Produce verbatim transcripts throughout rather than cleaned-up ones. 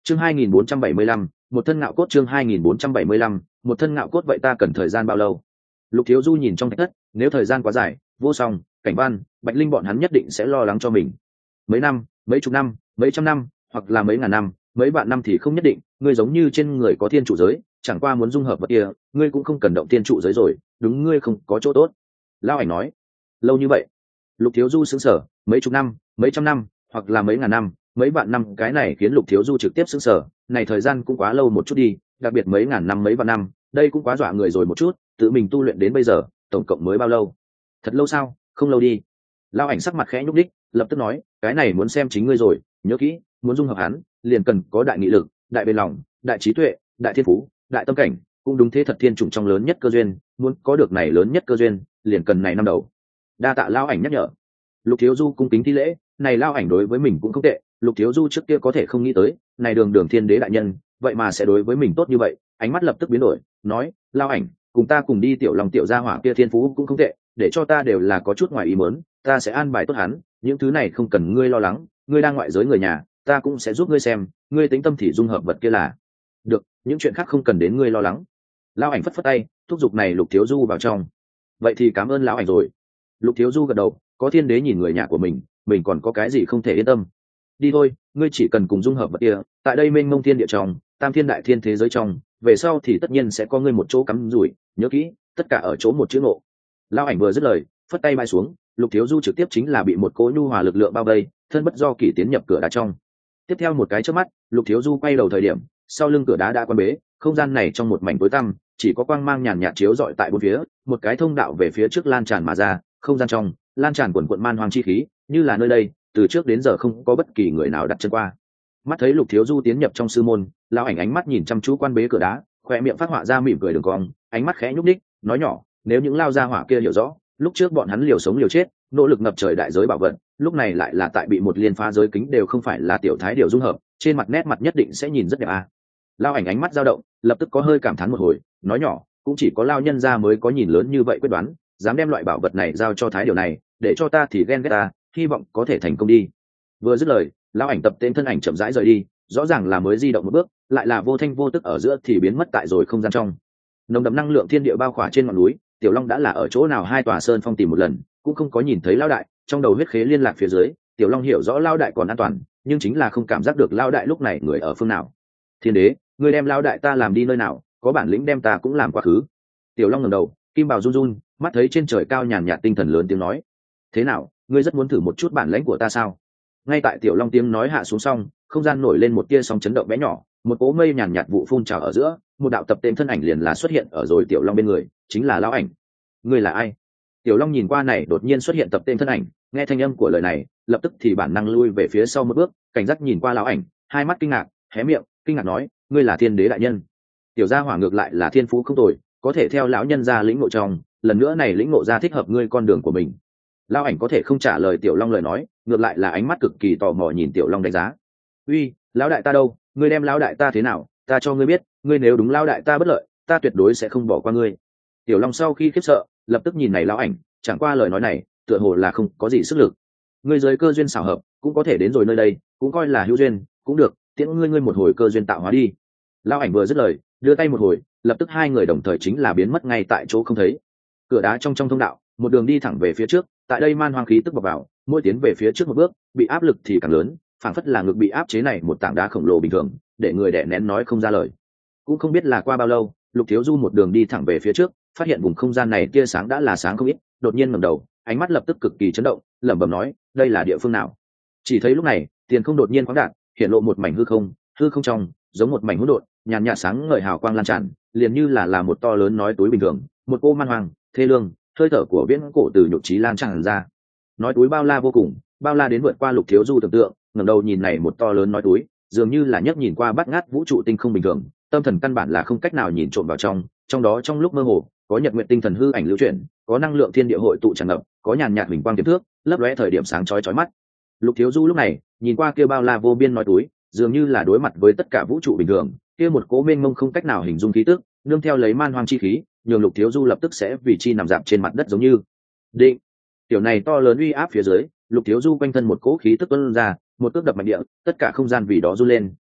chương hai nghìn bốn trăm bảy mươi lăm, một thân ngạo cốt. Chương hai nghìn bốn trăm bảy mươi lăm, một thân ngạo cốt. Vậy ta cần thời gian bao lâu? Lục Thiếu Du nhìn trong thạch thất, nếu thời gian quá dài, Vô Song, Cảnh Văn, Bạch Linh bọn hắn nhất định sẽ lo lắng cho mình. Mấy năm, mấy chục năm, mấy trăm năm, hoặc là mấy ngàn năm, mấy vạn năm thì không nhất định. Ngươi giống như trên người có thiên trụ giới, chẳng qua muốn dung hợp vật kia, ngươi cũng không cần động thiên trụ giới rồi, đúng ngươi không có chỗ tốt. Lão Ảnh nói. Lâu như vậy? Lục Thiếu Du sững sờ, mấy chục năm, mấy trăm năm, hoặc là mấy ngàn năm, mấy vạn năm, cái này khiến Lục Thiếu Du trực tiếp sững sờ, này thời gian cũng quá lâu một chút đi, đặc biệt mấy ngàn năm mấy vạn năm, đây cũng quá dọa người rồi một chút, tự mình tu luyện đến bây giờ, tổng cộng mới bao lâu? Thật lâu sao? Không lâu đi. Lão Ảnh sắc mặt khẽ nhúc đích, lập tức nói, cái này muốn xem chính ngươi rồi, nhớ kỹ, muốn dung hợp hắn, liền cần có đại nghị lực, đại bền lòng, đại trí tuệ, đại thiên phú, đại tâm cảnh, cũng đúng thế thật thiên chủng trong lớn nhất cơ duyên, muốn có được này lớn nhất cơ duyên, liền cần này năm đầu. Đa tạ Lão Ảnh nhắc nhở. Lục Thiếu Du cung kính thi lễ, này Lão Ảnh đối với mình cũng không tệ, Lục Thiếu Du trước kia có thể không nghĩ tới, này đường đường thiên đế đại nhân, vậy mà sẽ đối với mình tốt như vậy, ánh mắt lập tức biến đổi, nói, Lão Ảnh, cùng ta cùng đi tiểu lòng tiểu gia hỏa kia thiên phú cũng không tệ, để cho ta đều là có chút ngoài ý muốn, ta sẽ an bài tốt hắn, những thứ này không cần ngươi lo lắng, ngươi đang ngoại giới người nhà, ta cũng sẽ giúp ngươi xem, ngươi tính tâm thì dung hợp vật kia là được, những chuyện khác không cần đến ngươi lo lắng. Lão Ảnh phất phất tay, thúc giục này Lục Thiếu Du vào trong. Vậy thì cảm ơn Lão Ảnh rồi. Lục Thiếu Du gật đầu, có thiên đế nhìn người nhà của mình, mình còn có cái gì không thể yên tâm. Đi thôi, ngươi chỉ cần cùng dung hợp vật kia, tại đây mênh mông thiên địa trong, tam thiên đại thiên thế giới trong, về sau thì tất nhiên sẽ có ngươi một chỗ cắm rủi, nhớ kỹ, tất cả ở chỗ một chữ ngộ. Lão Ảnh vừa dứt lời, phất tay bay xuống, Lục Thiếu Du trực tiếp chính là bị một cỗ nhu hòa lực lượng bao vây, thân bất do kỷ tiến nhập cửa đá trong. Tiếp theo một cái chớp mắt, Lục Thiếu Du quay đầu thời điểm, sau lưng cửa đá đã quan bế, không gian này trong một mảnh tối tăm, chỉ có quang mang nhàn nhạt chiếu rọi tại bốn phía, một cái thông đạo về phía trước lan tràn mà ra, không gian trong lan tràn quần quận man hoang chi khí, như là nơi đây từ trước đến giờ không có bất kỳ người nào đặt chân qua. Mắt thấy Lục Thiếu Du tiến nhập trong sư môn, Lão Ảnh ánh mắt nhìn chăm chú quan bế cửa đá, khoe miệng phát họa ra mỉm cười đường cong, ánh mắt khẽ nhúc nhích, nói nhỏ, nếu những lao gia hỏa kia hiểu rõ, lúc trước bọn hắn liều sống liều chết, nỗ lực ngập trời đại giới bảo vật, lúc này lại là tại bị một liên phá giới kính đều không phải là tiểu thái điều dung hợp, trên mặt nét mặt nhất định sẽ nhìn rất đẹp à. Lão Ảnh ánh mắt dao động, lập tức có hơi cảm thán một hồi, nói nhỏ, cũng chỉ có lao nhân gia mới có nhìn lớn như vậy quyết đoán, dám đem loại bảo vật này giao cho thái điều này, để cho ta thì ghen ghét ta, hy vọng có thể thành công đi. Vừa dứt lời, Lão Ảnh tập tên thân ảnh chậm rãi rời đi, rõ ràng là mới di động một bước, lại là vô thanh vô tức ở giữa thì biến mất tại rồi không gian trong. Nồng đậm năng lượng thiên địa bao khỏa trên ngọn núi, Tiểu Long đã là ở chỗ nào hai tòa sơn phong tìm một lần, cũng không có nhìn thấy Lão Đại, trong đầu huyết khế liên lạc phía dưới, Tiểu Long hiểu rõ Lão Đại còn an toàn, nhưng chính là không cảm giác được Lão Đại lúc này người ở phương nào. Thiên đế, ngươi đem Lão Đại ta làm đi nơi nào, có bản lĩnh đem ta cũng làm quá khứ. Tiểu Long ngẩng đầu, kim bào run run, mắt thấy trên trời cao nhàn nhạt tinh thần lớn tiếng nói, thế nào, ngươi rất muốn thử một chút bản lãnh của ta sao? Ngay tại Tiểu Long tiếng nói hạ xuống xong, không gian nổi lên một tia sóng chấn động bé nhỏ, một cỗ mây nhàn nhạt vụ phun trào ở giữa, một đạo tập tên thân ảnh liền là xuất hiện ở rồi Tiểu Long bên người, chính là Lão Ảnh. Ngươi là ai? Tiểu Long nhìn qua này đột nhiên xuất hiện tập tên thân ảnh, nghe thanh âm của lời này, lập tức thì bản năng lui về phía sau một bước, cảnh giác nhìn qua Lão Ảnh, hai mắt kinh ngạc, hé miệng, kinh ngạc nói, ngươi là thiên đế đại nhân. Tiểu gia hỏa ngược lại là thiên phú không tồi, có thể theo lão nhân gia lĩnh ngộ trong, lần nữa này lĩnh ngộ ra thích hợp ngươi con đường của mình. Lão Ảnh có thể không trả lời Tiểu Long lời nói, ngược lại là ánh mắt cực kỳ tò mò nhìn Tiểu Long đánh giá. Uy, lão đại ta đâu? Ngươi đem lão đại ta thế nào? Ta cho ngươi biết, ngươi nếu đúng lão đại ta bất lợi, ta tuyệt đối sẽ không bỏ qua ngươi. Tiểu Long sau khi khiếp sợ, lập tức nhìn này Lão Ảnh, chẳng qua lời nói này, tựa hồ là không có gì sức lực. Ngươi giới cơ duyên xảo hợp, cũng có thể đến rồi nơi đây, cũng coi là hữu duyên, cũng được, tiễn ngươi ngươi một hồi cơ duyên tạo hóa đi. Lão Ảnh vừa dứt lời, đưa tay một hồi, lập tức hai người đồng thời chính là biến mất ngay tại chỗ không thấy. Cửa đá trong trong thông đạo, một đường đi thẳng về phía trước, tại đây man hoang khí tức bộc vào, mỗi tiến về phía trước một bước, bị áp lực thì càng lớn, phảng phất là ngực bị áp chế này một tảng đá khổng lồ bình thường, để người đè nén nói không ra lời. Cũng không biết là qua bao lâu, Lục Thiếu Du một đường đi thẳng về phía trước, phát hiện vùng không gian này tia sáng đã là sáng không ít, đột nhiên ngẩng đầu, ánh mắt lập tức cực kỳ chấn động, lẩm bẩm nói, đây là địa phương nào? Chỉ thấy lúc này, tiền không đột nhiên khoáng đạt, hiện lộ một mảnh hư không, hư không trong, giống một mảnh hỗn độn, nhàn nhạt sáng ngời hào quang lan tràn, liền như là là một to lớn nói túi bình thường, một cô man hoàng, thê lương, hơi thở của viễn cổ từ nhục trí lan tràn ra. Nói túi bao la vô cùng, bao la đến vượt qua Lục Thiếu Du tưởng tượng, ngẩng đầu nhìn này một to lớn nói túi, dường như là nhấc nhìn qua bát ngát vũ trụ tinh không bình thường, tâm thần căn bản là không cách nào nhìn trộm vào trong, trong đó trong lúc mơ hồ, có nhật nguyện tinh thần hư ảnh lưu chuyển, có năng lượng thiên địa hội tụ tràn ngập, có nhàn nhạt huỳnh quang tiềm thước, lấp lóe thời điểm sáng chói chói mắt. Lục Thiếu Du lúc này, nhìn qua kia bao la vô biên nói túi, dường như là đối mặt với tất cả vũ trụ bình thường, kia một cố mênh mông không cách nào hình dung khí tức, nương theo lấy man hoang chi khí, nhường Lục Thiếu Du lập tức sẽ vì chi nằm dạp trên mặt đất giống như định. Tiểu này to lớn uy áp phía dưới, Lục Thiếu Du quanh thân một cỗ khí tức tuôn ra, một cước đập mạnh địa, tất cả không gian vì đó run lên,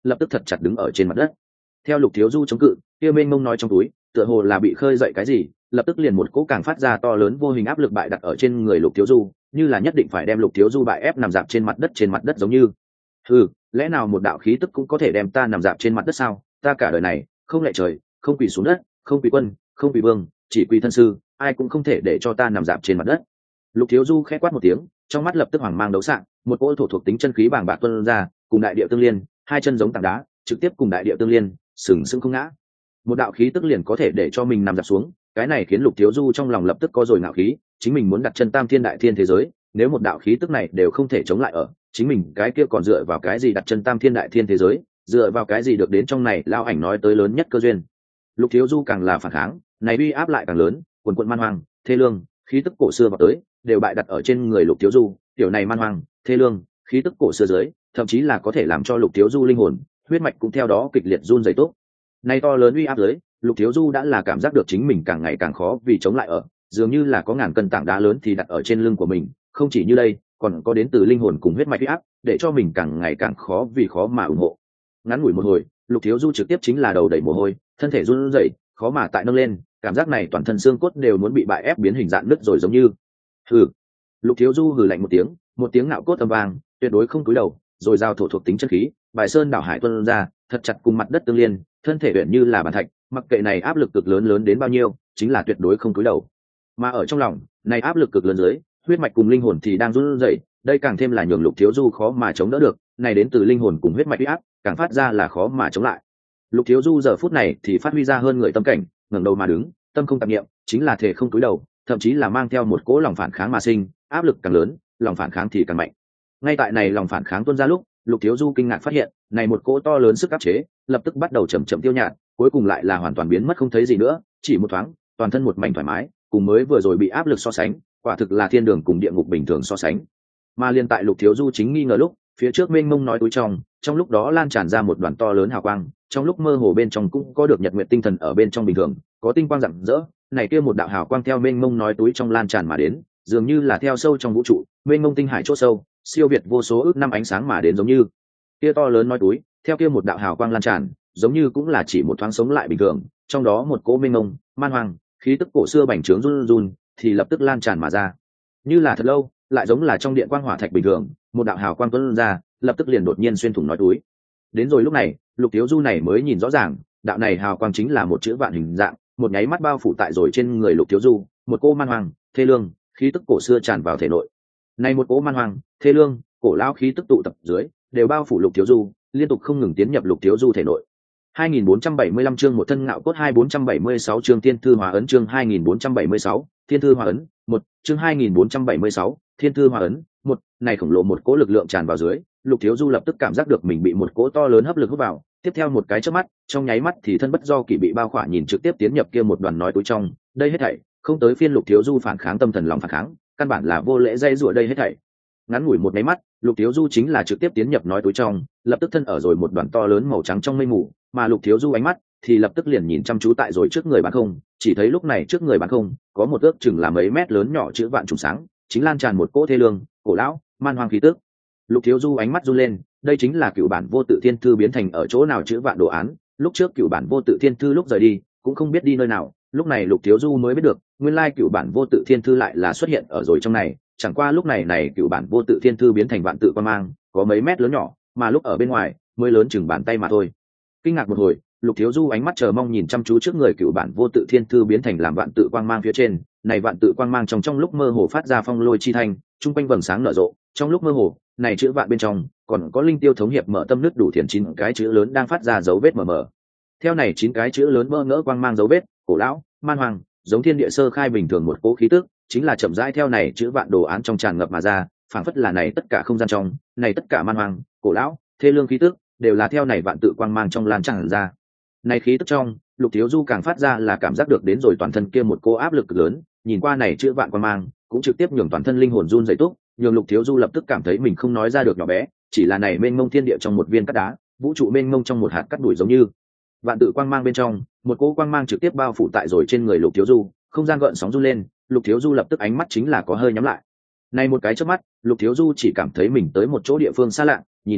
lập tức thật chặt đứng ở trên mặt đất. Theo Lục Thiếu Du chống cự, kia mênh mông nói trong túi tựa hồ là bị khơi dậy cái gì, lập tức liền một cỗ càng phát ra to lớn vô hình áp lực bại đặt ở trên người Lục Thiếu Du, như là nhất định phải đem Lục Thiếu Du bại ép nằm dạp trên mặt đất trên mặt đất giống như. Ừ, lẽ nào một đạo khí tức cũng có thể đem ta nằm dạp trên mặt đất sao? Ta cả đời này không lệ trời, không quỳ xuống đất, không quỳ quân, không quỳ vương, chỉ quỳ thân sư, ai cũng không thể để cho ta nằm dạp trên mặt đất. Lục Thiếu Du khẽ quát một tiếng, trong mắt lập tức hoàng mang đấu sạng, một cỗ thổ thuộc tính chân khí bàng bạc tuôn ra, cùng đại địa tương liên, hai chân giống tảng đá, trực tiếp cùng đại địa tương liên, sừng sững không ngã. Một đạo khí tức liền có thể để cho mình nằm dạp xuống, cái này khiến Lục Thiếu Du trong lòng lập tức có rồi ngạo khí, chính mình muốn đặt chân Tam Thiên Đại Thiên thế giới, nếu một đạo khí tức này đều không thể chống lại ở, chính mình cái kia còn dựa vào cái gì đặt chân Tam Thiên Đại Thiên thế giới, dựa vào cái gì được đến trong này lao ảnh nói tới lớn nhất cơ duyên. Lục Thiếu Du càng là phản kháng, này uy áp lại càng lớn, quần quần man hoang, thê lương, khí tức cổ xưa vào tới, đều bại đặt ở trên người Lục Thiếu Du, tiểu này man hoang, thê lương, khí tức cổ xưa dưới, thậm chí là có thể làm cho Lục Thiếu Du linh hồn, huyết mạch cũng theo đó kịch liệt run rẩy tốt. Này to lớn uy áp dưới, Lục Thiếu Du đã là cảm giác được chính mình càng ngày càng khó vì chống lại ở, dường như là có ngàn cân tảng đá lớn thì đặt ở trên lưng của mình, không chỉ như đây, còn có đến từ linh hồn cùng huyết mạch uy áp, để cho mình càng ngày càng khó vì khó mà ủng hộ. Ngắn ngủi một hồi, Lục Thiếu Du trực tiếp chính là đầu đầy mồ hôi, thân thể run rẩy, khó mà tại nâng lên, cảm giác này toàn thân xương cốt đều muốn bị bại ép biến hình dạng nứt rồi giống như. Hừ. Lục Thiếu Du hừ lạnh một tiếng, một tiếng ngạo cốt âm vang, tuyệt đối không cúi đầu, rồi giao thổ thuộc tính chân khí, bài sơn đảo hải tuôn ra, thật chặt cùng mặt đất tương liên, thân thể uyển như là bàn thạch, mặc kệ này áp lực cực lớn lớn đến bao nhiêu, chính là tuyệt đối không cúi đầu. Mà ở trong lòng, này áp lực cực lớn dưới, huyết mạch cùng linh hồn thì đang run rẩy, đây càng thêm là nhường Lục Thiếu Du khó mà chống đỡ được, này đến từ linh hồn cùng huyết mạch uy áp, càng phát ra là khó mà chống lại. Lục Thiếu Du giờ phút này thì phát huy ra hơn người tâm cảnh, ngẩng đầu mà đứng, tâm không tạp niệm, chính là thể không cúi đầu, thậm chí là mang theo một cỗ lòng phản kháng mà sinh, áp lực càng lớn, lòng phản kháng thì càng mạnh. Ngay tại này lòng phản kháng tuôn ra lúc, Lục Thiếu Du kinh ngạc phát hiện, này một cỗ to lớn sức áp chế, lập tức bắt đầu chậm chậm tiêu nhạt, cuối cùng lại là hoàn toàn biến mất không thấy gì nữa, chỉ một thoáng, toàn thân một mảnh thoải mái, cùng mới vừa rồi bị áp lực so sánh, quả thực là thiên đường cùng địa ngục bình thường so sánh. Mà liên tại Lục Thiếu Du chính nghi ngờ lúc, phía trước mênh mông nói túi trong, trong lúc đó lan tràn ra một đoàn to lớn hào quang, trong lúc mơ hồ bên trong cũng có được nhật nguyệt tinh thần ở bên trong bình thường, có tinh quang rạng rỡ, này kia một đạo hào quang theo mênh mông nói túi trong lan tràn mà đến, dường như là theo sâu trong vũ trụ, mênh mông tinh hải chỗ sâu, siêu việt vô số ước năm ánh sáng mà đến giống như. Kia to lớn nói túi, theo kia một đạo hào quang lan tràn, giống như cũng là chỉ một thoáng sống lại bình thường, trong đó một cỗ mênh mông, man hoang, khí tức cổ xưa bành trướng run run, thì lập tức lan tràn mà ra. Như là thật lâu, lại giống là trong điện quang hỏa thạch bình thường, một đạo hào quang tuôn ra, lập tức liền đột nhiên xuyên thủng nói túi. Đến rồi lúc này, Lục Thiếu Du này mới nhìn rõ ràng, đạo này hào quang chính là một chữ vạn hình dạng, một nháy mắt bao phủ tại rồi trên người Lục Thiếu Du, một cô man hoang, thê lương, khí tức cổ xưa tràn vào thể nội. Này một cỗ man hoang, thê lương, cổ lão khí tức tụ tập dưới, đều bao phủ Lục Thiếu Du, liên tục không ngừng tiến nhập Lục Thiếu Du thể nội. hai nghìn bốn trăm bảy mươi lăm chương một thân ngạo cốt hai nghìn bốn trăm bảy mươi sáu chương Thiên Thư Hòa ấn chương hai nghìn bốn trăm bảy mươi sáu, Thiên Thư Hòa ấn, một chương hai nghìn bốn trăm bảy mươi sáu, Thiên Thư Hòa ấn, một này khổng lồ một cỗ lực lượng tràn vào dưới, Lục Thiếu Du lập tức cảm giác được mình bị một cỗ to lớn hấp lực hút vào, tiếp theo một cái chớp mắt, trong nháy mắt thì thân bất do kỷ bị bao khỏa nhìn trực tiếp tiến nhập kia một đoàn nói túi trong, đây hết thảy, không tới phiên Lục Thiếu Du phản kháng tâm thần lòng phản kháng, căn bản là vô lễ dây rủa đây hết thảy. Ngắn ngủi một nháy mắt, Lục Thiếu Du chính là trực tiếp tiến nhập nói túi trong, lập tức thân ở rồi một đoàn to lớn màu trắng trong mây mù, mà Lục Thiếu Du ánh mắt thì lập tức liền nhìn chăm chú tại rồi trước người bán không, chỉ thấy lúc này trước người bán không có một ước chừng là mấy mét lớn nhỏ chữ vạn trùng sáng, chính lan tràn một cỗ thê lương, cổ lão, man hoang khí tức. Lục Thiếu Du ánh mắt run lên, đây chính là cựu bản vô tự thiên thư biến thành ở chỗ nào chữ vạn đồ án, lúc trước cựu bản vô tự thiên thư lúc rời đi, cũng không biết đi nơi nào, lúc này Lục Thiếu Du mới biết được, nguyên lai cựu bản vô tự thiên thư lại là xuất hiện ở rồi trong này, chẳng qua lúc này này cựu bản vô tự thiên thư biến thành vạn tự quan mang, có mấy mét lớn nhỏ, mà lúc ở bên ngoài mới lớn chừng bàn tay mà thôi. Kinh ngạc một hồi, Lục Thiếu Du ánh mắt chờ mong nhìn chăm chú trước người cựu bản vô tự thiên thư biến thành làm vạn tự quang mang phía trên, này vạn tự quang mang trong trong lúc mơ hồ phát ra phong lôi chi thanh, trung quanh vầng sáng nở rộ, trong lúc mơ hồ, này chữ vạn bên trong còn có linh tiêu thống hiệp mở tâm nứt đủ thiền chín cái chữ lớn đang phát ra dấu vết mờ mờ. Theo này chín cái chữ lớn mơ ngỡ quang mang dấu vết, cổ lão, man hoàng, giống thiên địa sơ khai bình thường một cỗ khí tức, chính là chậm rãi theo này chữ vạn đồ án trong tràn ngập mà ra, phảng phất là này tất cả không gian trong, này tất cả man hoàng, cổ lão, thê lương khí tức đều là theo này vạn tự quang mang trong lan tràn ra. Này khí tức trong, Lục Thiếu Du càng phát ra là cảm giác được đến rồi toàn thân kia một cô áp lực cực lớn, nhìn qua này chữ vạn quang mang, cũng trực tiếp nhường toàn thân linh hồn run rẩy túc, nhường Lục Thiếu Du lập tức cảm thấy mình không nói ra được nhỏ bé, chỉ là này mênh mông thiên địa trong một viên cát đá, vũ trụ mênh mông trong một hạt cát bụi giống như. Vạn tự quang mang bên trong, một cỗ quang mang trực tiếp bao phủ tại rồi trên người Lục Thiếu Du, không gian gợn sóng run lên, Lục Thiếu Du lập tức ánh mắt chính là có hơi nhắm lại. Này một cái chớp mắt, Lục Thiếu Du chỉ cảm thấy mình tới một chỗ địa phương xa lạ, nhìn kỹ,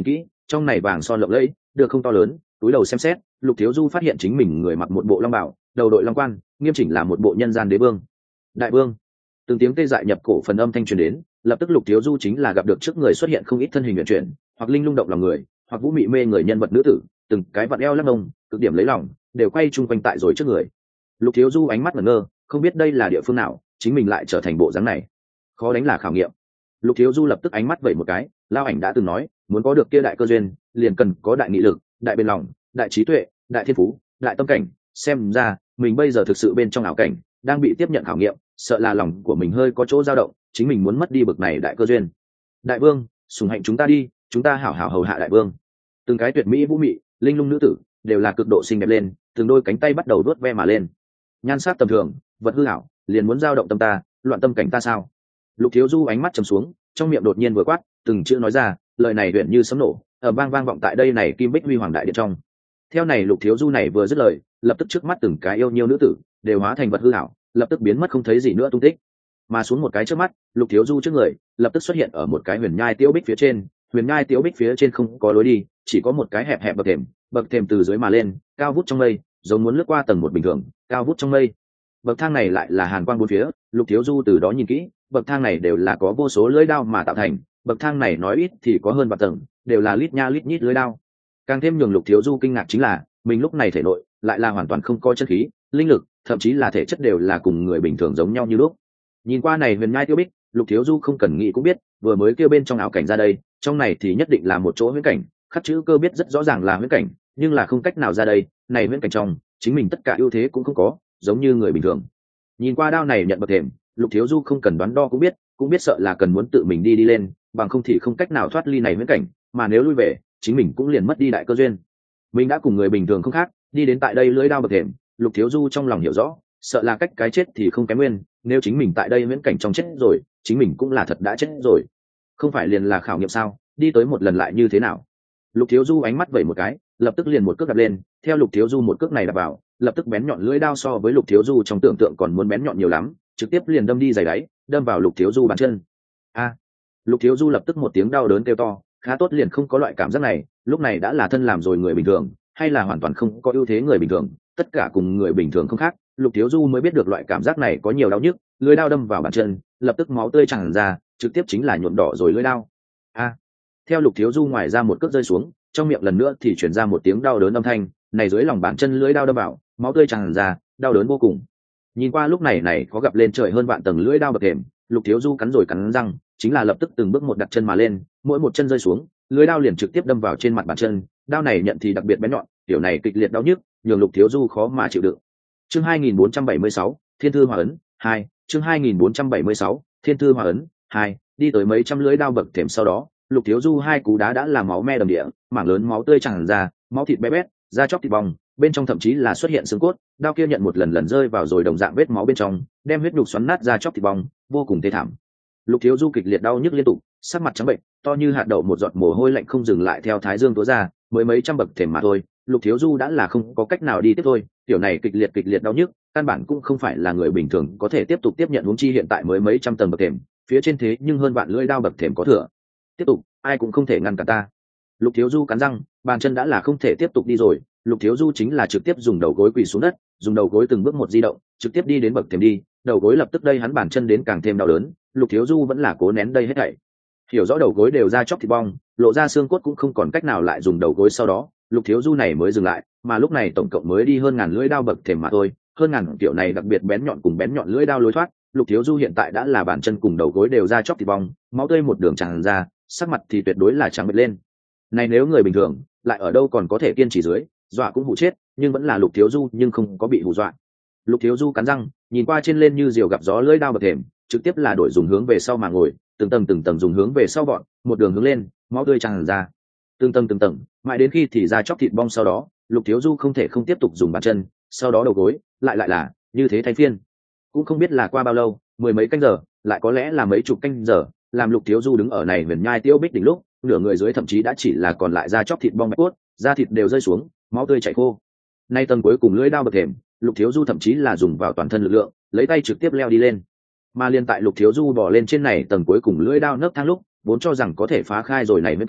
trong này vàng son lộng lẫy được không to lớn. Túi đầu xem xét, Lục Thiếu Du phát hiện chính mình người mặc một bộ long bào, đầu đội long quan, nghiêm chỉnh là một bộ nhân gian đế vương. Đại vương. Từng tiếng tê dại nhập cổ phần âm thanh truyền đến, lập tức Lục Thiếu Du chính là gặp được trước người xuất hiện không ít thân hình huyền chuyển, hoặc linh lung động lòng người, hoặc vũ mị mê người nhân vật nữ tử, từng cái vặn eo lắc mông, cực điểm lấy lòng, đều quay chung quanh tại rồi trước người. Lục Thiếu Du ánh mắt ngẩn ngơ, không biết đây là địa phương nào, chính mình lại trở thành bộ dáng này. Khó đánh là khảo nghiệm. Lục Thiếu Du lập tức ánh mắt vẩy một cái, Lao Ảnh đã từng nói, muốn có được kia đại cơ duyên, liền cần có đại nghị lực, đại bền lòng, đại trí tuệ, đại thiên phú, đại tâm cảnh. Xem ra mình bây giờ thực sự bên trong ảo cảnh, đang bị tiếp nhận khảo nghiệm, sợ là lòng của mình hơi có chỗ dao động, chính mình muốn mất đi bực này đại cơ duyên. Đại vương, sủng hạnh chúng ta đi, chúng ta hảo hảo hầu hạ đại vương. Từng cái tuyệt mỹ vũ mị, linh lung nữ tử, đều là cực độ xinh đẹp lên, từng đôi cánh tay bắt đầu đuốt ve mà lên. Nhan sắc tầm thường, vật hư ảo, liền muốn dao động tâm ta, loạn tâm cảnh ta sao? Lục Thiếu Du ánh mắt trầm xuống, trong miệng đột nhiên vừa quát, từng chữ nói ra, lời này luyện như sấm nổ, ở vang vang vọng tại đây này kim bích huy hoàng đại điện trong. Theo này Lục Thiếu Du này vừa dứt lời, lập tức trước mắt từng cái yêu nhiêu nữ tử đều hóa thành vật hư ảo, lập tức biến mất không thấy gì nữa tung tích. Mà xuống một cái trước mắt, Lục Thiếu Du trước người lập tức xuất hiện ở một cái huyền nhai tiếu bích phía trên. Huyền nhai tiếu bích phía trên không có lối đi, chỉ có một cái hẹp hẹp bậc thềm, bậc thềm từ dưới mà lên, cao vút trong mây, giống muốn lướt qua tầng một bình thường, cao vút trong mây. Bậc thang này lại là hàn quang bốn phía, Lục Thiếu Du từ đó nhìn kỹ, bậc thang này đều là có vô số lưỡi đao mà tạo thành, bậc thang này nói ít thì có hơn vạn tầng, đều là lít nha lít nhít lưỡi đao. Càng thêm nhường Lục Thiếu Du kinh ngạc chính là, mình lúc này thể nội lại là hoàn toàn không có chân khí, linh lực, thậm chí là thể chất đều là cùng người bình thường giống nhau như lúc. Nhìn qua này huyền nhai tiêu bích, Lục Thiếu Du không cần nghĩ cũng biết, vừa mới kêu bên trong ảo cảnh ra đây, trong này thì nhất định là một chỗ huyễn cảnh, khắc chữ cơ biết rất rõ ràng là huyễn cảnh, nhưng là không cách nào ra đây, này huyễn cảnh trong, chính mình tất cả ưu thế cũng không có, giống như người bình thường. Nhìn qua đao này nhận bậc thềm, Lục Thiếu Du không cần đoán đo cũng biết, cũng biết sợ là cần muốn tự mình đi đi lên, bằng không thì không cách nào thoát ly này huyễn cảnh, mà nếu lui về, chính mình cũng liền mất đi đại cơ duyên. Mình đã cùng người bình thường không khác, đi đến tại đây lưỡi đao bậc thềm, Lục Thiếu Du trong lòng hiểu rõ, sợ là cách cái chết thì không kém nguyên, nếu chính mình tại đây huyễn cảnh trong chết rồi, chính mình cũng là thật đã chết rồi. Không phải liền là khảo nghiệm sao, đi tới một lần lại như thế nào? Lục Thiếu Du ánh mắt vẩy một cái, lập tức liền một cước đạp lên, theo Lục Thiếu Du một cước này đạp vào, lập tức bén nhọn lưỡi đao so với Lục Thiếu Du trong tưởng tượng còn muốn bén nhọn nhiều lắm, trực tiếp liền đâm đi giày đáy, đâm vào Lục Thiếu Du bàn chân. A! Lục Thiếu Du lập tức một tiếng đau đớn kêu to, khá tốt liền không có loại cảm giác này, lúc này đã là thân làm rồi người bình thường, hay là hoàn toàn không có ưu thế người bình thường, tất cả cùng người bình thường không khác. Lục Thiếu Du mới biết được loại cảm giác này có nhiều đau nhức, lưỡi đao đâm vào bàn chân, lập tức máu tươi tràn ra, trực tiếp chính là nhuộm đỏ rồi lưỡi đao. A! Theo Lục Thiếu Du ngoài ra một cước rơi xuống, trong miệng lần nữa thì truyền ra một tiếng đau đớn âm thanh, này dưới lòng bàn chân lưỡi đao đâm vào, máu tươi tràn ra, đau đớn vô cùng. Nhìn qua lúc này này có gặp lên trời hơn vạn tầng lưỡi đao bậc thềm, Lục Thiếu Du cắn rồi cắn răng, chính là lập tức từng bước một đặt chân mà lên, mỗi một chân rơi xuống, lưỡi đao liền trực tiếp đâm vào trên mặt bàn chân, đao này nhận thì đặc biệt bén nhọn, kiểu này kịch liệt đau nhức, nhường Lục Thiếu Du khó mà chịu đựng. Chương hai nghìn bốn trăm bảy mươi sáu, Thiên thư hòa ấn hai, chương hai nghìn bốn trăm bảy mươi sáu, Thiên thư hòa ấn hai, đi tới mấy trăm lưỡi đao bậc thềm sau đó, Lục Thiếu Du hai cú đá đã làm máu me đầm địa, mảng lớn máu tươi tràn ra, máu thịt bé bét, da chóc thịt bong, bên trong thậm chí là xuất hiện xương cốt, đao kia nhận một lần lần rơi vào rồi đồng dạng vết máu bên trong, đem huyết nhục xoắn nát da chóc thịt bong, vô cùng thê thảm. Lục Thiếu Du kịch liệt đau nhức liên tục, sắc mặt trắng bệnh, to như hạt đậu một giọt mồ hôi lạnh không dừng lại theo thái dương túa ra, mới mấy trăm bậc thềm mà thôi, Lục Thiếu Du đã là không có cách nào đi tiếp thôi, kiểu này kịch liệt kịch liệt đau nhức, căn bản cũng không phải là người bình thường có thể tiếp tục tiếp nhận, huống chi hiện tại mới mấy trăm tầng bậc thềm, phía trên thế nhưng hơn vạn lưỡi đao bậc thềm có thừa. Tiếp tục, ai cũng không thể ngăn cản ta. Lục Thiếu Du cắn răng, bàn chân đã là không thể tiếp tục đi rồi, Lục Thiếu Du chính là trực tiếp dùng đầu gối quỳ xuống đất, dùng đầu gối từng bước một di động, trực tiếp đi đến bậc thềm đi, đầu gối lập tức đây hắn bàn chân đến càng thêm đau đớn, Lục Thiếu Du vẫn là cố nén đây hết thảy. Hiểu rõ đầu gối đều ra chóc thịt bong, lộ ra xương cốt cũng không còn cách nào lại dùng đầu gối, sau đó, Lục Thiếu Du này mới dừng lại, mà lúc này tổng cộng mới đi hơn ngàn lưỡi đao bậc thềm mà thôi, hơn ngàn kiểu này đặc biệt bén nhọn cùng bén nhọn lưỡi đao lối thoát, Lục Thiếu Du hiện tại đã là bàn chân cùng đầu gối đều ra chóc thịt bong, máu tươi một đường tràn ra, sắc mặt thì tuyệt đối là trắng bệch lên. Này nếu người bình thường, lại ở đâu còn có thể kiên trì dưới, dọa cũng hù chết, nhưng vẫn là Lục Thiếu Du nhưng không có bị hù dọa. Lục Thiếu Du cắn răng, nhìn qua trên lên như diều gặp gió lưỡi đao bậc thềm, trực tiếp là đổi dùng hướng về sau mà ngồi, từng tầng từng tầng dùng hướng về sau bọn, một đường hướng lên, máu tươi tràn ra. Từng tầng từng tầng, mãi đến khi thì ra chóc thịt bong, sau đó, Lục Thiếu Du không thể không tiếp tục dùng bàn chân, sau đó đầu gối, lại lại là như thế thay phiên. Cũng không biết là qua bao lâu, mười mấy canh giờ, lại có lẽ là mấy chục canh giờ, làm Lục Thiếu Du đứng ở này huyền nhai tiêu bích đỉnh lúc, nửa người dưới thậm chí đã chỉ là còn lại da chóc thịt bong bạch cốt, da thịt đều rơi xuống, máu tươi chảy khô. Nay tầng cuối cùng lưỡi đao bậc thềm, Lục Thiếu Du thậm chí là dùng vào toàn thân lực lượng, lấy tay trực tiếp leo đi lên. Mà liên tại Lục Thiếu Du bò lên trên này tầng cuối cùng lưỡi đao nấc thang lúc, vốn cho rằng có thể phá khai rồi này mới cảnh,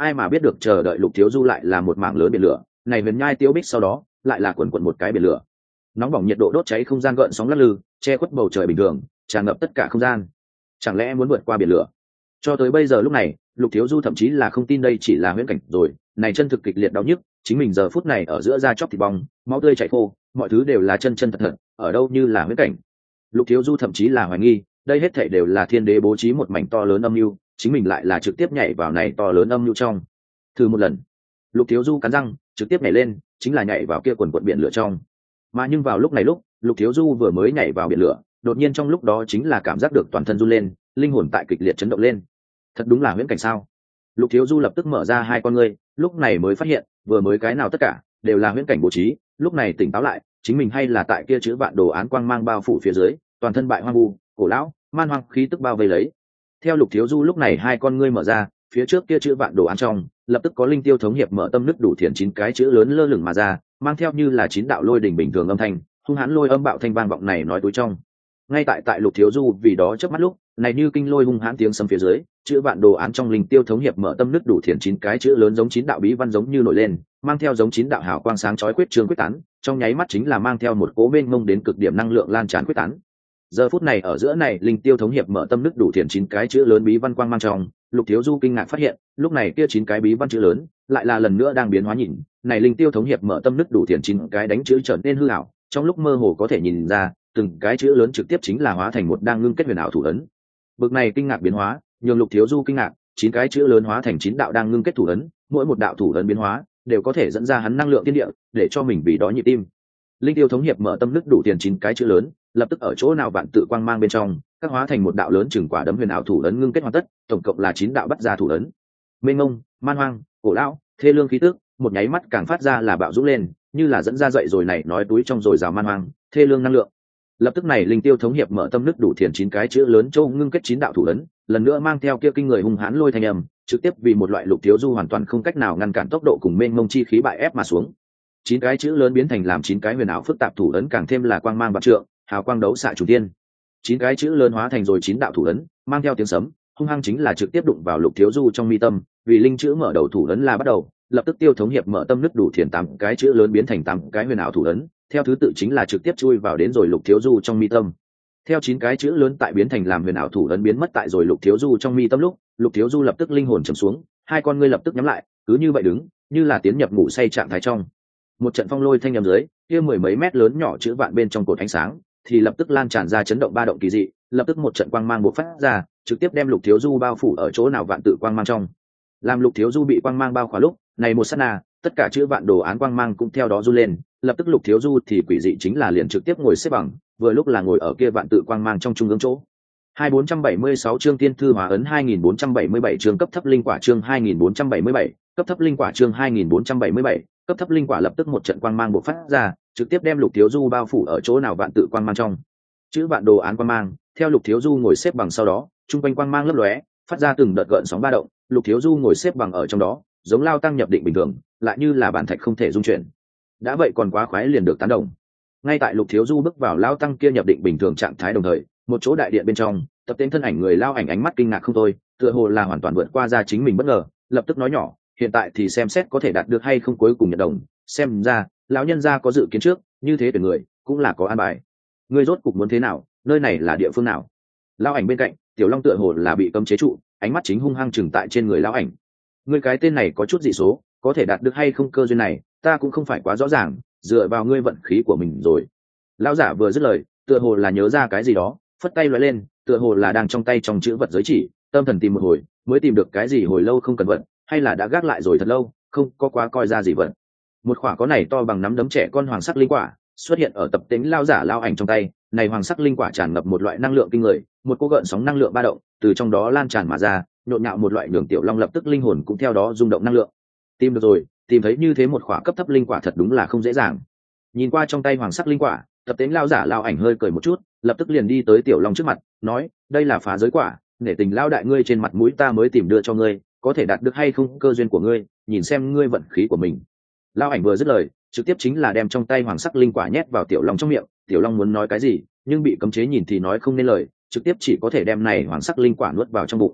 ai mà biết được chờ đợi Lục Thiếu Du lại là một mảng lớn biển lửa, này huyền nhai tiêu bích sau đó lại là quần quần một cái biển lửa, nóng bỏng nhiệt độ đốt cháy không gian, gợn sóng lắc lư che khuất bầu trời bình thường, tràn ngập tất cả không gian. Chẳng lẽ muốn vượt qua biển lửa? Cho tới bây giờ lúc này, Lục Thiếu Du thậm chí là không tin đây chỉ là huyễn cảnh rồi, này chân thực kịch liệt đau nhức, chính mình giờ phút này ở giữa da chóc thịt bong, máu tươi chảy khô, mọi thứ đều là chân chân thật thật, ở đâu như là huyễn cảnh. Lục Thiếu Du thậm chí là hoài nghi, đây hết thảy đều là thiên đế bố trí một mảnh to lớn âm mưu, chính mình lại là trực tiếp nhảy vào này to lớn âm mưu trong. Thử một lần. Lục Thiếu Du cắn răng, trực tiếp nhảy lên, chính là nhảy vào kia quần quần biển lửa trong. Mà nhưng vào lúc này lúc, Lục Thiếu Du vừa mới nhảy vào biển lửa, đột nhiên trong lúc đó chính là cảm giác được toàn thân run lên, linh hồn tại kịch liệt chấn động lên. Thật đúng là huyễn cảnh sao? Lục Thiếu Du lập tức mở ra hai con ngươi, lúc này mới phát hiện, vừa mới cái nào tất cả đều là huyễn cảnh bố trí, lúc này tỉnh táo lại, chính mình hay là tại kia chữ vạn đồ án quang mang bao phủ phía dưới, toàn thân bại hoang vu, cổ lão, man hoang khí tức bao vây lấy. Theo Lục Thiếu Du lúc này hai con ngươi mở ra, phía trước kia chữ vạn đồ án trong, lập tức có linh tiêu thống hiệp mở tâm nứt đủ thiền chín cái chữ lớn lơ lửng mà ra, mang theo như là chín đạo lôi đỉnh bình thường âm thanh, hung hãn lôi âm bạo thanh vang vọng này nói túi trong. Ngay tại tại Lục Thiếu Du vì đó chớp mắt lúc, này như kinh lôi hung hãn tiếng sấm phía dưới, chữ vạn đồ án trong linh tiêu thống hiệp mở tâm nứt đủ thiền chín cái chữ lớn giống chín đạo bí văn giống như nổi lên, mang theo giống chín đạo hào quang sáng chói quyết trường quyết tán, trong nháy mắt chính là mang theo một cỗ mênh mông đến cực điểm năng lượng lan tràn quyết tán. Giờ phút này ở giữa này linh tiêu thống hiệp mở tâm nứt đủ thiền chín cái chữ lớn bí văn quang mang trong, Lục Thiếu Du kinh ngạc phát hiện, lúc này kia chín cái bí văn chữ lớn lại là lần nữa đang biến hóa, nhìn này linh tiêu thống hiệp mở tâm nứt đủ thiền chín cái đánh chữ trở nên hư ảo, trong lúc mơ hồ có thể nhìn ra từng cái chữ lớn trực tiếp chính là hóa thành một đang ngưng kết huyền ảo thủ ấn. Bực này kinh ngạc biến hóa nhường Lục Thiếu Du kinh ngạc, chín cái chữ lớn hóa thành chín đạo đang ngưng kết thủ ấn, mỗi một đạo thủ ấn biến hóa đều có thể dẫn ra hắn năng lượng thiên địa để cho mình vì đó nhịp tim. Linh tiêu thống hiệp mở tâm nứt đủ tiền chín cái chữ lớn lập tức ở chỗ nào bạn tự quang mang bên trong các hóa thành một đạo lớn chừng quả đấm huyền ảo thủ ấn ngưng kết hoàn tất, tổng cộng là chín đạo bắt ra thủ ấn. Mênh mông, man hoang, cổ lão, thê lương khí tức một nháy mắt càng phát ra là bạo dũng lên, như là dẫn ra dậy rồi này nói túi trong rồi rào man hoang, thê lương năng lượng. Lập tức này linh tiêu thống hiệp mở tâm nứt đủ thiền chín cái chữ lớn châu ngưng kết chín đạo thủ ấn, lần nữa mang theo kia kinh người hung hãn lôi thanh âm, trực tiếp vì một loại Lục Thiếu Du hoàn toàn không cách nào ngăn cản tốc độ cùng mênh mông chi khí bại ép mà xuống. Chín cái chữ lớn biến thành làm chín cái huyền ảo phức tạp thủ ấn, càng thêm là quang mang bạc trượng, hào quang đấu xạ trùng thiên. Chín cái chữ lớn hóa thành rồi chín đạo thủ ấn, mang theo tiếng sấm, hung hăng chính là trực tiếp đụng vào Lục Thiếu Du trong mi tâm, vì linh chữ mở đầu thủ ấn là bắt đầu, lập tức tiêu thống hiệp mở tâm nứt đủ thiền tám cái chữ lớn biến thành tám cái huyền ảo thủ ấn, theo thứ tự chính là trực tiếp chui vào đến rồi Lục Thiếu Du trong mi tâm. Theo chín cái chữ lớn tại biến thành làm huyền ảo thủ ấn biến mất tại rồi Lục Thiếu Du trong mi tâm lúc, Lục Thiếu Du lập tức linh hồn trầm xuống, hai con ngươi lập tức nhắm lại, cứ như vậy đứng, như là tiến nhập ngủ say trạng thái trong. Một trận phong lôi thanh âm dưới, kia mười mấy mét lớn nhỏ chữ vạn bên trong cột ánh sáng, thì lập tức lan tràn ra chấn động ba động kỳ dị, lập tức một trận quang mang bộc phát ra, trực tiếp đem Lục Thiếu Du bao phủ ở chỗ nào vạn tự quang mang trong. Làm Lục Thiếu Du bị quang mang bao khóa lúc, này một sát na, tất cả chữ vạn đồ án quang mang cũng theo đó du lên, lập tức Lục Thiếu Du thì quỷ dị chính là liền trực tiếp ngồi xếp bằng, vừa lúc là ngồi ở kia vạn tự quang mang trong trung ương chỗ. hai nghìn bốn trăm bảy mươi sáu chương tiên thư hóa ấn, hai nghìn bốn trăm bảy mươi bảy chương cấp thấp linh quả, chương hai nghìn bốn trăm bảy mươi bảy cấp thấp linh quả, chương hai nghìn bốn trăm bảy mươi bảy cấp thấp linh quả. Lập tức một trận quang mang bộc phát ra, trực tiếp đem Lục Thiếu Du bao phủ ở chỗ nào vạn tự quang mang trong. Chữ vạn đồ án quang mang, theo Lục Thiếu Du ngồi xếp bằng sau đó, trung quanh quang mang lấp lóe, phát ra từng đợt gợn sóng ba động, Lục Thiếu Du ngồi xếp bằng ở trong đó, giống lao tăng nhập định bình thường, lại như là bản thạch không thể dung chuyển. Đã vậy còn quá khoái liền được tán đồng. Ngay tại Lục Thiếu Du bước vào lao tăng kia nhập định bình thường trạng thái đồng thời, một chỗ đại điện bên trong, tập tên thân ảnh người lao ảnh ánh mắt kinh ngạc không thôi, tựa hồ là hoàn toàn vượt qua ra chính mình bất ngờ, lập tức nói nhỏ, hiện tại thì xem xét có thể đạt được hay không cuối cùng nhận đồng, xem ra lão nhân gia có dự kiến trước, như thế tuyển người cũng là có an bài. Ngươi rốt cục muốn thế nào, nơi này là địa phương nào? Lao ảnh bên cạnh, Tiểu Long tựa hồ là bị cấm chế trụ, ánh mắt chính hung hăng chừng tại trên người lão ảnh. Ngươi cái tên này có chút dị số, có thể đạt được hay không cơ duyên này, ta cũng không phải quá rõ ràng, dựa vào ngươi vận khí của mình rồi. Lão giả vừa dứt lời, tựa hồ là nhớ ra cái gì đó, phất tay lóe lên, tựa hồ là đang trong tay trong chữ vật giới chỉ, tâm thần tìm một hồi, mới tìm được cái gì hồi lâu không cần vận, hay là đã gác lại rồi thật lâu, không có quá coi ra gì vận. Một quả có này to bằng nắm đấm trẻ con hoàng sắc linh quả xuất hiện ở tập tính lao giả lao ảnh trong tay, này hoàng sắc linh quả tràn ngập một loại năng lượng kinh người, một cô gợn sóng năng lượng ba động từ trong đó lan tràn mà ra, nhộn nhạo một loại đường Tiểu Long lập tức linh hồn cũng theo đó rung động năng lượng. Tìm được rồi, tìm thấy như thế một quả cấp thấp linh quả thật đúng là không dễ dàng. Nhìn qua trong tay hoàng sắc linh quả, tập tính lao giả lao ảnh hơi cười một chút, lập tức liền đi tới Tiểu Long trước mặt, nói, đây là phá giới quả, nể tình lao đại ngươi trên mặt mũi ta mới tìm đưa cho ngươi, có thể đạt được hay không cơ duyên của ngươi, nhìn xem ngươi vận khí của mình. Lao ảnh vừa dứt lời, trực tiếp chính là đem trong tay hoàng sắc linh quả nhét vào Tiểu Long trong miệng. Tiểu Long muốn nói cái gì, nhưng bị cấm chế nhìn thì nói không nên lời, trực tiếp chỉ có thể đem này hoàng sắc linh quả nuốt vào trong bụng.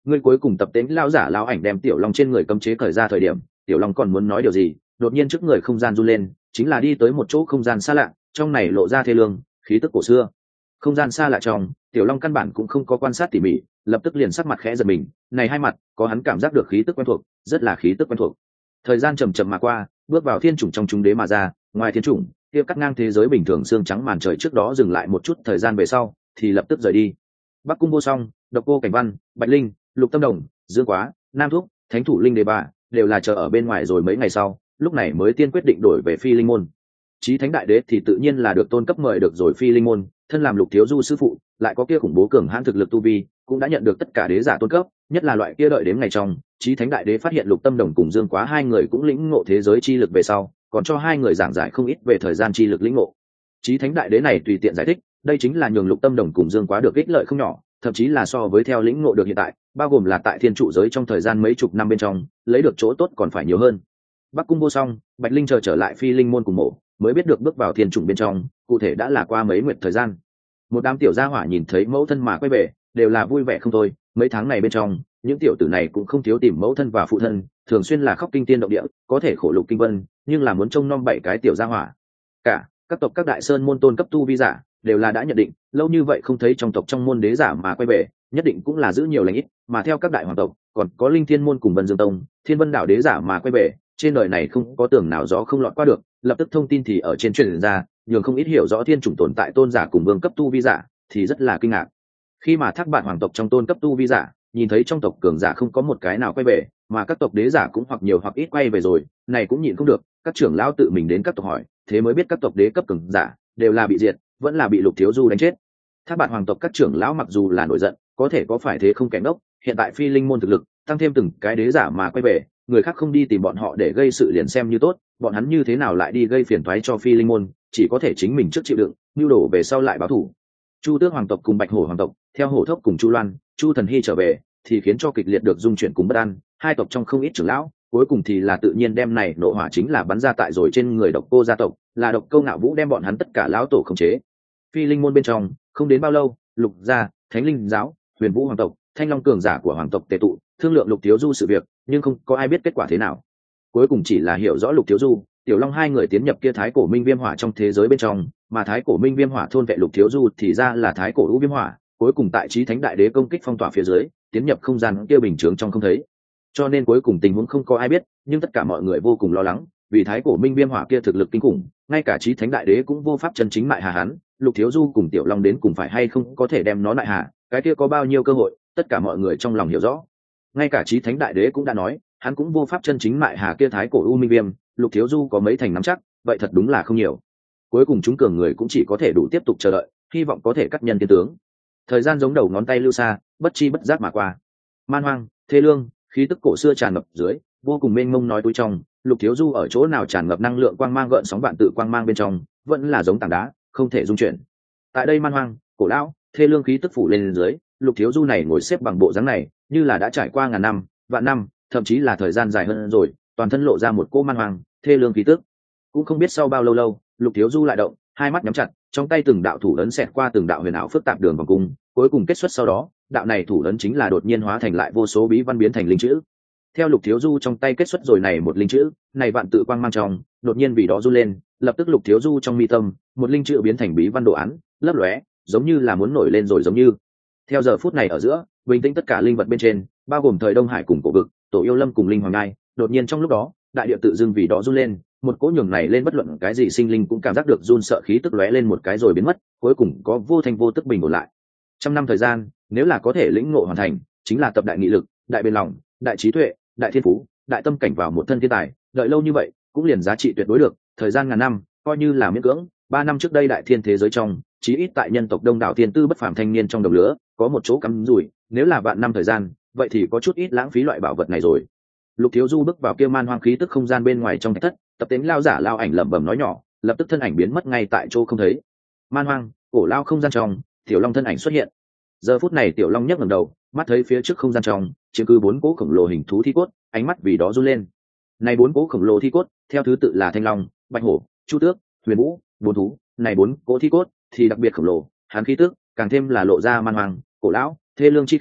ngươi cuối cùng tập tễnh lao giả lao ảnh đem tiểu long trên người cấm chế cởi ra thời điểm, tiểu long còn muốn nói điều gì, đột nhiên trước người không gian run lên, chính là đi tới một chỗ không gian xa lạ, trong này lộ ra thê lương khí tức cổ xưa. Không gian xa lạ trong, tiểu long căn bản cũng không có quan sát tỉ mỉ, lập tức liền sắc mặt khẽ giật mình, này hai mặt có hắn cảm giác được khí tức quen thuộc, rất là khí tức quen thuộc. Thời gian chậm chậm mà qua, bước vào thiên chủng trong chúng đế mà ra, ngoài thiên chủng kia cắt ngang thế giới bình thường xương trắng màn trời trước đó dừng lại một chút thời gian về sau thì lập tức rời đi. Bắc cung vô song, độc cô cảnh văn, bạch linh, lục tâm đồng, dương quá, nam thúc, thánh thủ linh đề bà đều là chờ ở bên ngoài rồi mấy ngày sau, lúc này mới tiên quyết định đổi về phi linh môn. Chí thánh đại đế thì tự nhiên là được tôn cấp mời được rồi phi linh môn, thân làm Lục Thiếu Du sư phụ, lại có kia khủng bố cường hãn thực lực tu vi, cũng đã nhận được tất cả đế giả tôn cấp, nhất là loại kia đợi đến ngày trong, Chí thánh đại đế phát hiện Lục Tâm Đồng cùng Dương Quá hai người cũng lĩnh ngộ thế giới chi lực về sau, còn cho hai người giảng giải không ít về thời gian chi lực lĩnh ngộ. Chí thánh đại đế này tùy tiện giải thích, đây chính là nhường Lục Tâm Đồng cùng Dương Quá được ích lợi không nhỏ, thậm chí là so với theo lĩnh ngộ được hiện tại, bao gồm là tại thiên trụ giới trong thời gian mấy chục năm bên trong, lấy được chỗ tốt còn phải nhiều hơn. Bắc cung vô song, Bạch Linh chờ trở lại phi linh môn cùng mộ, mới biết được bước vào thiên chủng bên trong, cụ thể đã là qua mấy nguyệt thời gian. Một đám tiểu gia hỏa nhìn thấy mẫu thân mà quay về, đều là vui vẻ không thôi. Mấy tháng này bên trong, những tiểu tử này cũng không thiếu tìm mẫu thân và phụ thân, thường xuyên là khóc kinh tiên động địa, có thể khổ lục kinh vân, nhưng là muốn trông nom bảy cái tiểu gia hỏa. Cả các tộc các đại sơn môn tôn cấp tu vi giả, đều là đã nhận định, lâu như vậy không thấy trong tộc trong môn đế giả mà quay về, nhất định cũng là giữ nhiều lành ít, mà theo các đại hoàng tộc, còn có Linh Thiên môn cùng Vân Dương tông, Thiên Vân đảo đế giả mà quay về, trên đời này không có tường nào gió không lọt qua được, lập tức thông tin thì ở trên truyền ra, nhường không ít hiểu rõ thiên chủng tồn tại tôn giả cùng vương cấp tu vi giả, thì rất là kinh ngạc. Khi mà thác bạn hoàng tộc trong tôn cấp tu vi giả, nhìn thấy trong tộc cường giả không có một cái nào quay về, mà các tộc đế giả cũng hoặc nhiều hoặc ít quay về rồi, này cũng nhịn không được, các trưởng lão tự mình đến các tộc hỏi, thế mới biết các tộc đế cấp cường giả đều là bị diệt, vẫn là bị Lục Thiếu Du đánh chết. Thác bạn hoàng tộc các trưởng lão mặc dù là nổi giận, có thể có phải thế không kém đốc, hiện tại phi linh môn thực lực tăng thêm từng cái đế giả mà quay về, người khác không đi tìm bọn họ để gây sự liền xem như tốt, bọn hắn như thế nào lại đi gây phiền toái cho phi linh môn, chỉ có thể chính mình trước chịu đựng, nưu đổ về sau lại báo thù. Chu Tước hoàng tộc cùng Bạch Hổ hoàng tộc, theo Hổ Thốc cùng Chu Loan, Chu Thần Hy trở về, thì khiến cho kịch liệt được dung chuyển cùng bất an, hai tộc trong không ít trưởng lão, cuối cùng thì là tự nhiên đem này nộ hỏa chính là bắn ra tại rồi trên người Độc Cô gia tộc, là Độc Câu Ngạo Vũ đem bọn hắn tất cả lão tổ khống chế. Phi linh môn bên trong, không đến bao lâu, Lục gia, Thánh Linh giáo, Huyền Vũ hoàng tộc, Thanh Long cường giả của hoàng tộc tề tụ, thương lượng Lục Thiếu Du sự việc, nhưng không có ai biết kết quả thế nào. Cuối cùng chỉ là hiểu rõ Lục Thiếu Du, Tiểu Long hai người tiến nhập kia Thái Cổ Minh Viêm Hỏa trong thế giới bên trong, mà Thái Cổ Minh Viêm Hỏa thôn vệ Lục Thiếu Du thì ra là Thái Cổ U Viêm Hỏa, cuối cùng tại Chí Thánh Đại Đế công kích phong tỏa phía dưới, tiến nhập không gian kia bình chướng trong không thấy. Cho nên cuối cùng tình huống không có ai biết, nhưng tất cả mọi người vô cùng lo lắng, vì Thái Cổ Minh Viêm Hỏa kia thực lực kinh khủng, ngay cả Chí Thánh Đại Đế cũng vô pháp chân chính mại hà hắn, Lục Thiếu Du cùng Tiểu Long đến cùng phải hay không có thể đem nó lại hà, cái kia có bao nhiêu cơ hội, tất cả mọi người trong lòng hiểu rõ. Ngay cả Chí Thánh Đại Đế cũng đã nói, hắn cũng vô pháp chân chính mại hà kia Thái Cổ U Minh Viêm, Lục Thiếu Du có mấy thành nắm chắc, vậy thật đúng là không nhiều. Cuối cùng chúng cường người cũng chỉ có thể đủ tiếp tục chờ đợi, hy vọng có thể cắt nhân tiên tướng. Thời gian giống đầu ngón tay lưu xa, bất chi bất giác mà qua. Man hoang, thê lương, khí tức cổ xưa tràn ngập dưới, vô cùng mênh mông nói túi trong, Lục Thiếu Du ở chỗ nào tràn ngập năng lượng quang mang gợn sóng vạn tự quang mang bên trong, vẫn là giống tảng đá, không thể dung chuyển. Tại đây man hoang, cổ lão, thê lương khí tức phủ lên dưới, Lục Thiếu Du này ngồi xếp bằng bộ dáng này, như là đã trải qua ngàn năm, vạn năm, thậm chí là thời gian dài hơn rồi, toàn thân lộ ra một cỗ man hoang, thê lương khí tức. Cũng không biết sau bao lâu lâu, Lục Thiếu Du lại động, hai mắt nhắm chặt, trong tay từng đạo thủ ấn xẹt qua từng đạo huyền ảo phức tạp đường vòng cung, cuối cùng kết xuất sau đó, đạo này thủ ấn chính là đột nhiên hóa thành lại vô số bí văn biến thành linh chữ. Theo Lục Thiếu Du trong tay kết xuất rồi này một linh chữ, này vạn tự quang mang trong, đột nhiên vì đó run lên, lập tức Lục Thiếu Du trong mi tâm, một linh chữ biến thành bí văn đồ án, lấp lóe, giống như là muốn nổi lên rồi giống như. Theo giờ phút này ở giữa, bình tĩnh tất cả linh vật bên trên, bao gồm thời Đông Hải cùng cổ vực, Tổ Yêu Lâm cùng Linh Hoàng Ngai, đột nhiên trong lúc đó, đại địa tự dưng vì đó run lên, một cỗ nhường này lên bất luận cái gì sinh linh cũng cảm giác được run sợ khí tức lóe lên một cái rồi biến mất, cuối cùng có vô thanh vô tức bình ổn lại. Trăm năm thời gian, nếu là có thể lĩnh ngộ hoàn thành, chính là tập đại nghị lực, đại bền lòng, đại trí tuệ, đại thiên phú, đại tâm cảnh vào một thân thiên tài, đợi lâu như vậy, cũng liền giá trị tuyệt đối được, thời gian ngàn năm, coi như là miễn cưỡng, ba năm trước đây đại thiên thế giới trong, chí ít tại nhân tộc đông đảo thiên tư bất phàm thanh niên trong đồng lứa, có một chỗ cắm rủi, nếu là vạn năm thời gian, vậy thì có chút ít lãng phí loại bảo vật này rồi. Lục Thiếu Du bước vào kia man hoang khí tức không gian bên ngoài trong thạch thất, tập tính lao giả lao ảnh lẩm bẩm nói nhỏ, lập tức thân ảnh biến mất ngay tại chỗ không thấy. Man hoang, cổ lao không gian trong, Tiểu Long thân ảnh xuất hiện. Giờ phút này Tiểu Long nhấc ngẩng đầu, mắt thấy phía trước không gian trong, chiếm cứ bốn cỗ khổng lồ hình thú thi cốt, ánh mắt vì đó run lên. Này bốn cỗ khổng lồ thi cốt, theo thứ tự là Thanh Long, Bạch Hổ, Chu Tước, Huyền Vũ, bốn thú, này bốn cỗ thi cốt thì đặc biệt khổng lồ, hắn khí tức càng thêm là lộ ra man hoang, cổ lão, thê lương chi khí,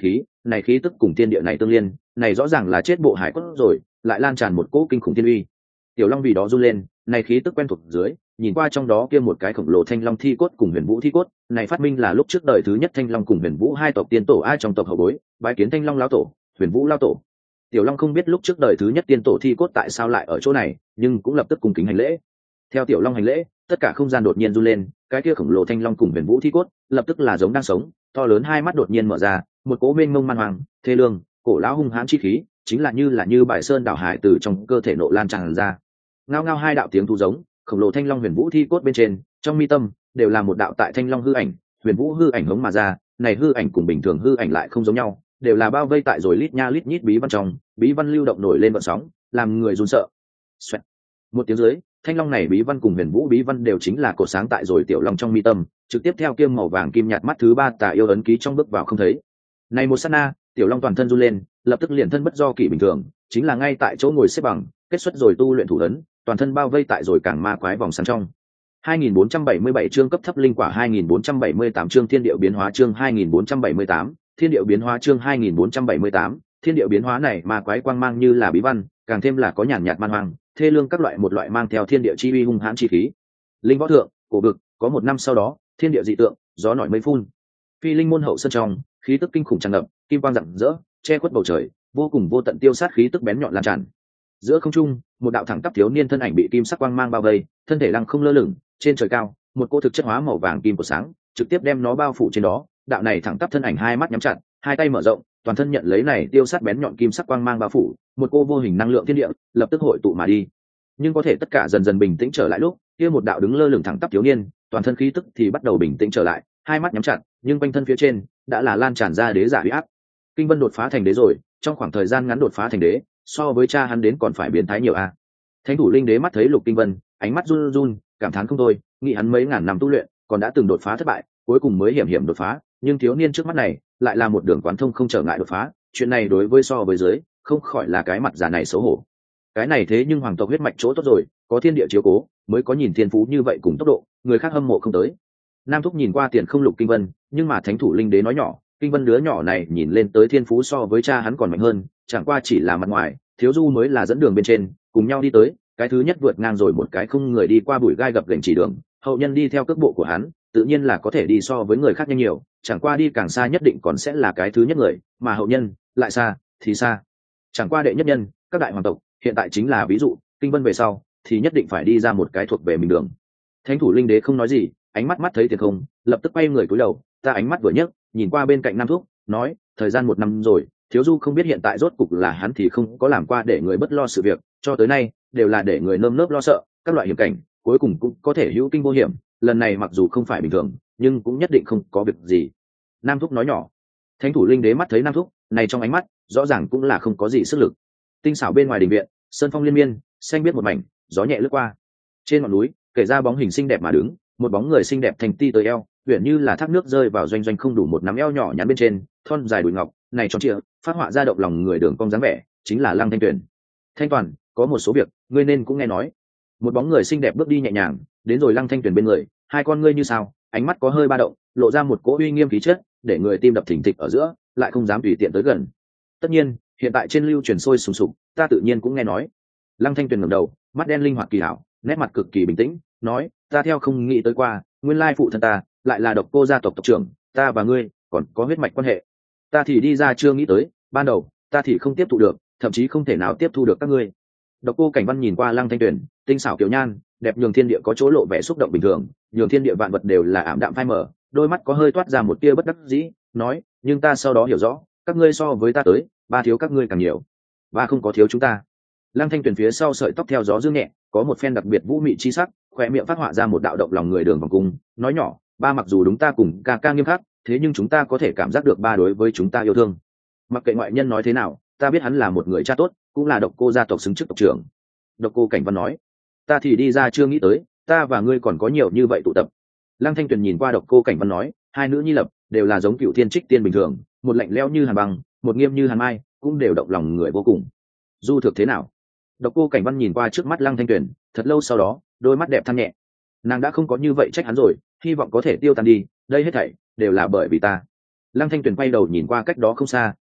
này khí tức cùng thiên địa này tương liên, này rõ ràng là chết bộ hải cốt rồi, lại lan tràn một cỗ kinh khủng thiên uy. Tiểu Long vì đó run lên, này khí tức quen thuộc dưới, nhìn qua trong đó kia một cái khổng lồ thanh long thi cốt cùng huyền vũ thi cốt, này phát minh là lúc trước đời thứ nhất thanh long cùng huyền vũ hai tộc tiên tổ ai trong tộc hậu bối, bái kiến thanh long lão tổ, huyền vũ lão tổ. Tiểu Long không biết lúc trước đời thứ nhất tiên tổ thi cốt tại sao lại ở chỗ này, nhưng cũng lập tức cung kính hành lễ. Theo Tiểu Long hành lễ, tất cả không gian đột nhiên run lên, cái kia khổng lồ thanh long cùng huyền vũ thi cốt, lập tức là giống đang sống, to lớn hai mắt đột nhiên mở ra, một cỗ mênh mông man hoàng, thê lương, cổ lão hung hãn chi khí, chính là như là như bài sơn đảo hải từ trong cơ thể nộ lan tràn ra. Ngao ngao hai đạo tiếng thu giống, khổng lồ thanh long huyền vũ thi cốt bên trên, trong mi tâm đều là một đạo tại thanh long hư ảnh, huyền vũ hư ảnh hống mà ra, này hư ảnh cùng bình thường hư ảnh lại không giống nhau, đều là bao vây tại rồi lít nha lít nhít bí văn trong, bí văn lưu động nổi lên vận sóng, làm người run sợ. Xoẹt. Một tiếng dưới, thanh long này bí văn cùng huyền vũ bí văn đều chính là cột sáng tại rồi Tiểu Long trong mi tâm, trực tiếp theo kiêm màu vàng kim nhạt mắt thứ ba tà yêu ấn ký trong bước vào không thấy. Này một sát na, Tiểu Long toàn thân run lên, lập tức liền thân bất do kỷ bình thường, chính là ngay tại chỗ ngồi xếp bằng, kết xuất rồi tu luyện thủ ấn, toàn thân bao vây tại rồi cảng ma quái vòng sáng trong. hai nghìn bốn trăm bảy mươi bảy chương cấp thấp linh quả hai nghìn bốn trăm bảy mươi tám chương thiên điệu biến hóa chương hai nghìn bốn trăm bảy mươi tám, thiên điệu biến hóa chương hai nghìn bốn trăm bảy mươi tám, thiên điệu biến hóa này ma quái quang mang như là bí văn, càng thêm là có nhàn nhạt man hoang, thê lương các loại một loại mang theo thiên địa chi uy hung hãn chi khí. Linh võ thượng, cổ vực, có một năm sau đó, thiên địa dị tượng, gió nổi mây phun. Phi linh môn hậu sơn trong, khí tức kinh khủng tràn ngập, kim quang rạng rỡ, che khuất bầu trời, vô cùng vô tận tiêu sát khí tức bén nhọn lan tràn. Giữa không trung, một đạo thẳng tắp thiếu niên thân ảnh bị kim sắc quang mang bao vây, thân thể lăng không lơ lửng, trên trời cao, một cô thực chất hóa màu vàng kim của sáng, trực tiếp đem nó bao phủ trên đó. Đạo này thẳng tắp thân ảnh hai mắt nhắm chặt, hai tay mở rộng, toàn thân nhận lấy này tiêu sát bén nhọn kim sắc quang mang bao phủ, một cô vô hình năng lượng thiên địa lập tức hội tụ mà đi. Nhưng có thể tất cả dần dần bình tĩnh trở lại lúc, kia một đạo đứng lơ lửng thẳng tắp thiếu niên, toàn thân khí tức thì bắt đầu bình tĩnh trở lại, hai mắt nhắm chặt, nhưng quanh thân phía trên đã là lan tràn ra đế giả uy áp. Kinh Vân đột phá thành đế rồi, trong khoảng thời gian ngắn đột phá thành đế, so với cha hắn đến còn phải biến thái nhiều a. Thánh thủ linh đế mắt thấy Lục Kinh Vân, ánh mắt run run, cảm thán không thôi, nghĩ hắn mấy ngàn năm tu luyện, còn đã từng đột phá thất bại, cuối cùng mới hiểm hiểm đột phá, nhưng thiếu niên trước mắt này lại là một đường quán thông không trở ngại đột phá, chuyện này đối với so với dưới, không khỏi là cái mặt già này xấu hổ. Cái này thế nhưng hoàng tộc huyết mạch chỗ tốt rồi, có thiên địa chiếu cố, mới có nhìn thiên phú như vậy cùng tốc độ, người khác hâm mộ không tới. Nam Thúc nhìn qua tiền không Lục Kinh Vân, nhưng mà Thánh thủ linh đế nói nhỏ, Kinh Vân đứa nhỏ này nhìn lên tới thiên phú so với cha hắn còn mạnh hơn, chẳng qua chỉ là mặt ngoài, thiếu du mới là dẫn đường bên trên, cùng nhau đi tới, cái thứ nhất vượt ngang rồi một cái không người đi qua bụi gai gập ghềnh chỉ đường, hậu nhân đi theo cước bộ của hắn, tự nhiên là có thể đi so với người khác nhanh nhiều, chẳng qua đi càng xa nhất định còn sẽ là cái thứ nhất người, mà hậu nhân lại xa thì xa. Chẳng qua đệ nhất nhân, các đại hoàng tộc hiện tại chính là ví dụ, Kinh Vân về sau thì nhất định phải đi ra một cái thuộc về mình đường. Thánh thủ linh đế không nói gì, ánh mắt mắt thấy tiền không, lập tức quay người cúi đầu, ta ánh mắt vừa nhấc, nhìn qua bên cạnh Nam Thúc, nói, thời gian một năm rồi, thiếu du không biết hiện tại rốt cục là hắn thì không có làm qua để người bất lo sự việc, cho tới nay đều là để người nơm nớp lo sợ, các loại hiểm cảnh cuối cùng cũng có thể hữu kinh vô hiểm, lần này mặc dù không phải bình thường, nhưng cũng nhất định không có việc gì. Nam Thúc nói nhỏ. Thánh thủ linh đế mắt thấy Nam Thúc này, trong ánh mắt rõ ràng cũng là không có gì sức lực. Tinh xảo bên ngoài đình viện, sơn phong liên miên, xanh biết một mảnh, gió nhẹ lướt qua. Trên ngọn núi, kể ra bóng hình xinh đẹp mà đứng, một bóng người xinh đẹp thành ti tới eo, uyển như là thác nước rơi vào doanh doanh không đủ một nắm eo nhỏ nhắn bên trên, thon dài đùi ngọc, này tròn trịa, phát họa ra động lòng người đường cong dáng vẻ, chính là Lăng Thanh Tuyền. Thanh Toàn, có một số việc, ngươi nên cũng nghe nói. Một bóng người xinh đẹp bước đi nhẹ nhàng, đến rồi Lăng Thanh Tuyền bên người, hai con ngươi như sao, ánh mắt có hơi ba động, lộ ra một cỗ uy nghiêm khí chất, để người tim đập thình thịch ở giữa, lại không dám tùy tiện tới gần. Tất nhiên, hiện tại trên lưu truyền sôi sùng sục, ta tự nhiên cũng nghe nói. Lăng Thanh Tuyền ngẩng đầu, mắt đen linh hoạt kỳ hảo, nét mặt cực kỳ bình tĩnh, nói, ta theo không nghĩ tới qua, nguyên lai phụ thân ta lại là Độc Cô gia tộc tộc trưởng, ta và ngươi còn có huyết mạch quan hệ. Ta thì đi ra chưa nghĩ tới, ban đầu ta thì không tiếp thu được, thậm chí không thể nào tiếp thu được các ngươi. Độc Cô Cảnh Văn nhìn qua Lăng Thanh Tuyền, tinh xảo kiều nhan, đẹp nhường thiên địa có chỗ lộ vẻ xúc động bình thường, nhường thiên địa vạn vật đều là ảm đạm phai mờ, đôi mắt có hơi toát ra một tia bất đắc dĩ, nói, nhưng ta sau đó hiểu rõ, các ngươi so với ta tới, ba thiếu các ngươi càng nhiều, ba không có thiếu chúng ta. Lăng Thanh Tuyền phía sau sợi tóc theo gió dương nhẹ, có một phen đặc biệt vũ mị chi sắc, khóe miệng phát họa ra một đạo động lòng người đường vòng cung, nói nhỏ, ba mặc dù đúng ta cùng ca ca nghiêm khắc, thế nhưng chúng ta có thể cảm giác được ba đối với chúng ta yêu thương. Mặc kệ ngoại nhân nói thế nào, ta biết hắn là một người cha tốt, cũng là Độc Cô gia tộc xứng chức tộc trưởng. Độc Cô Cảnh Văn nói, ta thì đi ra chưa nghĩ tới, ta và ngươi còn có nhiều như vậy tụ tập. Lăng Thanh Tuyền nhìn qua Độc Cô Cảnh Văn nói, hai nữ nhi lập đều là giống cựu thiên trích tiên bình thường, một lạnh lẽo như hàn băng, một nghiêm như hàn mai, cũng đều động lòng người vô cùng. Du thực thế nào? Độc Cô Cảnh Văn nhìn qua trước mắt Lăng Thanh Tuyền, thật lâu sau đó, đôi mắt đẹp than nhẹ. Nàng đã không có như vậy trách hắn rồi, hy vọng có thể tiêu tan đi, đây hết thảy đều là bởi vì ta. Lăng Thanh Tuyền quay đầu nhìn qua cách đó không xa,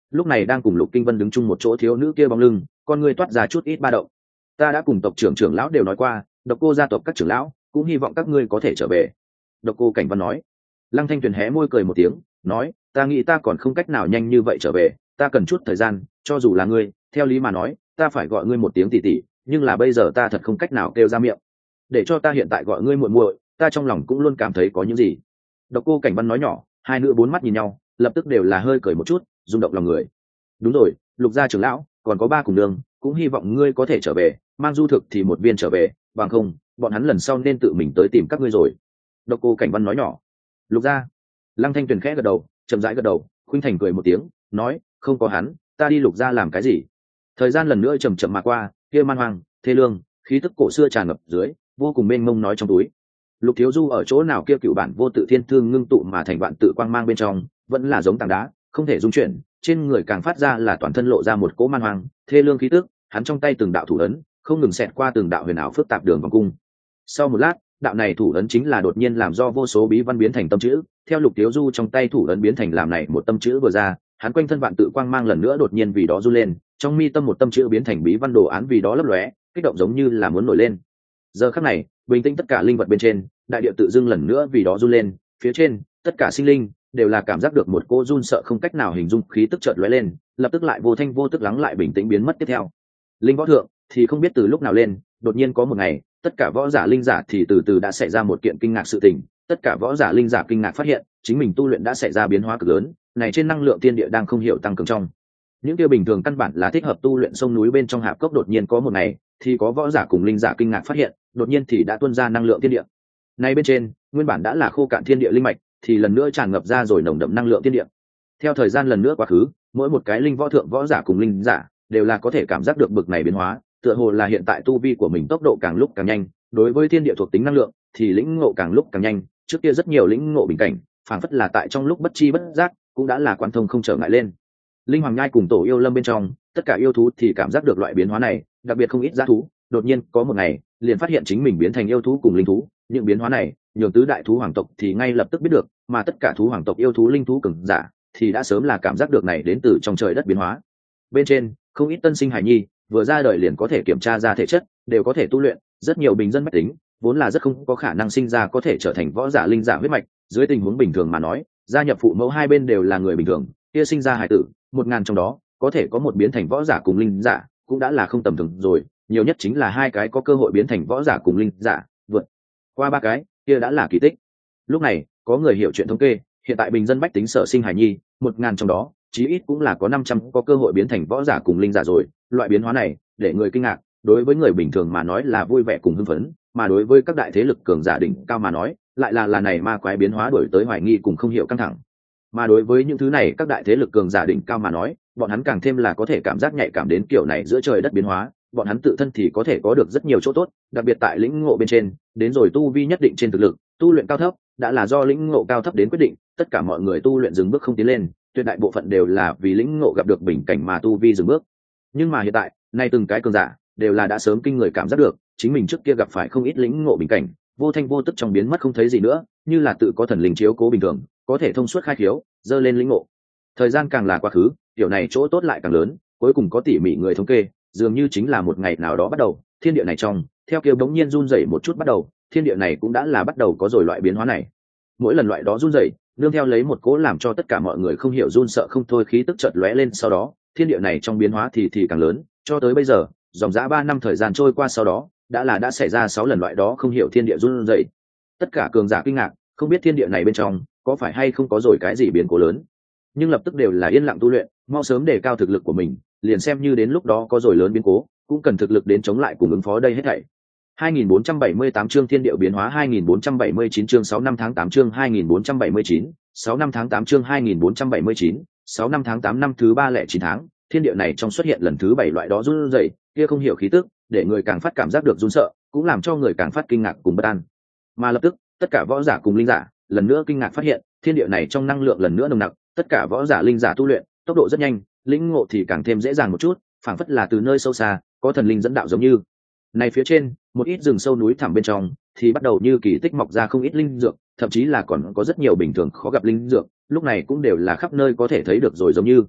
lúc này đang cùng Lục Kinh Vân đứng chung một chỗ thiếu nữ kia bóng lưng, con người toát ra chút ít ba động. Ta đã cùng tộc trưởng trưởng lão đều nói qua, Độc Cô gia tộc các trưởng lão cũng hy vọng các ngươi có thể trở về. Độc Cô Cảnh Văn nói. Lăng Thanh Tuyền hé môi cười một tiếng, nói, ta nghĩ ta còn không cách nào nhanh như vậy trở về, ta cần chút thời gian, cho dù là ngươi, theo lý mà nói, ta phải gọi ngươi một tiếng tỷ tỷ, nhưng là bây giờ ta thật không cách nào kêu ra miệng. Để cho ta hiện tại gọi ngươi muội muội, ta trong lòng cũng luôn cảm thấy có những gì. Độc Cô Cảnh Văn nói nhỏ, hai nữ bốn mắt nhìn nhau, lập tức đều là hơi cười một chút, rung động lòng người. Đúng rồi, Lục gia trưởng lão, còn có ba cùng đường, cũng hy vọng ngươi có thể trở về, mang du thực thì một viên trở về, bằng không, bọn hắn lần sau nên tự mình tới tìm các ngươi rồi. Độc Cô Cảnh Văn nói nhỏ. Lục gia. Lăng Thanh Tuyền khẽ gật đầu, chậm rãi gật đầu, khuynh thành cười một tiếng, nói, không có hắn, ta đi Lục gia làm cái gì? Thời gian lần nữa chậm chậm mà qua, kia man hoang, thê lương, khí tức cổ xưa tràn ngập dưới, vô cùng mênh mông nói trong túi. Lục Thiếu Du ở chỗ nào kia cựu bản vô tự thiên thương ngưng tụ mà thành vạn tự quang mang bên trong, vẫn là giống tảng đá, không thể dung chuyển, trên người càng phát ra là toàn thân lộ ra một cỗ man hoang, thê lương khí tức, hắn trong tay từng đạo thủ ấn, không ngừng xẹt qua từng đạo huyền ảo phức tạp đường vòng cung. Sau một lát, đạo này thủ ấn chính là đột nhiên làm do vô số bí văn biến thành tâm chữ, theo Lục Thiếu Du trong tay thủ ấn biến thành làm này một tâm chữ vừa ra, hắn quanh thân vạn tự quang mang lần nữa đột nhiên vì đó du lên, trong mi tâm một tâm chữ biến thành bí văn đồ án vì đó lấp lóe, kích động giống như là muốn nổi lên. Giờ khắc này, bình tĩnh tất cả linh vật bên trên, đại địa tự dưng lần nữa vì đó run lên, phía trên tất cả sinh linh đều là cảm giác được một cô run sợ không cách nào hình dung khí tức chợt lóe lên, lập tức lại vô thanh vô tức lắng lại bình tĩnh biến mất tiếp theo. Linh võ thượng thì không biết từ lúc nào lên, đột nhiên có một ngày, tất cả võ giả linh giả thì từ từ đã xảy ra một kiện kinh ngạc sự tình, tất cả võ giả linh giả kinh ngạc phát hiện, chính mình tu luyện đã xảy ra biến hóa cực lớn, này trên năng lượng thiên địa đang không hiểu tăng cường trong. Những kia bình thường căn bản là thích hợp tu luyện sông núi bên trong hạp cốc đột nhiên có một ngày, thì có võ giả cùng linh giả kinh ngạc phát hiện, đột nhiên thì đã tuôn ra năng lượng thiên địa. Này bên trên, nguyên bản đã là khô cạn thiên địa linh mạch, thì lần nữa tràn ngập ra rồi nồng đậm năng lượng thiên địa. Theo thời gian lần nữa quá khứ, mỗi một cái linh võ thượng võ giả cùng linh giả đều là có thể cảm giác được bực này biến hóa, tựa hồ là hiện tại tu vi của mình tốc độ càng lúc càng nhanh, đối với thiên địa thuộc tính năng lượng thì lĩnh ngộ càng lúc càng nhanh, trước kia rất nhiều lĩnh ngộ bình cảnh, phảng phất là tại trong lúc bất chi bất giác, cũng đã là quán thông không trở ngại lên. Linh Hoàng Nhai cùng Tổ Yêu Lâm bên trong, tất cả yêu thú thì cảm giác được loại biến hóa này, đặc biệt không ít dã thú, đột nhiên có một ngày, liền phát hiện chính mình biến thành yêu thú cùng linh thú, những biến hóa này, nhường tứ đại thú hoàng tộc thì ngay lập tức biết được, mà tất cả thú hoàng tộc yêu thú linh thú cường giả thì đã sớm là cảm giác được này đến từ trong trời đất biến hóa. Bên trên, không ít tân sinh hải nhi, vừa ra đời liền có thể kiểm tra ra thể chất, đều có thể tu luyện, rất nhiều bình dân bách tính, vốn là rất không có khả năng sinh ra có thể trở thành võ giả linh giả huyết mạch, dưới tình huống bình thường mà nói, gia nhập phụ mẫu hai bên đều là người bình thường, kia sinh ra hải tử, một ngàn trong đó, có thể có một biến thành võ giả cùng linh giả, cũng đã là không tầm thường rồi, nhiều nhất chính là hai cái có cơ hội biến thành võ giả cùng linh giả, vượt qua ba cái, kia đã là kỳ tích. Lúc này, có người hiểu chuyện thống kê, hiện tại bình dân bách tính sở sinh hải nhi, một ngàn trong đó, chí ít cũng là có năm trăm có cơ hội biến thành võ giả cùng linh giả rồi, loại biến hóa này, để người kinh ngạc, đối với người bình thường mà nói là vui vẻ cùng hưng phấn, mà đối với các đại thế lực cường giả đỉnh cao mà nói, lại là là này ma quái biến hóa đổi tới hoài nghi cùng không hiểu căng thẳng. Mà đối với những thứ này các đại thế lực cường giả đỉnh cao mà nói, bọn hắn càng thêm là có thể cảm giác nhạy cảm đến kiểu này giữa trời đất biến hóa, bọn hắn tự thân thì có thể có được rất nhiều chỗ tốt, đặc biệt tại lĩnh ngộ bên trên, đến rồi tu vi nhất định trên thực lực, tu luyện cao thấp, đã là do lĩnh ngộ cao thấp đến quyết định, tất cả mọi người tu luyện dừng bước không tiến lên, tuyệt đại bộ phận đều là vì lĩnh ngộ gặp được bình cảnh mà tu vi dừng bước. Nhưng mà hiện tại, nay từng cái cường giả đều là đã sớm kinh người cảm giác được, chính mình trước kia gặp phải không ít lĩnh ngộ bình cảnh, vô thanh vô tức trong biến mất không thấy gì nữa, như là tự có thần linh chiếu cố bình thường, có thể thông suốt khai khiếu, dơ lên lĩnh ngộ. Thời gian càng là quá khứ, kiểu này chỗ tốt lại càng lớn, cuối cùng có tỉ mỉ người thống kê, dường như chính là một ngày nào đó bắt đầu, thiên địa này trong, theo kiểu bỗng nhiên run rẩy một chút bắt đầu, thiên địa này cũng đã là bắt đầu có rồi loại biến hóa này. Mỗi lần loại đó run rẩy, nương theo lấy một cỗ làm cho tất cả mọi người không hiểu run sợ không thôi khí tức chợt lóe lên, sau đó, thiên địa này trong biến hóa thì thì càng lớn, cho tới bây giờ, dòng dã ba năm thời gian trôi qua sau đó, đã là đã xảy ra sáu lần loại đó không hiểu thiên địa run rẩy. Tất cả cường giả kinh ngạc, không biết thiên địa này bên trong có phải hay không có rồi cái gì biến cố lớn, nhưng lập tức đều là yên lặng tu luyện, mau sớm đề cao thực lực của mình, liền xem như đến lúc đó có rồi lớn biến cố, cũng cần thực lực đến chống lại cùng ứng phó đây hết thảy. hai nghìn bốn trăm bảy mươi tám chương thiên địa biến hóa, hai nghìn bốn trăm bảy mươi chín chương sáu năm tháng tám chương hai nghìn bốn trăm bảy mươi chín, sáu năm tháng tám chương hai nghìn bốn trăm bảy mươi chín, sáu năm tháng tám năm thứ ba lẻ chín tháng, thiên địa này trong xuất hiện lần thứ bảy loại đó run rẩy, kia không hiểu khí tức, để người càng phát cảm giác được run sợ, cũng làm cho người càng phát kinh ngạc cùng bất an. Mà lập tức, tất cả võ giả cùng linh giả, lần nữa kinh ngạc phát hiện, thiên địa này trong năng lượng lần nữa nồng nặc, tất cả võ giả linh giả tu luyện, tốc độ rất nhanh, lĩnh ngộ thì càng thêm dễ dàng một chút, phảng phất là từ nơi sâu xa, có thần linh dẫn đạo giống như. Này phía trên, một ít rừng sâu núi thẳm bên trong, thì bắt đầu như kỳ tích mọc ra không ít linh dược, thậm chí là còn có rất nhiều bình thường khó gặp linh dược, lúc này cũng đều là khắp nơi có thể thấy được rồi giống như.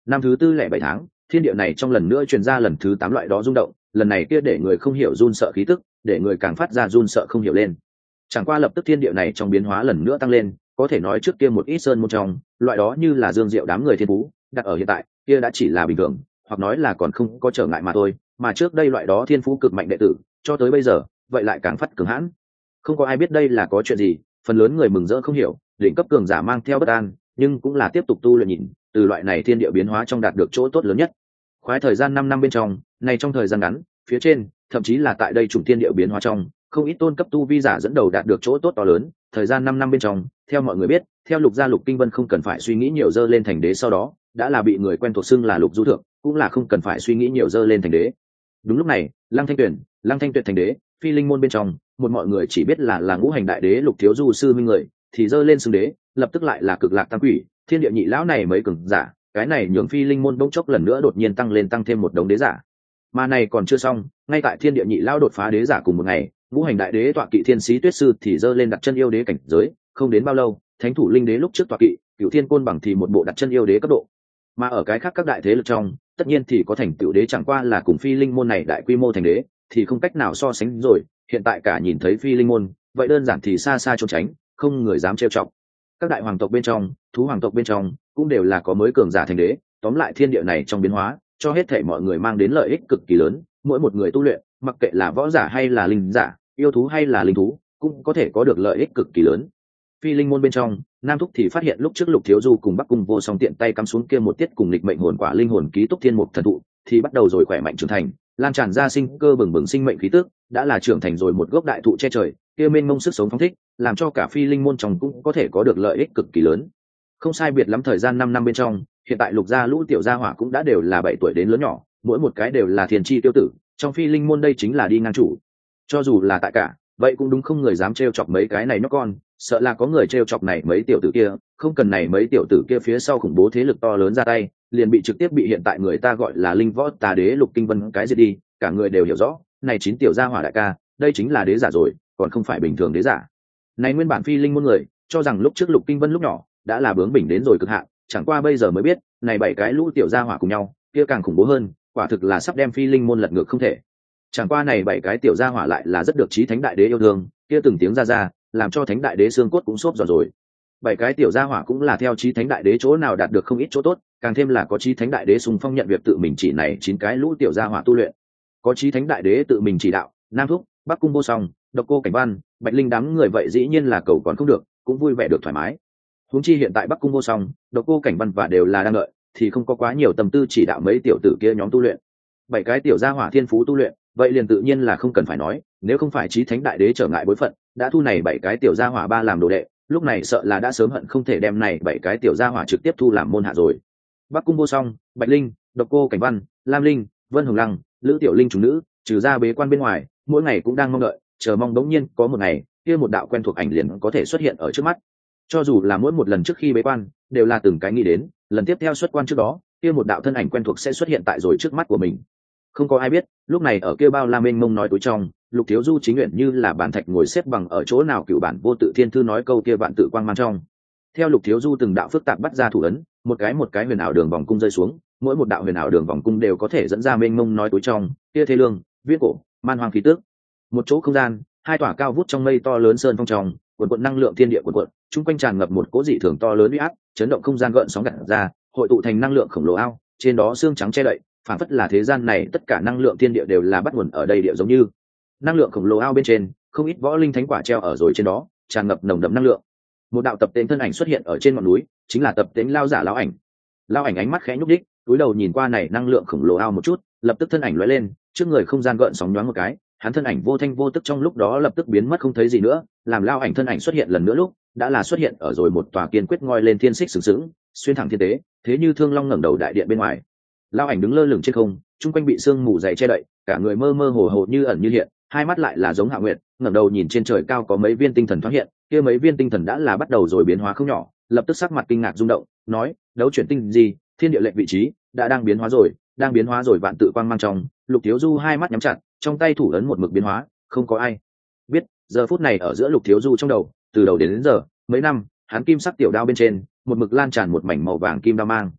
năm thứ tư lẻ bảy tháng, thiên địa này trong lần nữa truyền ra lần thứ tám loại đó rung động, lần này kia để người không hiểu run sợ khí tức, để người càng phát ra run sợ không hiểu lên. Chẳng qua lập tức thiên địa này trong biến hóa lần nữa tăng lên, có thể nói trước kia một ít sơn môn trong, loại đó như là dương diệu đám người thiên phú, đặt ở hiện tại, kia đã chỉ là bình thường, hoặc nói là còn không có trở ngại mà thôi, mà trước đây loại đó thiên phú cực mạnh đệ tử, cho tới bây giờ, vậy lại càng phát cường hãn. Không có ai biết đây là có chuyện gì, phần lớn người mừng rỡ không hiểu, đỉnh cấp cường giả mang theo bất an, nhưng cũng là tiếp tục tu luyện nhìn, từ loại này thiên địa biến hóa trong đạt được chỗ tốt lớn nhất. Khoái thời gian năm năm bên trong, này trong thời gian ngắn, phía trên, thậm chí là tại đây chủng thiên địa biến hóa trong, không ít tôn cấp tu vi giả dẫn đầu đạt được chỗ tốt to lớn, thời gian năm năm bên trong, theo mọi người biết, theo Lục gia Lục Kinh Vân không cần phải suy nghĩ nhiều dơ lên thành đế sau đó, đã là bị người quen thuộc xưng là Lục Du Thượng, cũng là không cần phải suy nghĩ nhiều dơ lên thành đế. Đúng lúc này, Lăng Thanh Tuyển, Lăng Thanh Tuyệt thành đế, Phi Linh môn bên trong, một mọi người chỉ biết là là ngũ hành đại đế Lục Thiếu Du sư minh người, thì dơ lên xưng đế, lập tức lại là cực lạc tam quỷ, thiên địa nhị lão này mấy cường giả, cái này nhường Phi Linh môn bỗng chốc lần nữa đột nhiên tăng lên tăng thêm một đống đế giả. Mà này còn chưa xong, ngay tại thiên địa nhị lão đột phá đế giả cùng một ngày, ngũ hành đại đế tọa kỵ thiên sĩ tuyết sư thì dơ lên đặt chân yêu đế cảnh giới, không đến bao lâu, thánh thủ linh đế lúc trước tọa kỵ, cửu thiên côn bằng thì một bộ đặt chân yêu đế cấp độ. Mà ở cái khác các đại thế lực trong, tất nhiên thì có thành tựu đế chẳng qua là cùng Phi Linh môn này đại quy mô thành đế, thì không cách nào so sánh rồi, hiện tại cả nhìn thấy Phi Linh môn, vậy đơn giản thì xa xa trốn tránh, không người dám trêu chọc. Các đại hoàng tộc bên trong, thú hoàng tộc bên trong, cũng đều là có mới cường giả thành đế, tóm lại thiên địa này trong biến hóa, cho hết thảy mọi người mang đến lợi ích cực kỳ lớn, mỗi một người tu luyện, mặc kệ là võ giả hay là linh giả, yêu thú hay là linh thú, cũng có thể có được lợi ích cực kỳ lớn. Phi Linh môn bên trong, Nam Thúc thì phát hiện lúc trước Lục Thiếu Du cùng Bắc Cung Vô Song tiện tay cắm xuống kia một tiết cùng lịch mệnh hồn quả linh hồn ký túc thiên mục thần thụ, thì bắt đầu rồi khỏe mạnh trưởng thành, lan tràn ra sinh cơ bừng bừng sinh mệnh khí tức, đã là trưởng thành rồi một gốc đại thụ che trời, kia mênh mông sức sống phóng thích, làm cho cả Phi Linh môn trong cũng có thể có được lợi ích cực kỳ lớn. Không sai biệt lắm thời gian năm năm bên trong, hiện tại Lục gia lũ tiểu gia hỏa cũng đã đều là bảy tuổi đến lớn nhỏ, mỗi một cái đều là thiên chi tiêu tử, trong Phi Linh môn đây chính là đi ngang chủ. Cho dù là tại cả, vậy cũng đúng không người dám trêu chọc mấy cái này nhóc con, sợ là có người trêu chọc này mấy tiểu tử kia, không cần này mấy tiểu tử kia phía sau khủng bố thế lực to lớn ra tay, liền bị trực tiếp bị hiện tại người ta gọi là linh võ tà đế Lục Kinh Vân cái gì đi, cả người đều hiểu rõ, này chín tiểu gia hỏa đại ca, đây chính là đế giả rồi, còn không phải bình thường đế giả. Này nguyên bản Phi Linh môn người, cho rằng lúc trước Lục Kinh Vân lúc nhỏ đã là bướng bỉnh đến rồi cực hạn, chẳng qua bây giờ mới biết, này bảy cái lũ tiểu gia hỏa cùng nhau, kia càng khủng bố hơn, quả thực là sắp đem Phi Linh môn lật ngược không thể. Chẳng qua này bảy cái tiểu gia hỏa lại là rất được chí thánh đại đế yêu thương, kia từng tiếng ra ra, làm cho thánh đại đế xương cốt cũng xốp giòn rồi. Bảy cái tiểu gia hỏa cũng là theo chí thánh đại đế chỗ nào đạt được không ít chỗ tốt, càng thêm là có chí thánh đại đế xung phong nhận việc tự mình chỉ này chín cái lũ tiểu gia hỏa tu luyện. Có chí thánh đại đế tự mình chỉ đạo, Nam Thúc, Bắc Cung Vô Song, Độc Cô Cảnh Văn, Bạch Linh đám người vậy dĩ nhiên là cầu còn không được, cũng vui vẻ được thoải mái. Huống chi hiện tại Bắc Cung Vô Song, Độc Cô Cảnh Văn và đều là đang đợi, thì không có quá nhiều tâm tư chỉ đạo mấy tiểu tử kia nhóm tu luyện. Bảy cái tiểu gia hỏa thiên phú tu luyện, vậy liền tự nhiên là không cần phải nói, nếu không phải chí thánh đại đế trở ngại bối phận, đã thu này bảy cái tiểu gia hỏa ba làm đồ đệ, lúc này sợ là đã sớm hận không thể đem này bảy cái tiểu gia hỏa trực tiếp thu làm môn hạ rồi. Bắc Cung Vô Song, Bạch Linh, Độc Cô Cảnh Văn, Lam Linh, Vân Hồng Lăng, Lữ Tiểu Linh chúng nữ, trừ ra bế quan bên ngoài, mỗi ngày cũng đang mong đợi, chờ mong đống nhiên có một ngày, kia một đạo quen thuộc ảnh liền có thể xuất hiện ở trước mắt. Cho dù là mỗi một lần trước khi bế quan, đều là từng cái nghĩ đến, lần tiếp theo xuất quan trước đó, kia một đạo thân ảnh quen thuộc sẽ xuất hiện tại rồi trước mắt của mình. Không có ai biết, lúc này ở kia bao la mênh mông nói tối trong, Lục Thiếu Du chính nguyện như là bản thạch ngồi xếp bằng ở chỗ nào cựu bản vô tự thiên thư nói câu kia vạn tự quang mang trong. Theo Lục Thiếu Du từng đạo phức tạp bắt ra thủ ấn, một cái một cái huyền ảo đường vòng cung rơi xuống, mỗi một đạo huyền ảo đường vòng cung đều có thể dẫn ra mênh mông nói tối trong, kia thế lương, viễn cổ, man hoang khí tước. Một chỗ không gian, hai tòa cao vút trong mây to lớn sơn phong trong, cuộn cuộn năng lượng thiên địa cuộn cuộn, chung quanh tràn ngập một cỗ dị thường to lớn uy áp, chấn động không gian gợn sóng gặt ra, hội tụ thành năng lượng khổng lồ ao, trên đó xương trắng che đậy, phản phất là thế gian này tất cả năng lượng thiên địa đều là bắt nguồn ở đây địa giống như. Năng lượng khổng lồ ao bên trên, không ít võ linh thánh quả treo ở rồi trên đó, tràn ngập nồng đậm năng lượng. Một đạo tập tễnh thân ảnh xuất hiện ở trên ngọn núi, chính là tập tễnh lao giả lão ảnh. Lão ảnh ánh mắt khẽ nhúc đích, cúi đầu nhìn qua này năng lượng khổng lồ ao một chút, lập tức thân ảnh lóe lên, trước người không gian gợn sóng nhoáng một cái, hắn thân ảnh vô thanh vô tức trong lúc đó lập tức biến mất không thấy gì nữa, làm lão ảnh thân ảnh xuất hiện lần nữa lúc, đã là xuất hiện ở rồi một tòa kiên quyết ngoi lên thiên xích sừng sững, xuyên thẳng thiên tế, thế như thương long ngẩng đầu đại điện bên ngoài. Lão ảnh đứng lơ lửng trên không, trung quanh bị sương mù dày che đậy, cả người mơ mơ hồ hồ như ẩn như hiện, hai mắt lại là giống Hạ Nguyệt, ngẩng đầu nhìn trên trời cao có mấy viên tinh thần thoáng hiện, kia mấy viên tinh thần đã là bắt đầu rồi biến hóa không nhỏ, lập tức sắc mặt kinh ngạc rung động, nói: "Đấu chuyển tinh gì, thiên địa lệnh vị trí, đã đang biến hóa rồi, đang biến hóa rồi." Vạn tự quang mang trong, Lục Thiếu Du hai mắt nhắm chặt, trong tay thủ ấn một mực biến hóa, không có ai biết, giờ phút này ở giữa Lục Thiếu Du trong đầu, từ đầu đến, đến giờ, mấy năm, hắn kim sắc tiểu đao bên trên, một mực lan tràn một mảnh màu vàng kim đao mang.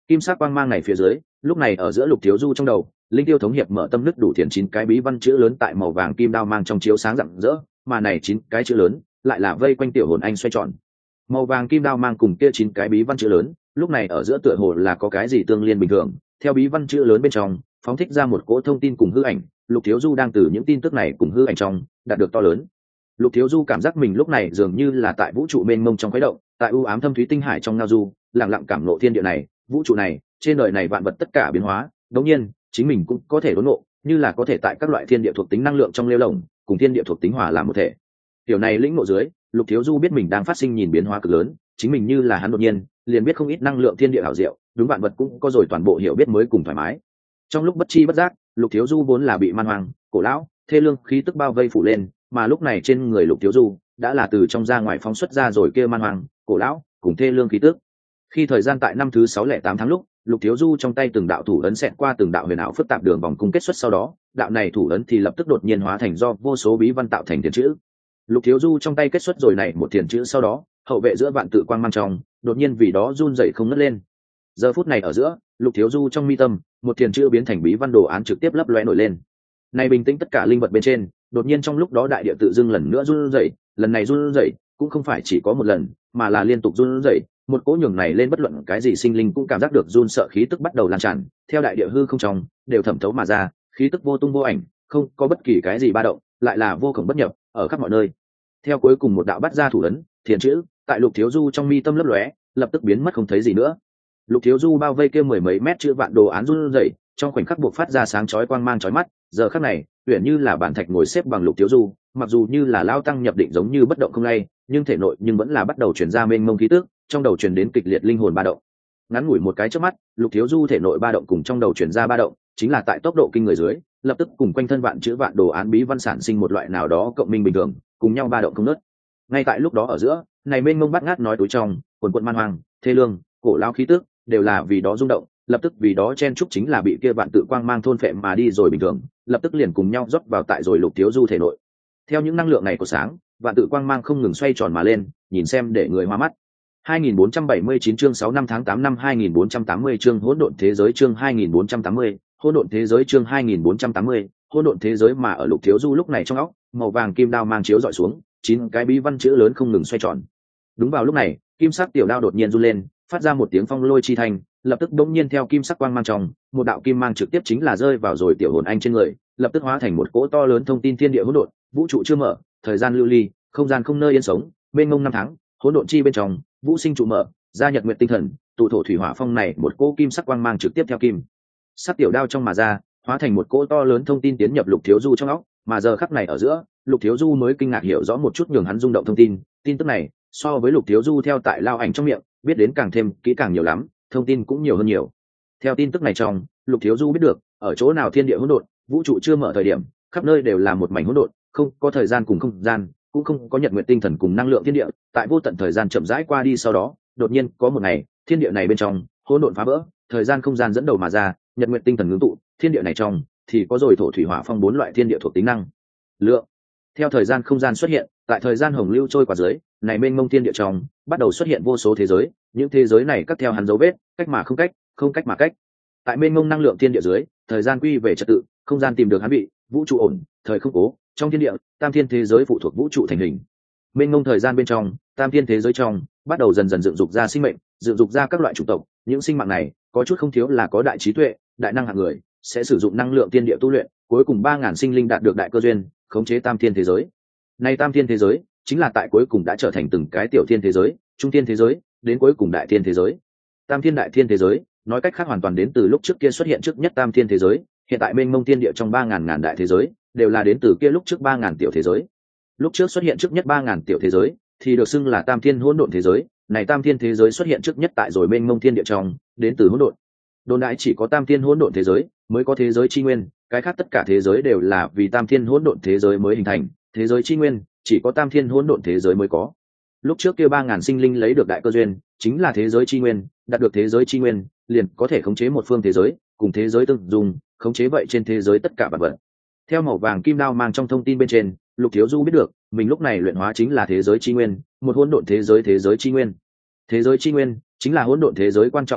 Kim sắc quang mang này phía dưới, lúc này ở giữa Lục Thiếu Du trong đầu, linh tiêu thống hiệp mở tâm nứt đủ thiền chín cái bí văn chữ lớn tại màu vàng kim đao mang trong chiếu sáng rạng rỡ, mà này chín cái chữ lớn lại là vây quanh tiểu hồn anh xoay tròn. Màu vàng kim đao mang cùng kia chín cái bí văn chữ lớn, lúc này ở giữa tựa hồ là có cái gì tương liên bình thường, theo bí văn chữ lớn bên trong, phóng thích ra một cỗ thông tin cùng hư ảnh, Lục Thiếu Du đang từ những tin tức này cùng hư ảnh trong đạt được to lớn. Lục Thiếu Du cảm giác mình lúc này dường như là tại vũ trụ mênh mông trong khuấy động, tại u ám thâm thúy tinh hải trong ngao du, lặng lặng cảm ngộ thiên địa này, vũ trụ này, trên đời này vạn vật tất cả biến hóa, đương nhiên, chính mình cũng có thể đốn ngộ, như là có thể tại các loại thiên địa thuộc tính năng lượng trong lêu lồng, cùng thiên địa thuộc tính hòa làm một thể. Điều này lĩnh ngộ dưới, Lục Thiếu Du biết mình đang phát sinh nhìn biến hóa cực lớn, chính mình như là hắn đột nhiên, liền biết không ít năng lượng thiên địa hảo diệu, đúng vạn vật cũng có rồi toàn bộ hiểu biết mới cùng thoải mái. Trong lúc bất chi bất giác, Lục Thiếu Du vốn là bị man hoang, cổ lão, thê lương khí tức bao vây phủ lên, mà lúc này trên người Lục Thiếu Du đã là từ trong ra ngoài phóng xuất ra rồi kia man hoang, cổ lão, cùng thê lương khí tức. Khi thời gian tại năm thứ sáu lẻ tám tháng lúc, Lục Thiếu Du trong tay từng đạo thủ ấn xẹt qua từng đạo huyền ảo phức tạp đường vòng cung kết xuất, sau đó, đạo này thủ ấn thì lập tức đột nhiên hóa thành do vô số bí văn tạo thành tiền chữ. Lục Thiếu Du trong tay kết xuất rồi này một tiền chữ, sau đó, hậu vệ giữa vạn tự quang mang trong, đột nhiên vì đó run rẩy không ngớt lên. Giờ phút này ở giữa, Lục Thiếu Du trong mi tâm, một tiền chữ biến thành bí văn đồ án trực tiếp lấp lóe nổi lên. Này bình tĩnh tất cả linh vật bên trên, đột nhiên trong lúc đó đại địa tự dưng lần nữa run rẩy, lần này run rẩy cũng không phải chỉ có một lần, mà là liên tục run rẩy, một cỗ nhường này lên bất luận cái gì sinh linh cũng cảm giác được run sợ khí tức bắt đầu lan tràn, theo đại địa hư không trong, đều thẩm thấu mà ra, khí tức vô tung vô ảnh, không có bất kỳ cái gì ba động, lại là vô cùng bất nhập, ở khắp mọi nơi. Theo cuối cùng một đạo bắt ra thủ ấn, thiền chữ, tại Lục Thiếu Du trong mi tâm lấp lóe, lập tức biến mất không thấy gì nữa. Lục Thiếu Du bao vây kia mười mấy mét chữ vạn đồ án run rẩy, trong khoảnh khắc buộc phát ra sáng chói quang mang chói mắt, giờ khắc này, uyển như là bản thạch ngồi xếp bằng Lục Thiếu Du, mặc dù như là lao tăng nhập định giống như bất động không lay, nhưng thể nội nhưng vẫn là bắt đầu truyền ra mênh mông khí tức, trong đầu truyền đến kịch liệt linh hồn ba động. Ngắn ngủi một cái chớp mắt, Lục Thiếu Du thể nội ba động cùng trong đầu truyền ra ba động, chính là tại tốc độ kinh người dưới, lập tức cùng quanh thân vạn chữ vạn đồ án bí văn sản sinh một loại nào đó cộng minh bình thường, cùng nhau ba động không ngớt. Ngay tại lúc đó ở giữa, này mênh mông bát ngát nói túi trong, quần quần man hoang, thê lương, cổ lao khí tức, đều là vì đó rung động, lập tức vì đó chen chúc chính là bị kia vạn tự quang mang thôn phệ mà đi rồi bình thường, lập tức liền cùng nhau rót vào tại rồi Lục Thiếu Du thể nội. Theo những năng lượng này của sáng, vạn tự quang mang không ngừng xoay tròn mà lên, nhìn xem để người hoa mắt. hai nghìn bốn trăm bảy mươi chín chương sáu năm tháng tám năm hai nghìn bốn trăm tám mươi chương hỗn độn thế giới chương hai nghìn bốn trăm tám mươi, hỗn độn thế giới chương hai nghìn bốn trăm tám mươi, hỗn độn thế giới mà ở Lục Thiếu Du lúc này trong óc, màu vàng kim đao mang chiếu dọi xuống, chín cái bí văn chữ lớn không ngừng xoay tròn. Đúng vào lúc này, kim sắc tiểu đao đột nhiên run lên, phát ra một tiếng phong lôi chi thành, lập tức bỗng nhiên theo kim sắc quang mang trong, một đạo kim mang trực tiếp chính là rơi vào rồi tiểu hồn anh trên người, lập tức hóa thành một cỗ to lớn thông tin thiên địa hỗn độn, vũ trụ chưa mở, thời gian lưu ly, không gian không nơi yên sống, mênh mông năm tháng, hỗn độn chi bên trong, vũ sinh trụ mở, ra nhật nguyện tinh thần, tụ thổ thủy hỏa phong này một cỗ kim sắc quang mang trực tiếp theo kim sắc tiểu đao trong mà ra, hóa thành một cỗ to lớn thông tin tiến nhập Lục Thiếu Du trong óc, mà giờ khắc này ở giữa, Lục Thiếu Du mới kinh ngạc hiểu rõ một chút nhường hắn rung động thông tin, tin tức này so với Lục Thiếu Du theo tại lao ảnh trong miệng biết đến càng thêm kỹ càng nhiều lắm, thông tin cũng nhiều hơn nhiều. Theo tin tức này trong, Lục Thiếu Du biết được, ở chỗ nào thiên địa hỗn độn, vũ trụ chưa mở thời điểm, khắp nơi đều là một mảnh hỗn độn, không có thời gian cùng không gian, cũng không có nhật nguyện tinh thần cùng năng lượng thiên địa, tại vô tận thời gian chậm rãi qua đi sau đó, đột nhiên có một ngày, thiên địa này bên trong, hỗn độn phá vỡ, thời gian không gian dẫn đầu mà ra, nhật nguyện tinh thần ngưng tụ, thiên địa này trong thì có rồi thổ thủy hỏa phong bốn loại thiên địa thuộc tính năng lượng. Theo thời gian không gian xuất hiện, tại thời gian hồng lưu trôi qua dưới, này mênh mông thiên địa trong bắt đầu xuất hiện vô số thế giới, những thế giới này cắt theo hắn dấu vết, cách mà không cách, không cách mà cách. Tại mênh mông năng lượng thiên địa dưới, thời gian quy về trật tự, không gian tìm được hắn vị, vũ trụ ổn, thời không cố, trong thiên địa, tam thiên thế giới phụ thuộc vũ trụ thành hình. Mênh mông thời gian bên trong, tam thiên thế giới trong bắt đầu dần dần dựng dục ra sinh mệnh, dựng dục ra các loại chủng tộc, những sinh mạng này có chút không thiếu là có đại trí tuệ, đại năng hạng người, sẽ sử dụng năng lượng thiên địa tu luyện, cuối cùng ba ngàn sinh linh đạt được đại cơ duyên, khống chế tam thiên thế giới. Này tam thiên thế giới chính là tại cuối cùng đã trở thành từng cái tiểu thiên thế giới, trung thiên thế giới, đến cuối cùng đại thiên thế giới. Tam thiên đại thiên thế giới, nói cách khác hoàn toàn đến từ lúc trước kia xuất hiện trước nhất tam thiên thế giới, hiện tại mênh mông thiên địa trong ba ngàn ngàn đại thế giới, đều là đến từ kia lúc trước ba ngàn tiểu thế giới. Lúc trước xuất hiện trước nhất ba ngàn tiểu thế giới, thì được xưng là tam thiên hỗn độn thế giới, này tam thiên thế giới xuất hiện trước nhất tại rồi mênh mông thiên địa trong, đến từ hỗn độn. Đồn đại chỉ có tam thiên hỗn độn thế giới mới có thế giới chi nguyên, cái khác tất cả thế giới đều là vì tam thiên hỗn độn thế giới mới hình thành, thế giới chi nguyên chỉ có tam thiên hỗn độn thế giới mới có. Lúc trước kia ba ngàn sinh linh lấy được đại cơ duyên, chính là thế giới chi nguyên, đạt được thế giới chi nguyên, liền có thể khống chế một phương thế giới, cùng thế giới tương dùng, khống chế vậy trên thế giới tất cả vật vật. Theo màu vàng kim đao mang trong thông tin bên trên, Lục Thiếu Du biết được, mình lúc này luyện hóa chính là thế giới chi nguyên, một hỗn độn thế giới thế giới chi nguyên. Thế giới chi nguyên chính là hỗn độn thế giới quan trọng nhất vật,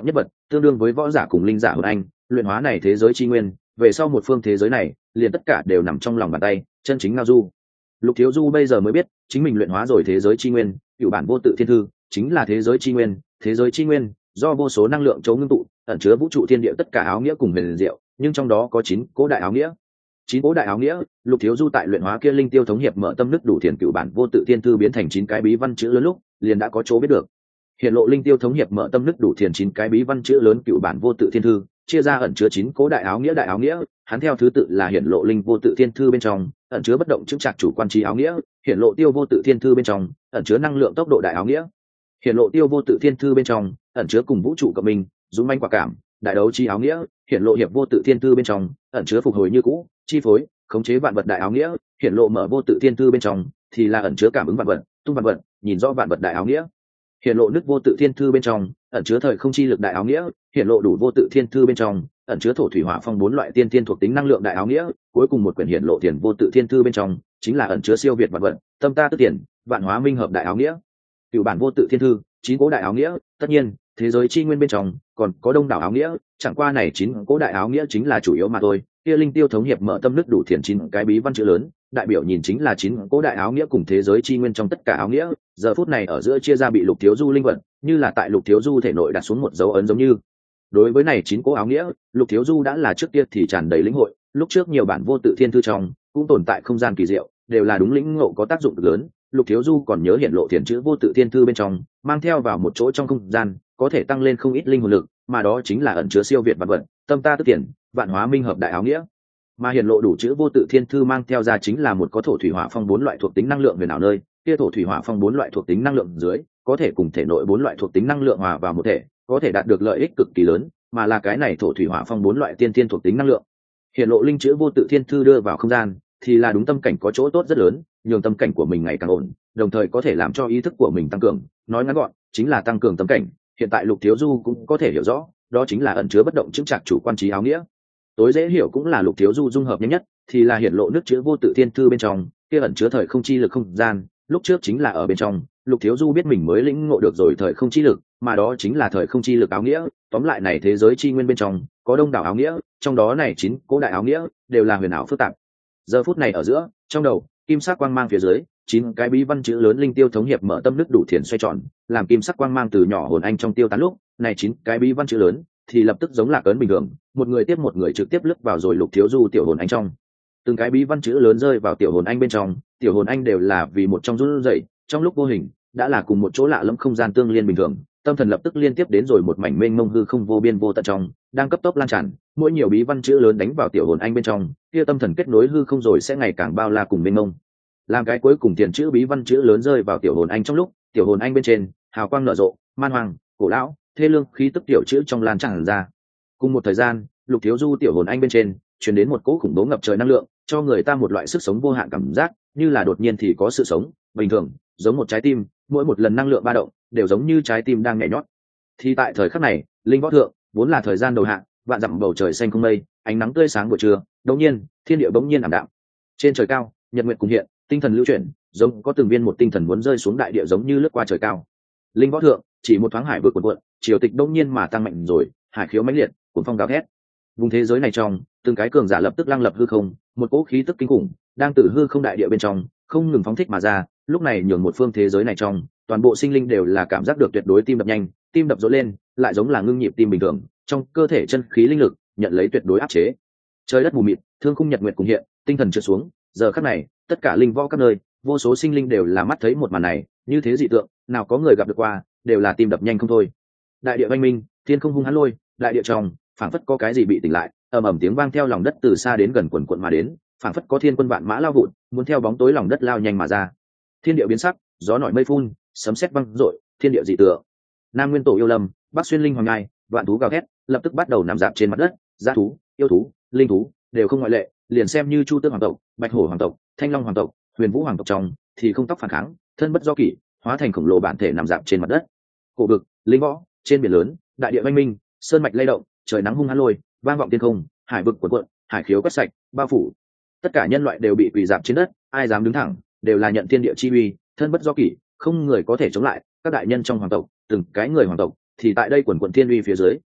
tương đương với võ giả cùng linh giả hồn anh, luyện hóa này thế giới chi nguyên, về sau một phương thế giới này liền tất cả đều nằm trong lòng bàn tay, chân chính ngao du. Lục Thiếu Du bây giờ mới biết chính mình luyện hóa rồi thế giới chi nguyên, cựu bản vô tự thiên thư chính là thế giới chi nguyên. Thế giới chi nguyên do vô số năng lượng chấu ngưng tụ, ẩn chứa vũ trụ thiên địa tất cả áo nghĩa cùng huyền diệu, nhưng trong đó có chín cố đại áo nghĩa. Chín cố đại áo nghĩa, Lục Thiếu Du tại luyện hóa kia linh tiêu thống hiệp mở tâm nước đủ thiền cựu bản vô tự thiên thư biến thành chín cái bí văn chữ lớn lúc, liền đã có chỗ biết được. Hiện lộ linh tiêu thống hiệp mở tâm nước đủ thiền chín cái bí văn chữ lớn cựu bản vô tự thiên thư, chia ra ẩn chứa chín cố đại áo nghĩa đại áo nghĩa, hắn theo thứ tự là hiện lộ linh vô tự thiên thư bên trong, ẩn chứa bất động chứng trạc chủ quan trí áo nghĩa, hiện lộ tiêu vô tự thiên thư bên trong, ẩn chứa năng lượng tốc độ đại áo nghĩa. Hiện lộ tiêu vô tự thiên thư bên trong, ẩn chứa cùng vũ trụ cộng minh, dũng manh quả cảm, đại đấu chi áo nghĩa, hiện lộ hiệp vô tự thiên thư bên trong, ẩn chứa phục hồi như cũ, chi phối, khống chế vạn vật đại áo nghĩa, hiện lộ mở vô tự thiên thư bên trong thì là ẩn chứa cảm ứng vạn vật, tung vạn vật, nhìn rõ vạn vật đại áo nghĩa. Hiện lộ nước vô tự thiên thư bên trong, ẩn chứa thời không chi lực đại áo nghĩa, hiện lộ đủ vô tự thiên thư bên trong, ẩn chứa thổ thủy hỏa phong bốn loại tiên thiên thuộc tính năng lượng đại áo nghĩa, cuối cùng một quyển hiện lộ tiền vô tự thiên thư bên trong, chính là ẩn chứa siêu việt vạn vật, tâm ta tức tiền, vạn hóa minh hợp đại áo nghĩa. Cựu bản vô tự thiên thư, chín cố đại áo nghĩa, tất nhiên, thế giới chi nguyên bên trong còn có đông đảo áo nghĩa, chẳng qua này chín cố đại áo nghĩa chính là chủ yếu mà thôi. Kia linh tiêu thống hiệp mở tâm nước đủ thiền chín cái bí văn chữ lớn, đại biểu nhìn chính là chín cố đại áo nghĩa cùng thế giới chi nguyên trong tất cả áo nghĩa, giờ phút này ở giữa chia ra bị Lục Thiếu Du linh vật, như là tại Lục Thiếu Du thể nội đặt xuống một dấu ấn giống như. Đối với này chín cố áo nghĩa, Lục Thiếu Du đã là trước kia thì tràn đầy lĩnh hội, lúc trước nhiều bản vô tự thiên thư trong cũng tồn tại không gian kỳ diệu, đều là đúng lĩnh ngộ có tác dụng lớn. Lục Thiếu Du còn nhớ hiện lộ thiền chữ vô tự thiên thư bên trong, mang theo vào một chỗ trong không gian, có thể tăng lên không ít linh hồn lực, mà đó chính là ẩn chứa siêu việt vạn vật, tâm ta tức tiền, vạn hóa minh hợp đại áo nghĩa. Mà hiện lộ đủ chữ vô tự thiên thư mang theo ra chính là một có thổ thủy hỏa phong bốn loại thuộc tính năng lượng huyền ảo nơi, kia thổ thủy hỏa phong bốn loại thuộc tính năng lượng dưới, có thể cùng thể nội bốn loại thuộc tính năng lượng hòa vào một thể, có thể đạt được lợi ích cực kỳ lớn, mà là cái này thổ thủy hỏa phong bốn loại tiên tiên thuộc tính năng lượng. Hiện lộ linh chữ vô tự thiên thư đưa vào không gian, thì là đúng tâm cảnh có chỗ tốt rất lớn, nhường tâm cảnh của mình ngày càng ổn, đồng thời có thể làm cho ý thức của mình tăng cường, nói ngắn gọn, chính là tăng cường tâm cảnh. Hiện tại Lục Thiếu Du cũng có thể hiểu rõ, đó chính là ẩn chứa bất động chứng trạc chủ quan trí áo nghĩa. Tối dễ hiểu cũng là Lục Thiếu Du dung hợp nhanh nhất, thì là hiện lộ nước chữ vô tự thiên thư bên trong, kia ẩn chứa thời không chi lực không gian, lúc trước chính là ở bên trong, Lục Thiếu Du biết mình mới lĩnh ngộ được rồi thời không chi lực, mà đó chính là thời không chi lực áo nghĩa, tóm lại này thế giới chi nguyên bên trong có đông đảo áo nghĩa, trong đó này chín cố đại áo nghĩa đều là huyền ảo phức tạp. Giờ phút này ở giữa, trong đầu, kim sắc quang mang phía dưới, chín cái bí văn chữ lớn linh tiêu thống hiệp mở tâm nước đủ thiền xoay tròn, làm kim sắc quang mang từ nhỏ hồn anh trong tiêu tán lúc, này chín cái bí văn chữ lớn thì lập tức giống lạc ấn bình thường, một người tiếp một người trực tiếp lướt vào rồi Lục Thiếu Du tiểu hồn anh trong. Từng cái bí văn chữ lớn rơi vào tiểu hồn anh bên trong, tiểu hồn anh đều là vì một trong run rẩy, trong lúc vô hình đã là cùng một chỗ lạ lẫm không gian tương liên bình thường, tâm thần lập tức liên tiếp đến rồi một mảnh mênh mông hư không vô biên vô tận trong, đang cấp tốc lan tràn, mỗi nhiều bí văn chữ lớn đánh vào tiểu hồn anh bên trong, kia tâm thần kết nối hư không rồi sẽ ngày càng bao la cùng mênh mông. Làm cái cuối cùng tiền chữ bí văn chữ lớn rơi vào tiểu hồn anh trong lúc, tiểu hồn anh bên trên hào quang nở rộ, man hoàng, cổ lão, thê lương khí tức tiểu chữ trong lan tràn ra. Cùng một thời gian, Lục Thiếu Du tiểu hồn anh bên trên truyền đến một cỗ khủng bố ngập trời năng lượng, cho người ta một loại sức sống vô hạn cảm giác, như là đột nhiên thì có sự sống, bình thường, giống một trái tim, mỗi một lần năng lượng ba động đều giống như trái tim đang nhảy nhót. Thì tại thời khắc này, linh võ thượng, vốn là thời gian đầu hạ, vạn dặm bầu trời xanh không mây, ánh nắng tươi sáng buổi trưa, đột nhiên, thiên địa bỗng nhiên ảm đạm. Trên trời cao, nhật nguyệt cùng hiện, tinh thần lưu chuyển, giống có từng viên một tinh thần muốn rơi xuống đại địa giống như lướt qua trời cao. Linh võ thượng, chỉ một thoáng hải vượt cuộn cuộn, triều tịch đông nhiên mà tăng mạnh rồi, hải khiếu mãnh liệt, cuồng phong gào thét. Vùng thế giới này trong, từng cái cường giả lập tức lăng lập hư không, một cỗ khí tức kinh khủng đang từ hư không đại địa bên trong không ngừng phóng thích mà ra, lúc này nhường một phương thế giới này trong, toàn bộ sinh linh đều là cảm giác được tuyệt đối tim đập nhanh, tim đập rộn lên, lại giống là ngưng nhịp tim bình thường, trong cơ thể chân khí linh lực nhận lấy tuyệt đối áp chế. Trời đất mù mịt, thương khung nhật nguyệt cùng hiện, tinh thần trượt xuống, giờ khắc này, tất cả linh võ các nơi, vô số sinh linh đều là mắt thấy một màn này, như thế dị tượng, nào có người gặp được qua, đều là tim đập nhanh không thôi. Đại địa oanh minh, thiên không hung hãn lôi, đại địa trong, phảng phất có cái gì bị tỉnh lại, ầm ầm tiếng vang theo lòng đất từ xa đến gần quần quận mà đến, phảng phất có thiên quân vạn mã lao vụn, muốn theo bóng tối lòng đất lao nhanh mà ra. Thiên địa biến sắc, gió nổi mây phun, sấm sét vang rội, thiên địa dị tượng. Nam nguyên tổ yêu lâm, bắc xuyên linh hoàng ngai, vạn thú gào thét, lập tức bắt đầu nằm dạp trên mặt đất, dã thú, yêu thú, linh thú đều không ngoại lệ, liền xem như Chu Tước hoàng tộc, Bạch Hổ hoàng tộc, Thanh Long hoàng tộc, Huyền Vũ hoàng tộc trong thì không tóc phản kháng, thân bất do kỷ, hóa thành khổng lồ bản thể nằm dạp trên mặt đất. Cổ vực, linh võ, trên biển lớn, đại địa oanh minh, sơn mạch lay động, trời nắng hung hãn lôi, vang vọng thiên không, hải vực cuộn cuộn, hải khiếu quét sạch, bao phủ. Tất cả nhân loại đều bị quỳ dạp trên đất, ai dám đứng thẳng, đều là nhận thiên địa chi uy, thân bất do kỷ, không người có thể chống lại. Các đại nhân trong hoàng tộc, từng cái người hoàng tộc, thì tại đây quần quần thiên uy phía dưới,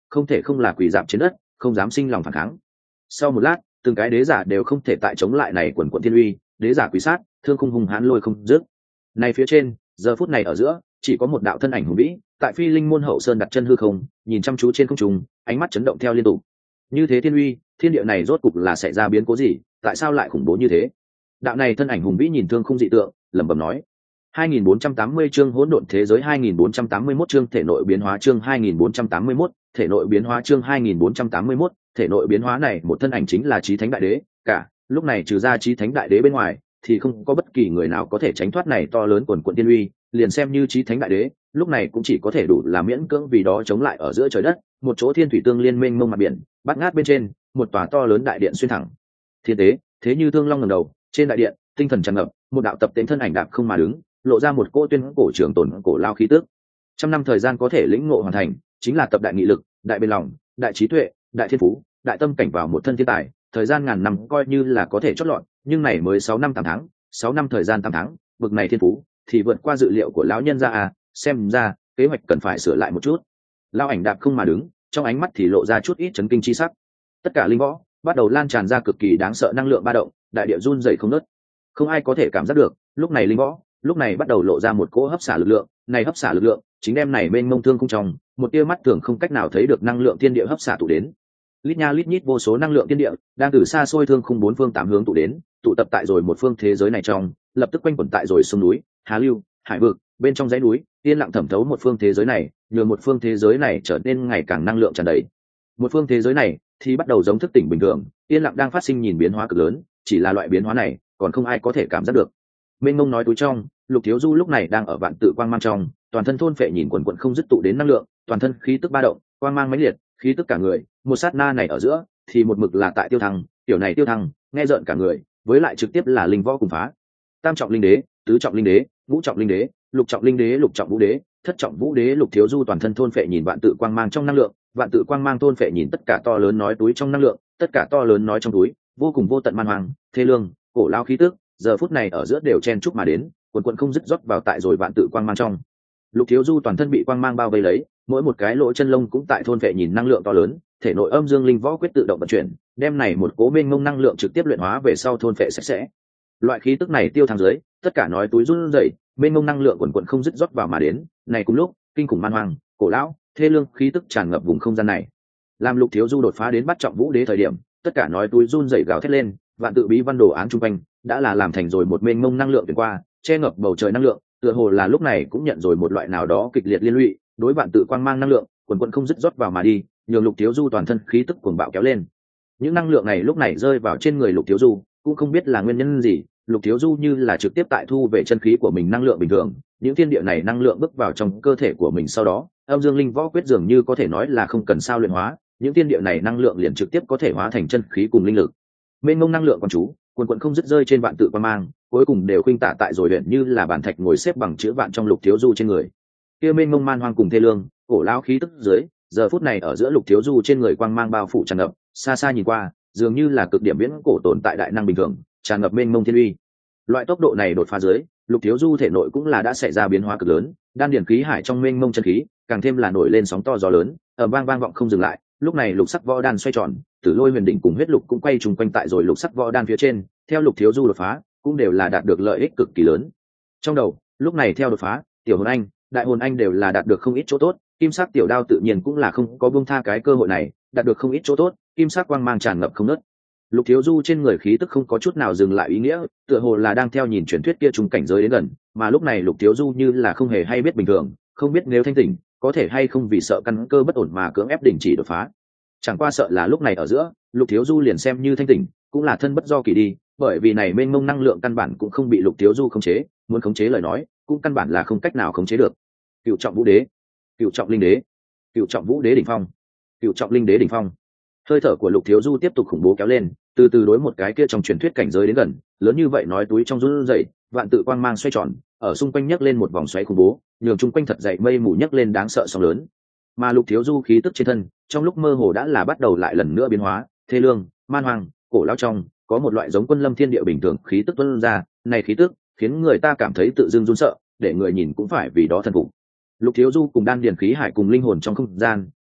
không thể không là quỳ dạp trên đất, không dám sinh lòng phản kháng. Sau một lát, từng cái đế giả đều không thể tại chống lại này quần quận thiên uy, đế giả quỳ sát, thương khung hùng hãn lôi không dứt. Này phía trên, giờ phút này ở giữa, chỉ có một đạo thân ảnh hùng vĩ, tại Phi Linh môn hậu sơn đặt chân hư không, nhìn chăm chú trên không trung, ánh mắt chấn động theo liên tục. Như thế thiên uy, thiên địa này rốt cục là xảy ra biến cố gì, tại sao lại khủng bố như thế? Đạo này thân ảnh hùng vĩ nhìn thương khung dị tượng, lẩm bẩm nói. hai nghìn bốn trăm tám mươi chương hỗn độn thế giới hai nghìn bốn trăm tám mươi mốt chương thể nội biến hóa chương hai nghìn bốn trăm tám mươi mốt, thể nội biến hóa chương hai nghìn bốn trăm tám mươi mốt, thể nội biến hóa này một thân ảnh chính là Chí Thánh Đại Đế, cả, lúc này trừ ra Chí Thánh Đại Đế bên ngoài, thì không có bất kỳ người nào có thể tránh thoát này to lớn quần quần tiên uy, liền xem như Chí Thánh Đại Đế, lúc này cũng chỉ có thể đủ là miễn cưỡng vì đó chống lại ở giữa trời đất, một chỗ thiên thủy tương liên mênh mông mặt biển, bát ngát bên trên, một tòa to lớn đại điện xuyên thẳng. Thiên tế, thế như thương long ngẩng đầu, trên đại điện, tinh thần tràn ngập, một đạo tập tễnh thân ảnh đạp không mà đứng, lộ ra một cỗ tuyên cổ trường tồn cổ lao khí tức. Trăm năm thời gian có thể lĩnh ngộ hoàn thành, chính là tập đại nghị lực, đại bền lòng, đại trí tuệ, đại thiên phú, đại tâm cảnh vào một thân thiên tài, thời gian ngàn năm coi như là có thể chót lọt, nhưng này mới sáu năm tám tháng, sáu năm thời gian tám tháng, bực này thiên phú thì vượt qua dự liệu của lão nhân gia à, xem ra kế hoạch cần phải sửa lại một chút. Lão ảnh đạp không mà đứng, trong ánh mắt thì lộ ra chút ít chấn kinh chi sắc. Tất cả linh võ bắt đầu lan tràn ra cực kỳ đáng sợ năng lượng ba động, đại địa run rẩy không ngớt. Không ai có thể cảm giác được, lúc này linh võ, lúc này bắt đầu lộ ra một cỗ hấp xả lực lượng, này hấp xả lực lượng, chính đem này bên mông thương không trong, một tia mắt thường không cách nào thấy được năng lượng thiên địa hấp xả tụ đến. Lít nha lít nhít vô số năng lượng thiên địa đang từ xa xôi thương khung bốn phương tám hướng tụ đến, tụ tập tại rồi một phương thế giới này trong, lập tức quanh quẩn tại rồi sông núi, hà lưu, hải vực, bên trong dãy núi, yên lặng thẩm thấu một phương thế giới này, nhường một phương thế giới này trở nên ngày càng năng lượng tràn đầy. Một phương thế giới này thì bắt đầu giống thức tỉnh bình thường, yên lặng đang phát sinh nhìn biến hóa cực lớn, chỉ là loại biến hóa này, còn không ai có thể cảm giác được. Mênh mông nói túi trong, Lục Thiếu Du lúc này đang ở vạn tự quang mang trong, toàn thân thôn phệ nhìn quần quần không dứt tụ đến năng lượng, toàn thân khí tức ba động, quang mang mãnh liệt, khí tức cả người, một sát na này ở giữa, thì một mực là tại tiêu thăng, tiểu này tiêu thăng, nghe rợn cả người, với lại trực tiếp là linh võ cùng phá. Tam trọng linh đế, tứ trọng linh đế, ngũ trọng linh đế, lục trọng linh đế, lục trọng vũ đế, thất trọng vũ đế, Lục Thiếu Du toàn thân thôn phệ nhìn vạn tự quang mang trong năng lượng, vạn tự quang mang thôn phệ nhìn tất cả to lớn nói túi trong năng lượng, tất cả to lớn nói trong túi, vô cùng vô tận man hoang, thê lương, cổ lao khí tức, giờ phút này ở giữa đều chen chúc mà đến, quần quần không dứt rót vào tại rồi vạn tự quang mang trong. Lục Thiếu Du toàn thân bị quang mang bao vây lấy, mỗi một cái lỗ chân lông cũng tại thôn vệ nhìn năng lượng to lớn, thể nội âm dương linh võ quyết tự động vận chuyển, đem này một cố mênh mông năng lượng trực tiếp luyện hóa về sau thôn vệ sạch sẽ. Loại khí tức này tiêu thăng dưới, tất cả nói túi run rẩy, mênh mông năng lượng quần quần không dứt rót vào mà đến, này cùng lúc, kinh khủng man hoang, cổ lão, thê lương khí tức tràn ngập vùng không gian này. Làm Lục Thiếu Du đột phá đến bắt trọng vũ đế thời điểm, tất cả nói túi run rẩy gào thét lên, vạn tự bí văn đồ án trung quanh đã là làm thành rồi một mênh mông năng lượng tuyển qua, che ngập bầu trời năng lượng, tựa hồ là lúc này cũng nhận rồi một loại nào đó kịch liệt liên lụy, đối vạn tự quang mang năng lượng, quần quần không dứt rót vào mà đi, nhường Lục Thiếu Du toàn thân khí tức cuồng bạo kéo lên. Những năng lượng này lúc này rơi vào trên người Lục Thiếu Du, cũng không biết là nguyên nhân gì, Lục Thiếu Du như là trực tiếp tại thu về chân khí của mình năng lượng bình thường, những thiên địa này năng lượng bước vào trong cơ thể của mình sau đó, âm dương linh võ quyết dường như có thể nói là không cần sao luyện hóa, những thiên địa này năng lượng liền trực tiếp có thể hóa thành chân khí cùng linh lực. Mênh mông năng lượng quan chú, quần quần không dứt rơi trên vạn tự quang mang, cuối cùng đều khuynh tả tại rồi huyện như là bản thạch ngồi xếp bằng chữ vạn trong Lục Thiếu Du trên người. Kia mênh mông man hoang cùng thê lương, cổ lão khí tức dưới, giờ phút này ở giữa Lục Thiếu Du trên người quang mang bao phủ tràn ngập, xa xa nhìn qua, dường như là cực điểm viễn cổ tồn tại đại năng bình thường, tràn ngập mênh mông thiên uy. Loại tốc độ này đột phá dưới, Lục Thiếu Du thể nội cũng là đã xảy ra biến hóa cực lớn, đan điển khí hải trong mênh mông chân khí, càng thêm là nổi lên sóng to gió lớn, ở vang vang vọng không dừng lại. Lúc này lục sắc võ đan xoay tròn, Tử Lôi Huyền Đỉnh cùng huyết lục cũng quay trùng quanh tại rồi lục sắc võ đan phía trên, theo Lục Thiếu Du đột phá, cũng đều là đạt được lợi ích cực kỳ lớn. Trong đầu, lúc này theo đột phá, tiểu hồn anh, đại hồn anh đều là đạt được không ít chỗ tốt, kim sắc tiểu đao tự nhiên cũng là không có buông tha cái cơ hội này, đạt được không ít chỗ tốt, kim sắc quang mang tràn ngập không ngớt. Lục Thiếu Du trên người khí tức không có chút nào dừng lại ý nghĩa, tựa hồ là đang theo nhìn truyền thuyết kia trùng cảnh giới đến gần, mà lúc này Lục Thiếu Du như là không hề hay biết bình thường, không biết nếu thanh tỉnh, có thể hay không vì sợ căn cơ bất ổn mà cưỡng ép đình chỉ đột phá. Chẳng qua sợ là lúc này ở giữa, Lục Thiếu Du liền xem như thanh tỉnh, cũng là thân bất do kỳ đi, bởi vì này mênh mông năng lượng căn bản cũng không bị Lục Thiếu Du khống chế, muốn khống chế lời nói, cũng căn bản là không cách nào khống chế được. Cựu trọng vũ đế, cựu trọng linh đế, cựu trọng vũ đế đỉnh phong, cựu trọng linh đế đỉnh phong. Hơi thở của Lục Thiếu Du tiếp tục khủng bố kéo lên, từ từ đối một cái kia trong truyền thuyết cảnh giới đến gần, lớn như vậy nói túi trong run rẩy, vạn tự quang mang xoay tròn, ở xung quanh nhấc lên một vòng xoáy khủng bố, nhường chung quanh thật dậy mây mù nhấc lên đáng sợ sóng lớn. Mà Lục Thiếu Du khí tức trên thân, trong lúc mơ hồ đã là bắt đầu lại lần nữa biến hóa, thê lương, man hoang, cổ lão trong, có một loại giống quân lâm thiên địa bình thường khí tức tuôn ra, này khí tức khiến người ta cảm thấy tự dưng run sợ, để người nhìn cũng phải vì đó thần phục. Lục Thiếu Du cùng đan điền khí hải cùng linh hồn trong không gian,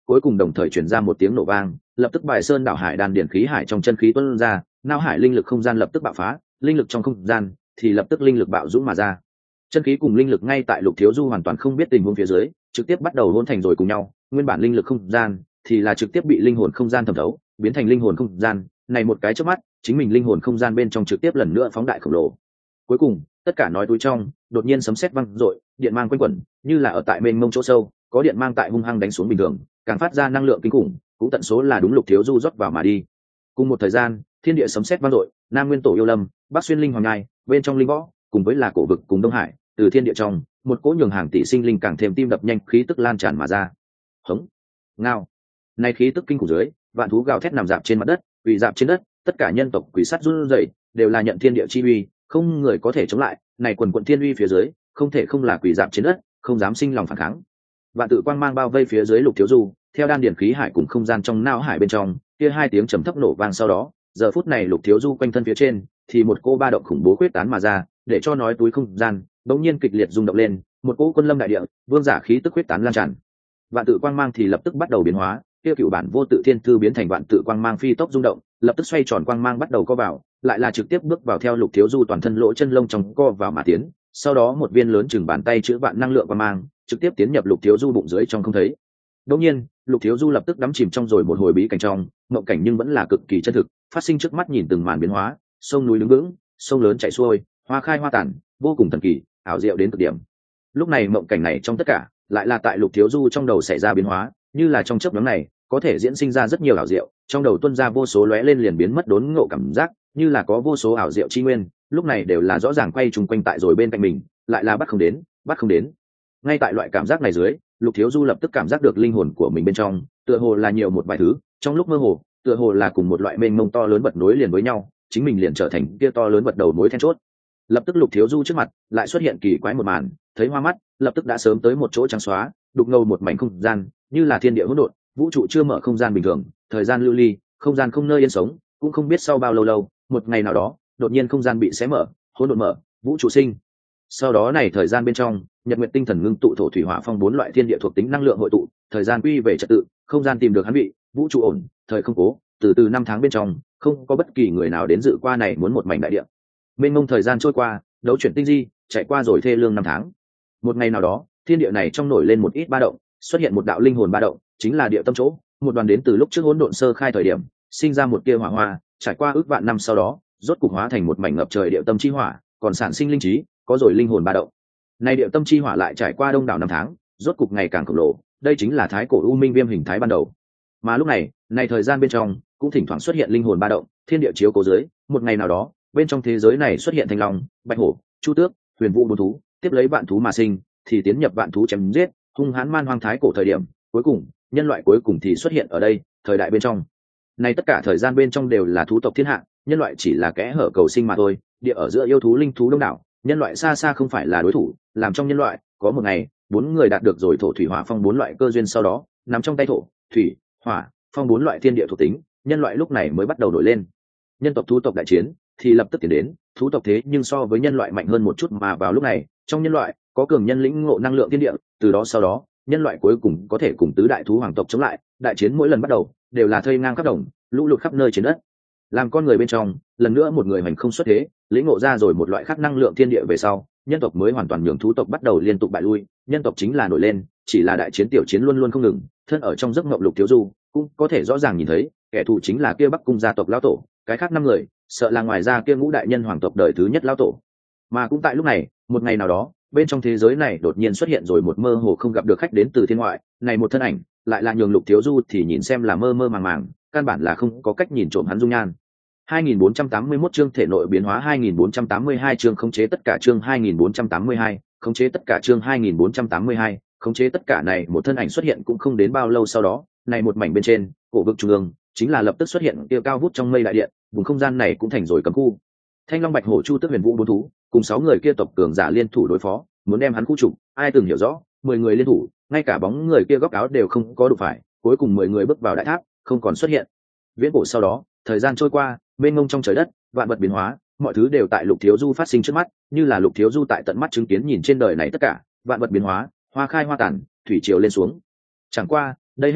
cuối cùng đồng thời chuyển ra một tiếng nổ vang, lập tức bài sơn đảo hải đan điển khí hải trong chân khí tuôn ra, não hải linh lực không gian lập tức bạo phá, linh lực trong không gian thì lập tức linh lực bạo dũng mà ra. Chân khí cùng linh lực ngay tại Lục Thiếu Du hoàn toàn không biết tình huống phía dưới, trực tiếp bắt đầu hỗn thành rồi cùng nhau, nguyên bản linh lực không gian thì là trực tiếp bị linh hồn không gian thẩm thấu, biến thành linh hồn không gian, này một cái chớp mắt, chính mình linh hồn không gian bên trong trực tiếp lần nữa phóng đại khổng lồ. Cuối cùng, tất cả nói túi trong, đột nhiên sấm sét vang dội, điện mang quanh quẩn, như là ở tại mênh mông chỗ sâu, có điện mang tại hung hăng đánh xuống bình thường, càng phát ra năng lượng kinh khủng, cũng tận số là đúng Lục Thiếu Du rót vào mà đi. Cùng một thời gian, thiên địa sấm sét vang dội, Nam Nguyên Tổ Yêu Lâm, Bắc Xuyên Linh Hoàng Nhai, bên trong linh võ, cùng với là cổ vực cùng Đông Hải, từ thiên địa trong, một cỗ nhường hàng tỷ sinh linh càng thêm tim đập nhanh, khí tức lan tràn mà ra. Hống, ngao. Này khí tức kinh khủng dưới, vạn thú gào thét nằm rạp trên mặt đất, quỳ rạp trên đất, tất cả nhân tộc quỷ sắt run rẩy, đều là nhận thiên địa chi uy, không người có thể chống lại, này quần quần thiên uy phía dưới, không thể không là quỳ rạp trên đất, không dám sinh lòng phản kháng. Vạn tự quang mang bao vây phía dưới Lục Thiếu Du, theo đan điển khí hải cùng không gian trong não hải bên trong, kia hai tiếng trầm thấp nổ vang sau đó, giờ phút này Lục Thiếu Du quanh thân phía trên, thì một cô ba động khủng bố quyết tán mà ra, để cho nói túi không gian bỗng nhiên kịch liệt rung động lên, một cỗ quân lâm đại địa, vương giả khí tức quyết tán lan tràn. Vạn tự quang mang thì lập tức bắt đầu biến hóa, kia cựu bản vô tự thiên thư biến thành vạn tự quang mang phi tốc rung động, lập tức xoay tròn quang mang bắt đầu co vào, lại là trực tiếp bước vào theo Lục Thiếu Du toàn thân lỗ chân lông trong co vào mà tiến, sau đó một viên lớn chừng bàn tay chứa vạn năng lượng quang mang, trực tiếp tiến nhập Lục Thiếu Du bụng dưới trong không thấy. Đương nhiên, Lục Thiếu Du lập tức đắm chìm trong rồi một hồi bí cảnh trong, mộng cảnh nhưng vẫn là cực kỳ chân thực, phát sinh trước mắt nhìn từng màn biến hóa, sông núi đứng vững, sông lớn chảy xuôi, hoa khai hoa tàn, vô cùng thần kỳ, ảo diệu đến cực điểm. Lúc này mộng cảnh này trong tất cả, lại là tại Lục Thiếu Du trong đầu xảy ra biến hóa, như là trong chớp nhoáng này, có thể diễn sinh ra rất nhiều ảo diệu, trong đầu tuôn ra vô số lóe lên liền biến mất đốn ngộ cảm giác, như là có vô số ảo diệu chi nguyên, lúc này đều là rõ ràng quay trùng quanh tại rồi bên cạnh mình, lại là bắt không đến, bắt không đến. Ngay tại loại cảm giác này dưới, Lục Thiếu Du lập tức cảm giác được linh hồn của mình bên trong, tựa hồ là nhiều một vài thứ, trong lúc mơ hồ, tựa hồ là cùng một loại mênh mông to lớn vật nối liền với nhau, chính mình liền trở thành kia to lớn vật đầu nối then chốt. Lập tức Lục Thiếu Du trước mặt lại xuất hiện kỳ quái một màn, thấy hoa mắt, lập tức đã sớm tới một chỗ trắng xóa, đục ngầu một mảnh không gian, như là thiên địa hỗn độn, vũ trụ chưa mở không gian bình thường, thời gian lưu ly, không gian không nơi yên sống, cũng không biết sau bao lâu lâu, một ngày nào đó, đột nhiên không gian bị xé mở, hỗn độn mở, vũ trụ sinh. Sau đó này thời gian bên trong, nhật nguyệt tinh thần ngưng tụ thổ thủy hỏa phong bốn loại thiên địa thuộc tính năng lượng hội tụ, thời gian quy về trật tự, không gian tìm được hắn vị, vũ trụ ổn, thời không cố, từ từ năm tháng bên trong, không có bất kỳ người nào đến dự qua này muốn một mảnh đại địa. Mênh mông thời gian trôi qua, đấu chuyển tinh di, chạy qua rồi thê lương năm tháng. Một ngày nào đó, thiên địa này trong nổi lên một ít ba động, xuất hiện một đạo linh hồn ba động, chính là địa tâm chỗ, một đoàn đến từ lúc trước hỗn độn sơ khai thời điểm, sinh ra một tia hỏa hoa, trải qua ước vạn năm sau đó, rốt cục hóa thành một mảnh ngập trời địa tâm chi hỏa, còn sản sinh linh trí, có rồi linh hồn ba động. Nay địa tâm chi hỏa lại trải qua đông đảo năm tháng, rốt cục ngày càng khổng lồ, đây chính là thái cổ u minh viêm hình thái ban đầu. Mà lúc này, này thời gian bên trong, cũng thỉnh thoảng xuất hiện linh hồn ba động, thiên địa chiếu cố dưới, một ngày nào đó, bên trong thế giới này xuất hiện thanh long, bạch hổ, chu tước, huyền vũ bốn thú, tiếp lấy vạn thú mà sinh, thì tiến nhập vạn thú chém giết, hung hãn man hoang thái cổ thời điểm, cuối cùng, nhân loại cuối cùng thì xuất hiện ở đây, thời đại bên trong. Này tất cả thời gian bên trong đều là thú tộc thiên hạ, nhân loại chỉ là kẽ hở cầu sinh mà thôi, địa ở giữa yêu thú linh thú đông đảo, nhân loại xa xa không phải là đối thủ, làm trong nhân loại, có một ngày, bốn người đạt được rồi thổ thủy hỏa phong bốn loại cơ duyên sau đó, nắm trong tay thổ, thủy, hỏa, phong bốn loại thiên địa thuộc tính, nhân loại lúc này mới bắt đầu nổi lên. Nhân tộc thú tộc đại chiến thì lập tức tiến đến, thú tộc thế nhưng so với nhân loại mạnh hơn một chút, mà vào lúc này, trong nhân loại có cường nhân lĩnh ngộ năng lượng thiên địa, từ đó sau đó, nhân loại cuối cùng có thể cùng tứ đại thú hoàng tộc chống lại, đại chiến mỗi lần bắt đầu đều là thây ngang khắp đồng, lũ lụt khắp nơi trên đất. Làm con người bên trong, lần nữa một người hành không xuất thế, lĩnh ngộ ra rồi một loại khác năng lượng thiên địa về sau, nhân tộc mới hoàn toàn nhường thú tộc bắt đầu liên tục bại lui, nhân tộc chính là nổi lên, chỉ là đại chiến tiểu chiến luôn luôn không ngừng, thân ở trong giấc mộng Lục Thiếu Du, cũng có thể rõ ràng nhìn thấy, kẻ thù chính là kia Bắc cung gia tộc lão tổ, cái khác năm người, sợ là ngoài ra kia ngũ đại nhân hoàng tộc đời thứ nhất lão tổ. Mà cũng tại lúc này, một ngày nào đó, bên trong thế giới này đột nhiên xuất hiện rồi một mơ hồ không gặp được khách đến từ thiên ngoại, này một thân ảnh, lại là nhường Lục Thiếu Du thì nhìn xem là mơ mơ màng màng, căn bản là không có cách nhìn trộm hắn dung nhan. hai nghìn bốn trăm tám mươi mốt chương thể nội biến hóa, hai nghìn bốn trăm tám mươi hai chương khống chế tất cả, chương hai nghìn bốn trăm tám mươi hai, khống chế tất cả, chương hai nghìn bốn trăm tám mươi hai, khống chế tất cả. Này một thân ảnh xuất hiện cũng không đến bao lâu sau đó, này một mảnh bên trên, cổ vực trung ương, chính là lập tức xuất hiện kia cao vút trong mây đại điện, vùng không gian này cũng thành rồi cấm khu. Thanh Long Bạch Hổ Chu Tước Huyền Vũ bốn thú, cùng sáu người kia tộc cường giả liên thủ đối phó, muốn đem hắn khu trục, ai từng hiểu rõ, mười người liên thủ, ngay cả bóng người kia góc áo đều không có đụng phải, cuối cùng mười người bước vào đại tháp, không còn xuất hiện. Viễn cổ sau đó, thời gian trôi qua, mênh mông trong trời đất, vạn vật biến hóa, mọi thứ đều tại Lục Thiếu Du phát sinh trước mắt, như là Lục Thiếu Du tại tận mắt chứng kiến nhìn trên đời này tất cả, vạn vật biến hóa, hoa khai hoa tàn, thủy triều lên xuống. Chẳng qua, đây hết thảy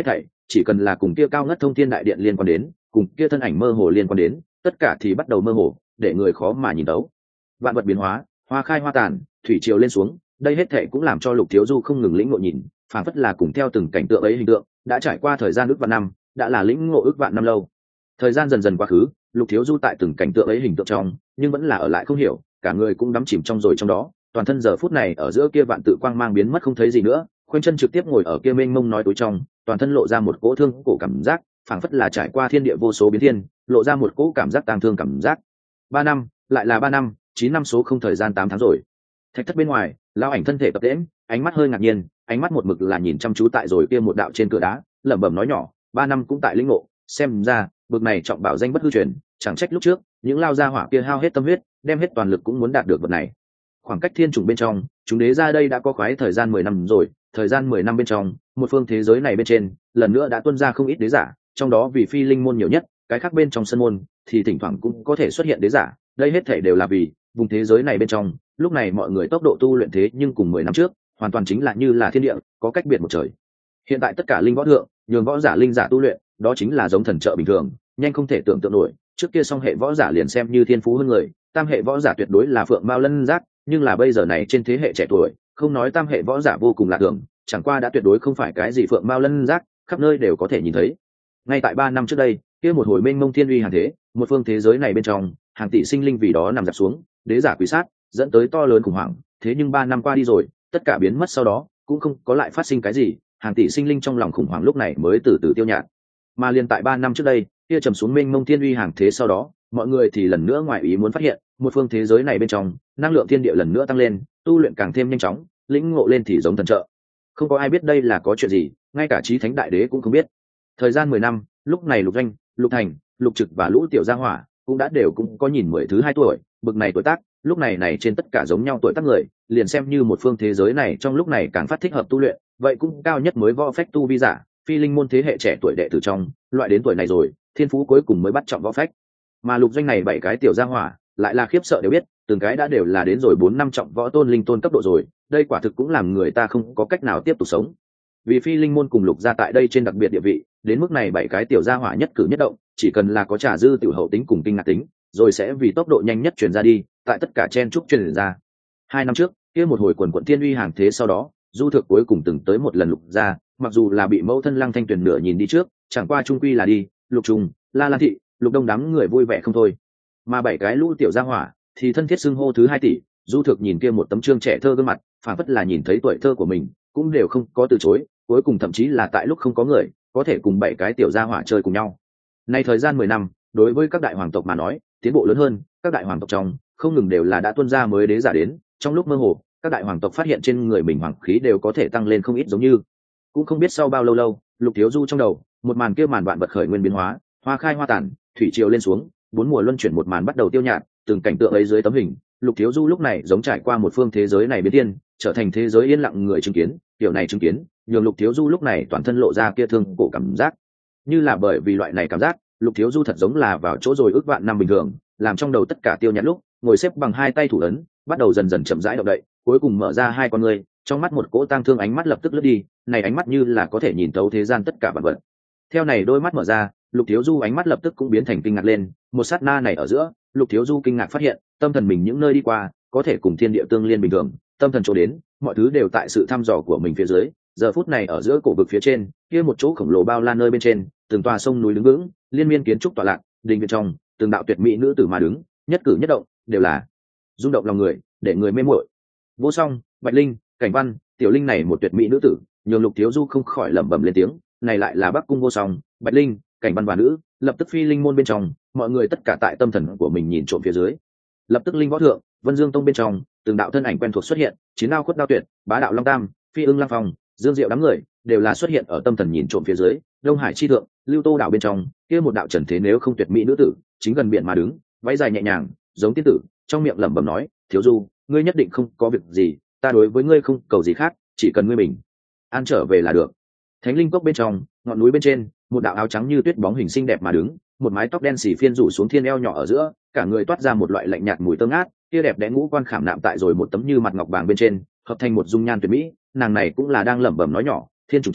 chỉ cần là cùng kia cao ngất thông thiên đại điện liên quan đến, cùng kia thân ảnh mơ hồ liên quan đến, tất cả thì bắt đầu mơ hồ, để người khó mà nhìn đấu. Vạn vật biến hóa, hoa khai hoa tàn, thủy triều lên xuống, đây hết thảy cũng làm cho Lục Thiếu Du không ngừng lĩnh ngộ nhìn, phảng phất là cùng theo từng cảnh tượng ấy hình tượng, đã trải qua thời gian ước vạn năm, đã là lĩnh ngộ ước vạn năm lâu. Thời gian dần dần quá khứ, Lục Thiếu Du tại từng cảnh tượng ấy hình tượng trong, nhưng vẫn là ở lại không hiểu, cả người cũng đắm chìm trong rồi trong đó, toàn thân giờ phút này ở giữa kia vạn tự quang mang biến mất không thấy gì nữa, khoanh chân trực tiếp ngồi ở kia mênh mông nói tối trong, toàn thân lộ ra một cỗ thương cổ cảm giác, phảng phất là trải qua thiên địa vô số biến thiên, lộ ra một cỗ cảm giác tang thương cảm giác. Ba năm, lại là ba năm, chín năm số không thời gian tám tháng rồi. Thạch thất bên ngoài, lão ảnh thân thể tập tễnh, ánh mắt hơi ngạc nhiên, ánh mắt một mực là nhìn chăm chú tại rồi kia một đạo trên cửa đá, lẩm bẩm nói nhỏ, ba năm cũng tại lĩnh ngộ, xem ra, bực này trọng bảo danh bất hư truyền, chẳng trách lúc trước, những lao gia hỏa kia hao hết tâm huyết, đem hết toàn lực cũng muốn đạt được vật này. Khoảng cách thiên trùng bên trong, chúng đế ra đây đã có khoái thời gian mười năm rồi, thời gian mười năm bên trong, một phương thế giới này bên trên, lần nữa đã tuôn ra không ít đế giả, trong đó vì phi linh môn nhiều nhất, cái khác bên trong sân môn thì thỉnh thoảng cũng có thể xuất hiện đế giả, đây hết thể đều là vì vùng thế giới này bên trong, lúc này mọi người tốc độ tu luyện thế nhưng cùng mười năm trước, hoàn toàn chính là như là thiên địa, có cách biệt một trời. Hiện tại tất cả linh võ thượng, nhường võ giả linh giả tu luyện, đó chính là giống thần trợ bình thường, nhanh không thể tưởng tượng nổi, trước kia song hệ võ giả liền xem như thiên phú hơn người, tam hệ võ giả tuyệt đối là phượng mao lân giác, nhưng là bây giờ này trên thế hệ trẻ tuổi, không nói tam hệ võ giả vô cùng lạ thường, chẳng qua đã tuyệt đối không phải cái gì phượng mao lân giác, khắp nơi đều có thể nhìn thấy. Ngay tại ba năm trước đây, kia một hồi mênh mông thiên uy hàng thế, một phương thế giới này bên trong, hàng tỷ sinh linh vì đó nằm dạp xuống, đế giả quý sát, dẫn tới to lớn khủng hoảng, thế nhưng ba năm qua đi rồi, tất cả biến mất sau đó, cũng không có lại phát sinh cái gì, hàng tỷ sinh linh trong lòng khủng hoảng lúc này mới từ từ tiêu nhạt. Mà liền tại ba năm trước đây, kia trầm xuống mênh mông thiên uy hàng thế sau đó, mọi người thì lần nữa ngoài ý muốn phát hiện, một phương thế giới này bên trong, năng lượng thiên địa lần nữa tăng lên, tu luyện càng thêm nhanh chóng, lĩnh ngộ lên thì giống thần trợ. Không có ai biết đây là có chuyện gì, ngay cả chí thánh đại đế cũng không biết. Thời gian mười năm, lúc này Lục Doanh, Lục Thành, Lục Trực và Lũ Tiểu Gia Hỏa cũng đã đều cũng có nhìn mười thứ hai tuổi, bực này tuổi tác, lúc này này trên tất cả giống nhau tuổi tác người, liền xem như một phương thế giới này trong lúc này càng phát thích hợp tu luyện, vậy cũng cao nhất mới võ phách tu vi giả, phi linh môn thế hệ trẻ tuổi đệ tử trong, loại đến tuổi này rồi, thiên phú cuối cùng mới bắt trọng võ phách. Mà Lục Doanh này bảy cái tiểu gia hỏa, lại là khiếp sợ đều biết, từng cái đã đều là đến rồi bốn năm trọng võ tôn linh tôn cấp độ rồi, đây quả thực cũng làm người ta không có cách nào tiếp tục sống. Vì phi linh môn cùng Lục gia tại đây trên đặc biệt địa vị, đến mức này bảy cái tiểu gia hỏa nhất cử nhất động, chỉ cần là có trả dư tiểu hậu tính cùng kinh ngạc tính, rồi sẽ vì tốc độ nhanh nhất truyền ra đi, tại tất cả chen trúc truyền ra. Hai năm trước, kia một hồi quần quần thiên uy hàng thế sau đó, Du Thực cuối cùng từng tới một lần Lục gia, mặc dù là bị mẫu thân Lăng Thanh Tuyền nửa nhìn đi trước, chẳng qua trung quy là đi, Lục Trung, La Lan thị, Lục Đông đám người vui vẻ không thôi. Mà bảy cái lũ tiểu gia hỏa thì thân thiết xưng hô thứ hai tỷ, Du Thực nhìn kia một tấm trương trẻ thơ gương mặt, phảng phất là nhìn thấy tuổi thơ của mình, cũng đều không có từ chối, cuối cùng thậm chí là tại lúc không có người, có thể cùng bảy cái tiểu gia hỏa chơi cùng nhau. Nay thời gian mười năm, đối với các đại hoàng tộc mà nói, tiến bộ lớn hơn, các đại hoàng tộc trong, không ngừng đều là đã tuôn ra mới đế giả đến, trong lúc mơ hồ, các đại hoàng tộc phát hiện trên người mình hoàng khí đều có thể tăng lên không ít giống như. Cũng không biết sau bao lâu lâu, Lục Thiếu Du trong đầu, một màn kia màn vạn vật khởi nguyên biến hóa, hoa khai hoa tàn, thủy triều lên xuống, bốn mùa luân chuyển một màn bắt đầu tiêu nhạt, từng cảnh tượng ấy dưới tấm hình, Lục Thiếu Du lúc này giống trải qua một phương thế giới này biến thiên, trở thành thế giới yên lặng người chứng kiến, kiểu này chứng kiến, nhường Lục Thiếu Du lúc này toàn thân lộ ra kia thương cổ cảm giác. Như là bởi vì loại này cảm giác, Lục Thiếu Du thật giống là vào chỗ rồi ước vạn năm bình thường, làm trong đầu tất cả tiêu nhạt lúc, ngồi xếp bằng hai tay thủ ấn, bắt đầu dần dần chậm rãi động đậy, cuối cùng mở ra hai con ngươi, trong mắt một cỗ tang thương ánh mắt lập tức lướt đi, này ánh mắt như là có thể nhìn thấu thế gian tất cả vạn vật. Theo này đôi mắt mở ra, Lục Thiếu Du ánh mắt lập tức cũng biến thành kinh ngạc lên, một sát na này ở giữa, Lục Thiếu Du kinh ngạc phát hiện, tâm thần mình những nơi đi qua, có thể cùng thiên địa tương liên bình thường, tâm thần chỗ đến, mọi thứ đều tại sự thăm dò của mình phía dưới, giờ phút này ở giữa cổ vực phía trên, kia một chỗ khổng lồ bao la nơi bên trên, từng tòa sông núi đứng vững, liên miên kiến trúc tọa lạc, đình viện trong, từng đạo tuyệt mỹ nữ tử mà đứng, nhất cử nhất động đều là rung động lòng người, để người mê muội. Vô Song, Bạch Linh, Cảnh Văn, Tiểu Linh này một tuyệt mỹ nữ tử, nhường Lục Thiếu Du không khỏi lẩm bẩm lên tiếng, này lại là Bắc Cung Vô Song, Bạch Linh, Cảnh Văn và nữ, lập tức phi linh môn bên trong, mọi người tất cả tại tâm thần của mình nhìn trộm phía dưới. Lập tức linh võ thượng, Vân Dương Tông bên trong, từng đạo thân ảnh quen thuộc xuất hiện, chiến đao khuất đao tuyệt, bá đạo long tam, phi ưng lăng phong, Dương Diệu đám người, đều là xuất hiện ở tâm thần nhìn trộm phía dưới. Đông Hải chi thượng, Lưu Tô đảo bên trong, kia một đạo trần thế nếu không tuyệt mỹ nữ tử, chính gần biển mà đứng, váy dài nhẹ nhàng, giống tiên tử, trong miệng lẩm bẩm nói, Thiếu Du, ngươi nhất định không có việc gì, ta đối với ngươi không cầu gì khác, chỉ cần ngươi mình an trở về là được. Thánh linh cốc bên trong, ngọn núi bên trên, một đạo áo trắng như tuyết bóng hình xinh đẹp mà đứng, một mái tóc đen xì phiên rủ xuống thiên eo nhỏ ở giữa, cả người toát ra một loại lạnh nhạt mùi thơm ngát, kia đẹp đẽ ngũ quan khảm nạm tại rồi một tấm như mặt ngọc vàng bên trên, hợp thành một dung nhan tuyệt mỹ, nàng này cũng là đang lẩm bẩm nói nhỏ, thiên trùng trong,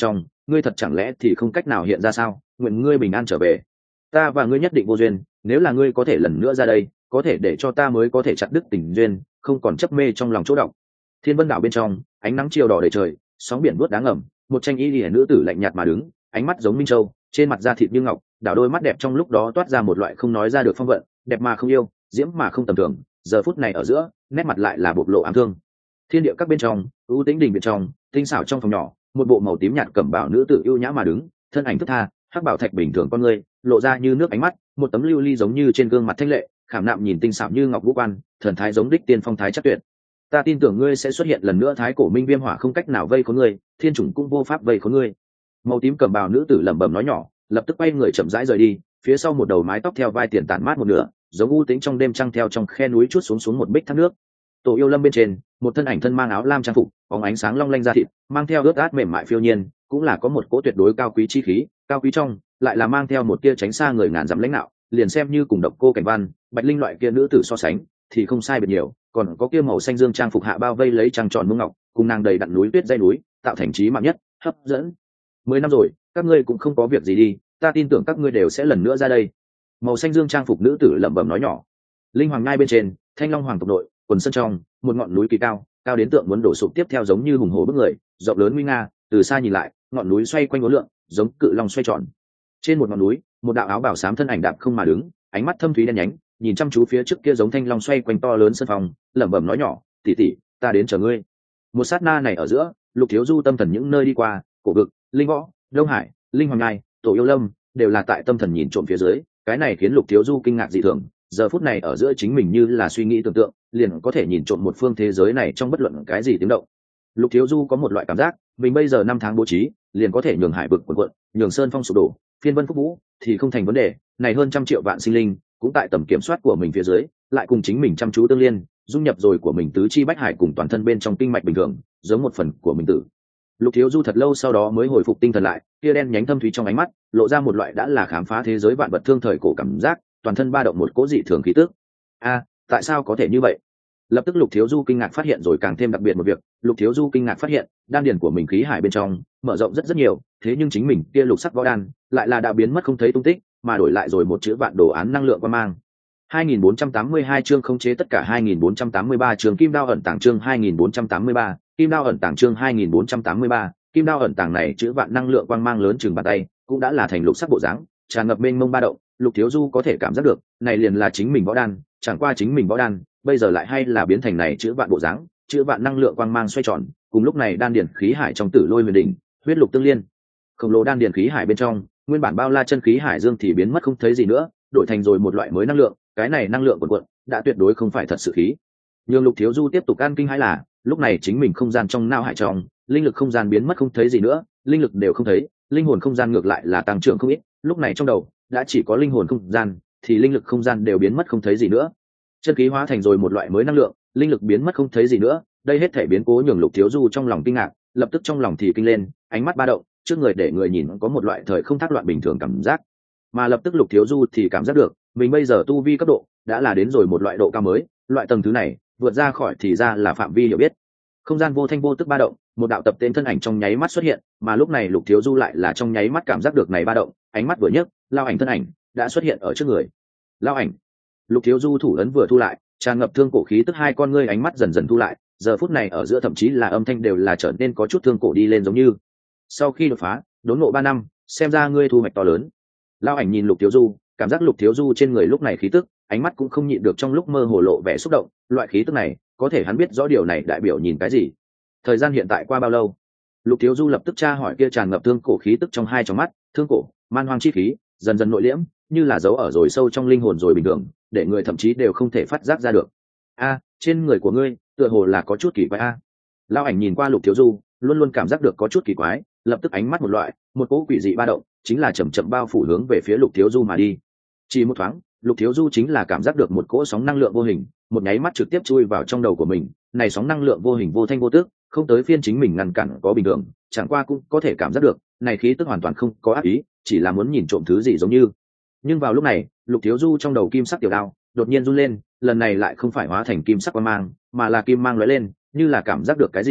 ngươi thật chẳng lẽ thì không cách nào hiện ra sao? Nguyện ngươi bình an trở về. Ta và ngươi nhất định vô duyên, nếu là ngươi có thể lần nữa ra đây, có thể để cho ta mới có thể chặt đứt tình duyên, không còn chấp mê trong lòng chỗ động. Thiên Vân đảo bên trong, ánh nắng chiều đỏ đầy trời, sóng biển vuốt đá ngầm, một tranh y liễu nữ tử lạnh nhạt mà đứng, ánh mắt giống minh châu, trên mặt da thịt như ngọc, đảo đôi mắt đẹp trong lúc đó toát ra một loại không nói ra được phong vận, đẹp mà không yêu, diễm mà không tầm thường. Giờ phút này ở giữa, nét mặt lại là bộc lộ ám thương. Thiên địa các bên trong, ưu tĩnh đình bên trong, tinh xảo trong phòng nhỏ, một bộ màu tím nhạt cẩm bào nữ tử ưu nhã mà đứng, thân ảnh thức tha, hắc bảo thạch bình thường con người, lộ ra như nước ánh mắt, một tấm lưu ly giống như trên gương mặt thanh lệ, khảm nạm nhìn tinh xảo như ngọc vũ quan, thần thái giống đích tiên phong thái chắc tuyệt. Ta tin tưởng ngươi sẽ xuất hiện lần nữa, thái cổ minh viêm hỏa không cách nào vây khốn ngươi, thiên chủng cũng vô pháp vây khốn ngươi. Màu tím cẩm bào nữ tử lẩm bẩm nói nhỏ, lập tức quay người chậm rãi rời đi, phía sau một đầu mái tóc theo vai tiền tản mát một nửa, giống u tĩnh trong đêm trăng theo trong khe núi chút xuống xuống một bích thác nước. Tổ yêu lâm bên trên, một thân ảnh thân mang áo lam trang phục, bóng ánh sáng long lanh da thịt, mang theo ướt át mềm mại phiêu nhiên, cũng là có một cỗ tuyệt đối cao quý chi khí, cao quý trong lại là mang theo một tia tránh xa người ngàn dặm lãnh đạo, liền xem như cùng độc cô cảnh văn, bạch linh loại kia nữ tử so sánh thì không sai biệt nhiều, còn có kia màu xanh dương trang phục hạ bao vây lấy trăng tròn muông ngọc, cùng nàng đầy đặn núi tuyết dây núi, tạo thành trí mạng nhất hấp dẫn. Mười năm rồi, các ngươi cũng không có việc gì đi, ta tin tưởng các ngươi đều sẽ lần nữa ra đây. Màu xanh dương trang phục nữ tử lẩm bẩm nói nhỏ. Linh hoàng ngai bên trên, thanh long hoàng tộc nội, quần sơn trong, một ngọn núi kỳ cao, cao đến tượng muốn đổ sụp tiếp theo giống như hùng hổ bức người, rộng lớn nguy nga, từ xa nhìn lại, ngọn núi xoay quanh uốn lượn, giống cự long xoay tròn. Trên một ngọn núi, một đạo áo bào xám thân ảnh đạp không mà đứng, ánh mắt thâm thúy đen nhánh, nhìn chăm chú phía trước kia giống thanh long xoay quanh to lớn sân phòng, lẩm bẩm nói nhỏ, tỷ tỷ, ta đến chờ ngươi. Một sát na này ở giữa, Lục Thiếu Du tâm thần những nơi đi qua, cổ vực, linh võ, đông hải, linh hoàng ngai, tổ yêu lâm, đều là tại tâm thần nhìn trộm phía dưới, cái này khiến Lục Thiếu Du kinh ngạc dị thường. Giờ phút này ở giữa chính mình như là suy nghĩ tưởng tượng, liền có thể nhìn trộm một phương thế giới này trong bất luận cái gì tiếng động. Lục Thiếu Du có một loại cảm giác, mình bây giờ năm tháng bố trí, liền có thể nhường hải vực quần quận, nhường sơn phong sụp đổ, phiên vân phúc vũ, thì không thành vấn đề. Này hơn trăm triệu vạn sinh linh, cũng tại tầm kiểm soát của mình phía dưới, lại cùng chính mình chăm chú tương liên, dung nhập rồi của mình tứ chi bách hải cùng toàn thân bên trong kinh mạch bình thường, giống một phần của mình tử. Lục Thiếu Du thật lâu sau đó mới hồi phục tinh thần lại, kia đen nhánh thâm thúy trong ánh mắt, lộ ra một loại đã là khám phá thế giới vạn vật thương thời cổ cảm giác, toàn thân ba động một cỗ dị thường khí tức. A, tại sao có thể như vậy? Lập tức Lục Thiếu Du kinh ngạc phát hiện rồi càng thêm đặc biệt một việc, Lục Thiếu Du kinh ngạc phát hiện, đan điền của mình khí hải bên trong mở rộng rất rất nhiều, thế nhưng chính mình kia lục sắc võ đan lại là đã biến mất không thấy tung tích, mà đổi lại rồi một chữ vạn đồ án năng lượng qua mang. hai nghìn bốn trăm tám mươi hai chương khống chế tất cả hai nghìn bốn trăm tám mươi ba chương kim đao ẩn tàng chương hai nghìn bốn trăm tám mươi ba, kim đao ẩn tàng chương hai nghìn bốn trăm tám mươi ba, kim đao ẩn tàng này chữ vạn năng lượng quang mang lớn chừng bàn tay, cũng đã là thành lục sắc bộ dáng, tràn ngập mênh mông ba động, Lục Thiếu Du có thể cảm giác được, này liền là chính mình võ đan, chẳng qua chính mình võ đan, bây giờ lại hay là biến thành này chữ vạn bộ dáng, chữ vạn năng lượng quang mang xoay tròn, cùng lúc này đan điển khí hải trong Tử Lôi Huyền Đỉnh, huyết lục tương liên. Khổng lồ đan điển khí hải bên trong, nguyên bản bao la chân khí hải dương thì biến mất không thấy gì nữa, đổi thành rồi một loại mới năng lượng, cái này năng lượng cuồn cuộn, đã tuyệt đối không phải thật sự khí. Nhưng Lục Thiếu Du tiếp tục an kinh hãi là, lúc này chính mình không gian trong não hải trong, linh lực không gian biến mất không thấy gì nữa, linh lực đều không thấy, linh hồn không gian ngược lại là tăng trưởng không ít, lúc này trong đầu đã chỉ có linh hồn không gian, thì linh lực không gian đều biến mất không thấy gì nữa. Chân khí hóa thành rồi một loại mới năng lượng, linh lực biến mất không thấy gì nữa, đây hết thể biến cố nhường Lục Thiếu Du trong lòng kinh ngạc, lập tức trong lòng thì kinh lên, ánh mắt ba động, trước người để người nhìn có một loại thời không thác loạn bình thường cảm giác. Mà lập tức Lục Thiếu Du thì cảm giác được, mình bây giờ tu vi cấp độ đã là đến rồi một loại độ cao mới, loại tầng thứ này vượt ra khỏi thì ra là phạm vi hiểu biết. Không gian vô thanh vô tức ba động, một đạo tập tên thân ảnh trong nháy mắt xuất hiện, mà lúc này Lục Thiếu Du lại là trong nháy mắt cảm giác được này ba động, ánh mắt vừa nhấc, lao ảnh thân ảnh đã xuất hiện ở trước người. Lao ảnh. Lục Thiếu Du thủ ấn vừa thu lại, tràn ngập thương cổ khí tức hai con ngươi ánh mắt dần dần thu lại, giờ phút này ở giữa thậm chí là âm thanh đều là trở nên có chút thương cổ đi lên giống như. Sau khi đột phá, đốn ngộ ba năm, xem ra ngươi thu hoạch to lớn. Lao ảnh nhìn Lục Thiếu Du, cảm giác Lục Thiếu Du trên người lúc này khí tức, ánh mắt cũng không nhịn được trong lúc mơ hồ lộ vẻ xúc động, loại khí tức này, có thể hắn biết rõ điều này đại biểu nhìn cái gì. Thời gian hiện tại qua bao lâu? Lục Thiếu Du lập tức tra hỏi kia tràn ngập thương cổ khí tức trong hai trong mắt, thương cổ, man hoang chi khí, dần dần nội liễm, như là giấu ở rồi sâu trong linh hồn rồi bình thường, để người thậm chí đều không thể phát giác ra được. A, trên người của ngươi, tựa hồ là có chút kỳ quái a. À. Lão ảnh nhìn qua Lục Thiếu Du, luôn luôn cảm giác được có chút kỳ quái, lập tức ánh mắt một loại, một cỗ quỷ dị ba động, chính là chậm chậm bao phủ hướng về phía Lục Thiếu Du mà đi. Chỉ một thoáng, Lục Thiếu Du chính là cảm giác được một cỗ sóng năng lượng vô hình, một nháy mắt trực tiếp chui vào trong đầu của mình, này sóng năng lượng vô hình vô thanh vô tức, không tới phiên chính mình ngăn cản có bình thường, chẳng qua cũng có thể cảm giác được, này khí tức hoàn toàn không có ác ý, chỉ là muốn nhìn trộm thứ gì giống như. Nhưng vào lúc này, Lục Thiếu Du trong đầu kim sắc tiểu đao đột nhiên run lên, lần này lại không phải hóa thành kim sắc quang mang, mà là kim mang lóe lên, như là cảm giác được cái gì,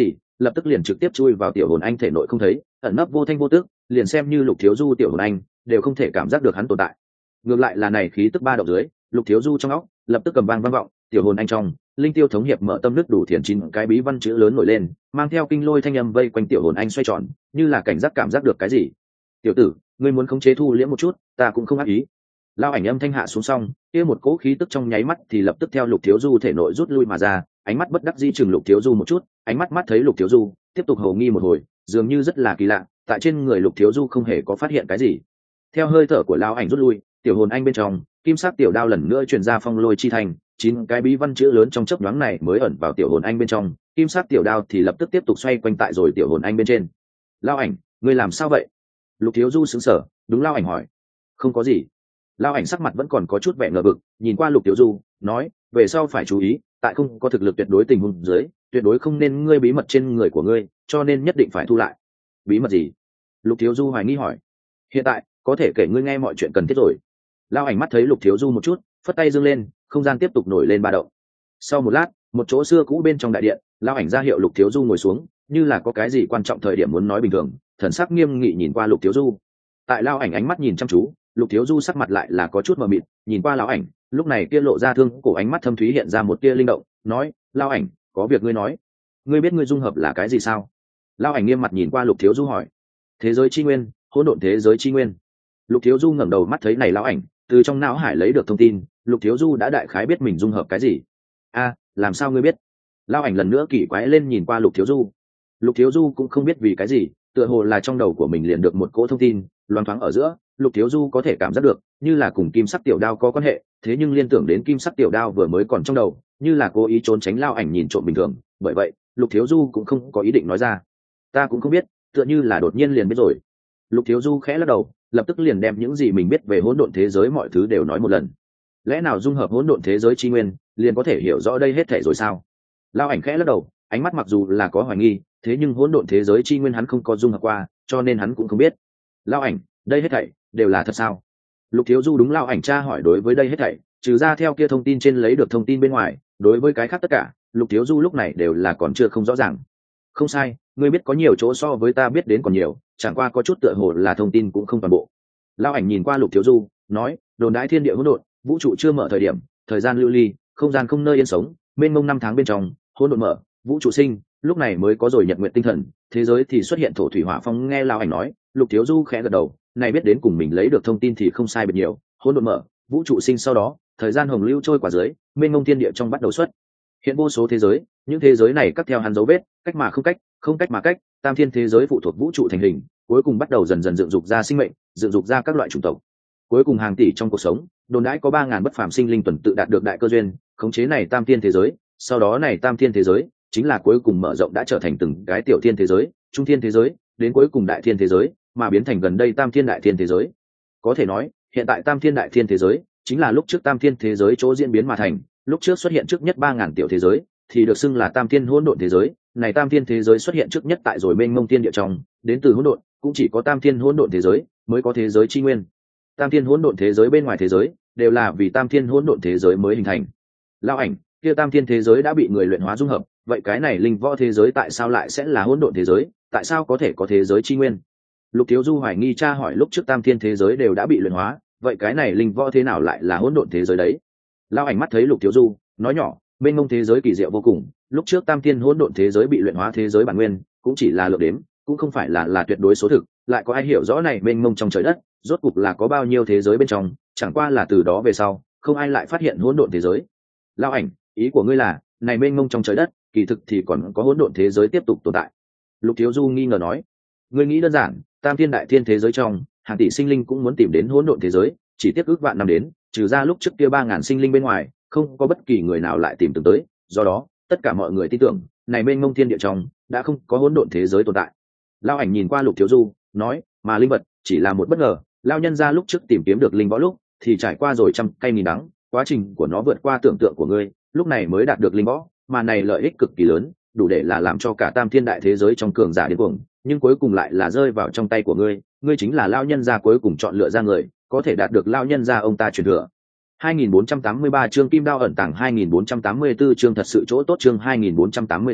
lập tức liền trực tiếp chui vào tiểu hồn anh thể nội không thấy, ẩn nấp vô thanh vô tước, liền xem như Lục Thiếu Du tiểu hồn anh đều không thể cảm giác được hắn tồn tại. Ngược lại là này khí tức ba động dưới, Lục Thiếu Du trong óc lập tức cầm vang vang vọng, tiểu hồn anh trong linh tiêu thống hiệp mở tâm nước đủ thiền chín cái bí văn chữ lớn nổi lên, mang theo kinh lôi thanh âm vây quanh tiểu hồn anh xoay tròn, như là cảnh giác cảm giác được cái gì. Tiểu tử, ngươi muốn khống chế thu liễm một chút, ta cũng không ác ý. Lao ảnh âm thanh hạ xuống xong, kia một cỗ khí tức trong nháy mắt thì lập tức theo Lục Thiếu Du thể nội rút lui mà ra, ánh mắt bất đắc dĩ chừng Lục Thiếu Du một chút, ánh mắt mắt thấy Lục Thiếu Du tiếp tục hầu nghi một hồi, dường như rất là kỳ lạ, tại trên người Lục Thiếu Du không hề có phát hiện cái gì. Theo hơi thở của Lao ảnh rút lui, tiểu hồn anh bên trong kim sắc tiểu đao lần nữa truyền ra phong lôi chi thành, chín cái bí văn chữ lớn trong chớp nhoáng này mới ẩn vào tiểu hồn anh bên trong, kim sắc tiểu đao thì lập tức tiếp tục xoay quanh tại rồi tiểu hồn anh bên trên. Lao ảnh, ngươi làm sao vậy? Lục Thiếu Du sững sờ, đúng Lao ảnh hỏi. Không có gì. Lao ảnh sắc mặt vẫn còn có chút vẻ ngờ vực, nhìn qua Lục Thiếu Du nói, về sau phải chú ý, tại không có thực lực tuyệt đối tình huống dưới, tuyệt đối không nên ngươi bí mật trên người của ngươi, cho nên nhất định phải thu lại. Bí mật gì? Lục Thiếu Du hoài nghi hỏi. Hiện tại có thể kể ngươi nghe mọi chuyện cần thiết rồi. Lao ảnh mắt thấy Lục Thiếu Du một chút, phất tay giương lên, không gian tiếp tục nổi lên ba động. Sau một lát, một chỗ xưa cũ bên trong đại điện, Lao ảnh ra hiệu Lục Thiếu Du ngồi xuống, như là có cái gì quan trọng thời điểm muốn nói bình thường, thần sắc nghiêm nghị nhìn qua Lục Thiếu Du. Tại Lao ảnh ánh mắt nhìn chăm chú, Lục Thiếu Du sắc mặt lại là có chút mờ mịt, nhìn qua Lão ảnh, lúc này kia lộ ra thương cổ ánh mắt thâm thúy hiện ra một tia linh động, nói: "Lao ảnh, có việc ngươi nói. Ngươi biết ngươi dung hợp là cái gì sao?" Lao ảnh nghiêm mặt nhìn qua Lục Thiếu Du hỏi. "Thế giới chi nguyên, hỗn độn thế giới chi nguyên." Lục Thiếu Du ngẩng đầu mắt thấy này Lão ảnh, từ trong não hải lấy được thông tin, Lục Thiếu Du đã đại khái biết mình dung hợp cái gì. "A, làm sao ngươi biết?" Lao ảnh lần nữa kỳ quái lên nhìn qua Lục Thiếu Du. Lục Thiếu Du cũng không biết vì cái gì, tựa hồ là trong đầu của mình liền được một cỗ thông tin, loáng thoáng ở giữa, Lục Thiếu Du có thể cảm giác được, như là cùng kim sắc tiểu đao có quan hệ, thế nhưng liên tưởng đến kim sắc tiểu đao vừa mới còn trong đầu, như là cố ý trốn tránh Lao ảnh nhìn trộm bình thường, bởi vậy, Lục Thiếu Du cũng không có ý định nói ra. "Ta cũng không biết, tựa như là đột nhiên liền biết rồi." Lục Thiếu Du khẽ lắc đầu, lập tức liền đem những gì mình biết về hỗn độn thế giới mọi thứ đều nói một lần. Lẽ nào dung hợp hỗn độn thế giới chi nguyên, liền có thể hiểu rõ đây hết thảy rồi sao? Lao ảnh khẽ lắc đầu, ánh mắt mặc dù là có hoài nghi, thế nhưng hỗn độn thế giới chi nguyên hắn không có dung hợp qua, cho nên hắn cũng không biết. Lao ảnh, đây hết thảy đều là thật sao? Lục Thiếu Du đúng Lao ảnh tra hỏi đối với đây hết thảy, trừ ra theo kia thông tin trên lấy được thông tin bên ngoài, đối với cái khác tất cả, Lục Thiếu Du lúc này đều là còn chưa không rõ ràng. Không sai, ngươi biết có nhiều chỗ so với ta biết đến còn nhiều, chẳng qua có chút tựa hồ là thông tin cũng không toàn bộ. Lao ảnh nhìn qua Lục Thiếu Du, nói: "Đồn đãi thiên địa hỗn độn, vũ trụ chưa mở thời điểm, thời gian lưu ly, không gian không nơi yên sống, mênh mông năm tháng bên trong, hỗn độn mở, vũ trụ sinh, lúc này mới có rồi nhật nguyện tinh thần, thế giới thì xuất hiện thổ thủy hỏa phong." Nghe Lao ảnh nói, Lục Thiếu Du khẽ gật đầu, này biết đến cùng mình lấy được thông tin thì không sai biệt nhiều, hỗn độn mở, vũ trụ sinh, sau đó, thời gian hồng lưu trôi qua dưới, mênh mông thiên địa trong bắt đầu xuất hiện vô số thế giới, những thế giới này cắt theo hắn dấu vết, cách mà không cách, không cách mà cách, tam thiên thế giới phụ thuộc vũ trụ thành hình, cuối cùng bắt đầu dần dần dựng dục ra sinh mệnh, dựng dục ra các loại chủng tộc. Cuối cùng hàng tỷ trong cuộc sống, đồn đãi có ba ngàn bất phàm sinh linh tuần tự đạt được đại cơ duyên, khống chế này tam thiên thế giới, sau đó này tam thiên thế giới chính là cuối cùng mở rộng đã trở thành từng cái tiểu thiên thế giới, trung thiên thế giới, đến cuối cùng đại thiên thế giới, mà biến thành gần đây tam thiên đại thiên thế giới. Có thể nói, hiện tại tam thiên đại thiên thế giới chính là lúc trước tam thiên thế giới chỗ diễn biến mà thành, lúc trước xuất hiện trước nhất ba ngàn tiểu thế giới thì được xưng là tam thiên hỗn độn thế giới, này tam thiên thế giới xuất hiện trước nhất tại rồi mênh mông thiên địa trong, đến từ hỗn độn, cũng chỉ có tam thiên hỗn độn thế giới mới có thế giới chi nguyên. Tam thiên hỗn độn thế giới bên ngoài thế giới đều là vì tam thiên hỗn độn thế giới mới hình thành. Lao ảnh, kia tam thiên thế giới đã bị người luyện hóa dung hợp, vậy cái này linh võ thế giới tại sao lại sẽ là hỗn độn thế giới, tại sao có thể có thế giới chi nguyên? Lục Thiếu Du hoài nghi tra hỏi lúc trước tam thiên thế giới đều đã bị luyện hóa, vậy cái này linh võ thế nào lại là hỗn độn thế giới đấy? Lao ảnh mắt thấy Lục Thiếu Du, nói nhỏ: "Bên mông thế giới kỳ diệu vô cùng, lúc trước tam thiên hỗn độn thế giới bị luyện hóa thế giới bản nguyên, cũng chỉ là lượng đếm, cũng không phải là là tuyệt đối số thực, lại có ai hiểu rõ này bên mông trong trời đất, rốt cục là có bao nhiêu thế giới bên trong, chẳng qua là từ đó về sau, không ai lại phát hiện hỗn độn thế giới." Lao ảnh, ý của ngươi là, này bên mông trong trời đất, kỳ thực thì còn có hỗn độn thế giới tiếp tục tồn tại? Lục Thiếu Du nghi ngờ nói. Ngươi nghĩ đơn giản, tam thiên đại thiên thế giới trong, hàng tỷ sinh linh cũng muốn tìm đến hỗn độn thế giới, chỉ tiếc ước vạn năm đến, trừ ra lúc trước kia ba ngàn sinh linh bên ngoài, không có bất kỳ người nào lại tìm từng tới, do đó, tất cả mọi người tin tưởng, này bên mông thiên địa trong, đã không có hỗn độn thế giới tồn tại. Lao ảnh nhìn qua Lục Thiếu Du, nói: "Mà linh vật chỉ là một bất ngờ, lao nhân ra lúc trước tìm kiếm được linh võ lúc, thì trải qua rồi trăm cây nghìn đắng, quá trình của nó vượt qua tưởng tượng của ngươi, lúc này mới đạt được linh võ, mà này lợi ích cực kỳ lớn, đủ để là làm cho cả tam thiên đại thế giới trong cường giả điên cuồng, nhưng cuối cùng lại là rơi vào trong tay của ngươi, ngươi chính là lao nhân gia cuối cùng chọn lựa ra người, có thể đạt được lao nhân gia ông ta truyền thừa." hai nghìn bốn trăm tám mươi ba chương kim đao ẩn tàng, hai nghìn bốn trăm tám mươi tư chương thật sự chỗ tốt, chương hai nghìn bốn trăm tám mươi tư,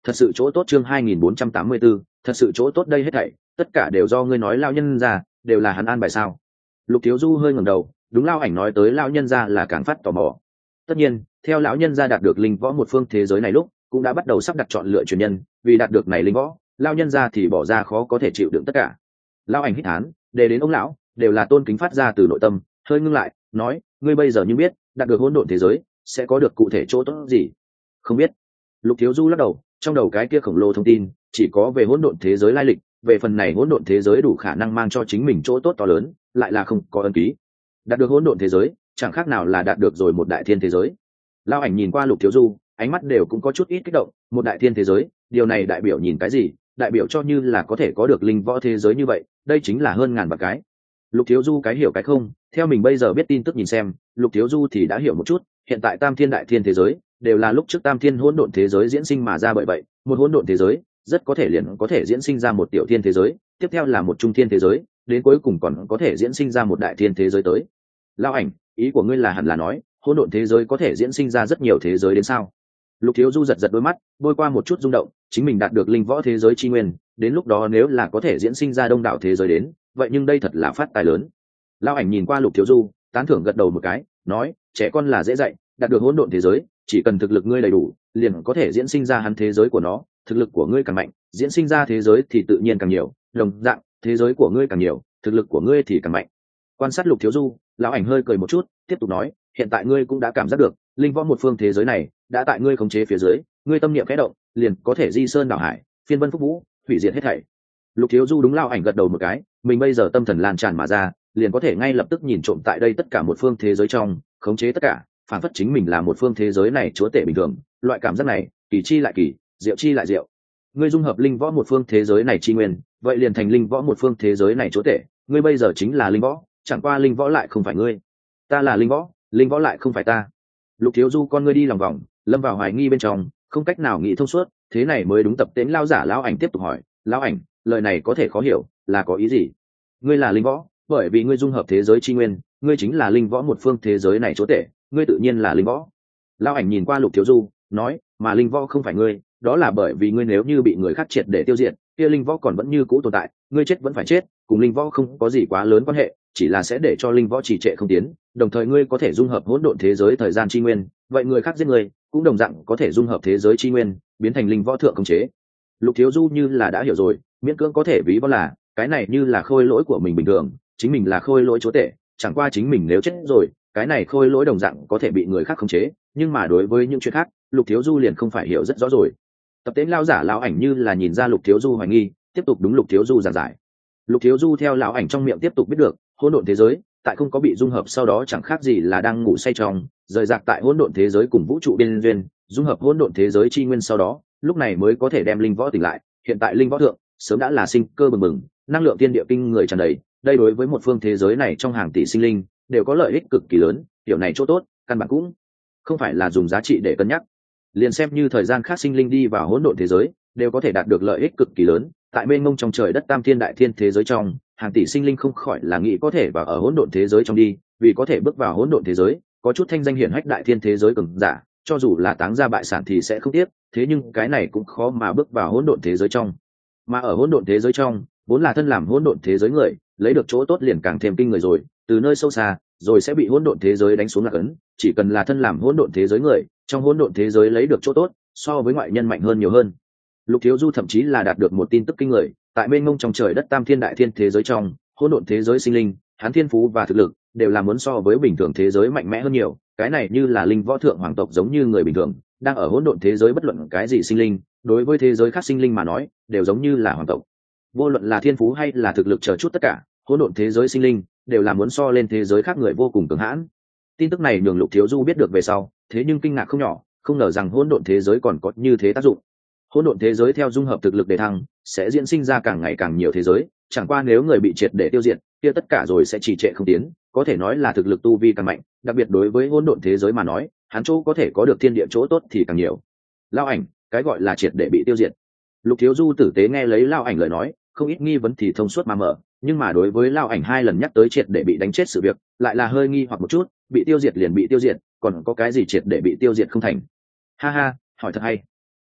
thật sự chỗ tốt chương hai nghìn bốn trăm tám mươi 24, thật sự chỗ tốt đây hết thảy tất cả đều do ngươi nói lao nhân ra đều là hắn an bài sao? Lục Thiếu Du hơi ngẩng đầu, đúng lao ảnh nói tới lão nhân ra là càng phát tò mò. Tất nhiên, theo lão nhân ra đạt được linh võ một phương thế giới này lúc, cũng đã bắt đầu sắp đặt chọn lựa truyền nhân, vì đạt được này linh võ, lão nhân ra thì bỏ ra khó có thể chịu đựng tất cả. Lão ảnh hít thán, để đến ông lão, đều là tôn kính phát ra từ nội tâm, hơi ngưng lại, nói, ngươi bây giờ như biết, đạt được hỗn độn thế giới, sẽ có được cụ thể chỗ tốt gì? Không biết. Lục Thiếu Du lắc đầu, trong đầu cái kia khổng lồ thông tin, chỉ có về hỗn độn thế giới lai lịch, về phần này hỗn độn thế giới đủ khả năng mang cho chính mình chỗ tốt to lớn, lại là không có ân ký. Đạt được hỗn độn thế giới, chẳng khác nào là đạt được rồi một đại thiên thế giới. Lao ảnh nhìn qua Lục Thiếu Du, ánh mắt đều cũng có chút ít kích động, một đại thiên thế giới, điều này đại biểu nhìn cái gì? Đại biểu cho như là có thể có được linh võ thế giới như vậy, đây chính là hơn ngàn vạn cái. Lục Thiếu Du cái hiểu cái không, theo mình bây giờ biết tin tức nhìn xem, Lục Thiếu Du thì đã hiểu một chút, hiện tại Tam Thiên đại thiên thế giới đều là lúc trước Tam Thiên hỗn độn thế giới diễn sinh mà ra, bởi vậy, một hỗn độn thế giới rất có thể liền có thể diễn sinh ra một tiểu thiên thế giới, tiếp theo là một trung thiên thế giới, đến cuối cùng còn có thể diễn sinh ra một đại thiên thế giới tới. Lao ảnh, ý của ngươi là hẳn là nói, hỗn độn thế giới có thể diễn sinh ra rất nhiều thế giới đến sao? Lục Thiếu Du giật giật đôi mắt, bôi qua một chút rung động, chính mình đạt được linh võ thế giới chi nguyên, đến lúc đó nếu là có thể diễn sinh ra đông đảo thế giới đến, vậy nhưng đây thật là phát tài lớn. Lao ảnh nhìn qua Lục Thiếu Du, tán thưởng gật đầu một cái, nói, trẻ con là dễ dạy, đạt được hỗn độn thế giới, chỉ cần thực lực ngươi đầy đủ, liền có thể diễn sinh ra hắn thế giới của nó, thực lực của ngươi càng mạnh, diễn sinh ra thế giới thì tự nhiên càng nhiều, đồng dạng, thế giới của ngươi càng nhiều, thực lực của ngươi thì càng mạnh. Quan sát Lục Thiếu Du, lão ảnh hơi cười một chút, tiếp tục nói, hiện tại ngươi cũng đã cảm giác được, linh võ một phương thế giới này đã tại ngươi khống chế phía dưới, ngươi tâm niệm khẽ động, liền có thể di sơn đảo hải, phiên vân phúc vũ, hủy diệt hết thảy. Lục Thiếu Du đúng lão ảnh gật đầu một cái, mình bây giờ tâm thần lan tràn mà ra, liền có thể ngay lập tức nhìn trộm tại đây tất cả một phương thế giới trong, khống chế tất cả, phản phất chính mình là một phương thế giới này chúa tể bình thường, loại cảm giác này, kỳ chi lại kỳ, diệu chi lại diệu. Ngươi dung hợp linh võ một phương thế giới này chi nguyên, vậy liền thành linh võ một phương thế giới này chúa tể, ngươi bây giờ chính là linh võ, chẳng qua linh võ lại không phải ngươi. Ta là linh võ, linh võ lại không phải ta. Lục Thiếu Du con ngươi đi lòng vòng, lâm vào hoài nghi bên trong, không cách nào nghĩ thông suốt, thế này mới đúng tập tễnh lao giả lão ảnh tiếp tục hỏi, lão ảnh, lời này có thể khó hiểu, là có ý gì? Ngươi là linh võ, bởi vì ngươi dung hợp thế giới chi nguyên, ngươi chính là linh võ một phương thế giới này chúa tể, ngươi tự nhiên là linh võ. Lão ảnh nhìn qua Lục Thiếu Du, nói, mà linh võ không phải ngươi, đó là bởi vì ngươi nếu như bị người khác triệt để tiêu diệt, kia linh võ còn vẫn như cũ tồn tại, ngươi chết vẫn phải chết, cùng linh võ không có gì quá lớn quan hệ, chỉ là sẽ để cho linh võ trì trệ không tiến, đồng thời ngươi có thể dung hợp hỗn độn thế giới thời gian chi nguyên, vậy người khác giết ngươi, cũng đồng dạng có thể dung hợp thế giới chi nguyên, biến thành linh võ thượng khống chế. Lục Thiếu Du như là đã hiểu rồi, miễn cưỡng có thể ví von là, cái này như là khôi lỗi của mình bình thường, chính mình là khôi lỗi chúa tể, chẳng qua chính mình nếu chết rồi, cái này khôi lỗi đồng dạng có thể bị người khác khống chế, nhưng mà đối với những chuyện khác, Lục Thiếu Du liền không phải hiểu rất rõ rồi. Tập tễnh lao giả lão ảnh như là nhìn ra Lục Thiếu Du hoài nghi, tiếp tục đúng Lục Thiếu Du giảng giải. Lục Thiếu Du theo lão ảnh trong miệng tiếp tục biết được, hỗn độn thế giới, tại không có bị dung hợp sau đó chẳng khác gì là đang ngủ say trong, rời rạc tại hỗn độn thế giới cùng vũ trụ biên duyên, dung hợp hỗn độn thế giới chi nguyên sau đó, lúc này mới có thể đem linh võ tỉnh lại. Hiện tại linh võ thượng sớm đã là sinh cơ bừng bừng, năng lượng tiên địa kinh người tràn đầy, đây đối với một phương thế giới này trong hàng tỷ sinh linh đều có lợi ích cực kỳ lớn, điều này chỗ tốt, căn bản cũng không phải là dùng giá trị để cân nhắc. Liền xem như thời gian khác sinh linh đi vào hỗn độn thế giới, đều có thể đạt được lợi ích cực kỳ lớn, tại mênh mông trong trời đất tam thiên đại thiên thế giới trong, hàng tỷ sinh linh không khỏi là nghĩ có thể vào ở hỗn độn thế giới trong đi, vì có thể bước vào hỗn độn thế giới, có chút thanh danh hiển hách đại thiên thế giới cường giả, cho dù là táng ra bại sản thì sẽ không tiếc, thế nhưng cái này cũng khó mà bước vào hỗn độn thế giới trong. Mà ở hỗn độn thế giới trong, vốn là thân làm hỗn độn thế giới người, lấy được chỗ tốt liền càng thêm kinh người rồi, từ nơi sâu xa, rồi sẽ bị hỗn độn thế giới đánh xuống lạc ấn, chỉ cần là thân làm hỗn độn thế giới người, trong hỗn độn thế giới lấy được chỗ tốt, so với ngoại nhân mạnh hơn nhiều hơn. Lục Thiếu Du thậm chí là đạt được một tin tức kinh người, tại mênh mông trong trời đất tam thiên đại thiên thế giới trong, hỗn độn thế giới sinh linh, hắn thiên phú và thực lực đều là muốn so với bình thường thế giới mạnh mẽ hơn nhiều, cái này như là linh võ thượng hoàng tộc giống như người bình thường, đang ở hỗn độn thế giới bất luận cái gì sinh linh, đối với thế giới khác sinh linh mà nói, đều giống như là hoàng tộc. Vô luận là thiên phú hay là thực lực chờ chút tất cả, hỗn độn thế giới sinh linh đều là muốn so lên thế giới khác người vô cùng cường hãn. Tin tức này nhường Lục Thiếu Du biết được về sau, thế nhưng kinh ngạc không nhỏ, không ngờ rằng hỗn độn thế giới còn có như thế tác dụng. Hỗn độn thế giới theo dung hợp thực lực để thăng, sẽ diễn sinh ra càng ngày càng nhiều thế giới, chẳng qua nếu người bị triệt để tiêu diệt, kia tất cả rồi sẽ trì trệ không tiến, có thể nói là thực lực tu vi càng mạnh, đặc biệt đối với hỗn độn thế giới mà nói, hắn chỗ có thể có được thiên địa chỗ tốt thì càng nhiều. Lao ảnh, cái gọi là triệt để bị tiêu diệt. Lục Thiếu Du tử tế nghe lấy Lao ảnh lời nói, không ít nghi vấn thì thông suốt mà mở, nhưng mà đối với Lao ảnh hai lần nhắc tới triệt để bị đánh chết sự việc, lại là hơi nghi hoặc một chút, bị tiêu diệt liền bị tiêu diệt, còn có cái gì triệt để bị tiêu diệt không thành? Ha ha, hỏi thật hay.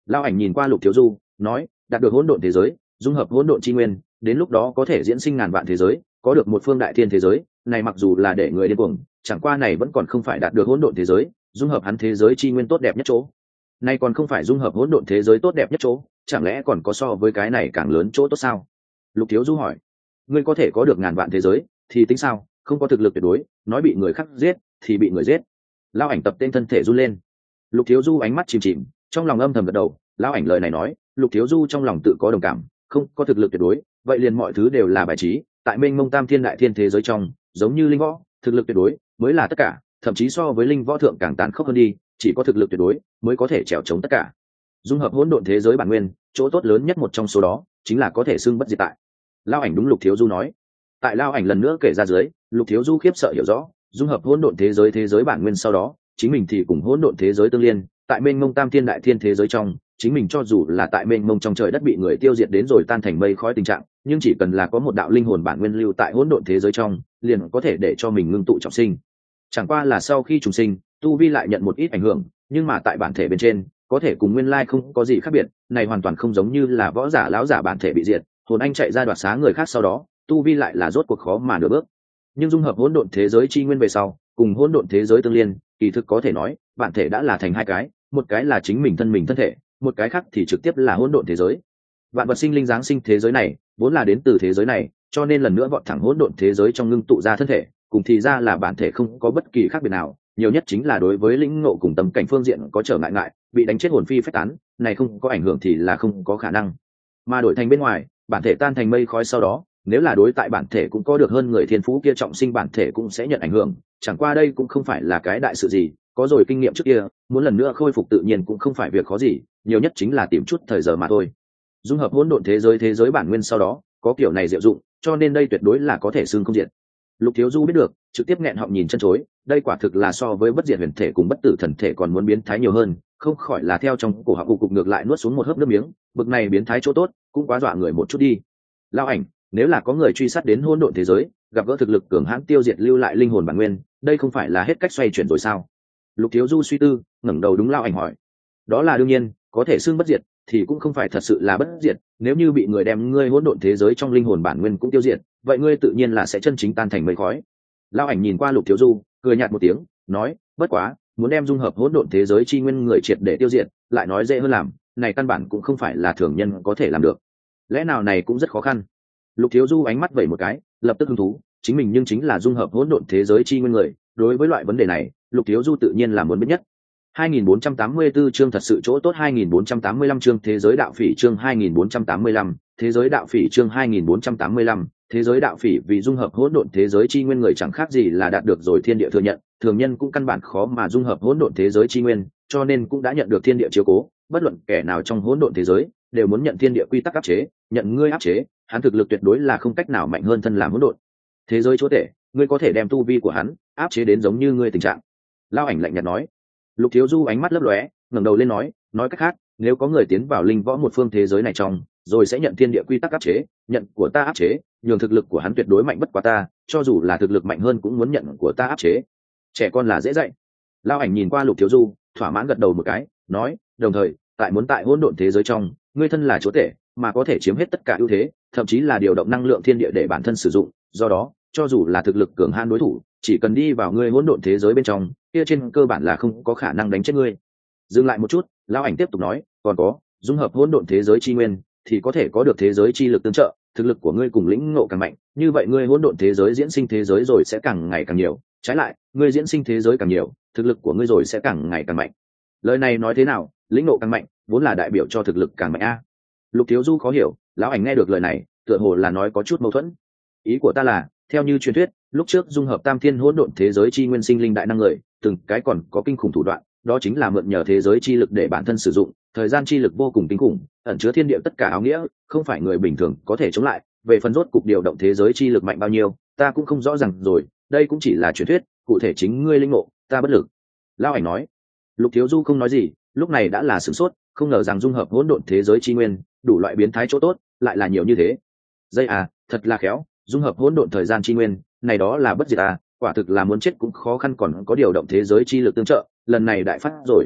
Lao ảnh nhìn qua Lục Thiếu Du nói, đạt được hỗn độn thế giới, dung hợp hỗn độn chi nguyên, đến lúc đó có thể diễn sinh ngàn vạn thế giới, có được một phương đại thiên thế giới này, mặc dù là để người điên cuồng, chẳng qua này vẫn còn không phải đạt được hỗn độn thế giới, dung hợp hắn thế giới chi nguyên tốt đẹp nhất chỗ. Nay còn không phải dung hợp hỗn độn thế giới tốt đẹp nhất chỗ, chẳng lẽ còn có so với cái này càng lớn chỗ tốt sao? Lục Thiếu Du hỏi. Ngươi có thể có được ngàn vạn thế giới thì tính sao, không có thực lực tuyệt đối, nói bị người khác giết thì bị người giết. Lao ảnh tập tên thân thể run lên. Lục Thiếu Du ánh mắt chìm chìm, trong lòng âm thầm gật đầu. Lao ảnh lời này nói, Lục Thiếu Du trong lòng tự có đồng cảm, không có thực lực tuyệt đối, vậy liền mọi thứ đều là bài trí. Tại mênh mông tam thiên đại thiên thế giới trong, giống như linh võ, thực lực tuyệt đối mới là tất cả, thậm chí so với linh võ thượng càng tàn khốc hơn đi, chỉ có thực lực tuyệt đối mới có thể trèo chống tất cả. Dung hợp hỗn độn thế giới bản nguyên, chỗ tốt lớn nhất một trong số đó chính là có thể xưng bất diệt tại. Lao ảnh đúng Lục Thiếu Du nói. Tại Lao ảnh lần nữa kể ra dưới, Lục Thiếu Du khiếp sợ hiểu rõ, dung hợp hỗn độn thế giới thế giới bản nguyên sau đó, chính mình thì cùng hỗn độn thế giới tương liên, tại mênh mông tam thiên đại thiên thế giới trong, chính mình cho dù là tại mênh mông trong trời đất bị người tiêu diệt đến rồi tan thành mây khói tình trạng, nhưng chỉ cần là có một đạo linh hồn bản nguyên lưu tại hỗn độn thế giới trong, liền có thể để cho mình ngưng tụ trọng sinh. Chẳng qua là sau khi trùng sinh, tu vi lại nhận một ít ảnh hưởng, nhưng mà tại bản thể bên trên, có thể cùng nguyên lai không có gì khác biệt, này hoàn toàn không giống như là võ giả lão giả bản thể bị diệt, hồn anh chạy ra đoạt xá người khác sau đó, tu vi lại là rốt cuộc khó mà nửa bước. Nhưng dung hợp hỗn độn thế giới chi nguyên về sau, cùng hỗn độn thế giới tương liên, kỳ thực có thể nói, bản thể đã là thành hai cái, một cái là chính mình thân mình thân thể, một cái khác thì trực tiếp là hỗn độn thế giới. Vạn vật sinh linh giáng sinh thế giới này, vốn là đến từ thế giới này, cho nên lần nữa vọt thẳng hỗn độn thế giới trong ngưng tụ ra thân thể, cùng thì ra là bản thể không có bất kỳ khác biệt nào, nhiều nhất chính là đối với lĩnh ngộ cùng tâm cảnh phương diện có trở ngại ngại, bị đánh chết hồn phi phách tán, này không có ảnh hưởng thì là không có khả năng. Mà đổi thành bên ngoài, bản thể tan thành mây khói sau đó, nếu là đối tại bản thể cũng có được hơn người thiên phú kia trọng sinh, bản thể cũng sẽ nhận ảnh hưởng, chẳng qua đây cũng không phải là cái đại sự gì, có rồi kinh nghiệm trước kia, muốn lần nữa khôi phục tự nhiên cũng không phải việc khó gì, nhiều nhất chính là tìm chút thời giờ mà thôi. Dung hợp hỗn độn thế giới thế giới bản nguyên sau đó, có kiểu này diệu dụng, cho nên đây tuyệt đối là có thể xưng không diệt. Lục Thiếu Du biết được, trực tiếp nghẹn họng nhìn chân chối, đây quả thực là so với bất diệt huyền thể cùng bất tử thần thể còn muốn biến thái nhiều hơn, không khỏi là theo trong cổ họng cục cục ngược lại nuốt xuống một hớp nước miếng, bực này biến thái chỗ tốt, cũng quá dọa người một chút đi. Lao ảnh, nếu là có người truy sát đến hỗn độn thế giới, gặp gỡ thực lực cường hãn tiêu diệt lưu lại linh hồn bản nguyên, đây không phải là hết cách xoay chuyển rồi sao? Lục Thiếu Du suy tư, ngẩng đầu đúng Lao ảnh hỏi. Đó là đương nhiên, có thể xưng bất diệt thì cũng không phải thật sự là bất diệt, nếu như bị người đem ngươi hỗn độn thế giới trong linh hồn bản nguyên cũng tiêu diệt, vậy ngươi tự nhiên là sẽ chân chính tan thành mây khói. Lao ảnh nhìn qua Lục Thiếu Du, cười nhạt một tiếng, nói, bất quá, muốn đem dung hợp hỗn độn thế giới chi nguyên người triệt để tiêu diệt, lại nói dễ hơn làm, này căn bản cũng không phải là thường nhân có thể làm được. Lẽ nào này cũng rất khó khăn. Lục Thiếu Du ánh mắt vẩy một cái, lập tức hứng thú, chính mình nhưng chính là dung hợp hỗn độn thế giới chi nguyên người, đối với loại vấn đề này, Lục Thiếu Du tự nhiên là muốn biết nhất. hai nghìn bốn trăm tám mươi tư chương thật sự chỗ tốt, hai nghìn bốn trăm tám mươi lăm chương thế giới đạo phỉ, chương hai nghìn bốn trăm tám mươi lăm, thế giới đạo phỉ, chương hai nghìn bốn trăm tám mươi lăm, thế giới đạo phỉ. Vì dung hợp hỗn độn thế giới chi nguyên người chẳng khác gì là đạt được rồi thiên địa thừa nhận, thường nhân cũng căn bản khó mà dung hợp hỗn độn thế giới chi nguyên, cho nên cũng đã nhận được thiên địa chiếu cố, bất luận kẻ nào trong hỗn độn thế giới đều muốn nhận thiên địa quy tắc áp chế, nhận ngươi áp chế, hắn thực lực tuyệt đối là không cách nào mạnh hơn thân làm hỗn độn thế giới chúa tể, ngươi có thể đem tu vi của hắn áp chế đến giống như ngươi tình trạng. Lao ảnh lạnh nhạt nói. Lục Thiếu Du ánh mắt lấp lóe, ngẩng đầu lên nói, nói cách khác, nếu có người tiến vào linh võ một phương thế giới này trong, rồi sẽ nhận thiên địa quy tắc áp chế, nhận của ta áp chế, nhường thực lực của hắn tuyệt đối mạnh bất quá ta, cho dù là thực lực mạnh hơn cũng muốn nhận của ta áp chế. Trẻ con là dễ dạy. Lao ảnh nhìn qua Lục Thiếu Du, thỏa mãn gật đầu một cái, nói, đồng thời, tại muốn tại hỗn độn thế giới trong, ngươi thân là chúa tể, mà có thể chiếm hết tất cả ưu thế, thậm chí là điều động năng lượng thiên địa để bản thân sử dụng, do đó, cho dù là thực lực cường hãn đối thủ, chỉ cần đi vào ngươi hỗn độn thế giới bên trong, kia trên cơ bản là không có khả năng đánh chết ngươi. Dừng lại một chút, Lão ảnh tiếp tục nói, còn có, dung hợp hỗn độn thế giới chi nguyên, thì có thể có được thế giới chi lực tương trợ, thực lực của ngươi cùng lĩnh ngộ càng mạnh, như vậy ngươi hỗn độn thế giới diễn sinh thế giới rồi sẽ càng ngày càng nhiều, trái lại, ngươi diễn sinh thế giới càng nhiều, thực lực của ngươi rồi sẽ càng ngày càng mạnh. Lời này nói thế nào, lĩnh ngộ càng mạnh, vốn là đại biểu cho thực lực càng mạnh a. Lục Thiếu Du khó hiểu, Lão ảnh nghe được lời này, tựa hồ là nói có chút mâu thuẫn. Ý của ta là, theo như truyền thuyết, lúc trước dung hợp tam thiên hỗn độn thế giới chi nguyên sinh linh đại năng người, từng cái còn có kinh khủng thủ đoạn, đó chính là mượn nhờ thế giới chi lực để bản thân sử dụng, thời gian chi lực vô cùng kinh khủng, ẩn chứa thiên địa tất cả áo nghĩa, không phải người bình thường có thể chống lại. Về phần rốt cục điều động thế giới chi lực mạnh bao nhiêu, ta cũng không rõ ràng rồi, đây cũng chỉ là truyền thuyết, cụ thể chính ngươi linh ngộ, ta bất lực. Lão ảnh nói. Lục Thiếu Du không nói gì, lúc này đã là sửng sốt, không ngờ rằng dung hợp hỗn độn thế giới chi nguyên, đủ loại biến thái chỗ tốt, lại là nhiều như thế. Dây à, thật là khéo, dung hợp hỗn độn thời gian chi nguyên, này đó là bất diệt à, quả thực là muốn chết cũng khó khăn, còn có điều động thế giới chi lực tương trợ, lần này đại phát rồi.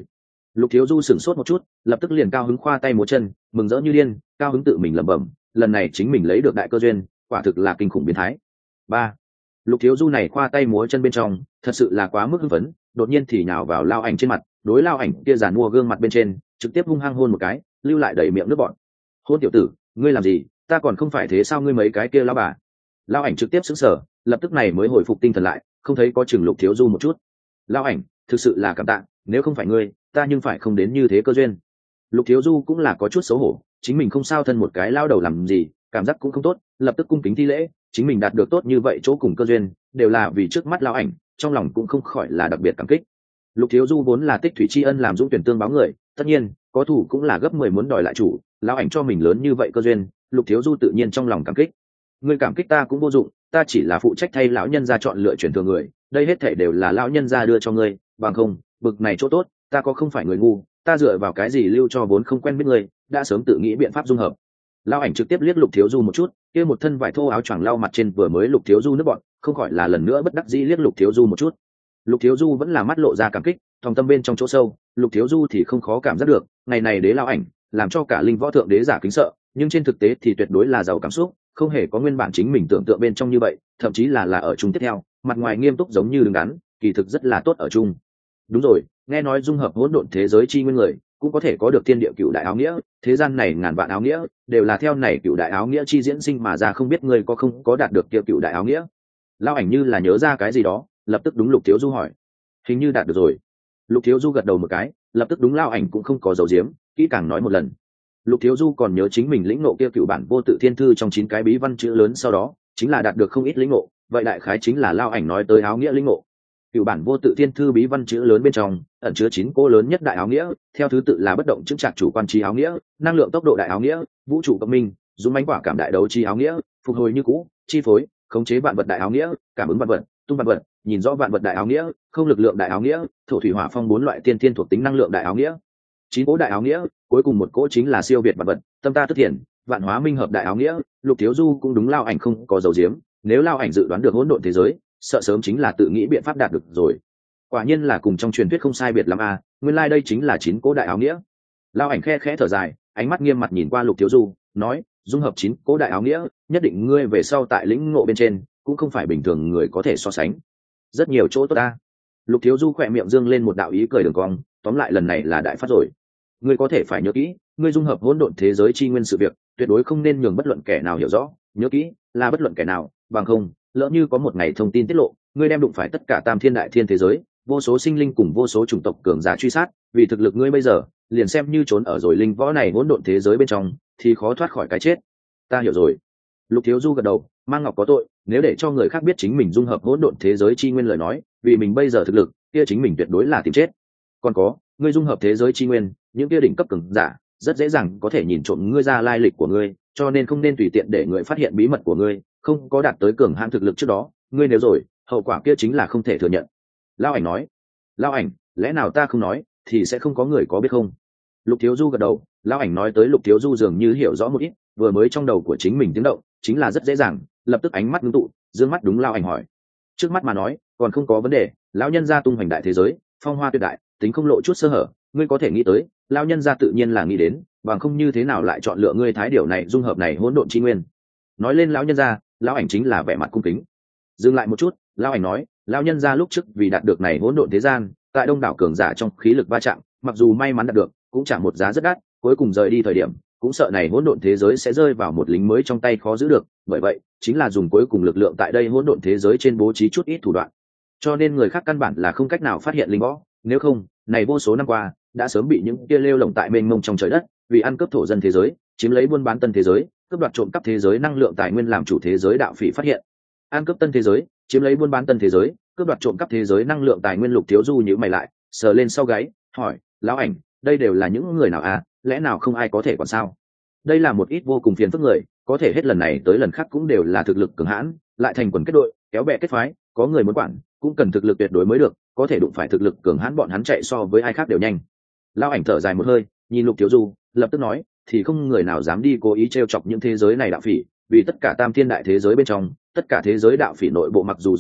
Lục Thiếu Du sửng sốt một chút, lập tức liền cao hứng khoa tay múa chân, mừng rỡ như điên, cao hứng tự mình lẩm bẩm, lần này chính mình lấy được đại cơ duyên, quả thực là kinh khủng biến thái. Ba. Lục Thiếu Du này khoa tay múa chân bên trong, thật sự là quá mức hưng phấn, đột nhiên thì nhào vào Lao Ảnh trên mặt, đối Lao Ảnh kia giàn mua gương mặt bên trên, trực tiếp hung hăng hôn một cái, lưu lại đầy miệng nước bọt. Hôn tiểu tử, ngươi làm gì? Ta còn không phải thế sao ngươi mấy cái kia lão bà? Lao Ảnh trực tiếp sững sờ, lập tức này mới hồi phục tinh thần lại, không thấy có chừng Lục Thiếu Du một chút. Lao Ảnh, thực sự là cảm tạ, nếu không phải ngươi, ta nhưng phải không đến như thế cơ duyên. Lục Thiếu Du cũng là có chút xấu hổ, chính mình không sao thân một cái lao đầu làm gì, cảm giác cũng không tốt, lập tức cung kính thi lễ, chính mình đạt được tốt như vậy chỗ cùng cơ duyên, đều là vì trước mắt Lao Ảnh, trong lòng cũng không khỏi là đặc biệt cảm kích. Lục Thiếu Du vốn là tích thủy tri ân làm dũng tuyển tương báo người, tất nhiên có thủ cũng là gấp mười muốn đòi lại chủ, Lao Ảnh cho mình lớn như vậy cơ duyên, Lục Thiếu Du tự nhiên trong lòng cảm kích. Người cảm kích ta cũng vô dụng, ta chỉ là phụ trách thay lão nhân gia chọn lựa chuyển thừa người, đây hết thảy đều là lão nhân gia đưa cho ngươi, bằng không, bực này chỗ tốt, ta có không phải người ngu, ta dựa vào cái gì lưu cho vốn không quen biết ngươi, đã sớm tự nghĩ biện pháp dung hợp. Lao Ảnh trực tiếp liếc Lục Thiếu Du một chút, kia một thân vải thô áo choàng lau mặt trên vừa mới Lục Thiếu Du nước bọn, không khỏi là lần nữa bất đắc dĩ liếc Lục Thiếu Du một chút. Lục Thiếu Du vẫn là mắt lộ ra cảm kích, trong tâm bên trong chỗ sâu, Lục Thiếu Du thì không khó cảm giác được, ngày này đế Lao Ảnh, làm cho cả linh võ thượng đế giả kính sợ, nhưng trên thực tế thì tuyệt đối là giàu cảm xúc, không hề có nguyên bản chính mình tưởng tượng bên trong như vậy, thậm chí là là ở chung tiếp theo, mặt ngoài nghiêm túc giống như đứng đắn, kỳ thực rất là tốt ở chung. Đúng rồi, nghe nói dung hợp hỗn độn thế giới chi nguyên người, cũng có thể có được thiên địa cựu đại áo nghĩa, thế gian này ngàn vạn áo nghĩa, đều là theo này cựu đại áo nghĩa chi diễn sinh mà ra, không biết ngươi có không có đạt được kia cựu đại áo nghĩa. Lao Ảnh như là nhớ ra cái gì đó, lập tức đúng Lục Thiếu Du hỏi. Hình như đạt được rồi. Lục Thiếu Du gật đầu một cái, lập tức đúng Lao Ảnh cũng không có dấu diếm, kỹ càng nói một lần. Lục Thiếu Du còn nhớ chính mình lĩnh ngộ kia cựu bản vô tự thiên thư trong chín cái bí văn chữ lớn, sau đó chính là đạt được không ít lĩnh ngộ, vậy đại khái chính là Lao Ảnh nói tới áo nghĩa lĩnh ngộ. Cựu bản vô tự thiên thư bí văn chữ lớn bên trong ẩn chứa chín cô lớn nhất đại áo nghĩa, theo thứ tự là bất động chứng trạc chủ quan trí áo nghĩa, năng lượng tốc độ đại áo nghĩa, vũ trụ cộng minh, dũng mãnh quả cảm đại đấu chi áo nghĩa, phục hồi như cũ, chi phối, khống chế vạn vật đại áo nghĩa, cảm ứng vạn vật, tung vạn vật, nhìn rõ vạn vật đại áo nghĩa, không lực lượng đại áo nghĩa, thổ thủy hỏa phong bốn loại tiên thiên thuộc tính năng lượng đại áo nghĩa. Chín cỗ đại áo nghĩa, cuối cùng một cỗ chính là siêu việt vạn vật, tâm ta tức thiền, vạn hóa minh hợp đại áo nghĩa. Lục Thiếu Du cũng đúng Lao Ảnh không có dấu diếm, nếu Lao Ảnh dự đoán được hỗn độn thế giới, sợ sớm chính là tự nghĩ biện pháp đạt được rồi. Quả nhiên là cùng trong truyền thuyết không sai biệt lắm a, nguyên lai like đây chính là chín cỗ đại áo nghĩa. Lao Ảnh khe khẽ thở dài, ánh mắt nghiêm mặt nhìn qua Lục Thiếu Du, nói, dung hợp chín cỗ đại áo nghĩa, nhất định ngươi về sau tại lĩnh ngộ bên trên, cũng không phải bình thường người có thể so sánh. Rất nhiều chỗ tốt ta. Lục Thiếu Du khỏe miệng dương lên một đạo ý cười đường cong, tóm lại lần này là đại phát rồi. Ngươi có thể phải nhớ kỹ, ngươi dung hợp hỗn độn thế giới chi nguyên sự việc, tuyệt đối không nên nhường bất luận kẻ nào hiểu rõ, nhớ kỹ, là bất luận kẻ nào, bằng không, lỡ như có một ngày thông tin tiết lộ, ngươi đem đụng phải tất cả tam thiên đại thiên thế giới, vô số sinh linh cùng vô số chủng tộc cường giả truy sát, vì thực lực ngươi bây giờ, liền xem như trốn ở rồi linh võ này hỗn độn thế giới bên trong, thì khó thoát khỏi cái chết. Ta hiểu rồi. Lục Thiếu Du gật đầu, mang ngọc có tội, nếu để cho người khác biết chính mình dung hợp hỗn độn thế giới chi nguyên lời nói, vì mình bây giờ thực lực, kia chính mình tuyệt đối là tìm chết. Còn có, ngươi dung hợp thế giới chi nguyên, những kia đỉnh cấp cường giả, rất dễ dàng có thể nhìn trộm ngươi ra lai lịch của ngươi, cho nên không nên tùy tiện để người phát hiện bí mật của ngươi, không có đạt tới cường hãn thực lực trước đó, ngươi nếu rồi, hậu quả kia chính là không thể thừa nhận. Lao Ảnh nói. Lao Ảnh, lẽ nào ta không nói, thì sẽ không có người có biết không? Lục Thiếu Du gật đầu, Lao Ảnh nói tới Lục Thiếu Du dường như hiểu rõ một ít, vừa mới trong đầu của chính mình tiếng động, chính là rất dễ dàng, lập tức ánh mắt ngưng tụ, dương mắt đúng Lao Ảnh hỏi. Trước mắt mà nói, còn không có vấn đề, lão nhân gia tung hoành đại thế giới, phong hoa tuyệt đại, tính không lộ chút sơ hở, ngươi có thể nghĩ tới, lão nhân gia tự nhiên là nghĩ đến, bằng không như thế nào lại chọn lựa ngươi thái điều này dung hợp này hỗn độn chi nguyên. Nói lên lão nhân gia, Lão Ảnh chính là vẻ mặt cung kính. Dừng lại một chút, Lão Ảnh nói, lão nhân gia lúc trước vì đạt được này hỗn độn thế gian, tại đông đảo cường giả trong khí lực va chạm, mặc dù may mắn đạt được, cũng trả một giá rất đắt, cuối cùng rời đi thời điểm, cũng sợ này hỗn độn thế giới sẽ rơi vào một lính mới trong tay khó giữ được, bởi vậy, chính là dùng cuối cùng lực lượng tại đây hỗn độn thế giới trên bố trí chút ít thủ đoạn. Cho nên người khác căn bản là không cách nào phát hiện linh võ, nếu không, này vô số năm qua, đã sớm bị những kia lêu lổng tại mênh mông trong trời đất, vì ăn cướp thổ dân thế giới, chiếm lấy buôn bán tân thế giới, cướp đoạt trộm cắp thế giới năng lượng tài nguyên làm chủ thế giới đạo phỉ phát hiện. Ăn cướp tân thế giới, chiếm lấy buôn bán tân thế giới, cướp đoạt trộm cắp thế giới năng lượng tài nguyên. Lục Thiếu Du nhíu mày lại, sờ lên sau gáy, hỏi, Lão Ảnh, đây đều là những người nào à, lẽ nào không ai có thể còn sao? Đây là một ít vô cùng phiền phức người, có thể hết lần này tới lần khác cũng đều là thực lực cường hãn, lại thành quần kết đội, kéo bè kết phái, có người muốn quản, cũng cần thực lực tuyệt đối mới được, có thể đụng phải thực lực cường hãn bọn hắn chạy so với ai khác đều nhanh. Lão Ảnh thở dài một hơi, nhìn Lục Thiếu Du, lập tức nói, thì không người nào dám đi cố ý trêu chọc những thế giới này đạo phỉ, vì tất cả tam thiên đại thế giới bên trong, tất cả thế giới đạo phỉ nội bộ mặc dù rối loạn,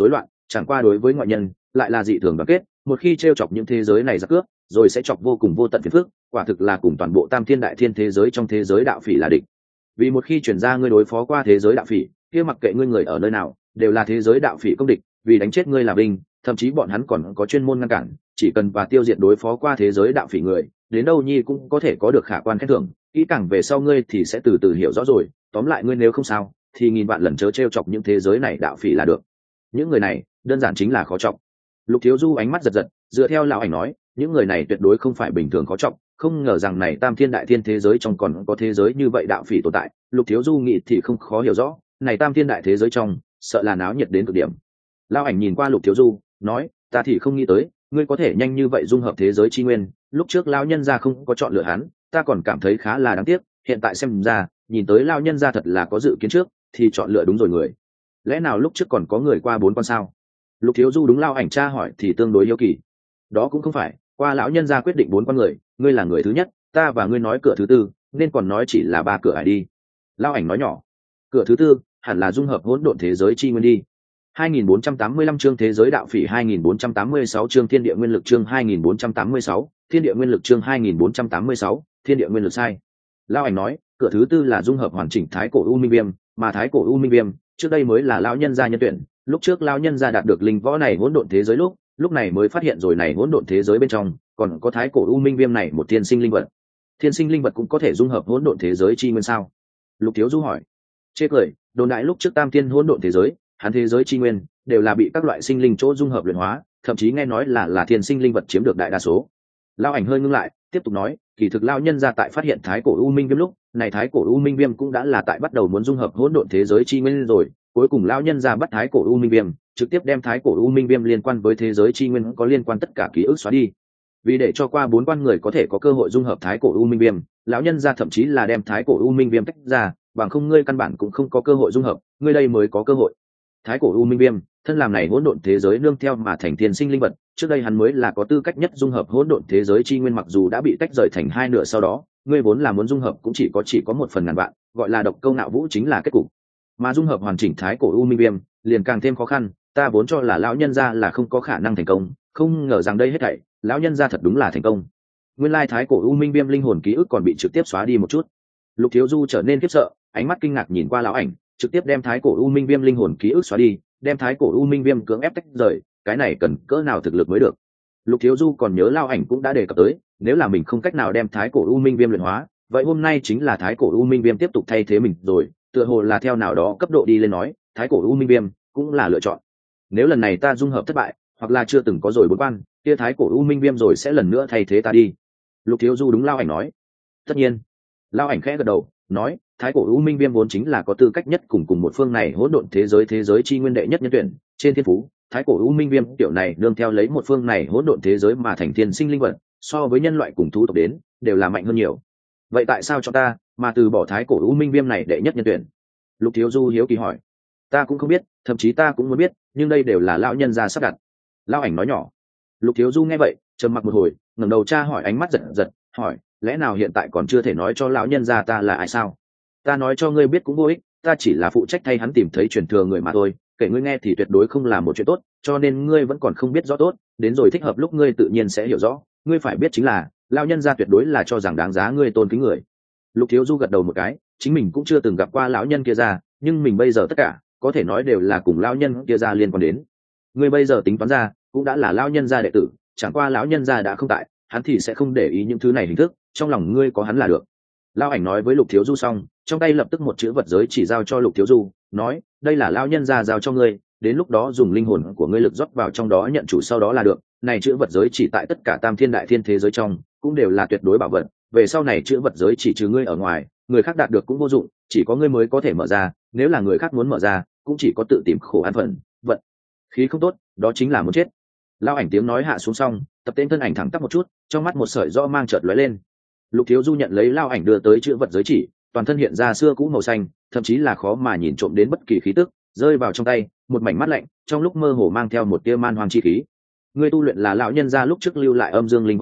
chẳng qua đối với ngoại nhân lại là dị thường đoàn kết, một khi t r e o chọc những thế giới này ra cướp rồi sẽ chọc vô cùng vô tận phiền phức, quả thực là cùng toàn bộ tam thiên đại thiên thế giới trong thế giới đạo phỉ là địch. Vì một khi chuyển ra ngươi đối phó qua thế giới đạo phỉ kia, mặc kệ ngươi người ở nơi nào đều là thế giới đạo phỉ công địch, vì đánh chết ngươi là binh, thậm chí bọn hắn còn có chuyên môn ngăn cản, chỉ cần và tiêu diệt đối phó qua thế giới đạo phỉ người, đến đâu nhi cũng có thể có được khả quan khen thưởng. Kỹ càng về sau ngươi thì sẽ từ từ hiểu rõ rồi, tóm lại ngươi nếu không sao thì nghìn vạn lần chớ t r e o chọc những thế giới này đạo phỉ là được. Những người này đơn giản chính là khó chọc. Lục Thiếu Du ánh mắt giật giật, dựa theo lão ảnh nói, những người này tuyệt đối không phải bình thường khó chọc, không ngờ rằng này tam thiên đại thiên thế giới trong còn có thế giới như vậy đạo phỉ tồn tại. Lục Thiếu Du nghĩ thì không khó hiểu rõ, này tam thiên đại thế giới trong sợ là náo nhiệt đến cực điểm. Lão ảnh nhìn qua Lục Thiếu Du nói, ta thì không nghĩ tới ngươi có thể nhanh như vậy dung hợp thế giới chi nguyên, lúc trước lão nhân gia không có chọn lựa hắn, ta còn cảm thấy khá là đáng tiếc, hiện tại xem ra nhìn tới lão nhân gia thật là có dự kiến trước thì chọn lựa đúng rồi người. Lẽ nào lúc trước còn có người qua bốn con sao? Lục Thiếu Du đúng lão ảnh tra hỏi thì tương đối hiếu kỳ. Đó cũng không phải, qua lão nhân gia quyết định bốn con người, ngươi là người thứ nhất, ta và ngươi nói cửa thứ tư, nên còn nói chỉ là ba cửa ải đi. Lão ảnh nói nhỏ, cửa thứ tư hẳn là dung hợp hỗn độn thế giới chi nguyên đi. hai nghìn bốn trăm tám mươi lăm chương thế giới đạo phỉ, hai nghìn bốn trăm tám mươi sáu chương thiên địa nguyên lực, chương hai nghìn bốn trăm tám mươi sáu thiên địa nguyên lực, chương hai nghìn bốn trăm tám mươi sáu thiên địa nguyên lực. Sai. Lão ảnh nói, cửa thứ tư là dung hợp hoàn chỉnh thái cổ u minh viêm, mà thái cổ u minh viêm trước đây mới là lão nhân gia nhân tuyển, lúc trước lão nhân gia đạt được linh võ này hỗn độn thế giới lúc lúc này mới phát hiện rồi này hỗn độn thế giới bên trong còn có thái cổ u minh viêm này một thiên sinh linh vật. Thiên sinh linh vật cũng có thể dung hợp hỗn độn thế giới chi nguyên sao? Lục Thiếu Du hỏi. Chê cười, đồn đại lúc trước tam thiên hỗn độn thế giới, hắn thế giới chi nguyên đều là bị các loại sinh linh chỗ dung hợp luyện hóa, thậm chí nghe nói là là thiên sinh linh vật chiếm được đại đa số. Lão ảnh hơi ngưng lại, tiếp tục nói, kỳ thực lão nhân gia tại phát hiện thái cổ u minh viêm lúc này thái cổ u minh viêm cũng đã là tại bắt đầu muốn dung hợp hỗn độn thế giới chi nguyên rồi, cuối cùng lão nhân gia bắt thái cổ u minh viêm, trực tiếp đem thái cổ u minh viêm liên quan với thế giới chi nguyên có liên quan tất cả ký ức xóa đi. Vì để cho qua bốn quan người có thể có cơ hội dung hợp thái cổ u minh viêm, lão nhân gia thậm chí là đem thái cổ u minh viêm tách ra, bằng không ngươi căn bản cũng không có cơ hội dung hợp, ngươi đây mới có cơ hội. Thái cổ u minh viêm thân làm này hỗn độn thế giới nương theo mà thành thiên sinh linh vật, trước đây hắn mới là có tư cách nhất dung hợp hỗn độn thế giới chi nguyên, mặc dù đã bị tách rời thành hai nửa, sau đó ngươi vốn là muốn dung hợp cũng chỉ có chỉ có một phần ngàn vạn, gọi là độc câu nạo vũ chính là kết cục. Mà dung hợp hoàn chỉnh thái cổ u minh viêm liền càng thêm khó khăn, ta vốn cho là lão nhân gia là không có khả năng thành công, không ngờ rằng đây hết thảy lão nhân gia thật đúng là thành công. Nguyên lai thái cổ u minh viêm linh hồn ký ức còn bị trực tiếp xóa đi một chút. Lục Thiếu Du trở nên khiếp sợ, ánh mắt kinh ngạc nhìn qua lão ảnh, trực tiếp đem thái cổ u minh viêm linh hồn ký ức xóa đi, đem thái cổ u minh viêm cưỡng ép tách rời, cái này cần cỡ nào thực lực mới được. Lục Thiếu Du còn nhớ lão ảnh cũng đã đề cập tới, nếu là mình không cách nào đem thái cổ u minh viêm luyện hóa, vậy hôm nay chính là thái cổ u minh viêm tiếp tục thay thế mình rồi, tựa hồ là theo nào đó cấp độ đi lên nói, thái cổ u minh viêm cũng là lựa chọn. Nếu lần này ta dung hợp thất bại, hoặc là chưa từng có rồi bốn quan, kia thái cổ u minh viêm rồi sẽ lần nữa thay thế ta đi. Lục Thiếu Du đúng lão ảnh nói. Tất nhiên. Lão ảnh khẽ gật đầu, nói, thái cổ u minh viêm vốn chính là có tư cách nhất cùng cùng một phương này hỗn độn thế giới thế giới chi nguyên đệ nhất nhân tuyển, trên thiên phú, thái cổ u minh viêm tiểu này đương theo lấy một phương này hỗn độn thế giới mà thành thiên sinh linh vật, so với nhân loại cùng thú tộc đến, đều là mạnh hơn nhiều. Vậy tại sao cho ta mà từ bỏ thái cổ u minh viêm này đệ nhất nhân tuyển? Lục Thiếu Du hiếu kỳ hỏi. Ta cũng không biết, thậm chí ta cũng muốn biết, nhưng đây đều là lão nhân gia sắp đặt. Lão ảnh nói nhỏ. Lục Thiếu Du nghe vậy, trầm mặc một hồi, ngẩng đầu tra hỏi, ánh mắt giật giật, hỏi, lẽ nào hiện tại còn chưa thể nói cho lão nhân gia ta là ai sao? Ta nói cho ngươi biết cũng vô ích, ta chỉ là phụ trách thay hắn tìm thấy truyền thừa người mà thôi, kể ngươi nghe thì tuyệt đối không là một chuyện tốt, cho nên ngươi vẫn còn không biết rõ tốt, đến rồi thích hợp lúc ngươi tự nhiên sẽ hiểu rõ. Ngươi phải biết chính là, lão nhân gia tuyệt đối là cho rằng đáng giá ngươi tôn kính người. Lục Thiếu Du gật đầu một cái, chính mình cũng chưa từng gặp qua lão nhân kia ra, nhưng mình bây giờ tất cả có thể nói đều là cùng lão nhân kia ra liên quan đến. Ngươi bây giờ tính toán ra, cũng đã là lão nhân gia đệ tử, chẳng qua lão nhân gia đã không tại, hắn thì sẽ không để ý những thứ này hình thức, trong lòng ngươi có hắn là được. Lão ảnh nói với Lục Thiếu Du xong, trong tay lập tức một chữ vật giới chỉ giao cho Lục Thiếu Du, nói, đây là lão nhân gia giao cho ngươi, đến lúc đó dùng linh hồn của ngươi lực rót vào trong đó nhận chủ sau đó là được. Này chữ vật giới chỉ tại tất cả tam thiên đại thiên thế giới trong cũng đều là tuyệt đối bảo vật, về sau này chữ vật giới chỉ trừ ngươi ở ngoài, người khác đạt được cũng vô dụng, chỉ có ngươi mới có thể mở ra, nếu là người khác muốn mở ra, cũng chỉ có tự tìm khổ ăn phận, vận khí không tốt, đó chính là muốn chết. Lão ảnh tiếng nói hạ xuống xong, tập tên thân ảnh thẳng tắp một chút, trong mắt một sợi do mang chợt lóe lên. Lục Thiếu Du nhận lấy lão ảnh đưa tới chữ vật giới chỉ, toàn thân hiện ra xưa cũ màu xanh, thậm chí là khó mà nhìn trộm đến bất kỳ khí tức, rơi vào trong tay, một mảnh mắt lạnh, trong lúc mơ hồ mang theo một tia man hoang chi khí. Ngươi tu luyện là lão nhân gia lúc trước lưu lại âm dương linh võ quyết,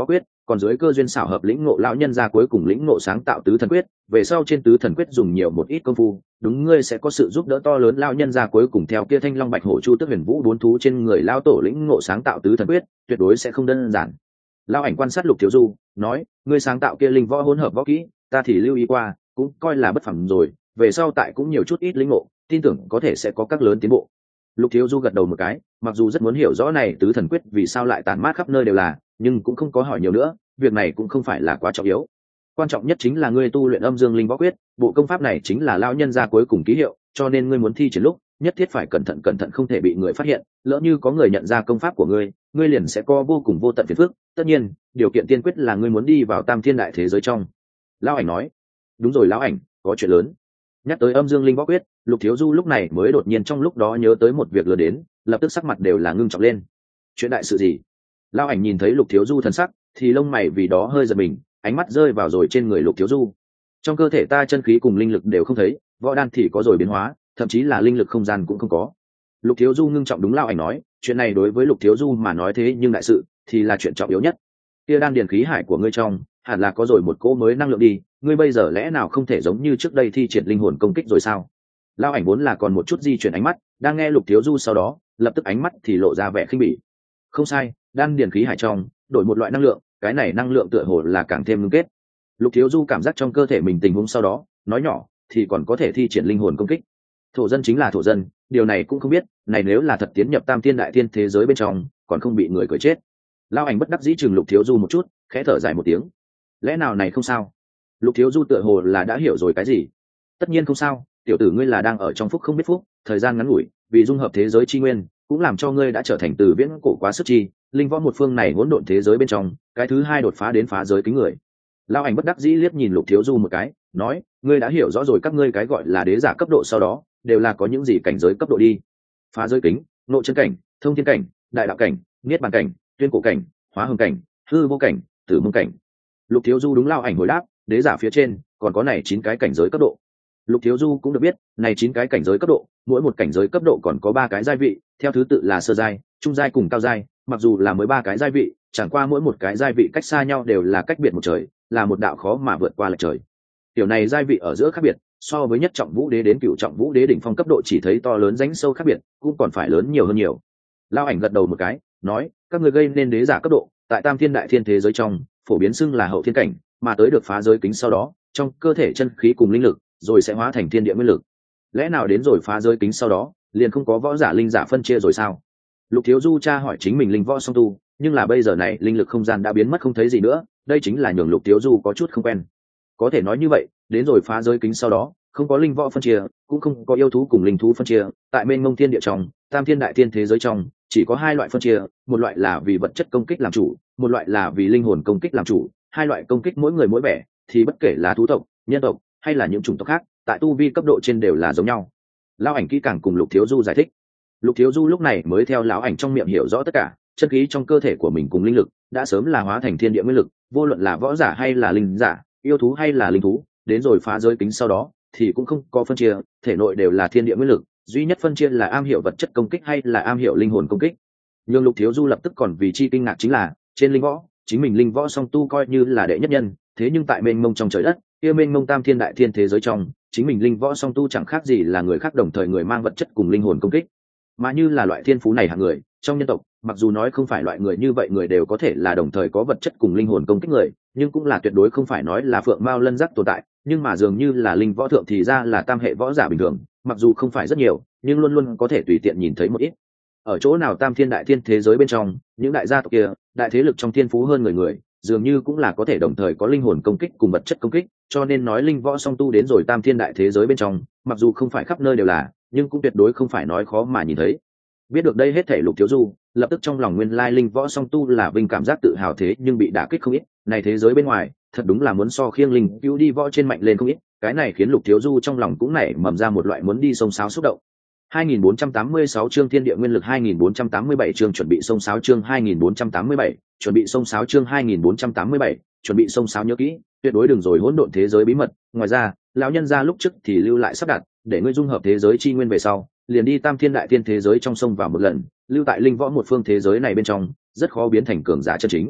còn dưới cơ duyên xảo hợp lĩnh ngộ lão nhân gia cuối cùng lĩnh ngộ sáng tạo tứ thần quyết, về sau trên tứ thần quyết dùng nhiều một ít công phu, đúng ngươi sẽ có sự giúp đỡ to lớn. Lão nhân gia cuối cùng theo kia thanh long bạch hổ chu tước huyền vũ bốn thú trên người lão tổ lĩnh ngộ sáng tạo tứ thần quyết, tuyệt đối sẽ không đơn giản. Lão ảnh quan sát Lục Thiếu Du, nói, ngươi sáng tạo kia linh võ hỗn hợp võ kỹ, ta thì lưu ý qua, cũng coi là bất phàm rồi, về sau tại cũng nhiều chút ít lĩnh ngộ, tin tưởng có thể sẽ có các lớn tiến bộ. Lục Thiếu Du gật đầu một cái, mặc dù rất muốn hiểu rõ này tứ thần quyết vì sao lại tản mát khắp nơi đều là, nhưng cũng không có hỏi nhiều nữa, việc này cũng không phải là quá trọng yếu. Quan trọng nhất chính là ngươi tu luyện âm dương linh võ quyết, bộ công pháp này chính là lão nhân gia cuối cùng ký hiệu, cho nên ngươi muốn thi triển lúc, nhất thiết phải cẩn thận cẩn thận không thể bị người phát hiện, lỡ như có người nhận ra công pháp của ngươi, ngươi liền sẽ có vô cùng vô tận phiền phức, tất nhiên, điều kiện tiên quyết là ngươi muốn đi vào Tam Thiên đại thế giới trong. Lão ảnh nói, đúng rồi lão ảnh, có chuyện lớn. Nhắc tới âm dương linh võ quyết, Lục Thiếu Du lúc này mới đột nhiên trong lúc đó nhớ tới một việc lớn đến, lập tức sắc mặt đều là ngưng trọng lên. Chuyện đại sự gì? Lão ảnh nhìn thấy Lục Thiếu Du thần sắc, thì lông mày vì đó hơi giật mình, ánh mắt rơi vào rồi trên người Lục Thiếu Du. Trong cơ thể ta chân khí cùng linh lực đều không thấy, võ đan thì có rồi biến hóa, thậm chí là linh lực không gian cũng không có. Lục Thiếu Du ngưng trọng đúng lão ảnh nói, chuyện này đối với Lục Thiếu Du mà nói thế nhưng đại sự thì là chuyện trọng yếu nhất. Kia đan điền khí hải của ngươi trong, hẳn là có rồi một cỗ mới năng lượng đi, ngươi bây giờ lẽ nào không thể giống như trước đây thi triển linh hồn công kích rồi sao? Lão ảnh vốn là còn một chút di chuyển ánh mắt, đang nghe Lục Thiếu Du sau đó, lập tức ánh mắt thì lộ ra vẻ khinh bỉ. Không sai, đan điền khí hải trong, đổi một loại năng lượng, cái này năng lượng tựa hồ là càng thêm ngưng kết. Lục Thiếu Du cảm giác trong cơ thể mình tình huống sau đó, nói nhỏ, thì còn có thể thi triển linh hồn công kích. Thổ dân chính là thổ dân, điều này cũng không biết, này nếu là thật tiến nhập Tam Thiên đại thiên thế giới bên trong, còn không bị người cười chết. Lão ảnh bất đắc dĩ chừng Lục Thiếu Du một chút, khẽ thở dài một tiếng. Lẽ nào này không sao? Lục Thiếu Du tựa hồ là đã hiểu rồi cái gì. Tất nhiên không sao, tiểu tử ngươi là đang ở trong phúc không biết phúc, thời gian ngắn ngủi, vì dung hợp thế giới chi nguyên, cũng làm cho ngươi đã trở thành từ viễn cổ quá sức chi, linh võ một phương này hỗn độn thế giới bên trong, cái thứ hai đột phá đến phá giới kính người. Lão ảnh bất đắc dĩ liếc nhìn Lục Thiếu Du một cái, nói, ngươi đã hiểu rõ rồi các ngươi cái gọi là đế giả cấp độ sau đó, đều là có những gì cảnh giới cấp độ đi. Phá giới kính, nội chân cảnh, thông thiên cảnh, đại đạo cảnh, niết bàn cảnh, tuyên cổ cảnh, hóa hồng cảnh, hư vô cảnh, tử mông cảnh. Lục Thiếu Du đúng lão ảnh hồi đáp, đế giả phía trên còn có này chín cái cảnh giới cấp độ. Lục Thiếu Du cũng được biết, này chín cái cảnh giới cấp độ, mỗi một cảnh giới cấp độ còn có ba cái giai vị, theo thứ tự là sơ giai, trung giai cùng cao giai, mặc dù là mới ba cái giai vị, chẳng qua mỗi một cái giai vị cách xa nhau đều là cách biệt một trời, là một đạo khó mà vượt qua lệch trời. Tiểu này giai vị ở giữa khác biệt, so với nhất trọng vũ đế đến cửu trọng vũ đế đỉnh phong cấp độ chỉ thấy to lớn rãnh sâu khác biệt, cũng còn phải lớn nhiều hơn nhiều. Lão ảnh gật đầu một cái, nói, các ngươi gây nên đế giả cấp độ, tại Tam Thiên đại thiên thế giới trong, phổ biến xưng là hậu thiên cảnh, mà tới được phá giới kính sau đó, trong cơ thể chân khí cùng linh lực, rồi sẽ hóa thành thiên địa nguyên lực. Lẽ nào đến rồi phá giới kính sau đó, liền không có võ giả linh giả phân chia rồi sao? Lục Thiếu Du tra hỏi chính mình linh võ song tu, nhưng là bây giờ này linh lực không gian đã biến mất không thấy gì nữa, đây chính là nhường Lục Thiếu Du có chút không quen. Có thể nói như vậy, đến rồi phá giới kính sau đó, không có linh võ phân chia, cũng không có yêu thú cùng linh thú phân chia, tại mênh mông thiên địa trong, Tam Thiên đại thiên thế giới trong, chỉ có hai loại phân chia, một loại là vì vật chất công kích làm chủ, một loại là vì linh hồn công kích làm chủ, hai loại công kích mỗi người mỗi vẻ, thì bất kể là thú tộc, nhân tộc hay là những chủng tộc khác, tại tu vi cấp độ trên đều là giống nhau. Lão ảnh kỹ càng cùng Lục Thiếu Du giải thích. Lục Thiếu Du lúc này mới theo lão ảnh trong miệng hiểu rõ tất cả, chân khí trong cơ thể của mình cùng linh lực đã sớm là hóa thành thiên địa nguyên lực, vô luận là võ giả hay là linh giả, yêu thú hay là linh thú, đến rồi phá giới kính sau đó thì cũng không có phân chia, thể nội đều là thiên địa nguyên lực, duy nhất phân chia là am hiểu vật chất công kích hay là am hiểu linh hồn công kích. Nhưng Lục Thiếu Du lập tức còn vì chi kinh ngạc chính là, trên linh võ, chính mình linh võ song tu coi như là đệ nhất nhân, thế nhưng tại mênh mông trong trời đất, kia mênh mông Tam Thiên đại thiên thế giới trong, chính mình linh võ song tu chẳng khác gì là người khác đồng thời người mang vật chất cùng linh hồn công kích, mà như là loại thiên phú này hạng người trong nhân tộc, mặc dù nói không phải loại người như vậy người đều có thể là đồng thời có vật chất cùng linh hồn công kích người, nhưng cũng là tuyệt đối không phải nói là phượng mao lân giác tồn tại. Nhưng mà dường như là linh võ thượng thì ra là tam hệ võ giả bình thường, mặc dù không phải rất nhiều, nhưng luôn luôn có thể tùy tiện nhìn thấy một ít. Ở chỗ nào Tam Thiên đại thiên thế giới bên trong, những đại gia tộc kia, đại thế lực trong thiên phú hơn người người, dường như cũng là có thể đồng thời có linh hồn công kích cùng vật chất công kích, cho nên nói linh võ song tu đến rồi Tam Thiên đại thế giới bên trong, mặc dù không phải khắp nơi đều là, nhưng cũng tuyệt đối không phải nói khó mà nhìn thấy. Biết được đây hết thể Lục Thiếu Du lập tức trong lòng nguyên lai linh võ song tu là vinh cảm giác tự hào, thế nhưng bị đả kích không ít, này thế giới bên ngoài thật đúng là muốn so khiêng linh cứu đi võ trên mạnh lên không ít, cái này khiến Lục Thiếu Du trong lòng cũng nảy mầm ra một loại muốn đi sông sáo xúc động. hai nghìn bốn trăm tám mươi sáu chương thiên địa nguyên lực, hai nghìn bốn trăm tám mươi bảy chương chuẩn bị sông sáo, chương hai nghìn bốn trăm tám mươi bảy chuẩn bị sông sáo, chương hai nghìn bốn trăm tám mươi bảy chuẩn bị sông sáo. Nhớ kỹ, tuyệt đối đừng rồi hỗn độn thế giới bí mật. Ngoài ra, lão nhân gia lúc trước thì lưu lại sắp đặt, để ngươi dung hợp thế giới chi nguyên về sau, liền đi Tam Thiên đại thiên thế giới trong sông vào một lần, lưu tại linh võ một phương thế giới này bên trong, rất khó biến thành cường giả chân chính.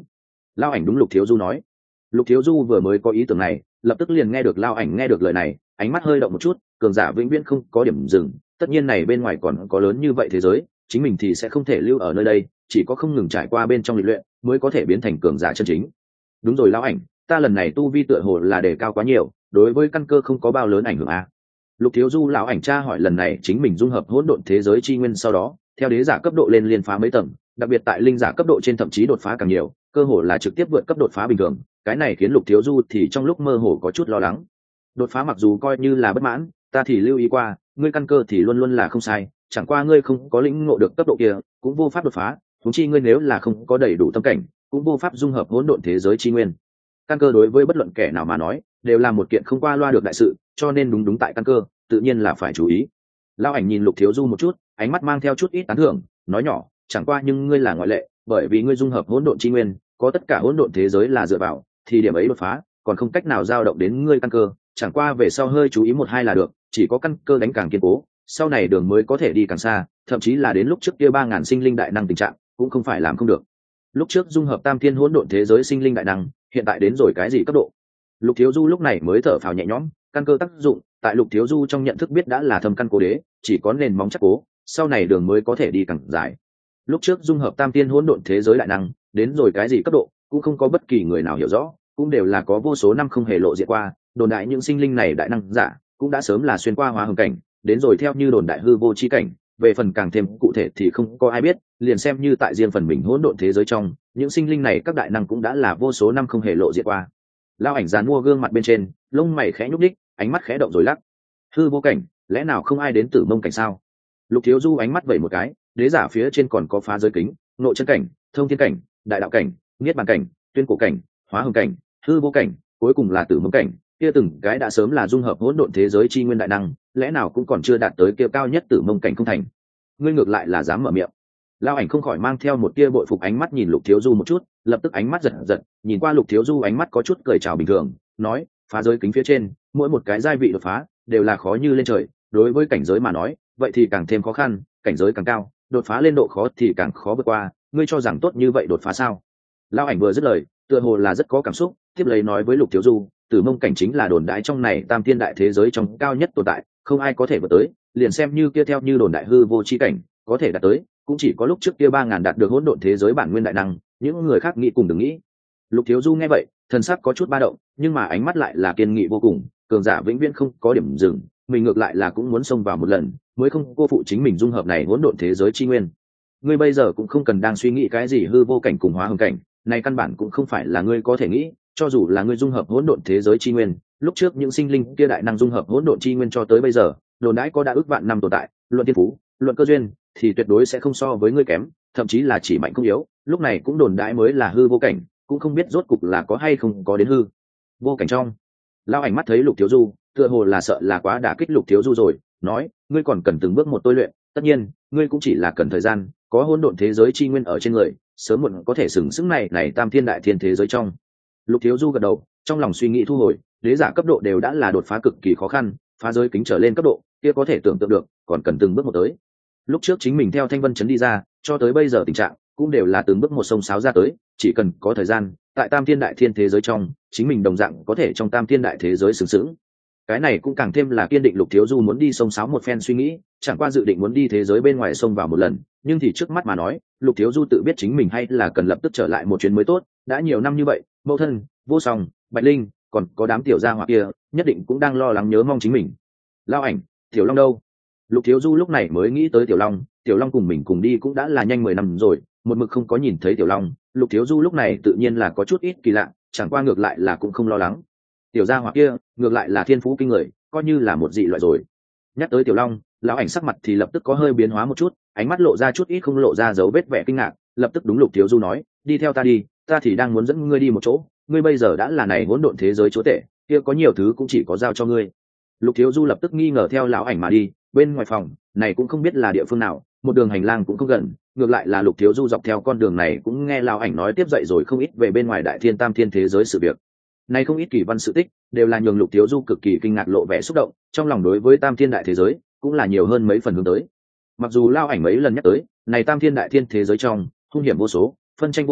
Lao ảnh đúng Lục Thiếu Du nói. Lục Thiếu Du vừa mới có ý tưởng này, lập tức liền nghe được Lao ảnh nghe được lời này, ánh mắt hơi động một chút, cường giả vĩnh viễn không có điểm dừng, tất nhiên này bên ngoài còn có lớn như vậy thế giới, chính mình thì sẽ không thể lưu ở nơi đây, chỉ có không ngừng trải qua bên trong lịch luyện mới có thể biến thành cường giả chân chính. Đúng rồi Lao ảnh, ta lần này tu vi tựa hồ là đề cao quá nhiều, đối với căn cơ không có bao lớn ảnh hưởng à? Lục Thiếu Du lão ảnh tra hỏi lần này chính mình dung hợp hỗn độn thế giới chi nguyên sau đó, theo đế giả cấp độ lên liên phá mấy tầng, đặc biệt tại linh giả cấp độ trên thậm chí đột phá càng nhiều, cơ hồ là trực tiếp vượt cấp đột phá bình thường, cái này khiến Lục Thiếu Du thì trong lúc mơ hồ có chút lo lắng. Đột phá mặc dù coi như là bất mãn, ta thì lưu ý qua, ngươi căn cơ thì luôn luôn là không sai, chẳng qua ngươi không có lĩnh ngộ được cấp độ kia, cũng vô pháp đột phá, huống chi ngươi nếu là không có đầy đủ tâm cảnh, cũng vô pháp dung hợp hỗn độn thế giới chi nguyên. Căn cơ đối với bất luận kẻ nào mà nói, đều là một kiện không qua loa được đại sự, cho nên đúng đúng tại căn cơ, tự nhiên là phải chú ý. Lão ảnh nhìn Lục Thiếu Du một chút, ánh mắt mang theo chút ít tán thưởng, nói nhỏ, chẳng qua nhưng ngươi là ngoại lệ, bởi vì ngươi dung hợp hỗn độn chi nguyên, có tất cả hỗn độn thế giới là dựa vào, thì điểm ấy đột phá, còn không cách nào dao động đến ngươi căn cơ, chẳng qua về sau hơi chú ý một hai là được, chỉ có căn cơ đánh càng kiên cố, sau này đường mới có thể đi càng xa, thậm chí là đến lúc trước kia ba ngàn sinh linh đại năng tình trạng, cũng không phải làm không được. Lúc trước dung hợp tam thiên hỗn độn thế giới sinh linh đại năng, hiện tại đến rồi cái gì cấp độ? Lục Thiếu Du lúc này mới thở phào nhẹ nhõm, căn cơ tác dụng, tại Lục Thiếu Du trong nhận thức biết đã là thâm căn cố đế, chỉ có nền móng chắc cố, sau này đường mới có thể đi càng dài. Lúc trước dung hợp tam thiên hỗn độn thế giới đại năng, đến rồi cái gì cấp độ, cũng không có bất kỳ người nào hiểu rõ, cũng đều là có vô số năm không hề lộ diện qua, đồn đại những sinh linh này đại năng giả, cũng đã sớm là xuyên qua hóa hồng cảnh, đến rồi theo như đồn đại hư vô chi cảnh, về phần càng thêm cụ thể thì không có ai biết, liền xem như tại riêng phần mình hỗn độn thế giới trong, những sinh linh này các đại năng cũng đã là vô số năm không hề lộ diện qua. Lao ảnh dán mua gương mặt bên trên, lông mày khẽ nhúc nhích, ánh mắt khẽ động rồi lắc. Hư vô cảnh, lẽ nào không ai đến Tử Mông cảnh sao? Lục Thiếu Du ánh mắt vẩy một cái, đế giả phía trên còn có phá giới kính, nội chân cảnh, thông thiên cảnh, đại đạo cảnh, niết bàn cảnh, tuyên cổ cảnh, hóa hồng cảnh, hư vô cảnh, cuối cùng là Tử Mông cảnh, kia từng cái đã sớm là dung hợp hỗn độn thế giới chi nguyên đại năng, lẽ nào cũng còn chưa đạt tới kia cao nhất Tử Mông cảnh không thành? Ngươi ngược lại là dám mở miệng. Lao ảnh không khỏi mang theo một tia bội phục ánh mắt nhìn Lục Thiếu Du một chút, lập tức ánh mắt giật giật, nhìn qua Lục Thiếu Du ánh mắt có chút cười chào bình thường, nói, phá giới kính phía trên, mỗi một cái giai vị đột phá đều là khó như lên trời, đối với cảnh giới mà nói, vậy thì càng thêm khó khăn, cảnh giới càng cao, đột phá lên độ khó thì càng khó vượt qua, ngươi cho rằng tốt như vậy đột phá sao? Lao ảnh vừa dứt lời, tựa hồ là rất có cảm xúc, tiếp lấy nói với Lục Thiếu Du, Tử Mông cảnh chính là đồn đại trong này tam thiên đại thế giới trong cao nhất tồn tại, không ai có thể vượt tới, liền xem như kia theo như đồn đại hư vô chi cảnh, có thể đạt tới, cũng chỉ có lúc trước kia ba ngàn đạt được hỗn độn thế giới bản nguyên đại năng, những người khác nghĩ cùng đừng nghĩ. Lục Thiếu Du nghe vậy, thần sắc có chút ba động, nhưng mà ánh mắt lại là kiên nghị vô cùng, cường giả vĩnh viễn không có điểm dừng, mình ngược lại là cũng muốn xông vào một lần, mới không cô phụ chính mình dung hợp này hỗn độn thế giới chi nguyên. Ngươi bây giờ cũng không cần đang suy nghĩ cái gì hư vô cảnh cùng hóa hồng cảnh, này căn bản cũng không phải là ngươi có thể nghĩ, cho dù là ngươi dung hợp hỗn độn thế giới chi nguyên, lúc trước những sinh linh kia đại năng dung hợp hỗn độn chi nguyên cho tới bây giờ, đồn đãi có đã ước vạn năm tồn tại, luận thiên phú, luận cơ duyên, thì tuyệt đối sẽ không so với ngươi kém, thậm chí là chỉ mạnh không yếu, lúc này cũng đồn đãi mới là hư vô cảnh, cũng không biết rốt cục là có hay không có đến hư vô cảnh trong. Lao ảnh mắt thấy Lục Thiếu Du, tựa hồ là sợ là quá đả kích Lục Thiếu Du rồi, nói, ngươi còn cần từng bước một tôi luyện, tất nhiên, ngươi cũng chỉ là cần thời gian, có hỗn độn thế giới chi nguyên ở trên người, sớm muộn có thể sừng sững này này tam thiên đại thiên thế giới trong. Lục Thiếu Du gật đầu, trong lòng suy nghĩ thu hồi, đế giả cấp độ đều đã là đột phá cực kỳ khó khăn, phá giới kính trở lên cấp độ, kia có thể tưởng tượng được, còn cần từng bước một tới. Lúc trước chính mình theo Thanh Vân Trấn đi ra, cho tới bây giờ tình trạng cũng đều là từng bước một sông sáo ra tới, chỉ cần có thời gian, tại tam thiên đại thiên thế giới trong, chính mình đồng dạng có thể trong tam thiên đại thế giới sừng sững. Cái này cũng càng thêm là kiên định Lục Thiếu Du muốn đi sông sáo một phen suy nghĩ, chẳng qua dự định muốn đi thế giới bên ngoài sông vào một lần, nhưng thì trước mắt mà nói, Lục Thiếu Du tự biết chính mình hay là cần lập tức trở lại một chuyến mới tốt, đã nhiều năm như vậy, mẫu thân, vô song, Bạch Linh, còn có đám tiểu gia hỏa kia, nhất định cũng đang lo lắng nhớ mong chính mình. Lao ảnh, Tiểu Long đâu? Lục Thiếu Du lúc này mới nghĩ tới Tiểu Long, Tiểu Long cùng mình cùng đi cũng đã là nhanh mười năm rồi, một mực không có nhìn thấy Tiểu Long, Lục Thiếu Du lúc này tự nhiên là có chút ít kỳ lạ, chẳng qua ngược lại là cũng không lo lắng. Tiểu gia hỏa kia, ngược lại là thiên phú kinh người, coi như là một dị loại rồi. Nhắc tới Tiểu Long, lão ảnh sắc mặt thì lập tức có hơi biến hóa một chút, ánh mắt lộ ra chút ít không lộ ra dấu vết vẻ kinh ngạc, lập tức đúng Lục Thiếu Du nói, đi theo ta đi, ta thì đang muốn dẫn ngươi đi một chỗ, ngươi bây giờ đã là này hỗn độn thế giới chúa tể, kia có nhiều thứ cũng chỉ có giao cho ngươi. Lục Thiếu Du lập tức nghi ngờ theo lão ảnh mà đi, bên ngoài phòng này cũng không biết là địa phương nào, một đường hành lang cũng không gần, ngược lại là Lục Thiếu Du dọc theo con đường này cũng nghe lão ảnh nói tiếp dậy rồi không ít về bên ngoài đại thiên tam thiên thế giới sự việc. Này không ít kỳ văn sự tích đều là nhường Lục Thiếu Du cực kỳ kinh ngạc lộ vẻ xúc động, trong lòng đối với tam thiên đại thế giới cũng là nhiều hơn mấy phần hướng tới. Mặc dù lão ảnh mấy lần nhắc tới, này tam thiên đại thiên thế giới trong hung hiểm vô số, phân tranh vô số,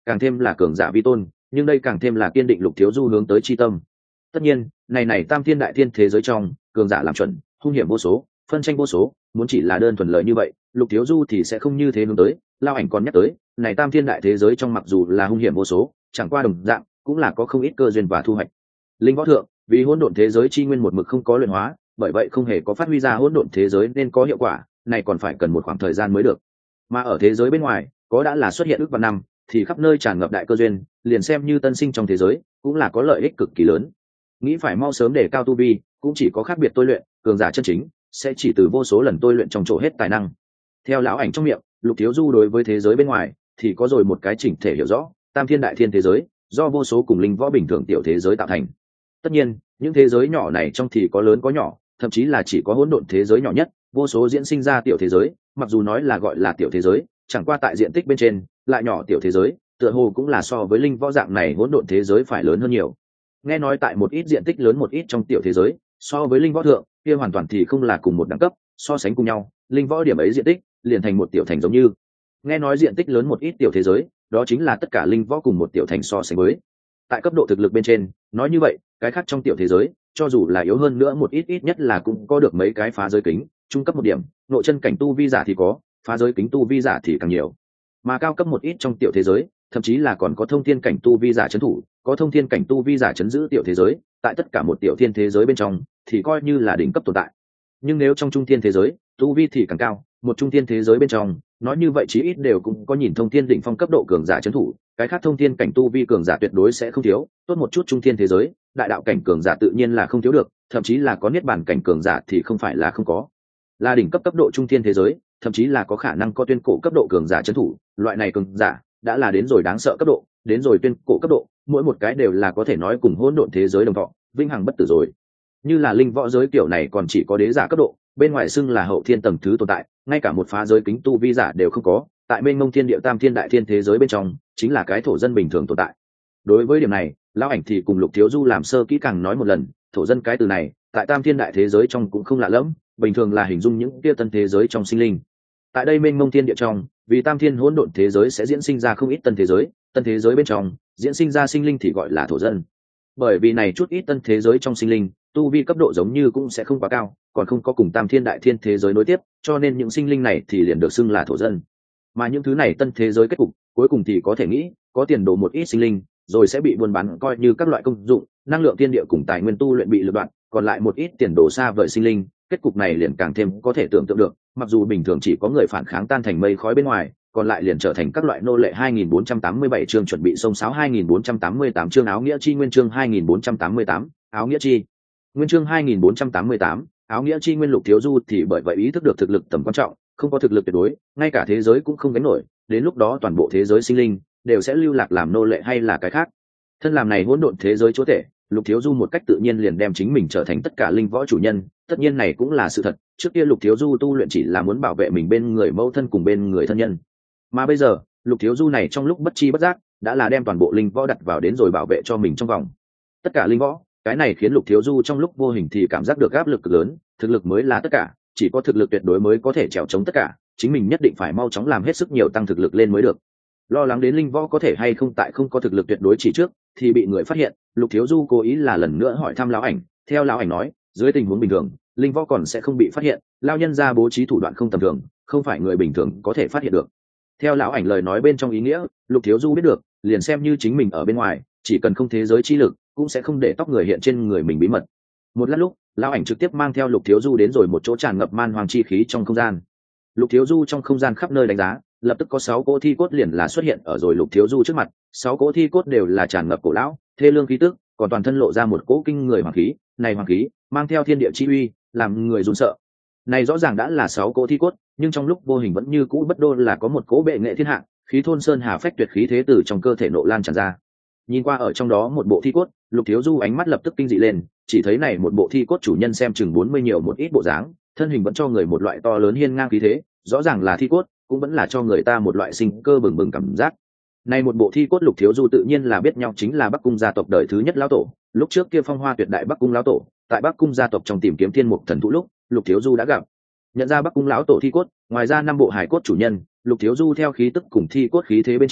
càng thêm là cường giả vi tôn, nhưng đây càng thêm là kiên định Lục Thiếu Du hướng tới chi tâm. Tất nhiên, này này tam thiên đại thiên thế giới trong, cường giả làm chuẩn, hung hiểm vô số, phân tranh vô số, muốn chỉ là đơn thuần lợi như vậy, Lục Thiếu Du thì sẽ không như thế hướng tới. Lao ảnh còn nhắc tới, này tam thiên đại thế giới trong mặc dù là hung hiểm vô số, chẳng qua đồng dạng cũng là có không ít cơ duyên và thu hoạch. Linh võ thượng, vì hỗn độn thế giới chi nguyên một mực không có luyện hóa, bởi vậy không hề có phát huy ra hỗn độn thế giới nên có hiệu quả, này còn phải cần một khoảng thời gian mới được. Mà ở thế giới bên ngoài, có đã là xuất hiện ước vạn năm, thì khắp nơi tràn ngập đại cơ duyên, liền xem như tân sinh trong thế giới, cũng là có lợi ích cực kỳ lớn. Nghĩ phải mau sớm để cao tu vi, cũng chỉ có khác biệt tôi luyện, cường giả chân chính sẽ chỉ từ vô số lần tôi luyện trong chỗ hết tài năng. Theo lão ảnh trong miệng, Lục Thiếu Du đối với thế giới bên ngoài thì có rồi một cái chỉnh thể hiểu rõ, tam thiên đại thiên thế giới do vô số cùng linh võ bình thường tiểu thế giới tạo thành. Tất nhiên, những thế giới nhỏ này trong thì có lớn có nhỏ, thậm chí là chỉ có hỗn độn thế giới nhỏ nhất, vô số diễn sinh ra tiểu thế giới, mặc dù nói là gọi là tiểu thế giới, chẳng qua tại diện tích bên trên lại nhỏ tiểu thế giới, tựa hồ cũng là so với linh võ dạng này hỗn độn thế giới phải lớn hơn nhiều. Nghe nói tại một ít diện tích lớn một ít trong tiểu thế giới, so với linh võ thượng, kia hoàn toàn thì không là cùng một đẳng cấp, so sánh cùng nhau, linh võ điểm ấy diện tích liền thành một tiểu thành giống như. Nghe nói diện tích lớn một ít tiểu thế giới, đó chính là tất cả linh võ cùng một tiểu thành so sánh với. Tại cấp độ thực lực bên trên, nói như vậy, cái khác trong tiểu thế giới, cho dù là yếu hơn nữa một ít ít nhất là cũng có được mấy cái phá giới kính, trung cấp một điểm, nội chân cảnh tu vi giả thì có, phá giới kính tu vi giả thì càng nhiều. Mà cao cấp một ít trong tiểu thế giới, thậm chí là còn có thông thiên cảnh tu vi giả trấn thủ, có thông thiên cảnh tu vi giả trấn giữ tiểu thế giới, tại tất cả một tiểu thiên thế giới bên trong thì coi như là đỉnh cấp tồn tại. Nhưng nếu trong trung thiên thế giới, tu vi thì càng cao, một trung thiên thế giới bên trong, nói như vậy chí ít đều cũng có nhìn thông thiên đỉnh phong cấp độ cường giả trấn thủ, cái khác thông thiên cảnh tu vi cường giả tuyệt đối sẽ không thiếu, tốt một chút trung thiên thế giới, đại đạo cảnh cường giả tự nhiên là không thiếu được, thậm chí là có niết bàn cảnh cường giả thì không phải là không có. Là đỉnh cấp cấp độ trung thiên thế giới, thậm chí là có khả năng có tuyên cổ cấp độ cường giả trấn thủ, loại này cường giả đã là đến rồi đáng sợ cấp độ, đến rồi tuyên cổ cấp độ, mỗi một cái đều là có thể nói cùng hỗn độn thế giới đồng thọ, vĩnh hằng bất tử rồi. Như là linh võ giới kiểu này còn chỉ có đế giả cấp độ, bên ngoài xưng là hậu thiên tầng thứ tồn tại, ngay cả một phá giới kính tu vi giả đều không có, tại bên ngông thiên địa tam thiên đại thiên thế giới bên trong, chính là cái thổ dân bình thường tồn tại. Đối với điểm này, lão ảnh thì cùng Lục Thiếu Du làm sơ kỹ càng nói một lần, thổ dân cái từ này, tại tam thiên đại thế giới trong cũng không lạ lẫm, bình thường là hình dung những kia tân thế giới trong sinh linh. Tại đây bên ngông thiên địa trong, vì tam thiên hỗn độn thế giới sẽ diễn sinh ra không ít tân thế giới, tân thế giới bên trong diễn sinh ra sinh linh thì gọi là thổ dân. Bởi vì này chút ít tân thế giới trong sinh linh, tu vi cấp độ giống như cũng sẽ không quá cao, còn không có cùng tam thiên đại thiên thế giới nối tiếp, cho nên những sinh linh này thì liền được xưng là thổ dân. Mà những thứ này tân thế giới kết cục, cuối cùng thì có thể nghĩ, có tiền đồ một ít sinh linh, rồi sẽ bị buôn bán coi như các loại công dụng, năng lượng thiên địa cùng tài nguyên tu luyện bị lựa đoạn, còn lại một ít tiền đồ xa vời sinh linh, kết cục này liền càng thêm có thể tưởng tượng được, mặc dù bình thường chỉ có người phản kháng tan thành mây khói bên ngoài, còn lại liền trở thành các loại nô lệ. Hai nghìn bốn trăm tám mươi bảy chương chuẩn bị sông sáo hai nghìn bốn trăm tám mươi tám chương áo nghĩa chi nguyên chương hai nghìn bốn trăm tám mươi tám, áo nghĩa chi nguyên chương hai nghìn bốn trăm tám mươi tám, áo nghĩa chi nguyên. Lục Thiếu Du thì bởi vậy ý thức được thực lực tầm quan trọng, không có thực lực tuyệt đối, ngay cả thế giới cũng không gánh nổi, đến lúc đó toàn bộ thế giới sinh linh đều sẽ lưu lạc làm nô lệ hay là cái khác. Thân làm này hỗn độn thế giới chúa tể, Lục Thiếu Du một cách tự nhiên liền đem chính mình trở thành tất cả linh võ chủ nhân, tất nhiên này cũng là sự thật, trước kia Lục Thiếu Du tu luyện chỉ là muốn bảo vệ mình bên người mẫu thân cùng bên người thân nhân. Mà bây giờ, Lục Thiếu Du này trong lúc bất chi bất giác, đã là đem toàn bộ linh võ đặt vào đến rồi bảo vệ cho mình trong vòng. Tất cả linh võ, cái này khiến Lục Thiếu Du trong lúc vô hình thì cảm giác được áp lực cực lớn, thực lực mới là tất cả, chỉ có thực lực tuyệt đối mới có thể trèo chống tất cả, chính mình nhất định phải mau chóng làm hết sức nhiều tăng thực lực lên mới được. Lo lắng đến linh võ có thể hay không tại không có thực lực tuyệt đối chỉ trước, thì bị người phát hiện, Lục Thiếu Du cố ý là lần nữa hỏi thăm lão ảnh, theo lão ảnh nói, dưới tình huống bình thường, linh võ còn sẽ không bị phát hiện, lão nhân gia bố trí thủ đoạn không tầm thường, không phải người bình thường có thể phát hiện được. Theo lão ảnh lời nói bên trong ý nghĩa, Lục Thiếu Du biết được, liền xem như chính mình ở bên ngoài, chỉ cần không thế giới chi lực, cũng sẽ không để tóc người hiện trên người mình bí mật. Một lát lúc, lão ảnh trực tiếp mang theo Lục Thiếu Du đến rồi một chỗ tràn ngập man hoàng chi khí trong không gian. Lục Thiếu Du trong không gian khắp nơi đánh giá, lập tức có sáu cỗ thi cốt liền là xuất hiện ở rồi Lục Thiếu Du trước mặt, sáu cỗ thi cốt đều là tràn ngập cổ lão, thê lương khí tức, còn toàn thân lộ ra một cỗ kinh người hoàng khí, này hoàng khí mang theo thiên địa chi uy, làm người run sợ. Này rõ ràng đã là sáu cỗ thi cốt, nhưng trong lúc vô hình vẫn như cũ bất đô là có một cỗ bệ nghệ thiên hạ, khí thôn sơn hà phách tuyệt khí thế từ trong cơ thể nộ lan tràn ra. Nhìn qua ở trong đó một bộ thi cốt, Lục Thiếu Du ánh mắt lập tức kinh dị lên, chỉ thấy này một bộ thi cốt chủ nhân xem chừng bốn mươi nhiều một ít bộ dáng, thân hình vẫn cho người một loại to lớn hiên ngang khí thế, rõ ràng là thi cốt, cũng vẫn là cho người ta một loại sinh cơ bừng bừng cảm giác. Này một bộ thi cốt Lục Thiếu Du tự nhiên là biết nhau, chính là Bắc Cung gia tộc đời thứ nhất lão tổ, lúc trước kia phong hoa tuyệt đại Bắc Cung lão tổ, tại Bắc Cung gia tộc trong tìm kiếm thiên mục thần thụ lúc, Lục Thiếu Du đã gặp. Nhận ra Bắc Cung lão tổ thi cốt, ngoài ra năm bộ hải cốt chủ nhân, Lục Thiếu Du theo khí tức cùng thi cốt khí thế bên trên,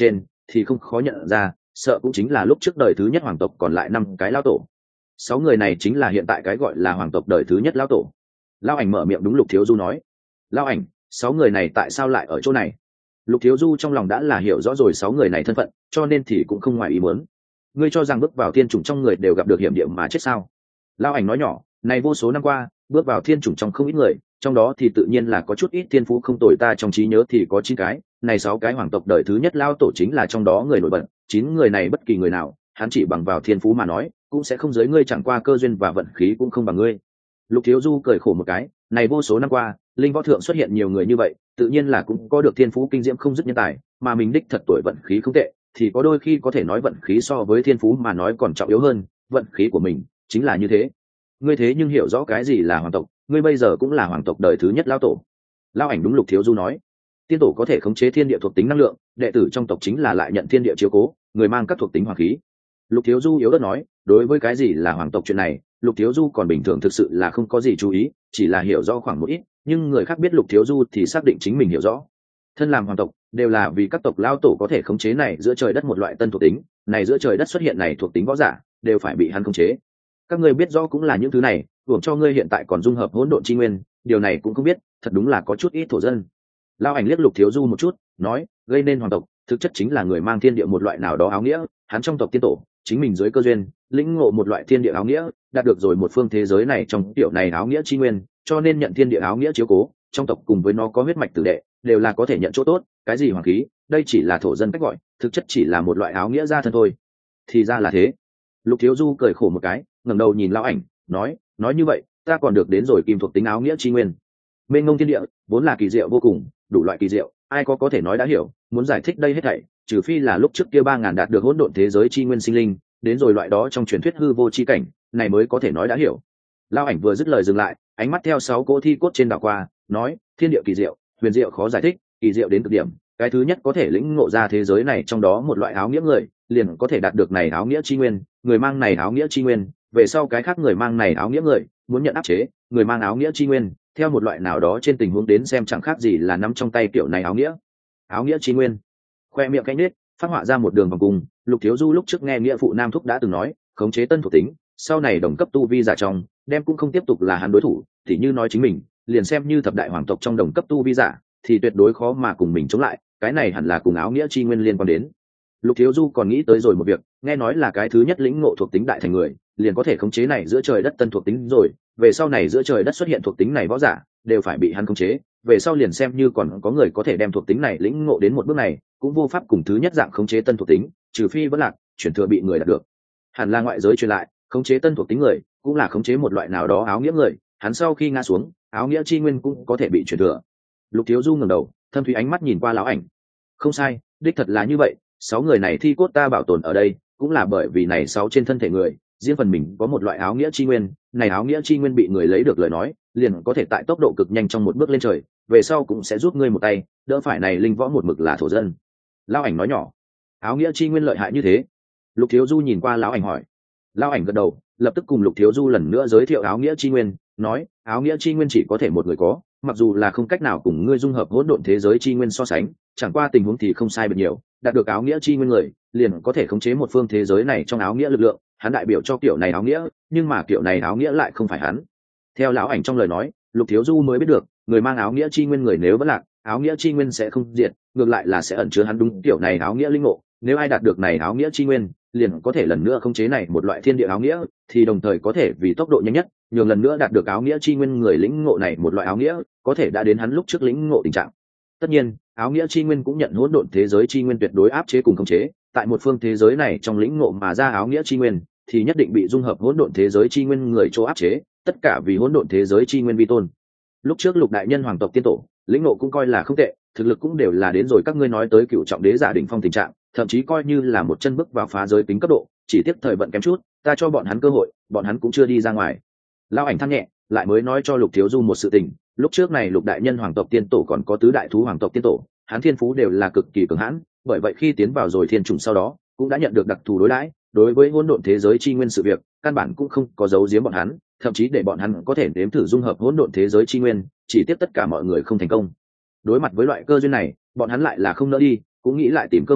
thì không khó nhận ra, sợ cũng chính là lúc trước đời thứ nhất hoàng tộc còn lại năm cái lão tổ. Sáu người này chính là hiện tại cái gọi là hoàng tộc đời thứ nhất lão tổ. Lão ảnh mở miệng đúng Lục Thiếu Du nói. Lão ảnh, sáu người này tại sao lại ở chỗ này? Lục Thiếu Du trong lòng đã là hiểu rõ rồi sáu người này thân phận, cho nên thì cũng không ngoài ý muốn. Ngươi cho rằng bước vào thiên chủng trong người đều gặp được hiểm địa mà chết sao? Lão ảnh nói nhỏ, này vô số năm qua, bước vào thiên chủng trong không ít người, trong đó thì tự nhiên là có chút ít thiên phú không tồi, ta trong trí nhớ thì có chín cái, này sáu cái hoàng tộc đời thứ nhất lão tổ chính là trong đó người nổi bật, chín người này bất kỳ người nào, hắn chỉ bằng vào thiên phú mà nói, cũng sẽ không giới ngươi, chẳng qua cơ duyên và vận khí cũng không bằng ngươi. Lục Thiếu Du cười khổ một cái, này vô số năm qua, linh võ thượng xuất hiện nhiều người như vậy, tự nhiên là cũng có được thiên phú kinh diễm không dứt nhân tài, mà mình đích thật tuổi vận khí không tệ, thì có đôi khi có thể nói vận khí so với thiên phú mà nói còn trọng yếu hơn, vận khí của mình chính là như thế. Ngươi thế nhưng hiểu rõ cái gì là hoàng tộc, ngươi bây giờ cũng là hoàng tộc đời thứ nhất lão tổ. Lão ảnh đúng Lục Thiếu Du nói, tiên tổ có thể khống chế thiên địa thuộc tính năng lượng, đệ tử trong tộc chính là lại nhận thiên địa chiếu cố, người mang các thuộc tính hoàng khí. Lục Thiếu Du yếu ớt nói, đối với cái gì là hoàng tộc chuyện này, Lục Thiếu Du còn bình thường thực sự là không có gì chú ý, chỉ là hiểu rõ khoảng một ít, nhưng người khác biết Lục Thiếu Du thì xác định chính mình hiểu rõ. Thân làm hoàng tộc đều là vì các tộc lao tổ có thể khống chế này giữa trời đất một loại tân thuộc tính, này giữa trời đất xuất hiện này thuộc tính võ giả đều phải bị hắn khống chế. Các ngươi biết rõ cũng là những thứ này, hưởng cho ngươi hiện tại còn dung hợp hỗn độn chi nguyên, điều này cũng không biết, thật đúng là có chút ít thổ dân. Lao ảnh liếc Lục Thiếu Du một chút, nói, gây nên hoàng tộc thực chất chính là người mang thiên địa một loại nào đó áo nghĩa, hắn trong tộc tiên tổ chính mình dưới cơ duyên lĩnh ngộ một loại thiên địa áo nghĩa, đạt được rồi một phương thế giới này trong tiểu này áo nghĩa chi nguyên, cho nên nhận thiên địa áo nghĩa chiếu cố, trong tộc cùng với nó có huyết mạch tử đệ đều là có thể nhận chỗ tốt. Cái gì hoàng khí, đây chỉ là thổ dân cách gọi, thực chất chỉ là một loại áo nghĩa ra thân thôi. Thì ra là thế. Lục Thiếu Du cười khổ một cái, ngẩng đầu nhìn Lão ảnh, nói, nói như vậy ta còn được đến rồi kim thuộc tính áo nghĩa chi nguyên. Mênh mông thiên địa vốn là kỳ diệu vô cùng, đủ loại kỳ diệu, ai có có thể nói đã hiểu, muốn giải thích đây hết thảy, trừ phi là lúc trước kia ba ngàn đạt được hỗn độn thế giới chi nguyên sinh linh, đến rồi loại đó trong truyền thuyết hư vô chi cảnh, này mới có thể nói đã hiểu. Lão ảnh vừa dứt lời dừng lại, ánh mắt theo sáu cỗ thi cốt trên đảo qua, nói, thiên địa kỳ diệu, huyền diệu khó giải thích, kỳ diệu đến cực điểm, cái thứ nhất có thể lĩnh ngộ ra thế giới này trong đó một loại áo nghĩa người, liền có thể đạt được này áo nghĩa chi nguyên, người mang này áo nghĩa chi nguyên, về sau cái khác người mang này áo nghĩa người, muốn nhận áp chế, người mang áo nghĩa chi nguyên, theo một loại nào đó trên tình huống đến xem chẳng khác gì là nắm trong tay kiểu này áo nghĩa. Áo nghĩa chi nguyên. Khoe miệng cánh nết, phát họa ra một đường vòng cung. Lục Thiếu Du lúc trước nghe nghĩa phụ Nam Thúc đã từng nói, khống chế tân thuộc tính, sau này đồng cấp tu vi giả trong, đem cũng không tiếp tục là hắn đối thủ, thì như nói chính mình, liền xem như thập đại hoàng tộc trong đồng cấp tu vi giả, thì tuyệt đối khó mà cùng mình chống lại, cái này hẳn là cùng áo nghĩa chi nguyên liên quan đến. Lục Thiếu Du còn nghĩ tới rồi một việc, nghe nói là cái thứ nhất lĩnh ngộ thuộc tính đại thành người, liền có thể khống chế này giữa trời đất tân thuộc tính rồi, về sau này giữa trời đất xuất hiện thuộc tính này võ giả, đều phải bị hắn khống chế, về sau liền xem như còn có người có thể đem thuộc tính này lĩnh ngộ đến một bước này, cũng vô pháp cùng thứ nhất dạng khống chế tân thuộc tính, trừ phi vẫn lạc, chuyển thừa bị người đạt được. Hẳn là ngoại giới truyền lại, khống chế tân thuộc tính người, cũng là khống chế một loại nào đó áo nghĩa người, hắn sau khi ngã xuống, áo nghĩa chi nguyên cũng có thể bị chuyển thừa. Lục Thiếu Du ngẩng đầu, thâm thúy ánh mắt nhìn qua lão ảnh. Không sai, đích thật là như vậy, sáu người này thi cốt ta bảo tồn ở đây, cũng là bởi vì này sáu trên thân thể người, riêng phần mình có một loại áo nghĩa chi nguyên, này áo nghĩa chi nguyên bị người lấy được lời nói, liền có thể tại tốc độ cực nhanh trong một bước lên trời, về sau cũng sẽ giúp ngươi một tay, đỡ phải này linh võ một mực là thổ dân. Lão ảnh nói nhỏ, áo nghĩa chi nguyên lợi hại như thế? Lục Thiếu Du nhìn qua lão ảnh hỏi. Lão ảnh gật đầu, lập tức cùng Lục Thiếu Du lần nữa giới thiệu áo nghĩa chi nguyên, nói, áo nghĩa chi nguyên chỉ có thể một người có, mặc dù là không cách nào cùng ngươi dung hợp hỗn độn thế giới chi nguyên so sánh, chẳng qua tình huống thì không sai biệt nhiều, đạt được áo nghĩa chi nguyên người, liền có thể khống chế một phương thế giới này trong áo nghĩa lực lượng, hắn đại biểu cho kiểu này áo nghĩa, nhưng mà kiểu này áo nghĩa lại không phải hắn. Theo lão ảnh trong lời nói, Lục Thiếu Du mới biết được, người mang áo nghĩa chi nguyên người nếu vẫn lạc, áo nghĩa chi nguyên sẽ không diệt, ngược lại là sẽ ẩn chứa hắn đúng kiểu này áo nghĩa linh ngộ, nếu ai đạt được này áo nghĩa chi nguyên, liền có thể lần nữa khống chế này một loại thiên địa áo nghĩa, thì đồng thời có thể vì tốc độ nhanh nhất, nhường lần nữa đạt được áo nghĩa chi nguyên người lĩnh ngộ này một loại áo nghĩa, có thể đã đến hắn lúc trước lĩnh ngộ tình trạng. Tất nhiên, áo nghĩa chi nguyên cũng nhận hỗn độn thế giới chi nguyên tuyệt đối áp chế cùng khống chế, tại một phương thế giới này trong lĩnh ngộ mà ra áo nghĩa chi nguyên, thì nhất định bị dung hợp hỗn độn thế giới chi nguyên người chỗ áp chế, tất cả vì hỗn độn thế giới chi nguyên vi tôn. Lúc trước Lục đại nhân hoàng tộc tiên tổ, lĩnh ngộ cũng coi là không tệ, thực lực cũng đều là đến rồi các ngươi nói tới cựu trọng đế giả đỉnh phong tình trạng, thậm chí coi như là một chân bước vào phá giới tính cấp độ, chỉ tiếp thời vận kém chút, ta cho bọn hắn cơ hội, bọn hắn cũng chưa đi ra ngoài. Lão ảnh than nhẹ, lại mới nói cho Lục Thiếu Du một sự tình, lúc trước này Lục đại nhân hoàng tộc tiên tổ còn có tứ đại thú hoàng tộc tiên tổ, hắn thiên phú đều là cực kỳ cường hãn, bởi vậy khi tiến vào rồi thiên trùng sau đó, cũng đã nhận được đặc thù đối đãi, đối với hỗn độn thế giới chi nguyên sự việc, căn bản cũng không có giấu giếm bọn hắn, thậm chí để bọn hắn có thể nếm thử dung hợp hỗn độn thế giới chi nguyên, chỉ tiếp tất cả mọi người không thành công. Đối mặt với loại cơ duyên này, bọn hắn lại là không nỡ đi, cũng nghĩ lại tìm cơ hội,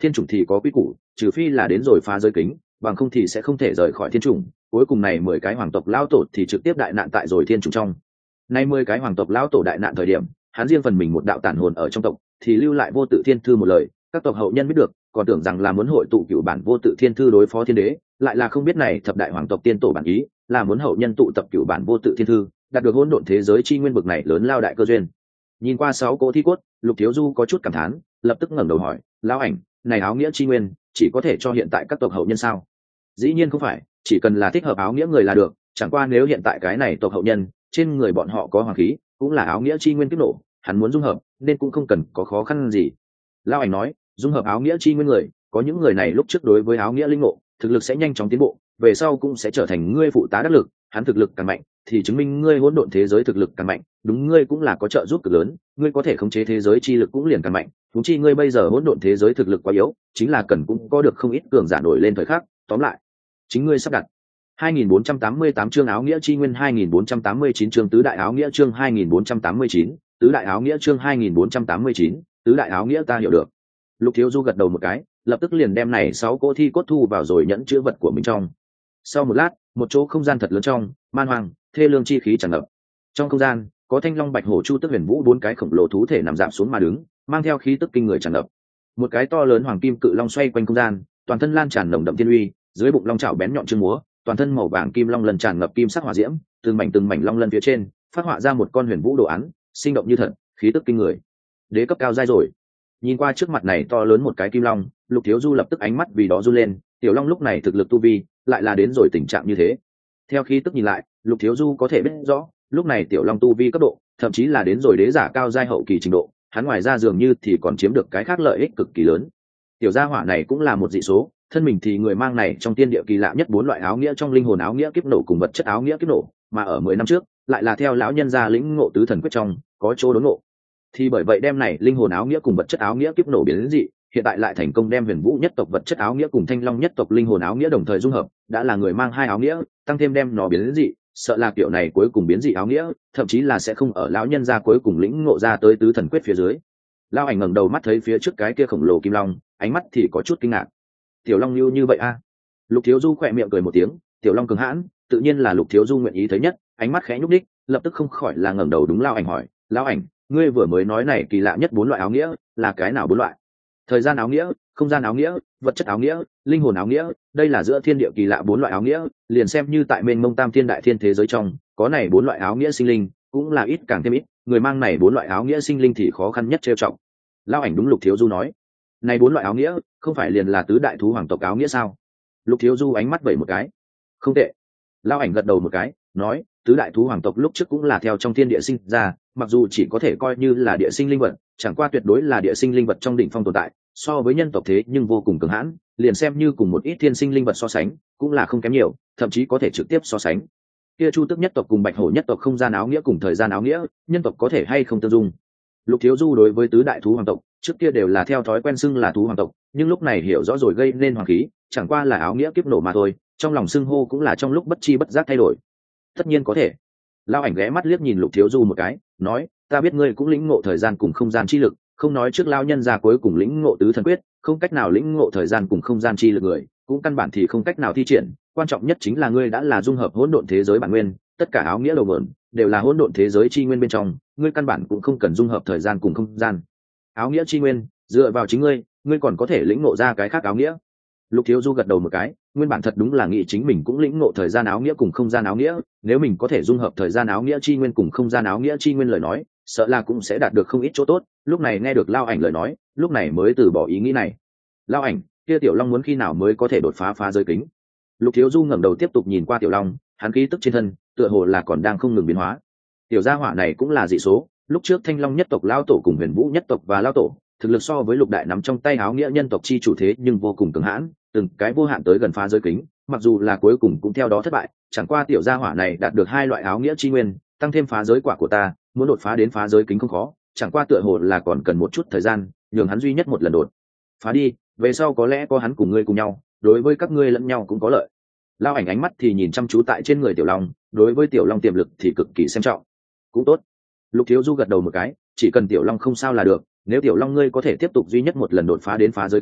thiên chủng thì có quy củ, trừ phi là đến rồi phá giới kính, bằng không thì sẽ không thể rời khỏi thiên chủng. Cuối cùng này mười cái hoàng tộc lão tổ thì trực tiếp đại nạn tại rồi thiên chủng trong. Nay mười cái hoàng tộc lão tổ đại nạn thời điểm, hắn riêng phần mình một đạo tản hồn ở trong tộc, thì lưu lại vô tự thiên thư một lời, các tộc hậu nhân biết được, còn tưởng rằng là muốn hội tụ cửu bản vô tự thiên thư đối phó thiên đế, lại là không biết này thập đại hoàng tộc tiên tổ bản ý, là muốn hậu nhân tụ tập cửu bản vô tự thiên thư, đạt được hỗn độn thế giới chi nguyên bực này lớn lao đại cơ duyên. Nhìn qua sáu cỗ thi cốt, Lục Thiếu Du có chút cảm thán, lập tức ngẩng đầu hỏi, lão ảnh, này áo nghĩa chi nguyên, chỉ có thể cho hiện tại các tộc hậu nhân sao? Dĩ nhiên không phải, chỉ cần là thích hợp áo nghĩa người là được, chẳng qua nếu hiện tại cái này tộc hậu nhân, trên người bọn họ có hoàng khí, cũng là áo nghĩa chi nguyên kích nổ, hắn muốn dung hợp, nên cũng không cần có khó khăn gì. Lão ảnh nói, dung hợp áo nghĩa chi nguyên người, có những người này lúc trước đối với áo nghĩa linh ngộ, thực lực sẽ nhanh chóng tiến bộ, về sau cũng sẽ trở thành ngươi phụ tá đắc lực, hắn thực lực càng mạnh, thì chứng minh ngươi hỗn độn thế giới thực lực càng mạnh, đúng ngươi cũng là có trợ giúp cực lớn, ngươi có thể khống chế thế giới chi lực cũng liền càng mạnh, huống chi ngươi bây giờ hỗn độn thế giới thực lực quá yếu, chính là cần cũng có được không ít cường giả nổi lên thời khắc, tóm lại, chính ngươi sắp đặt. hai nghìn bốn trăm tám mươi tám chương áo nghĩa chi nguyên hai nghìn bốn trăm tám mươi chín chương tứ đại áo nghĩa chương hai nghìn bốn trăm tám mươi chín, tứ đại áo nghĩa chương hai nghìn bốn trăm tám mươi chín, tứ đại áo nghĩa ta hiểu được. Lục Thiếu Du gật đầu một cái, lập tức liền đem này sáu cỗ thi cốt thu vào rồi nhẫn chứa vật của mình trong. Sau một lát, một chỗ không gian thật lớn trong, man hoang, thê lương chi khí tràn ngập. Trong không gian, có thanh long bạch hổ chu tức huyền vũ bốn cái khổng lồ thú thể nằm rạp xuống mà đứng, mang theo khí tức kinh người tràn ngập. Một cái to lớn hoàng kim cự long xoay quanh không gian, toàn thân lan tràn nồng đậm thiên uy, dưới bụng long chảo bén nhọn chương múa, toàn thân màu vàng kim long lân tràn ngập kim sắc hỏa diễm, từng mảnh từng mảnh long lân phía trên, phát họa ra một con huyền vũ đồ án, sinh động như thật, khí tức kinh người. Đế cấp cao giai rồi. Nhìn qua trước mặt này to lớn một cái kim long, Lục Thiếu Du lập tức ánh mắt vì đó run lên, tiểu long lúc này thực lực tu vi lại là đến rồi tình trạng như thế. Theo khí tức nhìn lại, Lục Thiếu Du có thể biết rõ, lúc này tiểu long tu vi cấp độ, thậm chí là đến rồi đế giả cao giai hậu kỳ trình độ, hắn ngoài ra dường như thì còn chiếm được cái khác lợi ích cực kỳ lớn. Tiểu gia hỏa này cũng là một dị số, thân mình thì người mang này trong tiên địa kỳ lạ nhất bốn loại áo nghĩa trong linh hồn áo nghĩa kiếp nổ cùng vật chất áo nghĩa kiếp nổ, mà ở mười năm trước, lại là theo lão nhân gia lĩnh ngộ tứ thần quyết trong, có chỗ đốn ngộ. Thì bởi vậy đem này linh hồn áo nghĩa cùng vật chất áo nghĩa kiếp nổ biến đến dị, hiện tại lại thành công đem huyền vũ nhất tộc vật chất áo nghĩa cùng thanh long nhất tộc linh hồn áo nghĩa đồng thời dung hợp, đã là người mang hai áo nghĩa, tăng thêm đem nó biến đến dị, sợ là kiểu này cuối cùng biến dị áo nghĩa, thậm chí là sẽ không ở lão nhân gia cuối cùng lĩnh ngộ ra tới tứ thần quyết phía dưới. Lão ảnh ngẩng đầu mắt thấy phía trước cái kia khổng lồ kim long, ánh mắt thì có chút kinh ngạc. Tiểu long như như vậy a? Lục Thiếu Du khẽ miệng cười một tiếng, tiểu long cường hãn, tự nhiên là Lục Thiếu Du nguyện ý thấy nhất, ánh mắt khẽ nhúc nhích, lập tức không khỏi là ngẩng đầu đúng lão ảnh hỏi, lão ảnh, ngươi vừa mới nói này kỳ lạ nhất bốn loại áo nghĩa, là cái nào bốn loại? Thời gian áo nghĩa, không gian áo nghĩa, vật chất áo nghĩa, linh hồn áo nghĩa, đây là giữa thiên địa kỳ lạ bốn loại áo nghĩa, liền xem như tại mênh mông tam thiên đại thiên thế giới trong, có này bốn loại áo nghĩa sinh linh, cũng là ít càng thêm ít, người mang này bốn loại áo nghĩa sinh linh thì khó khăn nhất trêu trọng. Lão ảnh đúng Lục Thiếu Du nói, này bốn loại áo nghĩa, không phải liền là tứ đại thú hoàng tộc áo nghĩa sao? Lục Thiếu Du ánh mắt vẩy một cái, không tệ. Lão ảnh gật đầu một cái, nói, tứ đại thú hoàng tộc lúc trước cũng là theo trong thiên địa sinh ra, mặc dù chỉ có thể coi như là địa sinh linh vật, chẳng qua tuyệt đối là địa sinh linh vật trong đỉnh phong tồn tại, so với nhân tộc thế nhưng vô cùng cường hãn, liền xem như cùng một ít thiên sinh linh vật so sánh, cũng là không kém nhiều, thậm chí có thể trực tiếp so sánh. Kia Chu Tước nhất tộc cùng Bạch Hổ nhất tộc không gian áo nghĩa cùng thời gian áo nghĩa, nhân tộc có thể hay không tương dung. Lục Thiếu Du đối với tứ đại thú hoàng tộc, trước kia đều là theo thói quen xưng là thú hoàng tộc, nhưng lúc này hiểu rõ rồi gây nên hoàng khí, chẳng qua là áo nghĩa kiếp nổ mà thôi, trong lòng xưng hô cũng là trong lúc bất chi bất giác thay đổi. Tất nhiên có thể. Lão ảnh ghé mắt liếc nhìn Lục Thiếu Du một cái, nói, ta biết ngươi cũng lĩnh ngộ thời gian cùng không gian chi lực, không nói trước lão nhân gia cuối cùng lĩnh ngộ tứ thần quyết, không cách nào lĩnh ngộ thời gian cùng không gian chi lực người, cũng căn bản thì không cách nào thi triển, quan trọng nhất chính là ngươi đã là dung hợp hỗn độn thế giới bản nguyên, tất cả áo nghĩa đầu nguồn đều là hỗn độn thế giới chi nguyên bên trong, ngươi căn bản cũng không cần dung hợp thời gian cùng không gian. Áo nghĩa chi nguyên, dựa vào chính ngươi, ngươi còn có thể lĩnh ngộ ra cái khác áo nghĩa. Lục Thiếu Du gật đầu một cái, nguyên bản thật đúng là nghĩ chính mình cũng lĩnh ngộ thời gian áo nghĩa cùng không gian áo nghĩa, nếu mình có thể dung hợp thời gian áo nghĩa chi nguyên cùng không gian áo nghĩa chi nguyên lời nói, sợ là cũng sẽ đạt được không ít chỗ tốt. Lúc này nghe được Lao Ảnh lời nói, lúc này mới từ bỏ ý nghĩ này. Lao Ảnh, kia Tiểu Long muốn khi nào mới có thể đột phá phá giới kính? Lục Thiếu Du ngẩng đầu tiếp tục nhìn qua Tiểu Long, hắn khí tức trên thân, tựa hồ là còn đang không ngừng biến hóa. Tiểu gia hỏa này cũng là dị số, lúc trước Thanh Long nhất tộc Lao tổ cùng Huyền Vũ nhất tộc và Lao tổ, thực lực so với Lục Đại nắm trong tay áo nghĩa nhân tộc chi chủ thế nhưng vô cùng cường hãn, từng cái vô hạn tới gần phá giới kính, mặc dù là cuối cùng cũng theo đó thất bại, chẳng qua tiểu gia hỏa này đạt được hai loại áo nghĩa chi nguyên, tăng thêm phá giới quả của ta, muốn đột phá đến phá giới kính không khó, chẳng qua tựa hồ là còn cần một chút thời gian, nhường hắn duy nhất một lần đột phá đi, về sau có lẽ có hắn cùng ngươi cùng nhau, đối với các ngươi lẫn nhau cũng có lợi. Lao Ảnh ánh mắt thì nhìn chăm chú tại trên người Tiểu Long, đối với Tiểu Long tiềm lực thì cực kỳ xem trọng. Cũng tốt. Lục Thiếu Du gật đầu một cái, chỉ cần Tiểu Long không sao là được, nếu Tiểu Long ngươi có thể tiếp tục duy nhất một lần đột phá đến phá giới kính,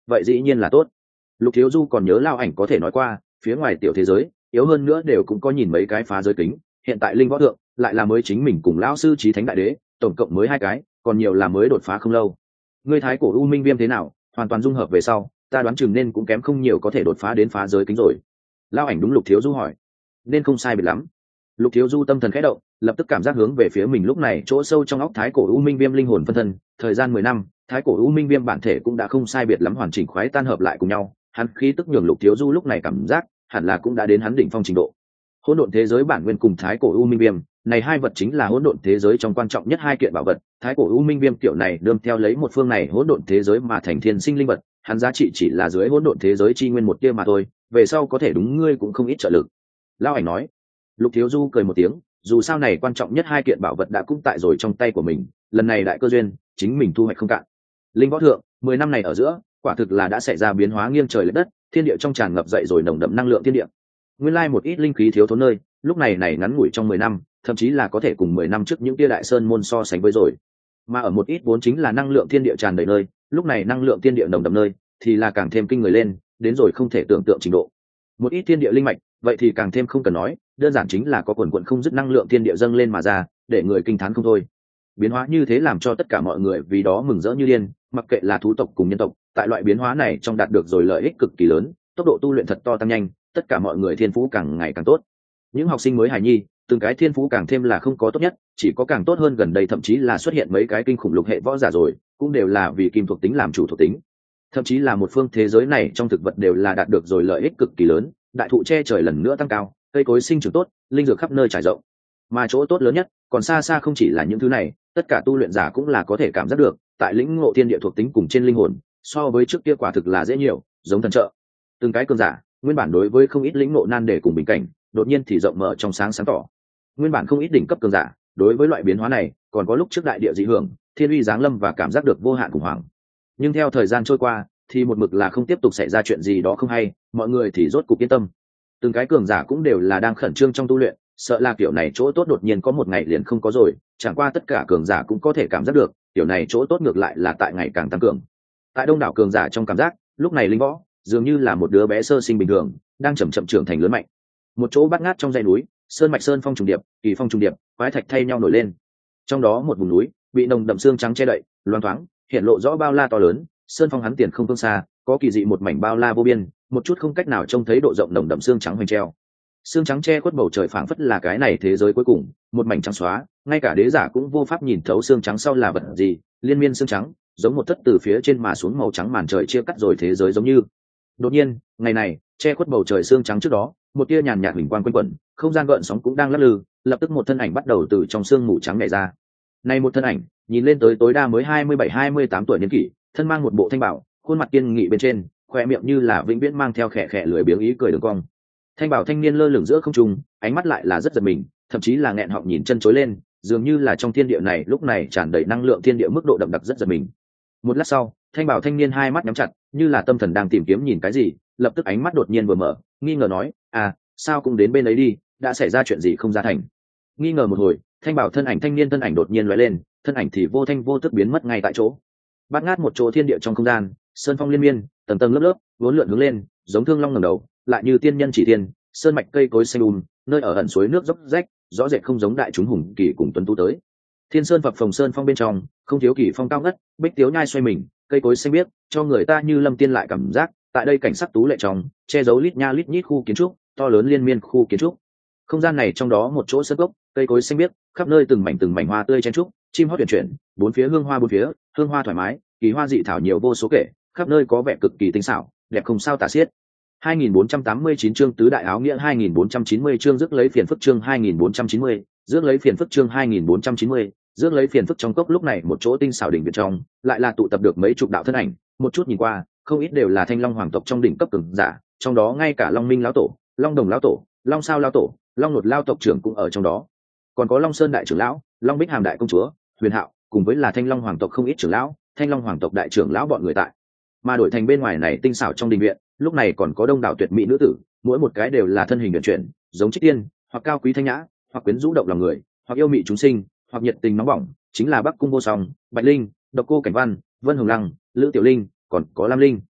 vậy dĩ nhiên là tốt. Lục Thiếu Du còn nhớ Lao Ảnh có thể nói qua, phía ngoài tiểu thế giới yếu hơn nữa đều cũng có nhìn mấy cái phá giới kính, hiện tại linh võ thượng lại là mới chính mình cùng lão sư trí thánh đại đế tổng cộng mới hai cái, còn nhiều là mới đột phá không lâu. Ngươi thái cổ u minh viêm thế nào, hoàn toàn dung hợp về sau ta đoán chừng nên cũng kém không nhiều có thể đột phá đến phá giới kính rồi. Lao Ảnh đúng Lục Thiếu Du hỏi. Nên không sai biệt lắm. Lục Thiếu Du tâm thần khẽ động, lập tức cảm giác hướng về phía mình lúc này chỗ sâu trong óc thái cổ u minh viêm linh hồn phân thân, thời gian mười năm, thái cổ u minh viêm bản thể cũng đã không sai biệt lắm hoàn chỉnh khoái tan hợp lại cùng nhau, hắn khí tức nhường Lục Thiếu Du lúc này cảm giác hẳn là cũng đã đến hắn đỉnh phong trình độ. Hỗn độn thế giới bản nguyên cùng thái cổ u minh viêm, này hai vật chính là hỗn độn thế giới trong quan trọng nhất hai kiện bảo vật. Thái cổ u minh viêm kiểu này đương theo lấy một phương này hỗn độn thế giới mà thành thiên sinh linh vật, hắn giá trị chỉ là dưới hỗn độn thế giới chi nguyên một tia mà thôi, về sau có thể đúng ngươi cũng không ít trợ lực. Lão Ảnh nói. Lục Thiếu Du cười một tiếng, dù sao này quan trọng nhất hai kiện bảo vật đã cũng tại rồi trong tay của mình, lần này đại cơ duyên chính mình thu hoạch không cạn. Linh võ thượng mười năm này ở giữa quả thực là đã xảy ra biến hóa nghiêng trời lệch đất, thiên địa trong tràn ngập dậy rồi nồng đậm năng lượng thiên địa. Nguyên lai một ít linh khí thiếu thốn nơi, lúc này này ngắn ngủi trong mười năm, thậm chí là có thể cùng mười năm trước những tia đại sơn môn so sánh với rồi. Mà ở một ít vốn chính là năng lượng thiên địa tràn đầy nơi, lúc này năng lượng thiên địa nồng đậm nơi thì là càng thêm kinh người lên, đến rồi không thể tưởng tượng trình độ. Một ít thiên địa linh mạch, vậy thì càng thêm không cần nói, đơn giản chính là có quần quần không dứt năng lượng thiên địa dâng lên mà ra, để người kinh thán không thôi. Biến hóa như thế làm cho tất cả mọi người vì đó mừng rỡ như điên, mặc kệ là thú tộc cùng nhân tộc, tại loại biến hóa này trong đạt được rồi lợi ích cực kỳ lớn, tốc độ tu luyện thật to tăng nhanh, tất cả mọi người thiên phú càng ngày càng tốt. Những học sinh mới hài nhi, từng cái thiên phú càng thêm là không có tốt nhất, chỉ có càng tốt hơn, gần đây thậm chí là xuất hiện mấy cái kinh khủng lục hệ võ giả rồi, cũng đều là vì kim thuộc tính làm chủ thuộc tính. Thậm chí là một phương thế giới này trong thực vật đều là đạt được rồi lợi ích cực kỳ lớn, đại thụ che trời lần nữa tăng cao, cây cối sinh trưởng tốt, linh dược khắp nơi trải rộng. Mà chỗ tốt lớn nhất còn xa xa không chỉ là những thứ này, tất cả tu luyện giả cũng là có thể cảm giác được, tại lĩnh ngộ thiên địa thuộc tính cùng trên linh hồn, so với trước kia quả thực là dễ nhiều, giống thần trợ. Từng cái cường giả, nguyên bản đối với không ít lĩnh ngộ nan đề cùng bình cảnh, đột nhiên thì rộng mở trong sáng sáng tỏ. Nguyên bản không ít đỉnh cấp cường giả, đối với loại biến hóa này, còn có lúc trước đại địa dị hưởng, thiên uy giáng lâm và cảm giác được vô hạn khủng hoảng. Nhưng theo thời gian trôi qua, thì một mực là không tiếp tục xảy ra chuyện gì đó không hay, mọi người thì rốt cục yên tâm. Từng cái cường giả cũng đều là đang khẩn trương trong tu luyện, sợ là kiểu này chỗ tốt đột nhiên có một ngày liền không có rồi, chẳng qua tất cả cường giả cũng có thể cảm giác được, kiểu này chỗ tốt ngược lại là tại ngày càng tăng cường. Tại đông đảo cường giả trong cảm giác, lúc này linh võ dường như là một đứa bé sơ sinh bình thường, đang chậm chậm trưởng thành lớn mạnh. Một chỗ bát ngát trong dãy núi, sơn mạch sơn phong trùng điệp, kỳ phong trùng điệp, quái thạch thay nhau nổi lên. Trong đó một vùng núi bị nồng đậm xương trắng che đậy, loang thoáng, hiện lộ rõ bao la to lớn, sơn phong hắn tiền không phương xa, có kỳ dị một mảnh bao la vô biên, một chút không cách nào trông thấy độ rộng nồng đậm xương trắng hoành treo. Xương trắng che khuất bầu trời phảng phất là cái này thế giới cuối cùng, một mảnh trắng xóa, ngay cả đế giả cũng vô pháp nhìn thấu xương trắng sau là vật gì, liên miên xương trắng, giống một thất từ phía trên mà xuống màu trắng màn trời chia cắt rồi thế giới giống như. Đột nhiên, ngày này, che khuất bầu trời xương trắng trước đó, một tia nhàn nhạt huỳnh quang quanh quẩn, không gian gợn sóng cũng đang lắc lư, lập tức một thân ảnh bắt đầu từ trong xương mù trắng nhảy ra. Này một thân ảnh, nhìn lên tới tối đa mới hai mươi bảy hai mươi tám tuổi niên kỷ, thân mang một bộ thanh bảo, khuôn mặt kiên nghị bên trên, khoe miệng như là vĩnh viễn mang theo khẽ khẽ lưỡi biếng ý cười đường cong. Thanh bảo thanh niên lơ lửng giữa không trung, ánh mắt lại là rất giật mình, thậm chí là nghẹn họng nhìn chân chối lên, dường như là trong thiên địa này lúc này tràn đầy năng lượng thiên địa mức độ đậm đặc rất giật mình. Một lát sau, thanh bảo thanh niên hai mắt nhắm chặt, như là tâm thần đang tìm kiếm nhìn cái gì, lập tức ánh mắt đột nhiên vừa mở, nghi ngờ nói: "À, sao cũng đến bên ấy đi, đã xảy ra chuyện gì không ra thành?" Nghi ngờ một hồi, thanh bảo thân ảnh thanh niên thân ảnh đột nhiên lóe lên, thân ảnh thì vô thanh vô tức biến mất ngay tại chỗ. Bát ngát một chỗ thiên địa trong không gian, sơn phong liên miên, tầng tầng lớp lớp, vốn lượn hướng lên, giống thương long ngẩng đầu, lại như tiên nhân chỉ thiên, sơn mạch cây cối xanh um, nơi ở ẩn suối nước dốc rách, rõ rệt không giống đại chúng hùng kỳ cùng tuấn tú tới. Thiên sơn phập phồng sơn phong bên trong, không thiếu kỳ phong cao ngất, bích tiếu nhai xoay mình, cây cối xanh biếc, cho người ta như lâm tiên lại cảm giác, tại đây cảnh sắc tú lệ trong, che giấu lít nha lít nhít khu kiến trúc, to lớn liên miên khu kiến trúc. Không gian này trong đó một chỗ sơn gốc, cây cối xanh biếc, khắp nơi từng mảnh từng mảnh hoa tươi chen trúc, chim hót huyền chuyển, bốn phía hương hoa bốn phía, hương hoa thoải mái, kỳ hoa dị thảo nhiều vô số kể, khắp nơi có vẻ cực kỳ tinh xảo, đẹp không sao tả xiết. hai nghìn bốn trăm tám mươi chín chương tứ đại áo nghĩa hai nghìn bốn trăm chín mươi chương rước lấy phiền phức chương hai nghìn bốn trăm chín mươi, rước lấy phiền phức chương hai nghìn bốn trăm chín mươi, rước lấy phiền phức trong cốc lúc này một chỗ tinh xảo đỉnh viện trong, lại là tụ tập được mấy chục đạo thân ảnh, một chút nhìn qua, không ít đều là Thanh Long hoàng tộc trong đỉnh cấp cường giả, trong đó ngay cả Long Minh lão tổ, Long Đồng lão tổ, Long Sao lão tổ, Long Nột lão tộc trưởng cũng ở trong đó. Còn có Long Sơn đại trưởng lão, Long Bích Hàm đại công chúa, Huyền Hạo, cùng với là Thanh Long hoàng tộc không ít trưởng lão, Thanh Long hoàng tộc đại trưởng lão bọn người tại. Mà đổi thành bên ngoài này tinh xảo trong đình viện, lúc này còn có đông đảo tuyệt mỹ nữ tử, mỗi một cái đều là thân hình uyển chuyển, giống trích tiên, hoặc cao quý thanh nhã, hoặc quyến rũ động lòng người, hoặc yêu mị chúng sinh, hoặc nhiệt tình nóng bỏng, chính là Bắc Cung Vô Song, Bạch Linh, Độc Cô Cảnh Văn, Vân Hồng Lăng, Lữ Tiểu Linh, còn có Lam Linh.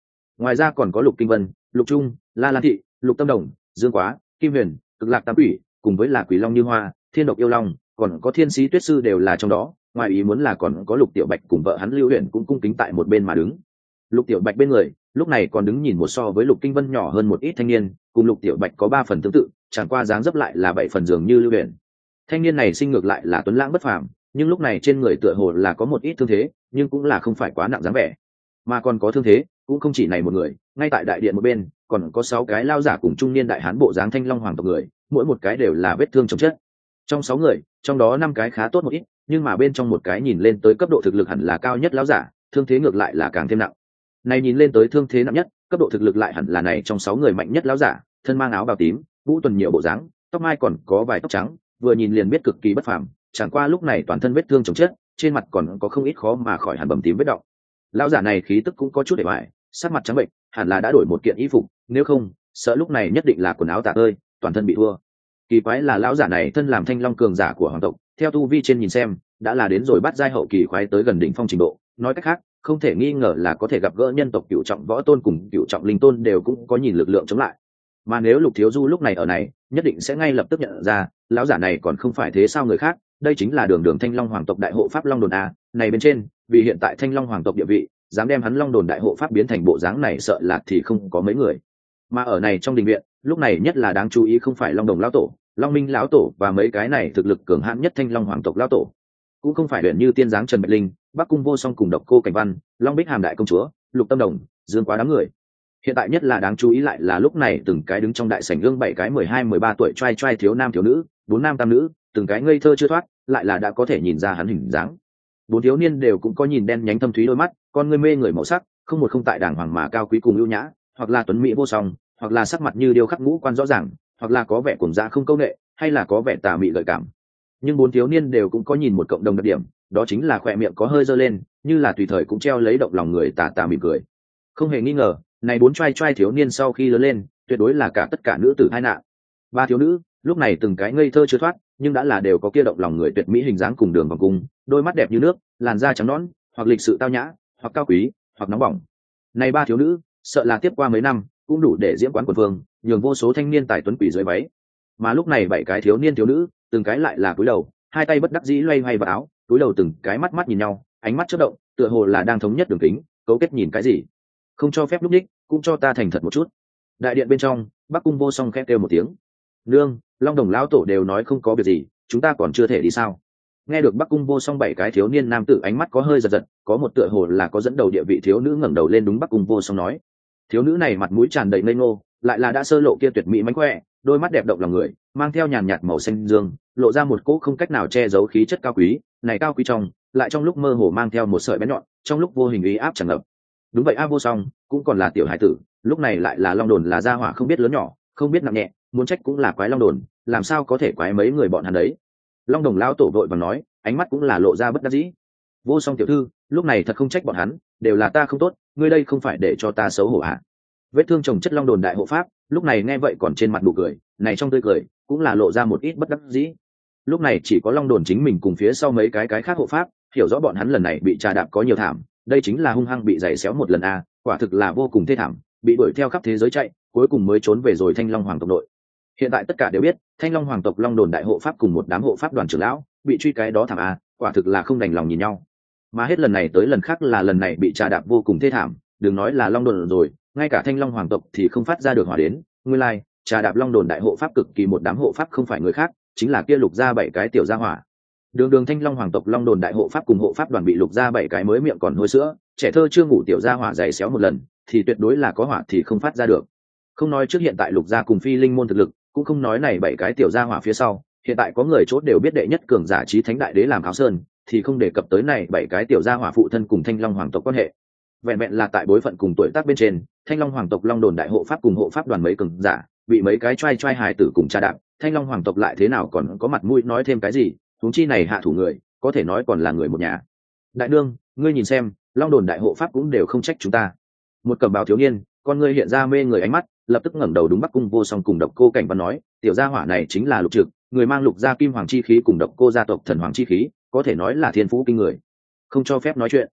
ngoài ra còn có Lục Kinh Vân, Lục Trung, La Lan Thị, Lục Tâm Đồng, Dương Quá, Kim Huyền, Cực Lạc Tam Quỷ, cùng với là Quỷ Long Như Hoa, Thiên Độc Yêu Long, còn có Thiên Sĩ Tuyết Sư đều là trong đó. Ngoài ý muốn là còn có Lục Tiểu Bạch cùng vợ hắn Lưu Huyền cũng cung kính tại một bên mà đứng. Lục Tiểu Bạch bên người lúc này còn đứng nhìn một so với Lục Kinh Vân nhỏ hơn một ít thanh niên, cùng Lục Tiểu Bạch có ba phần tương tự, chẳng qua dáng dấp lại là bảy phần dường như Lưu Huyền. Thanh niên này sinh ngược lại là tuấn lãng bất phàm, nhưng lúc này trên người tựa hồ là có một ít thương thế, nhưng cũng là không phải quá nặng dáng vẻ. Mà còn có thương thế, cũng không chỉ này một người, ngay tại đại điện một bên, còn có sáu cái lao giả cùng trung niên đại hán bộ dáng Thanh Long hoàng tộc người, mỗi một cái đều là vết thương chồng chất. Trong sáu người, trong đó năm cái khá tốt một ít, nhưng mà bên trong một cái nhìn lên tới cấp độ thực lực hẳn là cao nhất lão giả, thương thế ngược lại là càng thêm nặng. Này nhìn lên tới thương thế nặng nhất, cấp độ thực lực lại hẳn là này trong sáu người mạnh nhất lão giả, thân mang áo bào tím, vũ tuần nhiều bộ dáng, tóc mai còn có vài tóc trắng, vừa nhìn liền biết cực kỳ bất phàm, chẳng qua lúc này toàn thân vết thương chồng chất, trên mặt còn có không ít khó mà khỏi hẳn bầm tím vết đọng. Lão giả này khí tức cũng có chút để bại, sắc mặt trắng bệnh, hẳn là đã đổi một kiện y phục, nếu không, sợ lúc này nhất định là quần áo tả tơi, toàn thân bị thua. Kỳ quái là lão giả này thân làm Thanh Long cường giả của hoàng tộc, theo tu vi trên nhìn xem, đã là đến rồi bắt giai hậu kỳ khoái tới gần đỉnh phong trình độ, nói cách khác, không thể nghi ngờ là có thể gặp gỡ nhân tộc cửu trọng võ tôn cùng cửu trọng linh tôn đều cũng có nhìn lực lượng chống lại. Mà nếu Lục Thiếu Du lúc này ở này, nhất định sẽ ngay lập tức nhận ra, lão giả này còn không phải thế sao người khác, đây chính là đường đường Thanh Long hoàng tộc đại hộ pháp Long Đồn a, này bên trên, vì hiện tại Thanh Long hoàng tộc địa vị, dám đem hắn Long Đồn đại hộ pháp biến thành bộ dáng này sợ là thì không có mấy người. Mà ở này trong đình viện, lúc này nhất là đáng chú ý không phải Long Đồng lão tổ, Long Minh lão tổ và mấy cái này thực lực cường hãn nhất Thanh Long hoàng tộc lão tổ, cũng không phải luyện như tiên dáng Trần Bạch Linh, Bắc Cung Vô Song cùng Độc Cô Cảnh Văn, Long Bích Hàm đại công chúa, Lục Tâm Đồng, Dương Quá đám người. Hiện tại nhất là đáng chú ý lại là lúc này từng cái đứng trong đại sảnh gương bảy cái mười hai mười ba tuổi trai trai thiếu nam thiếu nữ, bốn nam tam nữ, từng cái ngây thơ chưa thoát, lại là đã có thể nhìn ra hắn hình dáng. Bốn thiếu niên đều cũng có nhìn đen nhánh thâm thúy đôi mắt, con ngươi mê người màu sắc, không một không tại đàng hoàng mà cao quý cùng ưu nhã, hoặc là tuấn mỹ vô song, hoặc là sắc mặt như điêu khắc ngũ quan rõ ràng, hoặc là có vẻ cuồng dã không câu nệ, hay là có vẻ tà mị gợi cảm. Nhưng bốn thiếu niên đều cũng có nhìn một cộng đồng đặc điểm, đó chính là khóe miệng có hơi dơ lên, như là tùy thời cũng treo lấy động lòng người tà tà mỉm cười. Không hề nghi ngờ, này bốn trai trai thiếu niên sau khi lớn lên, tuyệt đối là cả tất cả nữ tử hai nạn. Ba thiếu nữ, lúc này từng cái ngây thơ chưa thoát, nhưng đã là đều có kia động lòng người tuyệt mỹ hình dáng cùng đường vòng cung, đôi mắt đẹp như nước, làn da trắng nõn, hoặc lịch sự tao nhã, hoặc cao quý, hoặc nóng bỏng. Này ba thiếu nữ, sợ là tiếp qua mấy năm, cũng đủ để diễm quán quần phương, nhường vô số thanh niên tài tuấn quỷ dưới váy. Mà lúc này bảy cái thiếu niên thiếu nữ, từng cái lại là cúi đầu, hai tay bất đắc dĩ loay hoay vào áo, cúi đầu từng cái mắt mắt nhìn nhau, ánh mắt chớp động, tựa hồ là đang thống nhất đường kính, cấu kết nhìn cái gì. Không cho phép lúc đích, cũng cho ta thành thật một chút. Đại điện bên trong, Bắc Cung Vô Song khẽ kêu một tiếng. Nương, Long Đồng lão tổ đều nói không có việc gì, chúng ta còn chưa thể đi sao? Nghe được Bắc Cung Vô Song bảy cái thiếu niên nam tử ánh mắt có hơi giật giật, có một tựa hồ là có dẫn đầu địa vị thiếu nữ ngẩng đầu lên đúng Bắc Cung Vô Song nói. Thiếu nữ này mặt mũi tràn đầy ngây ngô, lại là đã sơ lộ kia tuyệt mỹ mánh khỏe, đôi mắt đẹp động lòng người, mang theo nhàn nhạt màu xanh dương, lộ ra một cỗ không cách nào che giấu khí chất cao quý, này cao quý trong, lại trong lúc mơ hồ mang theo một sợi bén nhọn, trong lúc vô hình ý áp tràn ngập. Đúng vậy a Vô Song, cũng còn là tiểu hải tử, lúc này lại là Long Đồn là gia hỏa không biết lớn nhỏ, không biết nặng nhẹ, muốn trách cũng là quái Long Đồn, làm sao có thể quái mấy người bọn hắn đấy. Long Đồng lão tổ vội vàng nói, ánh mắt cũng là lộ ra bất đắc dĩ. Vô Song tiểu thư, lúc này thật không trách bọn hắn, đều là ta không tốt, ngươi đây không phải để cho ta xấu hổ hả? Vết thương chồng chất Long Đồn đại hộ pháp, lúc này nghe vậy còn trên mặt nụ cười, này trong tươi cười cũng là lộ ra một ít bất đắc dĩ. Lúc này chỉ có Long Đồn chính mình cùng phía sau mấy cái cái khác hộ pháp, hiểu rõ bọn hắn lần này bị trà đạp có nhiều thảm, đây chính là hung hăng bị giày xéo một lần a, quả thực là vô cùng thê thảm, bị đuổi theo khắp thế giới chạy, cuối cùng mới trốn về rồi Thanh Long hoàng tộc nội. Hiện tại tất cả đều biết, Thanh Long hoàng tộc Long Đồn đại hộ pháp cùng một đám hộ pháp đoàn trưởng lão bị truy cái đó thảm a, quả thực là không đành lòng nhìn nhau. Mà hết lần này tới lần khác là lần này bị trà đạp vô cùng thê thảm, đừng nói là Long Đồn rồi, ngay cả Thanh Long hoàng tộc thì không phát ra được hỏa đến. Nguyên lai, like, trà đạp Long Đồn đại hộ pháp cực kỳ một đám hộ pháp không phải người khác, chính là kia Lục gia bảy cái tiểu gia hỏa. Đường đường Thanh Long hoàng tộc Long Đồn đại hộ pháp cùng hộ pháp đoàn bị Lục gia bảy cái mới miệng còn hôi sữa, trẻ thơ chưa ngủ tiểu gia hỏa giày xéo một lần, thì tuyệt đối là có hỏa thì không phát ra được. Không nói trước hiện tại Lục gia cùng Phi Linh môn thực lực, cũng không nói này bảy cái tiểu gia hỏa phía sau, hiện tại có người chốt đều biết đệ nhất cường giả chí thánh đại đế làm áo sơn, thì không đề cập tới này bảy cái tiểu gia hỏa phụ thân cùng Thanh Long hoàng tộc quan hệ. Vẹn vẹn là tại bối phận cùng tuổi tác bên trên, Thanh Long hoàng tộc Long Đồn đại hộ pháp cùng hộ pháp đoàn mấy cường giả, bị mấy cái trai trai hài tử cùng tra đạp, Thanh Long hoàng tộc lại thế nào còn có mặt mũi nói thêm cái gì, huống chi này hạ thủ người, có thể nói còn là người một nhà. Đại nương, ngươi nhìn xem, Long Đồn đại hộ pháp cũng đều không trách chúng ta. Một cẩm bào thiếu niên, con ngươi hiện ra mê người ánh mắt, lập tức ngẩng đầu đúng Bắc Cung Vô Song cùng Độc Cô Cảnh Văn nói, tiểu gia hỏa này chính là Lục Trực, người mang Lục gia kim hoàng chi khí cùng Độc Cô gia tộc thần hoàng chi khí, có thể nói là thiên phú kinh người. Không cho phép nói chuyện.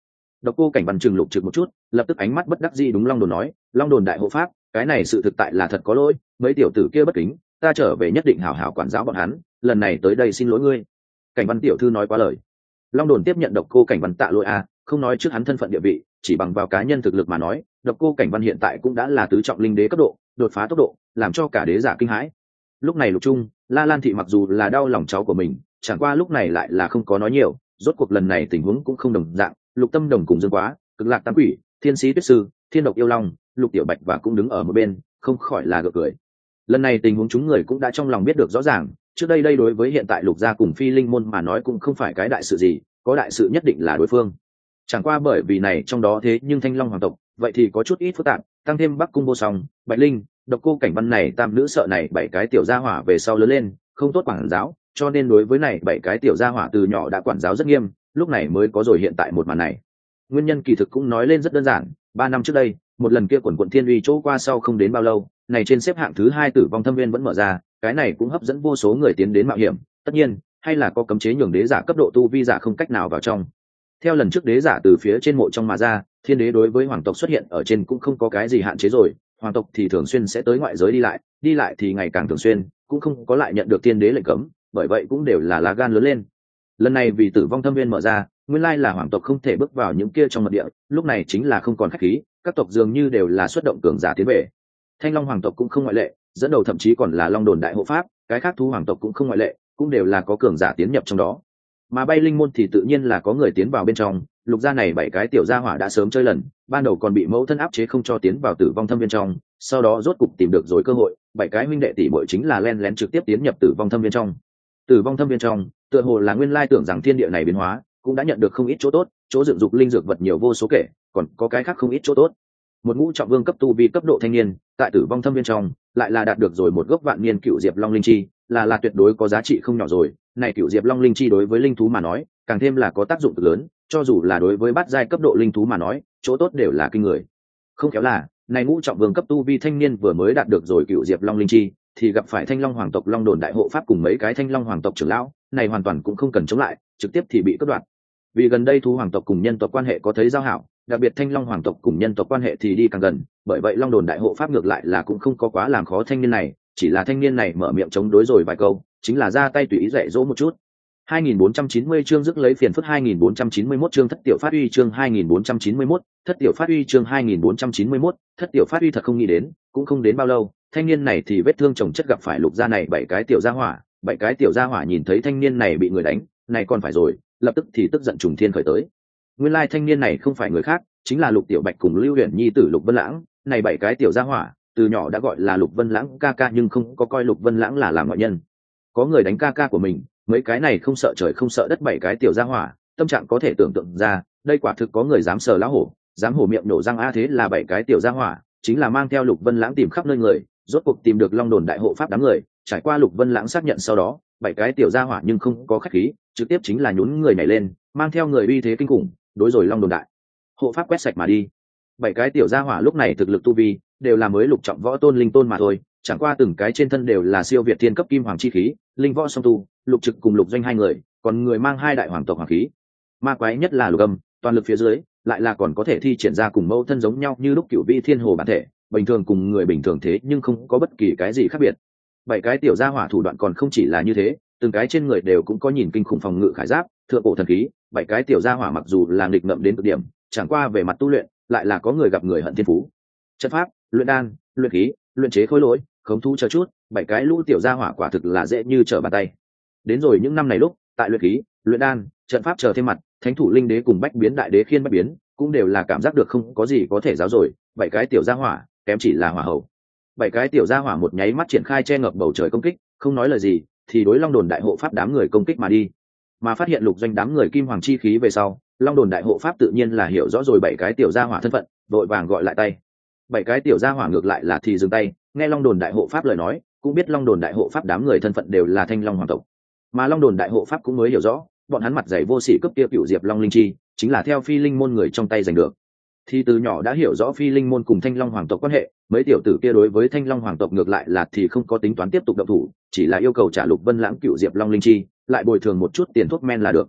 Độc Cô Cảnh Văn trừng Lục Trực một chút, lập tức ánh mắt bất đắc dĩ đúng Long Đồn nói, Long Đồn đại hộ pháp, cái này sự thực tại là thật có lỗi, mấy tiểu tử kia bất kính, ta trở về nhất định hảo hảo quản giáo bọn hắn, lần này tới đây xin lỗi ngươi. Cảnh Văn tiểu thư nói quá lời. Long Đồn tiếp nhận Độc Cô Cảnh Văn tạ lỗi a, không nói trước hắn thân phận địa vị, chỉ bằng vào cá nhân thực lực mà nói, Độc Cô Cảnh Văn hiện tại cũng đã là tứ trọng linh đế cấp độ, đột phá tốc độ, làm cho cả đế giả kinh hãi. Lúc này Lục Trung, La Lan thị mặc dù là đau lòng cháu của mình, chẳng qua lúc này lại là không có nói nhiều, rốt cuộc lần này tình huống cũng không đồng dạng, Lục Tâm Đồng cùng Dương Quá, Cực Lạc Tam Quỷ, Thiên Sĩ Tuyết Sư, Thiên Độc Yêu Long, Lục Tiểu Bạch và cũng đứng ở một bên, không khỏi là gượng cười. Lần này tình huống chúng người cũng đã trong lòng biết được rõ ràng, trước đây đây đối với hiện tại Lục gia cùng Phi Linh môn mà nói cũng không phải cái đại sự gì, có đại sự nhất định là đối phương. Chẳng qua bởi vì này trong đó thế nhưng Thanh Long hoàng tộc, vậy thì có chút ít phức tạp, tăng thêm Bắc Cung Vô Song, Bạch Linh, Độc Cô Cảnh Văn này tam nữ sợ này bảy cái tiểu gia hỏa về sau lớn lên, không tốt quản giáo, cho nên đối với này bảy cái tiểu gia hỏa từ nhỏ đã quản giáo rất nghiêm, lúc này mới có rồi hiện tại một màn này. Nguyên nhân kỳ thực cũng nói lên rất đơn giản, ba năm trước đây, một lần kia quần quận Thiên Uy chỗ qua sau không đến bao lâu, này trên xếp hạng thứ hai Tử Vong Thâm Viên vẫn mở ra, cái này cũng hấp dẫn vô số người tiến đến mạo hiểm, tất nhiên, hay là có cấm chế nhường đế giả cấp độ tu vi giả không cách nào vào trong. Theo lần trước đế giả từ phía trên mộ trong mà ra, thiên đế đối với hoàng tộc xuất hiện ở trên cũng không có cái gì hạn chế rồi, hoàng tộc thì thường xuyên sẽ tới ngoại giới đi lại, đi lại thì ngày càng thường xuyên, cũng không có lại nhận được thiên đế lệnh cấm, bởi vậy cũng đều là lá gan lớn lên. Lần này vì Tử Vong Thâm Viên mở ra, nguyên lai là hoàng tộc không thể bước vào những kia trong mật địa, lúc này chính là không còn khách khí, các tộc dường như đều là xuất động cường giả tiến về. Thanh Long hoàng tộc cũng không ngoại lệ, dẫn đầu thậm chí còn là Long Đồn đại hộ pháp, cái khác thú hoàng tộc cũng không ngoại lệ, cũng đều là có cường giả tiến nhập trong đó. Mà Bay Linh môn thì tự nhiên là có người tiến vào bên trong, Lục gia này bảy cái tiểu gia hỏa đã sớm chơi lần, ban đầu còn bị mẫu thân áp chế không cho tiến vào Tử Vong Thâm Viên trong, sau đó rốt cục tìm được rồi cơ hội, bảy cái huynh đệ tỷ muội chính là len lén trực tiếp tiến nhập Tử Vong Thâm Viên trong. Tử Vong Thâm Viên trong, tựa hồ là nguyên lai tưởng rằng thiên địa này biến hóa, cũng đã nhận được không ít chỗ tốt, chỗ dựng dục linh dược vật nhiều vô số kể, còn có cái khác không ít chỗ tốt. Một ngũ trọng vương cấp tu vi cấp độ thanh niên, tại Tử Vong Thâm Viên trong, lại là đạt được rồi một gốc vạn niên cựu diệp long linh chi, là là tuyệt đối có giá trị không nhỏ rồi. Này cựu diệp long linh chi đối với linh thú mà nói, càng thêm là có tác dụng cực lớn, cho dù là đối với bát giai cấp độ linh thú mà nói, chỗ tốt đều là kinh người. Không khéo là, này ngũ trọng vương cấp tu vi thanh niên vừa mới đạt được rồi cựu diệp long linh chi, thì gặp phải Thanh Long hoàng tộc Long Đồn đại hộ pháp cùng mấy cái Thanh Long hoàng tộc trưởng lão, này hoàn toàn cũng không cần chống lại, trực tiếp thì bị cắt đoạn. Vì gần đây thú hoàng tộc cùng nhân tộc quan hệ có thấy giao hảo, đặc biệt Thanh Long hoàng tộc cùng nhân tộc quan hệ thì đi càng gần, bởi vậy Long Đồn đại hộ pháp ngược lại là cũng không có quá làm khó thanh niên này, chỉ là thanh niên này mở miệng chống đối rồi vài câu, chính là ra tay tùy ý dạy dỗ một chút. hai nghìn bốn trăm chín mươi chương rước lấy phiền phức hai nghìn bốn trăm chín mươi mốt chương thất tiểu phát uy chương hai nghìn bốn trăm chín mươi mốt, thất tiểu phát uy chương hai nghìn bốn trăm chín mươi mốt, thất tiểu phát uy thật không nghĩ đến, cũng không đến bao lâu, thanh niên này thì vết thương chồng chất gặp phải Lục gia này bảy cái tiểu gia hỏa, bảy cái tiểu gia hỏa nhìn thấy thanh niên này bị người đánh, này còn phải rồi, lập tức thì tức giận trùng thiên khởi tới. Nguyên lai thanh niên này không phải người khác, chính là Lục Tiểu Bạch cùng Lưu Huyền Nhi tử Lục Vân Lãng, này bảy cái tiểu gia hỏa, từ nhỏ đã gọi là Lục Vân Lãng ca ca nhưng không có coi Lục Vân Lãng là làm ngoại nhân. Có người đánh ca ca của mình, mấy cái này không sợ trời không sợ đất bảy cái tiểu gia hỏa, tâm trạng có thể tưởng tượng ra, đây quả thực có người dám sờ lá hổ, dám hổ miệng nổ răng a thế là bảy cái tiểu gia hỏa, chính là mang theo Lục Vân Lãng tìm khắp nơi người, rốt cuộc tìm được Long Đồn đại hộ pháp đám người, trải qua Lục Vân Lãng xác nhận sau đó, bảy cái tiểu gia hỏa nhưng không có khách khí, trực tiếp chính là nhún người nhảy lên, mang theo người uy thế kinh khủng, đối rồi Long Đồn đại hộ pháp quét sạch mà đi. Bảy cái tiểu gia hỏa lúc này thực lực tu vi đều là mới lục trọng võ tôn linh tôn mà thôi, chẳng qua từng cái trên thân đều là siêu việt thiên cấp kim hoàng chi khí, linh võ song tu, Lục Trực cùng Lục Doanh hai người, còn người mang hai đại hoàng tộc hoàng khí. Ma quái nhất là Lục Âm, toàn lực phía dưới, lại là còn có thể thi triển ra cùng mẫu thân giống nhau như lúc cửu vi thiên hồ bản thể, bình thường cùng người bình thường thế nhưng không có bất kỳ cái gì khác biệt. Bảy cái tiểu gia hỏa thủ đoạn còn không chỉ là như thế, từng cái trên người đều cũng có nhìn kinh khủng phòng ngự khải giáp, thượng cổ thần khí, bảy cái tiểu gia hỏa mặc dù là nghịch ngợm đến cực điểm, chẳng qua về mặt tu luyện, lại là có người gặp người hận thiên phú. Chất pháp, luyện đan, luyện khí, luyện chế khối lỗi, khống thú chờ chút, bảy cái lũ tiểu gia hỏa quả thực là dễ như trở bàn tay. Đến rồi những năm này lúc, tại luyện khí, luyện đan, trận pháp chờ thêm mặt, thánh thủ linh đế cùng bách biến đại đế khiên bách biến, cũng đều là cảm giác được không có gì có thể giáo rồi, bảy cái tiểu gia hỏa, kém chỉ là hỏa hậu. Bảy cái tiểu gia hỏa một nháy mắt triển khai che ngập bầu trời công kích, không nói lời gì, thì đối Long Đồn đại hộ pháp đám người công kích mà đi. Mà phát hiện Lục Doanh đám người kim hoàng chi khí về sau, Long Đồn đại hộ pháp tự nhiên là hiểu rõ rồi bảy cái tiểu gia hỏa thân phận, vội vàng gọi lại tay. Bảy cái tiểu gia hỏa ngược lại là thì dừng tay, nghe Long Đồn đại hộ pháp lời nói, cũng biết Long Đồn đại hộ pháp đám người thân phận đều là Thanh Long hoàng tộc. Mà Long Đồn đại hộ pháp cũng mới hiểu rõ, bọn hắn mặt dày vô sỉ cấp kia cựu diệp long linh chi, chính là theo Phi Linh môn người trong tay giành được. Thì từ nhỏ đã hiểu rõ Phi Linh môn cùng Thanh Long hoàng tộc quan hệ, mấy tiểu tử kia đối với Thanh Long hoàng tộc ngược lại là thì không có tính toán tiếp tục động thủ, chỉ là yêu cầu trả Lục Vân Lãng cựu diệp long linh chi, lại bồi thường một chút tiền thuốc men là được.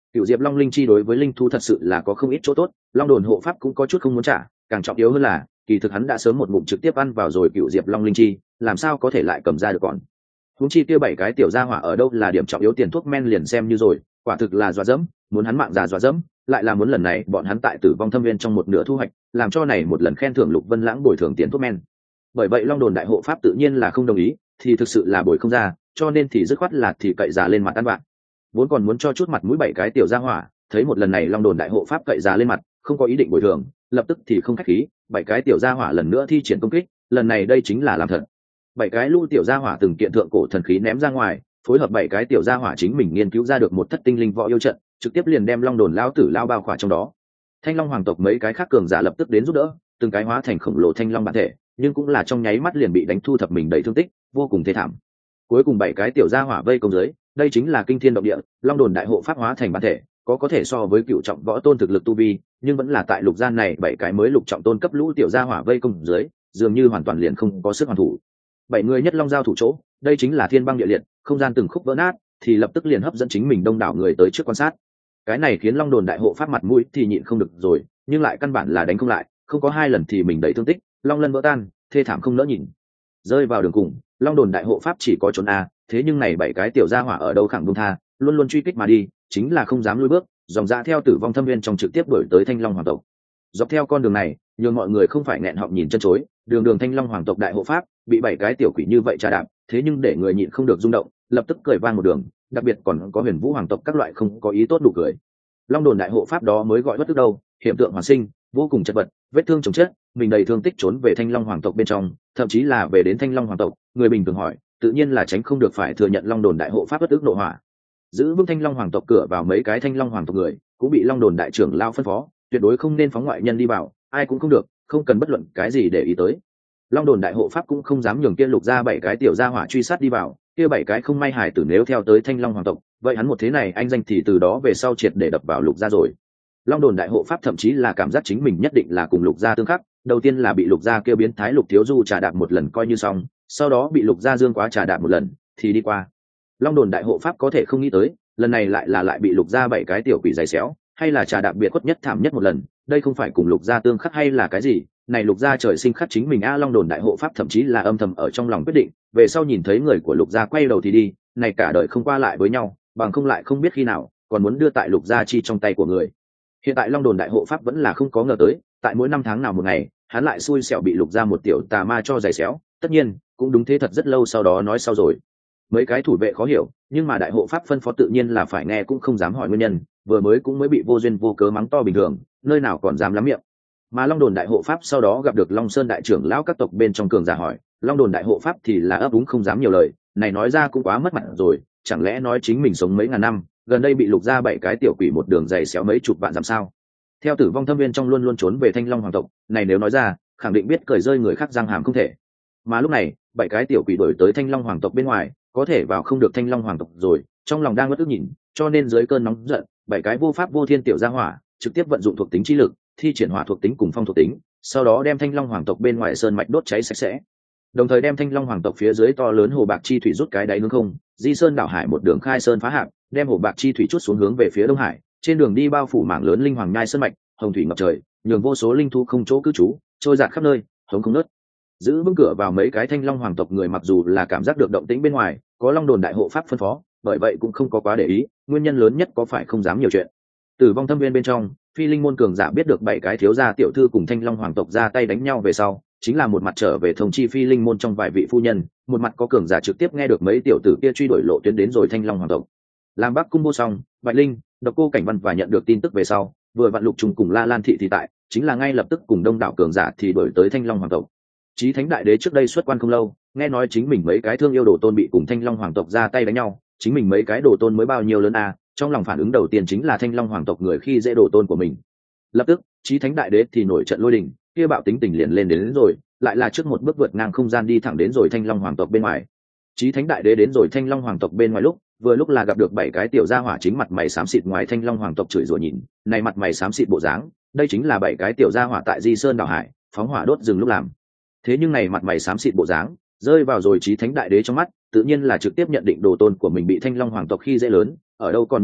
Cựu diệp long linh chi đối với linh thú thật sự là có không ít chỗ tốt, long đồn hộ pháp cũng có chút không muốn trả, càng trọng yếu hơn là kỳ thực hắn đã sớm một ngụm trực tiếp ăn vào rồi cựu diệp long linh chi, làm sao có thể lại cầm ra được còn. Huống chi kia bảy cái tiểu gia hỏa ở đâu là điểm trọng yếu, tiền thuốc men liền xem như rồi, quả thực là dọa dẫm, muốn hắn mạng già dọa dẫm, lại là muốn lần này bọn hắn tại tử vong thâm viên trong một nửa thu hoạch, làm cho này một lần khen thưởng Lục Vân Lãng bồi thường tiền thuốc men. Bởi vậy long đồn đại hộ pháp tự nhiên là không đồng ý, thì thực sự là bồi không ra, cho nên thì dứt khoát là thì cậy già lên mặt ăn bạn. Vốn còn muốn cho chút mặt mũi bảy cái tiểu gia hỏa, thấy một lần này long đồn đại hộ pháp cậy già lên mặt, không có ý định bồi thường, lập tức thì không khách khí, bảy cái tiểu gia hỏa lần nữa thi triển công kích, lần này đây chính là làm thật. Bảy cái lưu tiểu gia hỏa từng kiện thượng cổ thần khí ném ra ngoài, phối hợp bảy cái tiểu gia hỏa chính mình nghiên cứu ra được một thất tinh linh võ yêu trận, trực tiếp liền đem long đồn lao tử lao bao khỏa trong đó. Thanh long hoàng tộc mấy cái khác cường giả lập tức đến giúp đỡ, từng cái hóa thành khổng lồ thanh long bản thể, nhưng cũng là trong nháy mắt liền bị đánh thu thập mình đầy thương tích, vô cùng thê thảm. Cuối cùng bảy cái tiểu gia hỏa vây công dưới, đây chính là kinh thiên động địa, long đồn đại hộ pháp hóa thành bản thể, có có thể so với cựu trọng võ tôn thực lực tu vi, nhưng vẫn là tại lục gian này bảy cái mới lục trọng tôn cấp lũ tiểu gia hỏa vây công dưới, dường như hoàn toàn liền không có sức hoàn thủ. Bảy người nhất long giao thủ chỗ, đây chính là thiên băng địa liệt, không gian từng khúc vỡ nát, thì lập tức liền hấp dẫn chính mình đông đảo người tới trước quan sát. Cái này khiến long đồn đại hộ pháp mặt mũi thì nhịn không được rồi, nhưng lại căn bản là đánh không lại, không có hai lần thì mình đầy thương tích, long lân vỡ tan, thê thảm không nỡ nhìn. Rơi vào đường cùng, long đồn đại hộ pháp chỉ có trốn a, thế nhưng này bảy cái tiểu gia hỏa ở đâu khẳng buông tha, luôn luôn truy kích mà đi, chính là không dám lùi bước, dòng dã theo tử vong thâm viên trong trực tiếp đuổi tới thanh long hoàng tộc. Dọc theo con đường này, nhường mọi người không phải nghẹn họng nhìn chân chối, đường đường thanh long hoàng tộc đại hộ pháp bị bảy cái tiểu quỷ như vậy trà đạp, thế nhưng để người nhịn không được rung động, lập tức cười vang một đường, đặc biệt còn có huyền vũ hoàng tộc các loại không có ý tốt đủ cười. Long đồn đại hộ pháp đó mới gọi bất tức đâu, hiểm tượng hoàn sinh, vô cùng chật vật, vết thương chồng chết, mình đầy thương tích trốn về thanh long hoàng tộc bên trong, thậm chí là về đến thanh long hoàng tộc, người bình thường hỏi, tự nhiên là tránh không được phải thừa nhận long đồn đại hộ pháp bất ức nộ hỏa. Giữ vững thanh long hoàng tộc cửa vào mấy cái thanh long hoàng tộc người, cũng bị long đồn đại trưởng lao phân phó, tuyệt đối không nên phóng ngoại nhân đi vào, ai cũng không được, không cần bất luận cái gì để ý tới. Long đồn đại hộ pháp cũng không dám nhường kia lục ra bảy cái tiểu gia hỏa truy sát đi vào, kia bảy cái không may hài tử nếu theo tới thanh long hoàng tộc, vậy hắn một thế này anh danh thì từ đó về sau triệt để đập vào lục gia rồi. Long đồn đại hộ pháp thậm chí là cảm giác chính mình nhất định là cùng lục gia tương khắc, đầu tiên là bị lục gia kêu biến thái lục thiếu du trà đạp một lần coi như xong, sau đó bị lục gia dương quá trà đạp một lần thì đi qua. Long đồn đại hộ pháp có thể không nghĩ tới, lần này lại là lại bị lục gia bảy cái tiểu quỷ giày xéo, hay là trà đạp biệt khuất nhất thảm nhất một lần, đây không phải cùng lục gia tương khắc hay là cái gì, này lục gia trời sinh khắc chính mình a. Long đồn đại hộ pháp thậm chí là âm thầm ở trong lòng quyết định, về sau nhìn thấy người của lục gia quay đầu thì đi, này cả đời không qua lại với nhau, bằng không lại không biết khi nào còn muốn đưa tại lục gia chi trong tay của người. Hiện tại long đồn đại hộ pháp vẫn là không có ngờ tới, tại mỗi năm tháng nào một ngày hắn lại xui xẻo bị lục gia một tiểu tà ma cho giày xéo, tất nhiên cũng đúng thế thật rất lâu sau đó nói sau rồi. Mấy cái thủ vệ khó hiểu, nhưng mà đại hộ pháp phân phó tự nhiên là phải nghe, cũng không dám hỏi nguyên nhân, vừa mới cũng mới bị vô duyên vô cớ mắng to bình thường, nơi nào còn dám lắm miệng. Mà long đồn đại hộ pháp sau đó gặp được long sơn đại trưởng lão các tộc bên trong cường giả hỏi, long đồn đại hộ pháp thì là ấp úng không dám nhiều lời, này nói ra cũng quá mất mặt rồi, chẳng lẽ nói chính mình sống mấy ngàn năm, gần đây bị lục gia bảy cái tiểu quỷ một đường giày xéo mấy chục vạn làm sao? Theo tử vong thâm viên trong luôn luôn trốn về thanh long hoàng tộc, này nếu nói ra, khẳng định biết cười rơi người khác răng hàm không thể. Mà lúc này, bảy cái tiểu quỷ đổi tới thanh long hoàng tộc bên ngoài, có thể vào không được thanh long hoàng tộc rồi, trong lòng đang bất ức nhìn, cho nên dưới cơn nóng giận, bảy cái vô pháp vô thiên tiểu gia hỏa trực tiếp vận dụng thuộc tính chi lực, thi triển hỏa thuộc tính cùng phong thuộc tính, sau đó đem thanh long hoàng tộc bên ngoài sơn mạch đốt cháy sạch sẽ, đồng thời đem thanh long hoàng tộc phía dưới to lớn hồ bạc chi thủy rút cái đáy hướng không, di sơn đảo hải một đường khai sơn phá hạp, đem hồ bạc chi thủy chút xuống hướng về phía đông hải, trên đường đi bao phủ mảng lớn linh hoàng nhai sơn mạch, hồng thủy ngập trời, nhường vô số linh thú không chỗ cư trú, trôi dạt khắp nơi, hống không nớt. Giữ vững cửa vào mấy cái thanh long hoàng tộc người mặc dù là cảm giác được động tĩnh bên ngoài, có long đồn đại hộ pháp phân phó, bởi vậy cũng không có quá để ý, nguyên nhân lớn nhất có phải không dám nhiều chuyện. Tử vong thâm viên bên trong, phi linh môn cường giả biết được bảy cái thiếu gia tiểu thư cùng thanh long hoàng tộc ra tay đánh nhau về sau, chính là một mặt trở về thông chi phi linh môn trong vài vị phu nhân, một mặt có cường giả trực tiếp nghe được mấy tiểu tử kia truy đuổi lộ tuyến đến rồi thanh long hoàng tộc. Làm Bắc cung vô song, bạch linh, độc cô cảnh văn và nhận được tin tức về sau, vừa vặn lục trùng cùng la lan thị thì tại, chính là ngay lập tức cùng đông đảo cường giả thì đuổi tới thanh long hoàng tộc. Chí thánh đại đế trước đây xuất quan không lâu, nghe nói chính mình mấy cái thương yêu đồ tôn bị cùng thanh long hoàng tộc ra tay đánh nhau, chính mình mấy cái đồ tôn mới bao nhiêu lớn à, trong lòng phản ứng đầu tiên chính là thanh long hoàng tộc người khi dễ đồ tôn của mình. Lập tức chí thánh đại đế thì nổi trận lôi đình, kia bạo tính tình liền lên đến, đến rồi, lại là trước một bước vượt ngang không gian đi thẳng đến rồi thanh long hoàng tộc bên ngoài. Chí thánh đại đế đến rồi thanh long hoàng tộc bên ngoài lúc, vừa lúc là gặp được bảy cái tiểu gia hỏa chính mặt mày xám xịt ngoài thanh long hoàng tộc chửi rủa nhìn, này mặt mày xám xịt bộ dáng, đây chính là bảy cái tiểu gia hỏa tại di sơn đảo hải phóng hỏa đốt rừng lúc làm. Thế nhưng này mặt mày xám xịt bộ dáng rơi vào rồi chí thánh đại đế trong mắt, tự nhiên là trực tiếp nhận định đồ tôn của mình bị thanh long hoàng tộc khi dễ lớn, ở đâu còn nhịn được,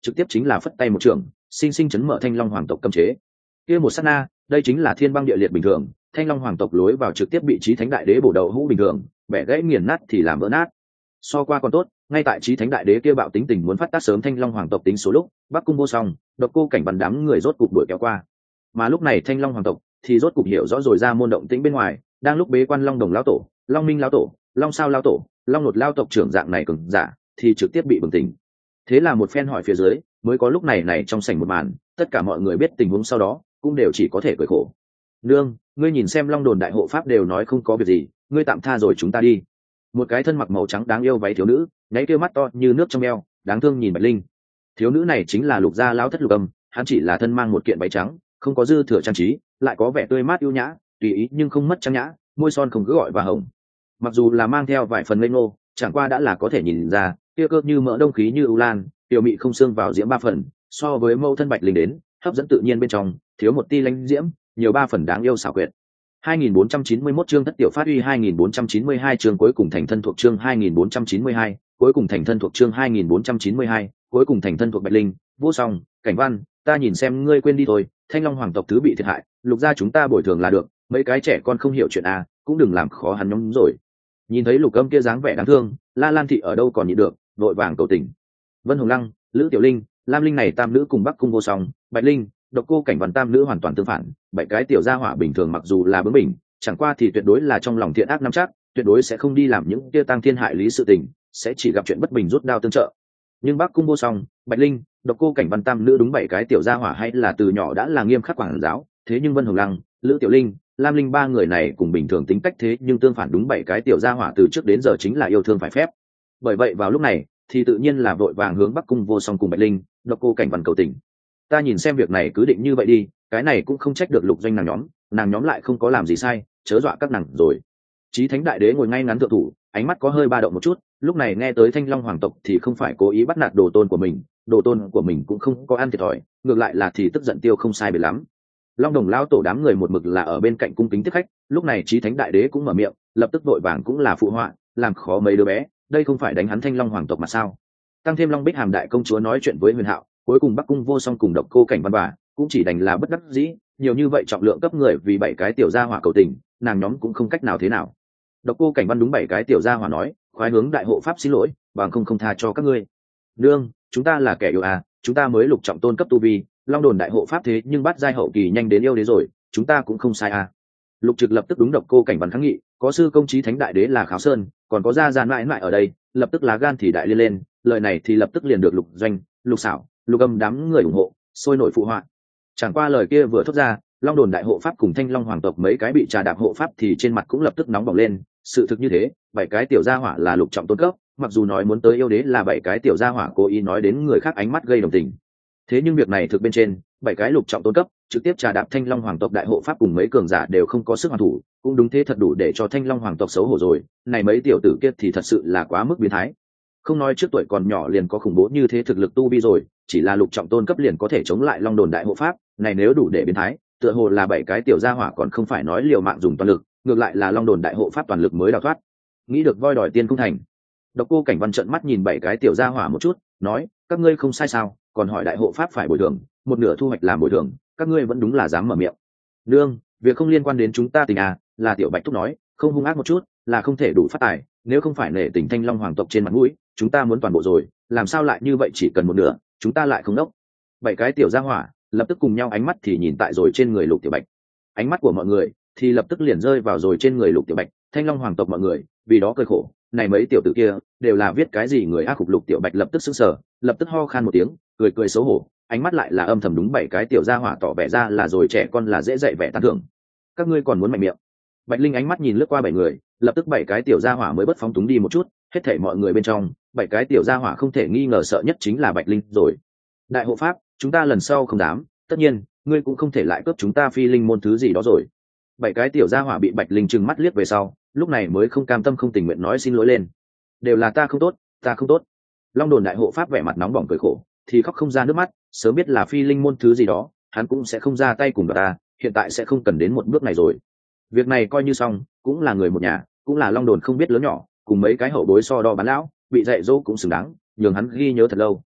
trực tiếp chính là phất tay một trường, sinh sinh chấn mở thanh long hoàng tộc cấm chế. Kia một sát na, đây chính là thiên băng địa liệt bình thường, thanh long hoàng tộc lối vào trực tiếp bị chí thánh đại đế bổ đầu hũ bình thường, bẻ gãy nghiền nát thì làm vỡ nát. So qua còn tốt, ngay tại chí thánh đại đế kia bạo tính tình muốn phát tác sớm thanh long hoàng tộc tính số lúc, Bắc cung vô song, Độc Cô Cảnh bắn đám người rốt cục đuổi kéo qua. Mà lúc này thanh long hoàng tộc thì rốt cục hiểu rõ rồi ra môn động tĩnh bên ngoài, đang lúc bế quan long đồng lão tổ, long minh lão tổ, long sao lão tổ, long nột lao tộc trưởng dạng này cường giả thì trực tiếp bị bừng tỉnh. Thế là một phen hỏi phía dưới, mới có lúc này này trong sảnh một màn, tất cả mọi người biết tình huống sau đó cũng đều chỉ có thể cười khổ. Nương, ngươi nhìn xem long đồn đại hộ pháp đều nói không có việc gì, ngươi tạm tha rồi chúng ta đi. Một cái thân mặc màu trắng đáng yêu váy thiếu nữ, nháy kia mắt to như nước trong eo, đáng thương nhìn Bạch Linh. Thiếu nữ này chính là Lục gia lão thất Lục Âm, hắn chỉ là thân mang một kiện váy trắng, không có dư thừa trang trí, lại có vẻ tươi mát yêu nhã, tùy ý nhưng không mất trang nhã, môi son không cứ gọi và hồng. Mặc dù là mang theo vài phần ngây ngô, chẳng qua đã là có thể nhìn ra, kia cơ như mỡ đông khí như ưu lan, tiểu mị không xương vào diễm ba phần, so với mẫu thân Bạch Linh đến, hấp dẫn tự nhiên bên trong, thiếu một ti lánh diễm, nhiều ba phần đáng yêu xảo quyệt. hai nghìn bốn trăm chín mươi mốt chương thất tiểu phát uy hai nghìn bốn trăm chín mươi hai chương cuối cùng thành thân thuộc chương hai nghìn bốn trăm chín mươi hai, cuối cùng thành thân thuộc chương hai nghìn bốn trăm chín mươi hai, cuối cùng thành thân thuộc Bạch Linh, Vô Song, Cảnh Văn, ta nhìn xem ngươi quên đi thôi, thanh long hoàng tộc thứ bị thiệt hại, Lục gia chúng ta bồi thường là được, mấy cái trẻ con không hiểu chuyện à, cũng đừng làm khó hắn nhóm rồi. Nhìn thấy Lục Âm kia dáng vẻ đáng thương, La Lan thị ở đâu còn nhịn được, vội vàng cầu tình. Vân Hồng Lăng, Lữ Tiểu Linh, Lam Linh này tam nữ cùng Bắc cung Vô Song, Bạch Linh, Độc Cô Cảnh Văn tam nữ hoàn toàn tương phản, bảy cái tiểu gia hỏa bình thường mặc dù là bướng bỉnh, chẳng qua thì tuyệt đối là trong lòng thiện ác nắm chắc, tuyệt đối sẽ không đi làm những kia tăng thiên hại lý sự tình, sẽ chỉ gặp chuyện bất bình rút đao tương trợ. Nhưng Bắc cung Vô Song, Bạch Linh, Độc Cô Cảnh Văn tam nữ đúng bảy cái tiểu gia hỏa hay là từ nhỏ đã là nghiêm khắc quản giáo, thế nhưng Vân Hồng Lăng, Lữ Tiểu Linh, Lam Linh ba người này cùng bình thường tính cách thế nhưng tương phản đúng bảy cái tiểu gia hỏa từ trước đến giờ chính là yêu thương phải phép. Bởi vậy vào lúc này thì tự nhiên là vội vàng hướng Bắc cung Vô Song cùng Bạch Linh, Độc Cô Cảnh Văn cầu tình. Ta nhìn xem việc này cứ định như vậy đi, cái này cũng không trách được Lục Doanh nàng nhóm, nàng nhóm lại không có làm gì sai, chớ dọa các nàng rồi. Chí Thánh đại đế ngồi ngay ngắn thượng thủ, ánh mắt có hơi ba động một chút, lúc này nghe tới Thanh Long hoàng tộc thì không phải cố ý bắt nạt đồ tôn của mình, đồ tôn của mình cũng không có ăn thiệt thòi, ngược lại là thì tức giận tiêu không sai biệt lắm. Long đồng lao tổ đám người một mực là ở bên cạnh cung kính tiếp khách, lúc này Chí Thánh đại đế cũng mở miệng, lập tức vội vàng cũng là phụ họa, làm khó mấy đứa bé, đây không phải đánh hắn Thanh Long hoàng tộc mà sao? Tăng thêm Long Bích Hàm đại công chúa nói chuyện với Huyền Hạo, cuối cùng Bắc cung Vô Song cùng Độc Cô Cảnh Văn bà cũng chỉ đành là bất đắc dĩ, nhiều như vậy trọng lượng cấp người vì bảy cái tiểu gia hỏa cầu tình, nàng nhóm cũng không cách nào thế nào. Độc Cô Cảnh Văn đúng bảy cái tiểu gia hỏa nói, khoái hướng đại hộ pháp xin lỗi, bằng không không tha cho các ngươi. Nương, chúng ta là kẻ yêu à, chúng ta mới lục trọng tôn cấp tu vi, Long đồn đại hộ pháp thế nhưng bắt giai hậu kỳ nhanh đến yêu đế rồi, chúng ta cũng không sai à. Lục Trực lập tức đúng Độc Cô Cảnh Văn kháng nghị, có sư công Chí Thánh đại đế là Kháo Sơn, còn có gia gian mãi mãi ở đây, lập tức lá gan thì đại liên lên, lời này thì lập tức liền được Lục Doanh, Lục Xảo, Lục Âm đám người ủng hộ, sôi nổi phụ họa. Chẳng qua lời kia vừa thốt ra, Long đồn đại hộ pháp cùng Thanh Long hoàng tộc mấy cái bị trà đạp hộ pháp thì trên mặt cũng lập tức nóng bỏng lên, sự thực như thế, bảy cái tiểu gia hỏa là lục trọng tôn cấp, mặc dù nói muốn tới yêu đế là bảy cái tiểu gia hỏa cố ý nói đến người khác ánh mắt gây đồng tình. Thế nhưng việc này thực bên trên, bảy cái lục trọng tôn cấp, trực tiếp trà đạp Thanh Long hoàng tộc đại hộ pháp cùng mấy cường giả đều không có sức hoàn thủ, cũng đúng thế thật đủ để cho Thanh Long hoàng tộc xấu hổ rồi, này mấy tiểu tử kia thì thật sự là quá mức biến thái. Không nói trước tuổi còn nhỏ liền có khủng bố như thế thực lực tu vi rồi, chỉ là lục trọng tôn cấp liền có thể chống lại Long đồn đại hộ pháp, này nếu đủ để biến thái, tựa hồ là bảy cái tiểu gia hỏa còn không phải nói liều mạng dùng toàn lực, ngược lại là Long đồn đại hộ pháp toàn lực mới đào thoát. Nghĩ được voi đòi tiên không thành. Độc Cô Cảnh Văn trợn mắt nhìn bảy cái tiểu gia hỏa một chút, nói, các ngươi không sai sao, còn hỏi đại hộ pháp phải bồi thường, một nửa thu hoạch làm bồi thường, các ngươi vẫn đúng là dám mở miệng. Nương, việc không liên quan đến chúng ta tình à, là tiểu Bạch Thúc nói, không hung ác một chút, là không thể đủ phát tài, nếu không phải nể tình Thanh Long hoàng tộc trên mặt mũi, chúng ta muốn toàn bộ rồi, làm sao lại như vậy chỉ cần một nửa, chúng ta lại không đốc. Bảy cái tiểu gia hỏa lập tức cùng nhau ánh mắt thì nhìn tại rồi trên người Lục Tiểu Bạch, ánh mắt của mọi người thì lập tức liền rơi vào rồi trên người Lục Tiểu Bạch, Thanh Long hoàng tộc mọi người vì đó cười khổ, này mấy tiểu tử kia đều là viết cái gì người ác khục. Lục Tiểu Bạch lập tức sững sờ, lập tức ho khan một tiếng, cười cười xấu hổ, ánh mắt lại là âm thầm đúng bảy cái tiểu gia hỏa tỏ vẻ ra là rồi trẻ con là dễ dạy vẻ tán thưởng. Các ngươi còn muốn mạnh miệng. Bạch Linh ánh mắt nhìn lướt qua bảy người, lập tức bảy cái tiểu gia hỏa mới bất phóng túng đi một chút, hết thảy mọi người bên trong, bảy cái tiểu gia hỏa không thể nghi ngờ sợ nhất chính là Bạch Linh rồi. Đại hộ pháp, chúng ta lần sau không dám, tất nhiên, ngươi cũng không thể lại cướp chúng ta phi linh môn thứ gì đó rồi. Bảy cái tiểu gia hỏa bị Bạch Linh trừng mắt liếc về sau, lúc này mới không cam tâm không tình nguyện nói xin lỗi lên. Đều là ta không tốt, ta không tốt. Long đồn đại hộ pháp vẻ mặt nóng bỏng cười khổ, thì khóc không ra nước mắt, sớm biết là phi linh môn thứ gì đó, hắn cũng sẽ không ra tay cùng ta, hiện tại sẽ không cần đến một bước này rồi. Việc này coi như xong, cũng là người một nhà, cũng là Long đồn không biết lớn nhỏ, cùng mấy cái hậu bối so đo bán lão, bị dạy dỗ cũng xứng đáng, nhường hắn ghi nhớ thật lâu.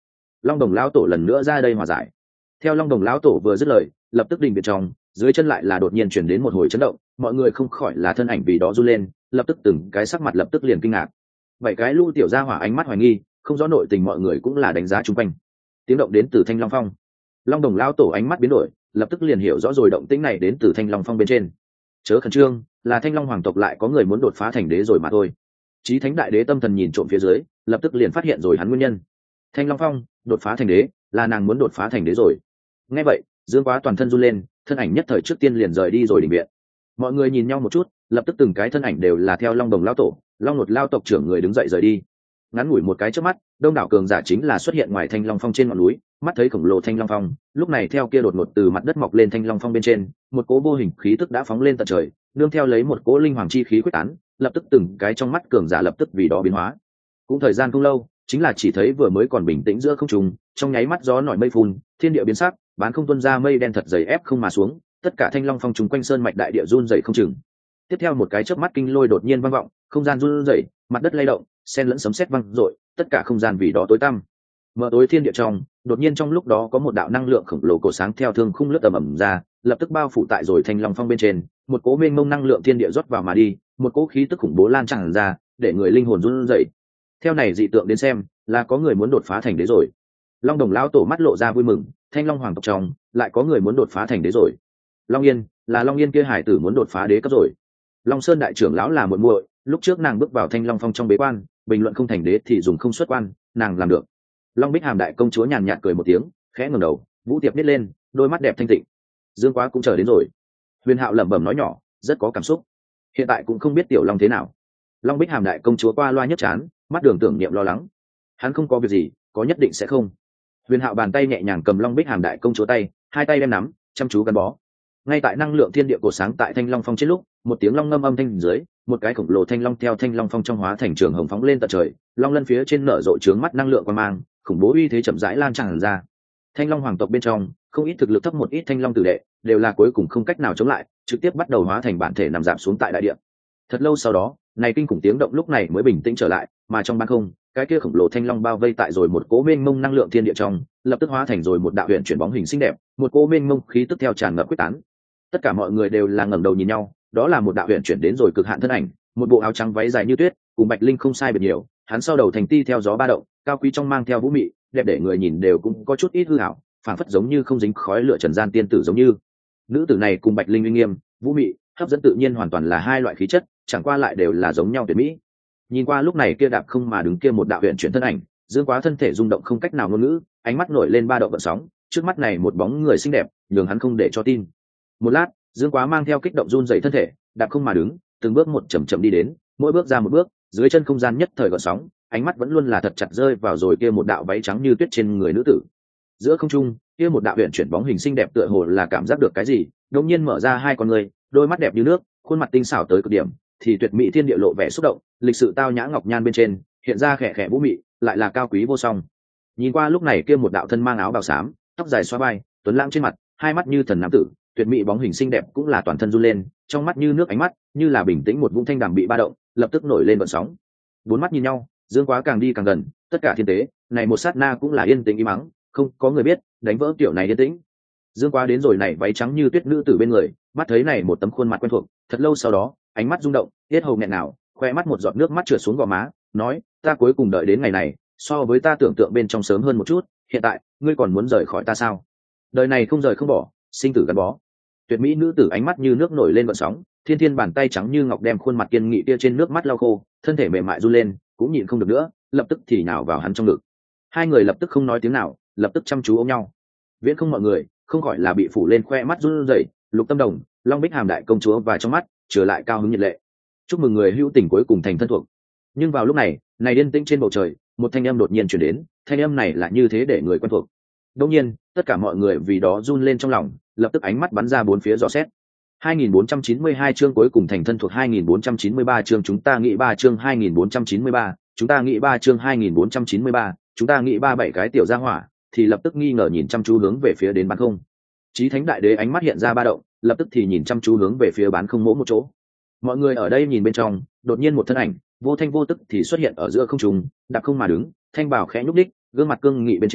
Long Đồng lão tổ lần nữa ra đây hòa giải. Theo Long Đồng lão tổ vừa dứt lời, lập tức đình biệt trong dưới chân lại là đột nhiên chuyển đến một hồi chấn động, mọi người không khỏi là thân ảnh vì đó run lên, lập tức từng cái sắc mặt lập tức liền kinh ngạc. Bảy cái Lu tiểu gia hỏa ánh mắt hoài nghi, không rõ nội tình mọi người cũng là đánh giá chung quanh. Tiếng động đến từ Thanh Long Phong. Long Đồng lão tổ ánh mắt biến đổi, lập tức liền hiểu rõ rồi động tĩnh này đến từ Thanh Long Phong bên trên. Chớ khẩn trương, là Thanh Long hoàng tộc lại có người muốn đột phá thành đế rồi mà thôi. Chí Thánh đại đế tâm thần nhìn trộm phía dưới, lập tức liền phát hiện rồi hắn nguyên nhân. Thanh Long Phong đột phá thành đế, là nàng muốn đột phá thành đế rồi. Nghe vậy, Dương Quá toàn thân run lên, thân ảnh nhất thời trước tiên liền rời đi rồi đình viện. Mọi người nhìn nhau một chút, lập tức từng cái thân ảnh đều là theo Long Đồng lão tổ, Long Nột lao tộc trưởng người đứng dậy rời đi. Ngắn ngủi một cái trước mắt, đông đảo cường giả chính là xuất hiện ngoài Thanh Long Phong trên ngọn núi, mắt thấy khổng lồ Thanh Long Phong, lúc này theo kia đột ngột từ mặt đất mọc lên Thanh Long Phong bên trên, một cỗ vô hình khí tức đã phóng lên tận trời, nương theo lấy một cỗ linh hoàng chi khí quyết tán, lập tức từng cái trong mắt cường giả lập tức vì đó biến hóa. Cũng thời gian không lâu, chính là chỉ thấy vừa mới còn bình tĩnh giữa không trung, trong nháy mắt gió nổi mây phun, thiên địa biến sắc, bán không tuôn ra mây đen thật dày ép không mà xuống, tất cả Thanh Long Phong trùng quanh sơn mạch đại địa run rẩy không chừng. Tiếp theo một cái chớp mắt kinh lôi đột nhiên vang vọng, không gian run rẩy, mặt đất lay động, xen lẫn sấm sét vang rội, tất cả không gian vì đó tối tăm. Mở tối thiên địa trong, đột nhiên trong lúc đó có một đạo năng lượng khổng lồ cổ sáng theo thương khung lướt ầm ầm ra, lập tức bao phủ tại rồi Thanh Long Phong bên trên, một cỗ mênh mông năng lượng thiên địa rót vào mà đi, một cỗ khí tức khủng bố lan tràn ra, để người linh hồn run rẩy. Theo này dị tượng đến xem, là có người muốn đột phá thành đế rồi. Long Đồng lão tổ mắt lộ ra vui mừng, Thanh Long hoàng tộc trong lại có người muốn đột phá thành đế rồi. Long Yên, là Long Yên kia hải tử muốn đột phá đế cấp rồi. Long Sơn đại trưởng lão là muội muội, lúc trước nàng bước vào Thanh Long Phong trong bế quan, bình luận không thành đế thì dùng không xuất quan, nàng làm được. Long Bích Hàm đại công chúa nhàn nhạt cười một tiếng, khẽ ngẩng đầu, Vũ Tiệp biết lên, đôi mắt đẹp thanh tịnh. Dương Quá cũng chờ đến rồi. Huyền Hạo lẩm bẩm nói nhỏ, rất có cảm xúc. Hiện tại cũng không biết tiểu Long thế nào. Long Bích Hàm đại công chúa qua loa nhất chán, mắt Đường Tưởng Niệm lo lắng. Hắn không có việc gì, có nhất định sẽ không. Huyền Hạo bàn tay nhẹ nhàng cầm Long Bích Hàm đại công chúa tay, hai tay đem nắm, chăm chú gắn bó. Ngay tại năng lượng thiên địa cổ sáng tại Thanh Long Phong trên lúc, một tiếng long ngâm âm thanh dưới, một cái khổng lồ thanh long theo Thanh Long Phong trong hóa thành trường hồng phóng lên tận trời, long lân phía trên nở rộ trướng mắt năng lượng quang mang, khủng bố uy thế chậm rãi lan tràn ra. Thanh Long hoàng tộc bên trong, không ít thực lực thấp một ít thanh long tử đệ, đều là cuối cùng không cách nào chống lại, trực tiếp bắt đầu hóa thành bản thể nằm giảm xuống tại đại địa. Thật lâu sau đó, này kinh khủng tiếng động lúc này mới bình tĩnh trở lại, mà trong ban không, cái kia khổng lồ thanh long bao vây tại rồi một cỗ mênh mông năng lượng thiên địa trong, lập tức hóa thành rồi một đạo huyền chuyển bóng hình xinh đẹp, một cỗ mênh mông khí tức theo tràn ngập quyết tán. Tất cả mọi người đều là ngẩng đầu nhìn nhau, đó là một đạo huyền chuyển đến rồi cực hạn thân ảnh, một bộ áo trắng váy dài như tuyết, cùng Bạch Linh không sai biệt nhiều, hắn sau đầu thành ti theo gió ba động, cao quý trong mang theo vũ mị, đẹp để người nhìn đều cũng có chút ít hư ảo, phảng phất giống như không dính khói lửa trần gian tiên tử giống như. Nữ tử này cùng Bạch Linh uy nghiêm, vũ mị, hấp dẫn tự nhiên hoàn toàn là hai loại khí chất, chẳng qua lại đều là giống nhau tuyệt mỹ. Nhìn qua lúc này kia đạp không mà đứng kia một đạo huyền chuyển thân ảnh, Dương Quá thân thể rung động không cách nào ngôn ngữ, ánh mắt nổi lên ba động gợn sóng, trước mắt này một bóng người xinh đẹp, nhường hắn không để cho tin. Một lát, Dương Quá mang theo kích động run rẩy thân thể, đạp không mà đứng, từng bước một chậm chậm đi đến, mỗi bước ra một bước, dưới chân không gian nhất thời gợn sóng, ánh mắt vẫn luôn là thật chặt rơi vào rồi kia một đạo váy trắng như tuyết trên người nữ tử. Giữa không trung, kia một đạo huyền chuyển bóng hình xinh đẹp tựa hồ là cảm giác được cái gì, đột nhiên mở ra hai con người, đôi mắt đẹp như nước, khuôn mặt tinh xảo tới cực điểm, thì tuyệt mỹ thiên địa lộ vẻ xúc động, lịch sự tao nhã ngọc nhan bên trên, hiện ra khẽ khẽ vũ mị, lại là cao quý vô song. Nhìn qua lúc này kia một đạo thân mang áo bào xám, tóc dài xóa vai, tuấn lãng trên mặt, hai mắt như thần nam tử, tuyệt mỹ bóng hình xinh đẹp cũng là toàn thân run lên, trong mắt như nước ánh mắt, như là bình tĩnh một vũng thanh đàm bị ba động, lập tức nổi lên gợn sóng. Bốn mắt nhìn nhau, Dương Quá càng đi càng gần, tất cả thiên tế, này một sát na cũng là yên tĩnh im mắng, không có người biết, đánh vỡ tiểu này yên tĩnh. Dương Quá đến rồi này váy trắng như tuyết nữ tử bên người, mắt thấy này một tấm khuôn mặt quen thuộc, thật lâu sau đó, ánh mắt rung động, yết hầu nghẹn nào, khoe mắt một giọt nước mắt trượt xuống gò má, nói, ta cuối cùng đợi đến ngày này, so với ta tưởng tượng bên trong sớm hơn một chút, hiện tại, ngươi còn muốn rời khỏi ta sao? Đời này không rời không bỏ, sinh tử gắn bó. Tuyệt mỹ nữ tử ánh mắt như nước nổi lên gợn sóng, thiên thiên bàn tay trắng như ngọc đem khuôn mặt kiên nghị kia trên nước mắt lau khô, thân thể mềm mại run lên, cũng nhịn không được nữa, lập tức thì nhào vào hắn trong ngực. Hai người lập tức không nói tiếng nào, lập tức chăm chú ôm nhau. Viễn không mọi người, không gọi là bị phủ lên khoe mắt run rẩy, Lục Tâm Đồng, Long Bích Hàm đại công chúa và trong mắt trở lại cao hứng nhiệt lệ. Chúc mừng người hữu tình cuối cùng thành thân thuộc. Nhưng vào lúc này, này yên tĩnh trên bầu trời, một thanh âm đột nhiên truyền đến, thanh âm này là như thế để người quen thuộc. Đương nhiên, tất cả mọi người vì đó run lên trong lòng, lập tức ánh mắt bắn ra bốn phía dò xét. hai nghìn bốn trăm chín mươi hai chương cuối cùng thành thân thuộc hai nghìn bốn trăm chín mươi ba chương chúng ta nghĩ ba chương hai nghìn bốn trăm chín mươi ba, chúng ta nghĩ ba chương hai nghìn bốn trăm chín mươi ba, chúng ta nghĩ ba bảy cái tiểu gia hỏa, thì lập tức nghi ngờ nhìn chăm chú hướng về phía đến bán không. Chí Thánh đại đế ánh mắt hiện ra ba động, lập tức thì nhìn chăm chú hướng về phía bán không mỗi một chỗ. Mọi người ở đây nhìn bên trong, đột nhiên một thân ảnh, vô thanh vô tức thì xuất hiện ở giữa không trung, đạp không mà đứng, thanh bảo khẽ nhúc đích, gương mặt cương nghị bên trên,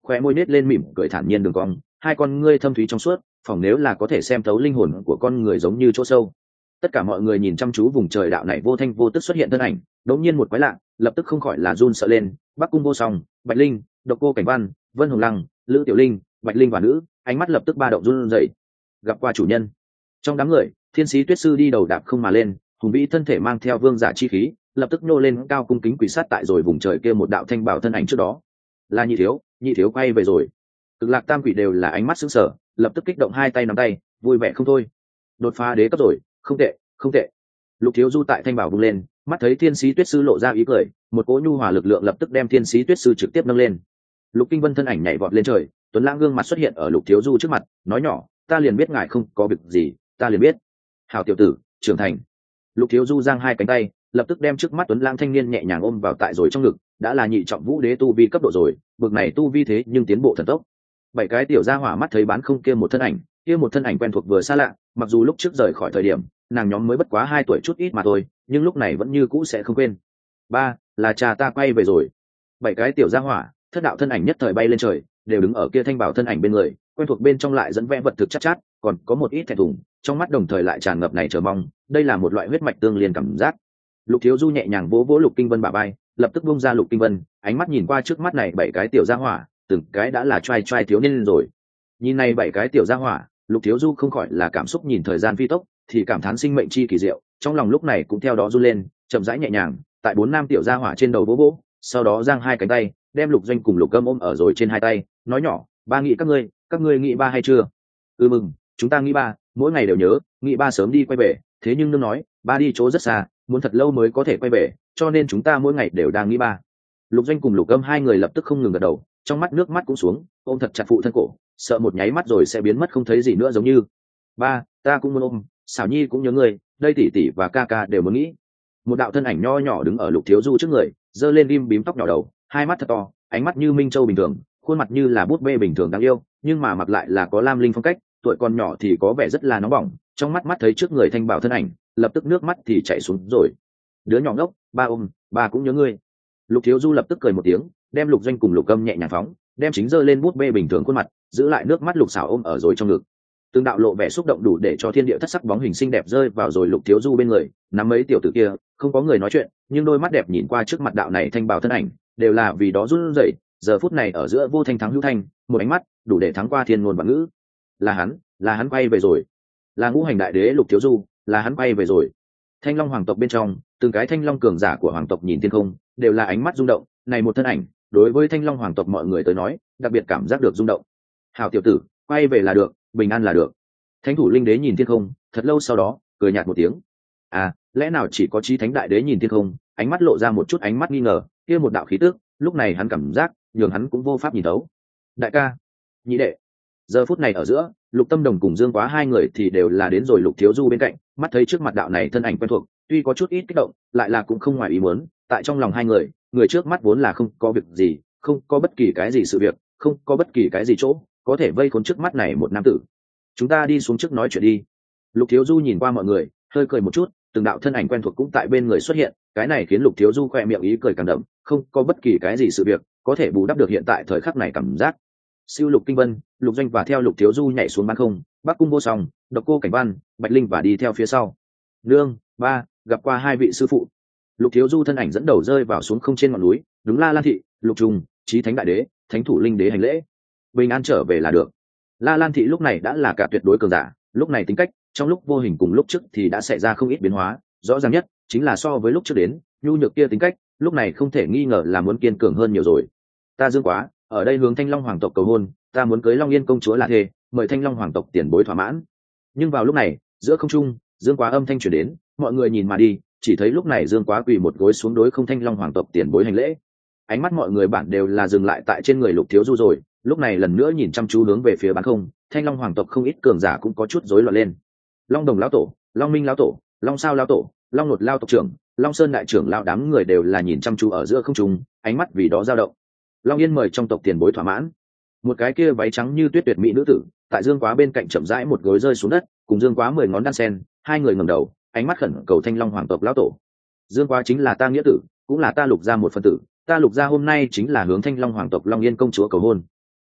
khoe môi nết lên mỉm cười thản nhiên đường cong, hai con ngươi thâm thúy trong suốt, phòng nếu là có thể xem thấu linh hồn của con người giống như chỗ sâu. Tất cả mọi người nhìn chăm chú vùng trời đạo này vô thanh vô tức xuất hiện thân ảnh, đột nhiên một quái lạ, lập tức không khỏi là run sợ lên. Bắc Cung Vô Song, Bạch Linh, Độc Cô Cảnh Văn, Vân Hồng Lăng, Lữ Tiểu Linh, Bạch Linh và nữ, ánh mắt lập tức ba động run rẩy. Gặp qua chủ nhân. Trong đám người, Thiên Sĩ Tuyết Sư đi đầu đạp không mà lên, hùng vĩ thân thể mang theo vương giả chi khí, lập tức nô lên cao cung kính quỳ sát tại rồi vùng trời kia một đạo thanh bảo thân ảnh trước đó. Là Nhị thiếu, Nhị thiếu quay về rồi. Cực Lạc Tam Quỷ đều là ánh mắt sững sờ, lập tức kích động hai tay nắm tay, vui vẻ không thôi. Đột phá đế cấp rồi, không tệ, không tệ. Lục Thiếu Du tại thanh bảo vung lên, mắt thấy Thiên Sĩ Tuyết Sư lộ ra ý cười, một cỗ nhu hòa lực lượng lập tức đem Thiên Sĩ Tuyết Sư trực tiếp nâng lên. Lục Kinh Vân thân ảnh nhảy vọt lên trời, tuấn lãng gương mặt xuất hiện ở Lục Thiếu Du trước mặt, nói nhỏ, ta liền biết ngài không có việc gì, ta liền biết. Hảo tiểu tử, trưởng thành. Lục Thiếu Du giang hai cánh tay, lập tức đem trước mắt tuấn lãng thanh niên nhẹ nhàng ôm vào tại rồi trong ngực, đã là nhị trọng vũ đế tu vi cấp độ rồi, bực này tu vi thế nhưng tiến bộ thần tốc. Bảy cái tiểu gia hỏa mắt thấy bán không kia một thân ảnh, kia một thân ảnh quen thuộc vừa xa lạ, mặc dù lúc trước rời khỏi thời điểm, nàng nhóm mới bất quá hai tuổi chút ít mà thôi, nhưng lúc này vẫn như cũ sẽ không quên. Ba, là cha ta quay về rồi. Bảy cái tiểu gia hỏa, thất đạo thân ảnh nhất thời bay lên trời, đều đứng ở kia thanh bảo thân ảnh bên người, quen thuộc bên trong lại dẫn vẽ vật thực chắc chát, còn có một ít thẹn thùng, trong mắt đồng thời lại tràn ngập này chờ mong, đây là một loại huyết mạch tương liên cảm giác. Lục Thiếu Du nhẹ nhàng vỗ vỗ Lục Kinh Vân bả vai, lập tức buông ra Lục Kinh Vân, ánh mắt nhìn qua trước mắt này bảy cái tiểu gia hỏa, từng cái đã là trai trai thiếu niên rồi. Nhìn này bảy cái tiểu gia hỏa, Lục Thiếu Du không khỏi là cảm xúc nhìn thời gian phi tốc, thì cảm thán sinh mệnh chi kỳ diệu, trong lòng lúc này cũng theo đó run lên, chậm rãi nhẹ nhàng, tại bốn nam tiểu gia hỏa trên đầu vỗ vỗ, sau đó giang hai cánh tay, đem Lục Doanh cùng Lục Câm ôm ở rồi trên hai tay, nói nhỏ, ba nghĩ các ngươi, các ngươi nghĩ ba hay chưa? Ừ mừng, chúng ta nghĩ ba, mỗi ngày đều nhớ, nghĩ ba sớm đi quay về, thế nhưng nương nói, ba đi chỗ rất xa, muốn thật lâu mới có thể quay về, cho nên chúng ta mỗi ngày đều đang nghĩ ba. Lục Doanh cùng Lục Câm hai người lập tức không ngừng gật đầu, trong mắt nước mắt cũng xuống, ôm thật chặt phụ thân cổ, sợ một nháy mắt rồi sẽ biến mất không thấy gì nữa giống như. Ba, ta cũng muốn ôm, Xảo Nhi cũng nhớ người, đây tỷ tỷ và ca ca đều muốn nghĩ. Một đạo thân ảnh nho nhỏ đứng ở Lục Thiếu Du trước người, giơ lên rim bím tóc nhỏ đầu, hai mắt thật to, ánh mắt như minh châu bình thường, khuôn mặt như là bút bê bình thường đáng yêu, nhưng mà mặc lại là có lam linh phong cách, tuổi còn nhỏ thì có vẻ rất là nóng bỏng, trong mắt mắt thấy trước người thanh bảo thân ảnh, lập tức nước mắt thì chảy xuống rồi. Đứa nhỏ ngốc, ba ôm, ba cũng nhớ ngươi. Lục Thiếu Du lập tức cười một tiếng, đem Lục Doanh cùng Lục Câm nhẹ nhàng phóng, đem chính giơ lên bút bê bình thường khuôn mặt, giữ lại nước mắt Lục Xảo ôm ở rồi trong ngực. Từng đạo lộ vẻ xúc động đủ để cho thiên địa thất sắc bóng hình xinh đẹp rơi vào rồi Lục Thiếu Du bên người, nắm mấy tiểu tử kia, không có người nói chuyện, nhưng đôi mắt đẹp nhìn qua trước mặt đạo này thanh bảo thân ảnh, đều là vì đó run rẩy. Giờ phút này ở giữa vô thanh thắng hữu thanh, một ánh mắt đủ để thắng qua thiên ngôn vạn ngữ. Là hắn, là hắn quay về rồi. Là ngũ hành đại đế Lục Thiếu Du, là hắn quay về rồi. Thanh Long hoàng tộc bên trong, từng cái thanh long cường giả của hoàng tộc nhìn thiên không, đều là ánh mắt rung động, này một thân ảnh, đối với Thanh Long hoàng tộc mọi người tới nói, đặc biệt cảm giác được rung động. Hảo tiểu tử, quay về là được, bình an là được. Thánh thủ linh đế nhìn thiên không, thật lâu sau đó, cười nhạt một tiếng. À, lẽ nào chỉ có chí thánh đại đế nhìn thiên không, ánh mắt lộ ra một chút ánh mắt nghi ngờ, kia một đạo khí tức, lúc này hắn cảm giác, nhường hắn cũng vô pháp nhìn thấu. Đại ca, nhị đệ. Giờ phút này ở giữa, Lục Tâm Đồng cùng Dương Quá hai người thì đều là đến rồi Lục Thiếu Du bên cạnh, mắt thấy trước mặt đạo này thân ảnh quen thuộc, tuy có chút ít kích động, lại là cũng không ngoài ý muốn, tại trong lòng hai người, người trước mắt vốn là không có việc gì, không có bất kỳ cái gì sự việc, không có bất kỳ cái gì chỗ có thể vây khốn trước mắt này một nam tử. Chúng ta đi xuống trước nói chuyện đi. Lục Thiếu Du nhìn qua mọi người, hơi cười một chút, từng đạo thân ảnh quen thuộc cũng tại bên người xuất hiện, cái này khiến Lục Thiếu Du khoe miệng ý cười càng đậm, không có bất kỳ cái gì sự việc có thể bù đắp được hiện tại thời khắc này cảm giác. Siêu Lục Kinh Vân, Lục Doanh và theo Lục Thiếu Du nhảy xuống ban không, Bắc Cung Vô Song, Độc Cô Cảnh Văn, Bạch Linh và đi theo phía sau. Nương, ba, gặp qua hai vị sư phụ. Lục Thiếu Du thân ảnh dẫn đầu rơi vào xuống không trên ngọn núi, đúng La Lan thị, Lục Trung, Chí Thánh đại đế, Thánh thủ linh đế hành lễ. Bình an trở về là được. La Lan thị lúc này đã là cả tuyệt đối cường giả, lúc này tính cách trong lúc vô hình cùng lúc trước thì đã xảy ra không ít biến hóa, rõ ràng nhất chính là so với lúc trước đến, nhu nhược kia tính cách, lúc này không thể nghi ngờ là muốn kiên cường hơn nhiều rồi. Ta Dương Quá, ở đây hướng Thanh Long hoàng tộc cầu hôn, ta muốn cưới Long Yên công chúa là thề, mời Thanh Long hoàng tộc tiền bối thỏa mãn. Nhưng vào lúc này, giữa không trung, Dương Quá âm thanh truyền đến, mọi người nhìn mà đi, chỉ thấy lúc này Dương Quá quỳ một gối xuống đối không Thanh Long hoàng tộc tiền bối hành lễ. Ánh mắt mọi người bản đều là dừng lại tại trên người Lục Thiếu Du rồi, lúc này lần nữa nhìn chăm chú hướng về phía bán không, Thanh Long hoàng tộc không ít cường giả cũng có chút rối loạn lên. Long Đồng lão tổ, Long Minh lão tổ, Long Sao lão tổ, Long Nột lão tộc trưởng, Long Sơn đại trưởng lão, đám người đều là nhìn chăm chú ở giữa không trung, ánh mắt vì đó dao động. Long Yên mời trong tộc tiền bối thỏa mãn. Một cái kia váy trắng như tuyết tuyệt mỹ nữ tử, tại Dương Quá bên cạnh chậm rãi một gối rơi xuống đất, cùng Dương Quá mười ngón đan sen, hai người ngẩng đầu, ánh mắt khẩn cầu Thanh Long hoàng tộc lão tổ. Dương Quá chính là ta nghĩa tử, cũng là ta Lục gia một phần tử, ta Lục gia hôm nay chính là hướng Thanh Long hoàng tộc Long Yên công chúa cầu hôn.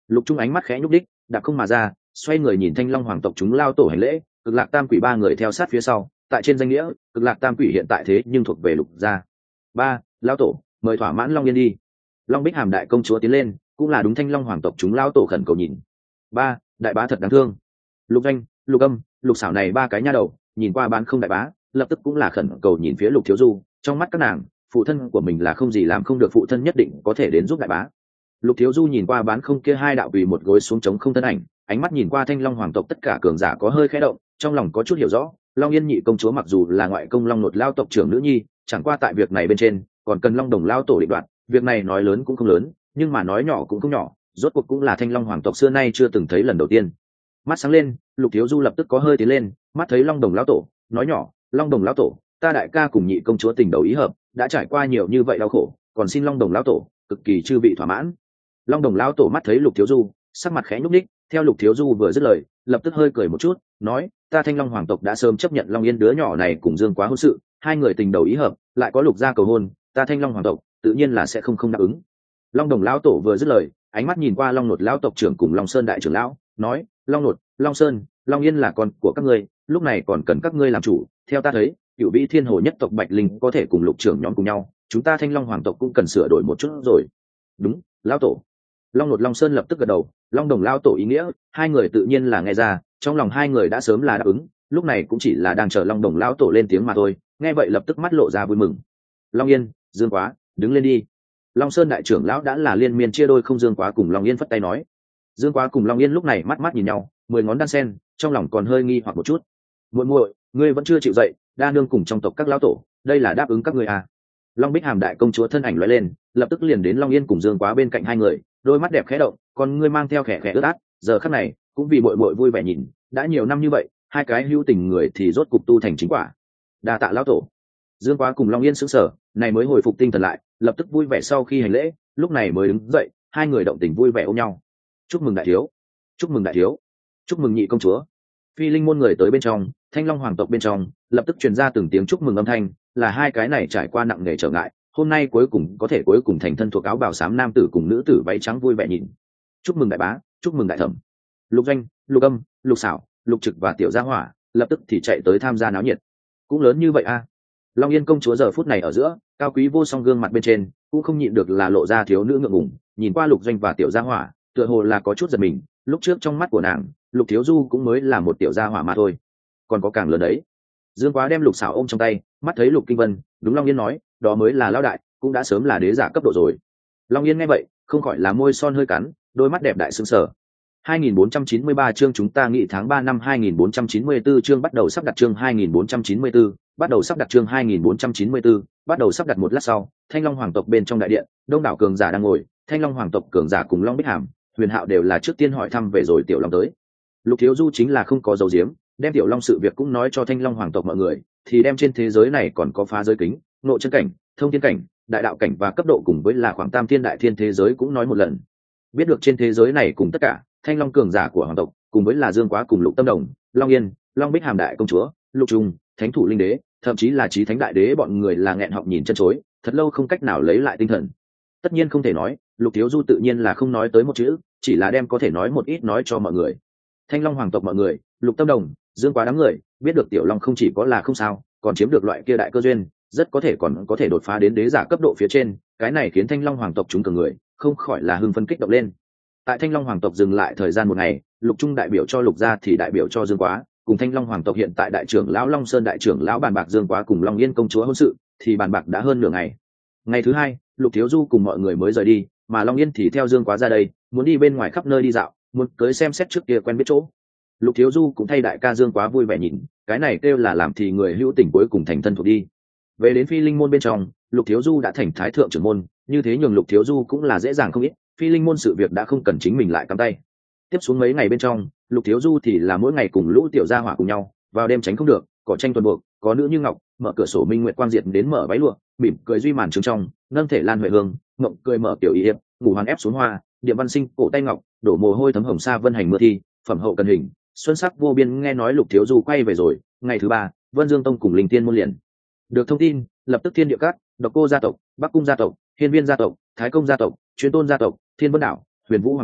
Lục Trung ánh mắt khẽ nhúc đích, đạp không mà ra, xoay người nhìn Thanh Long hoàng tộc chúng lao tổ hành lễ, Cực Lạc Tam Quỷ ba người theo sát phía sau, tại trên danh nghĩa, Cực Lạc Tam Quỷ hiện tại thế nhưng thuộc về Lục gia. Ba, lao tổ, mời thỏa mãn Long Yên đi. Long Bích Hàm đại công chúa tiến lên, cũng là đúng Thanh Long hoàng tộc chúng lao tổ khẩn cầu nhìn. Ba, đại bá thật đáng thương. Lục Anh, Lục Âm, Lục Xảo này ba cái nha đầu, nhìn qua bán không đại bá, lập tức cũng là khẩn cầu nhìn phía Lục Thiếu Du, trong mắt các nàng, phụ thân của mình là không gì làm không được, phụ thân nhất định có thể đến giúp đại bá. Lục Thiếu Du nhìn qua bán không kia hai đạo quỳ một gối xuống trống không thân ảnh, ánh mắt nhìn qua Thanh Long hoàng tộc tất cả cường giả có hơi khẽ động, trong lòng có chút hiểu rõ, Long Yên nhị công chúa mặc dù là ngoại công Long Nột lao tộc trưởng nữ nhi, chẳng qua tại việc này bên trên, còn cần Long Đồng lao tổ định đoạt, việc này nói lớn cũng không lớn, nhưng mà nói nhỏ cũng không nhỏ, rốt cuộc cũng là Thanh Long hoàng tộc xưa nay chưa từng thấy lần đầu tiên. Mắt sáng lên, Lục Thiếu Du lập tức có hơi tiến lên, mắt thấy Long Đồng lao tổ, nói nhỏ, Long Đồng lao tổ, ta đại ca cùng nhị công chúa tình đầu ý hợp, đã trải qua nhiều như vậy đau khổ, còn xin Long Đồng lao tổ cực kỳ chư vị thỏa mãn. Long Đồng lao tổ mắt thấy Lục Thiếu Du, sắc mặt khẽ nhúc nhích, theo Lục Thiếu Du vừa dứt lời, lập tức hơi cười một chút, nói, ta Thanh Long hoàng tộc đã sớm chấp nhận Long Yên đứa nhỏ này cùng Dương Quá hôn sự, hai người tình đầu ý hợp, lại có Lục gia cầu hôn, ta Thanh Long hoàng tộc tự nhiên là sẽ không không đáp ứng. Long Đồng lao tổ vừa dứt lời, ánh mắt nhìn qua Long Nột lão tộc trưởng cùng Long Sơn đại trưởng lão, nói, Long Nột, Long Sơn, Long Yên là con của các ngươi, lúc này còn cần các ngươi làm chủ, theo ta thấy, cựu vĩ thiên hồ nhất tộc Bạch Linh có thể cùng Lục trưởng nhóm cùng nhau, chúng ta Thanh Long hoàng tộc cũng cần sửa đổi một chút rồi. Đúng, lão tổ. Long Nột Long Sơn lập tức gật đầu, Long Đồng lao tổ ý nghĩa, hai người tự nhiên là nghe ra, trong lòng hai người đã sớm là đáp ứng, lúc này cũng chỉ là đang chờ Long Đồng lão tổ lên tiếng mà thôi, nghe vậy lập tức mắt lộ ra vui mừng. Long Yên, Dương Quá, đứng lên đi. Long Sơn đại trưởng lão đã là liên miên chia đôi không Dương Quá cùng Long Yên phất tay nói. Dương Quá cùng Long Yên lúc này mắt mắt nhìn nhau, mười ngón đan sen, trong lòng còn hơi nghi hoặc một chút. Muội muội, ngươi vẫn chưa chịu dậy, đa nương cùng trong tộc các lão tổ, đây là đáp ứng các ngươi à? Long Bích Hàm đại công chúa thân ảnh lóe lên, lập tức liền đến Long Yên cùng Dương Quá bên cạnh hai người, đôi mắt đẹp khẽ động, còn ngươi mang theo khẽ khẽ ướt át, giờ khắc này cũng vì muội muội vui vẻ nhìn, đã nhiều năm như vậy, hai cái hữu tình người thì rốt cục tu thành chính quả. Đa tạ lão tổ. Dương Quá cùng Long Yên sững sờ, này mới hồi phục tinh thần lại, lập tức vui vẻ sau khi hành lễ, lúc này mới đứng dậy, hai người động tình vui vẻ ôm nhau. Chúc mừng đại thiếu, chúc mừng đại thiếu, chúc mừng nhị công chúa. Phi linh môn người tới bên trong, Thanh Long hoàng tộc bên trong, lập tức truyền ra từng tiếng chúc mừng âm thanh, là hai cái này trải qua nặng nề trở ngại, hôm nay cuối cùng có thể cuối cùng thành thân thuộc áo bào xám nam tử cùng nữ tử váy trắng vui vẻ nhìn. Chúc mừng đại bá, chúc mừng đại thẩm. Lục Doanh, Lục Âm, Lục Xảo, Lục Trực và Tiểu Gia Hỏa lập tức thì chạy tới tham gia náo nhiệt. Cũng lớn như vậy a. À. Long Yên công chúa giờ phút này ở giữa, cao quý vô song gương mặt bên trên, cũng không nhịn được là lộ ra thiếu nữ ngượng ngùng, nhìn qua Lục Doanh và Tiểu Gia Hỏa, tựa hồ là có chút giật mình, lúc trước trong mắt của nàng, Lục Thiếu Du cũng mới là một tiểu gia hỏa mà thôi, còn có càng lớn đấy. Dương Quá đem Lục Xảo ôm trong tay, mắt thấy Lục Kinh Vân, đúng Long Yên nói, đó mới là lão đại, cũng đã sớm là đế giả cấp độ rồi. Long Yên nghe vậy, không khỏi là môi son hơi cắn, đôi mắt đẹp đại sững sờ. hai nghìn bốn trăm chín mươi ba chương chúng ta nghị tháng ba năm hai nghìn bốn trăm chín mươi tư chương bắt đầu sắp đặt chương hai nghìn bốn trăm chín mươi tư, bắt đầu sắp đặt chương hai nghìn bốn trăm chín mươi tư, bắt đầu sắp đặt một lát sau, Thanh Long hoàng tộc bên trong đại điện, đông đảo cường giả đang ngồi, Thanh Long hoàng tộc cường giả cùng Long Bích Hàm, Huyền Hạo đều là trước tiên hỏi thăm về rồi Tiểu Long tới. Lục Thiếu Du chính là không có dấu diếm, đem Tiểu Long sự việc cũng nói cho Thanh Long hoàng tộc mọi người, thì đem trên thế giới này còn có phá giới kính, nội chân cảnh, thông thiên cảnh, đại đạo cảnh và cấp độ cùng với là khoảng tam thiên đại thiên thế giới cũng nói một lần. Biết được trên thế giới này cùng tất cả Thanh Long cường giả của hoàng tộc, cùng với là Dương Quá cùng Lục Tâm Đồng, Long Yên, Long Bích Hàm đại công chúa, Lục Trung, Thánh thủ linh đế, thậm chí là Chí Thánh đại đế bọn người là nghẹn họng nhìn chân chối, thật lâu không cách nào lấy lại tinh thần. Tất nhiên không thể nói, Lục Thiếu Du tự nhiên là không nói tới một chữ, chỉ là đem có thể nói một ít nói cho mọi người. Thanh Long hoàng tộc mọi người, Lục Tâm Đồng, Dương Quá đám người, biết được Tiểu Long không chỉ có là không sao, còn chiếm được loại kia đại cơ duyên, rất có thể còn có thể đột phá đến đế giả cấp độ phía trên, cái này khiến Thanh Long hoàng tộc chúng cường người, không khỏi là hưng phấn kích động lên. Tại Thanh Long hoàng tộc dừng lại thời gian một ngày, Lục Trung đại biểu cho Lục gia thì đại biểu cho Dương Quá, cùng Thanh Long hoàng tộc hiện tại đại trưởng lão Long Sơn đại trưởng lão bàn bạc Dương Quá cùng Long Yên công chúa hôn sự, thì bàn bạc đã hơn nửa ngày. Ngày thứ hai, Lục Thiếu Du cùng mọi người mới rời đi, mà Long Yên thì theo Dương Quá ra đây, muốn đi bên ngoài khắp nơi đi dạo, muốn cưới xem xét trước kia quen biết chỗ. Lục Thiếu Du cũng thay đại ca Dương Quá vui vẻ nhìn, cái này kêu là làm thì người hữu tình cuối cùng thành thân thuộc đi. Về đến Phi Linh môn bên trong, Lục Thiếu Du đã thành thái thượng trưởng môn, như thế nhường Lục Thiếu Du cũng là dễ dàng không ít, Phi Linh môn sự việc đã không cần chính mình lại cắm tay. Tiếp xuống mấy ngày bên trong, Lục Thiếu Du thì là mỗi ngày cùng lũ tiểu gia hỏa cùng nhau, vào đêm tránh không được, có tranh tuần buộc, có nữ như ngọc, mở cửa sổ minh nguyệt quang diệt đến mở váy lụa, mỉm cười duy màn trứng trong, nâng thể lan huệ hương, ngậm cười mở tiểu y hiệp, ngủ hoàn ép xuống hoa, địa văn sinh, cổ tay ngọc, đổ mồ hôi thấm hồng sa vân hành mưa thi, phẩm hậu cần hình, xuân sắc vô biên. Nghe nói Lục Thiếu Du quay về rồi, ngày thứ ba, Vân Dương tông cùng Linh Tiên môn liền được thông tin, lập tức Thiên Địa Các, Độc Cô gia tộc, Bắc Cung gia tộc, Hiên Viên gia tộc, Thái Công gia tộc, Chuyên Tôn gia tộc, Thiên Vân đảo, Huyền Vũ hoàng tộc,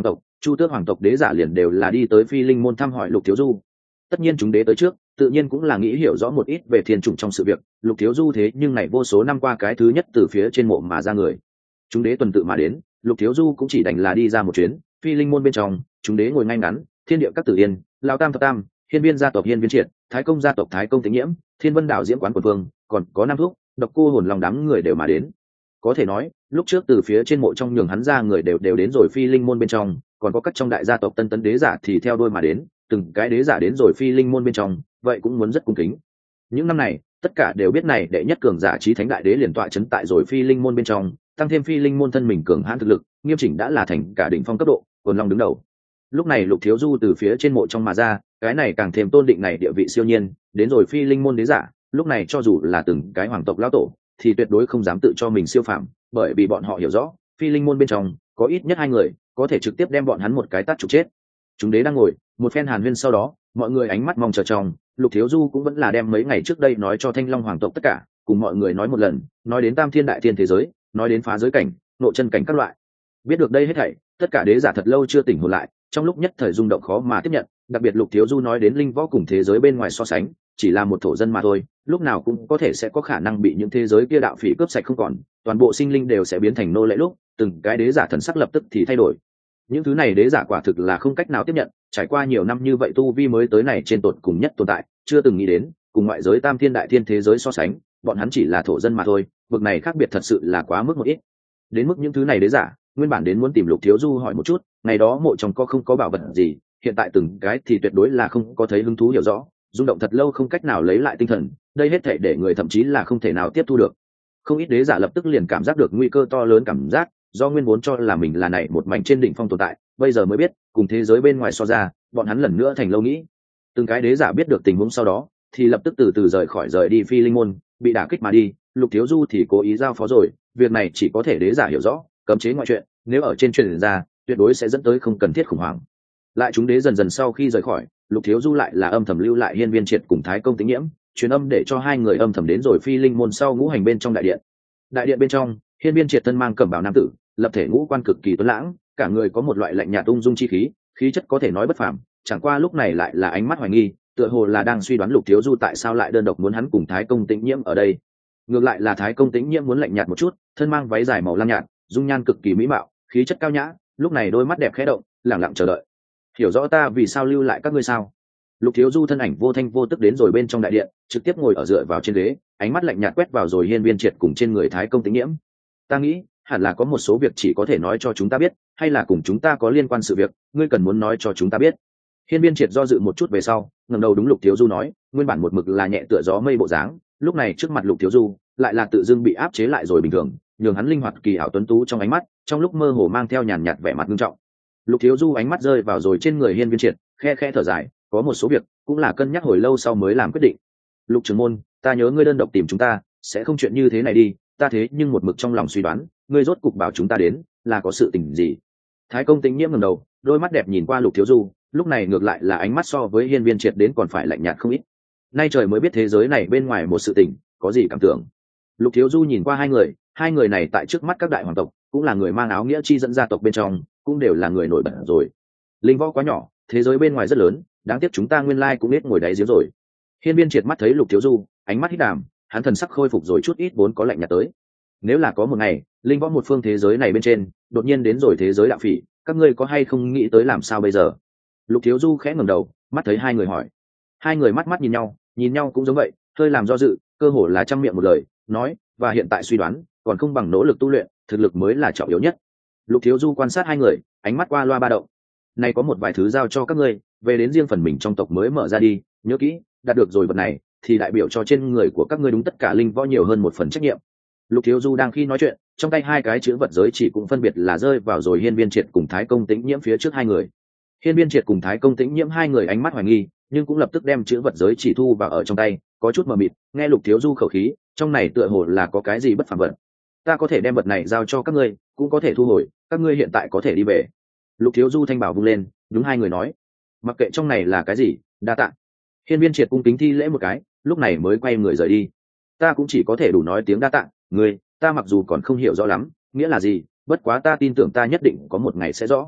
chu tước hoàng tộc đế giả liền đều là đi tới phi linh môn thăm hỏi lục thiếu du. Tất nhiên chúng đế tới trước tự nhiên cũng là nghĩ hiểu rõ một ít về thiên chủng trong sự việc. Lục thiếu du thế nhưng này vô số năm qua cái thứ nhất từ phía trên mộ mà ra người, chúng đế tuần tự mà đến, lục thiếu du cũng chỉ đành là đi ra một chuyến. Phi linh môn bên trong chúng đế ngồi ngay ngắn, thiên địa các tử yên, lao tam thập tam, hiên viên gia tộc hiên viên triệt, thái công gia tộc thái công tĩnh nhiễm, thiên vân đạo diễm quán quần vương, còn có nam thúc độc cô hồn lòng đám người đều mà đến. Có thể nói lúc trước từ phía trên mộ trong nhường hắn ra người đều đều đến rồi phi linh môn bên trong, còn có các trong đại gia tộc tân tấn đế giả thì theo đôi mà đến, từng cái đế giả đến rồi phi linh môn bên trong vậy cũng muốn rất cung kính. Những năm này tất cả đều biết này đệ nhất cường giả chí thánh đại đế liền tọa chấn tại rồi phi linh môn bên trong, tăng thêm phi linh môn thân mình cường hãn thực lực nghiêm chỉnh đã là thành cả đỉnh phong cấp độ, quần long đứng đầu. Lúc này lục thiếu du từ phía trên mộ trong mà ra, cái này càng thêm tôn định này địa vị siêu nhiên, đến rồi phi linh môn đế giả lúc này cho dù là từng cái hoàng tộc lão tổ thì tuyệt đối không dám tự cho mình siêu phàm, bởi vì bọn họ hiểu rõ phi linh môn bên trong có ít nhất hai người có thể trực tiếp đem bọn hắn một cái tát trục chết. Chúng đế đang ngồi một phen hàn huyên sau đó, mọi người ánh mắt mong chờ trong, lục thiếu du cũng vẫn là đem mấy ngày trước đây nói cho thanh long hoàng tộc tất cả cùng mọi người nói một lần, nói đến tam thiên đại thiên thế giới, nói đến phá giới cảnh, nội chân cảnh các loại. Biết được đây hết thảy, tất cả đế giả thật lâu chưa tỉnh hồn lại, trong lúc nhất thời rung động khó mà tiếp nhận. Đặc biệt lục thiếu du nói đến linh võ cùng thế giới bên ngoài so sánh chỉ là một thổ dân mà thôi, lúc nào cũng có thể sẽ có khả năng bị những thế giới kia đạo phỉ cướp sạch không còn, toàn bộ sinh linh đều sẽ biến thành nô lệ. Lúc từng cái đế giả thần sắc lập tức thì thay đổi. Những thứ này đế giả quả thực là không cách nào tiếp nhận, trải qua nhiều năm như vậy tu vi mới tới này trên tột cùng nhất tồn tại, chưa từng nghĩ đến cùng ngoại giới tam thiên đại thiên thế giới so sánh bọn hắn chỉ là thổ dân mà thôi, vực này khác biệt thật sự là quá mức một ít. Đến mức những thứ này đế giả nguyên bản đến muốn tìm lục thiếu du hỏi một chút ngày đó mộ trong có không có bảo vật gì, hiện tại từng cái thì tuyệt đối là không có thấy hứng thú hiểu rõ, rung động thật lâu không cách nào lấy lại tinh thần, đây hết thể để người thậm chí là không thể nào tiếp thu được. Không ít đế giả lập tức liền cảm giác được nguy cơ to lớn cảm giác, do nguyên vốn cho là mình là này một mảnh trên đỉnh phong tồn tại, bây giờ mới biết cùng thế giới bên ngoài so ra bọn hắn lần nữa thành lâu nghĩ. Từng cái đế giả biết được tình huống sau đó thì lập tức từ từ rời khỏi rời đi phi linh môn, bị đả kích mà đi. Lục thiếu du thì cố ý giao phó rồi, việc này chỉ có thể đế giả hiểu rõ, cấm chế ngoại chuyện nếu ở trên truyền ra tuyệt đối sẽ dẫn tới không cần thiết khủng hoảng. Lại chúng đế dần dần sau khi rời khỏi, lục thiếu du lại là âm thầm lưu lại hiên viên triệt cùng thái công tĩnh nhiễm, truyền âm để cho hai người âm thầm đến rồi phi linh môn sau ngũ hành bên trong đại điện. Đại điện bên trong, hiên viên triệt thân mang cẩm bào nam tử, lập thể ngũ quan cực kỳ tuấn lãng, cả người có một loại lạnh nhạt ung dung chi khí, khí chất có thể nói bất phàm, chẳng qua lúc này lại là ánh mắt hoài nghi, tựa hồ là đang suy đoán lục thiếu du tại sao lại đơn độc muốn hắn cùng thái công tĩnh nhiễm ở đây. Ngược lại là thái công tĩnh nhiễm muốn lạnh nhạt một chút, thân mang váy dài màu lam nhạt, dung nhan cực kỳ mỹ mạo, khí chất cao nhã, lúc này đôi mắt đẹp khẽ động, lặng lặng chờ đợi. Hiểu rõ ta vì sao lưu lại các ngươi sao? Lục thiếu du thân ảnh vô thanh vô tức đến rồi bên trong đại điện, trực tiếp ngồi ở dựa vào trên ghế, ánh mắt lạnh nhạt quét vào rồi hiên viên triệt cùng trên người thái công tĩnh nhiễm. Ta nghĩ hẳn là có một số việc chỉ có thể nói cho chúng ta biết, hay là cùng chúng ta có liên quan sự việc, ngươi cần muốn nói cho chúng ta biết. Hiên viên triệt do dự một chút về sau, ngẩng đầu đúng lục thiếu du nói, nguyên bản một mực là nhẹ tựa gió mây bộ dáng, lúc này trước mặt lục thiếu du lại là tự dưng bị áp chế lại rồi bình thường, nhường hắn linh hoạt kỳ ảo tuấn tú trong ánh mắt, trong lúc mơ hồ mang theo nhàn nhạt vẻ mặt nghiêm trọng. Lục thiếu du ánh mắt rơi vào rồi trên người hiên viên triệt, khe khe thở dài, có một số việc cũng là cân nhắc hồi lâu sau mới làm quyết định. Lục trưởng môn, ta nhớ ngươi đơn độc tìm chúng ta sẽ không chuyện như thế này đi, ta thế nhưng một mực trong lòng suy đoán ngươi rốt cục bảo chúng ta đến là có sự tình gì. Thái công tĩnh nhiễm ngẩng đầu, đôi mắt đẹp nhìn qua lục thiếu du, lúc này ngược lại là ánh mắt so với hiên viên triệt đến còn phải lạnh nhạt không ít. Nay trời mới biết thế giới này bên ngoài một sự tình có gì cảm tưởng. Lục thiếu du nhìn qua hai người, hai người này tại trước mắt các đại hoàng tộc cũng là người mang áo nghĩa chi dẫn gia tộc bên trong, cũng đều là người nổi bật rồi. Linh võ quá nhỏ, thế giới bên ngoài rất lớn, đáng tiếc chúng ta nguyên lai cũng biết ngồi đáy giếng rồi. Hiên viên triệt mắt thấy lục thiếu du, ánh mắt hít đàm, hắn thần sắc khôi phục rồi chút ít vốn có lạnh nhạt tới. Nếu là có một ngày linh võ một phương thế giới này bên trên đột nhiên đến rồi thế giới đạo phỉ, các ngươi có hay không nghĩ tới làm sao bây giờ? Lục thiếu du khẽ ngẩng đầu, mắt thấy hai người hỏi. Hai người mắt mắt nhìn nhau, nhìn nhau cũng giống vậy, hơi làm do dự, cơ hồ là trăm miệng một lời nói, và hiện tại suy đoán còn không bằng nỗ lực tu luyện, thực lực mới là trọng yếu nhất. Lục thiếu du quan sát hai người, ánh mắt qua loa ba động. Này có một vài thứ giao cho các ngươi, về đến riêng phần mình trong tộc mới mở ra đi, nhớ kỹ, đạt được rồi vật này thì đại biểu cho trên người của các ngươi đúng tất cả linh võ nhiều hơn một phần trách nhiệm. Lục thiếu du đang khi nói chuyện, trong tay hai cái chữ vật giới chỉ cũng phân biệt là rơi vào rồi hiên viên triệt cùng thái công tĩnh nhiễm phía trước hai người. Hiên viên triệt cùng thái công tĩnh nhiễm hai người ánh mắt hoài nghi, nhưng cũng lập tức đem chữ vật giới chỉ thu vào ở trong tay, có chút mờ mịt, nghe lục thiếu du khẩu khí, trong này tựa hồ là có cái gì bất phàm vật. Ta có thể đem vật này giao cho các ngươi, cũng có thể thu hồi, các ngươi hiện tại có thể đi về. Lục thiếu du thanh bảo vung lên, đúng hai người nói, mặc kệ trong này là cái gì, đa tạ. Hiên viên triệt cung kính thi lễ một cái, lúc này mới quay người rời đi. Ta cũng chỉ có thể đủ nói tiếng đa tạ, ngươi, ta mặc dù còn không hiểu rõ lắm nghĩa là gì, bất quá ta tin tưởng ta nhất định có một ngày sẽ rõ.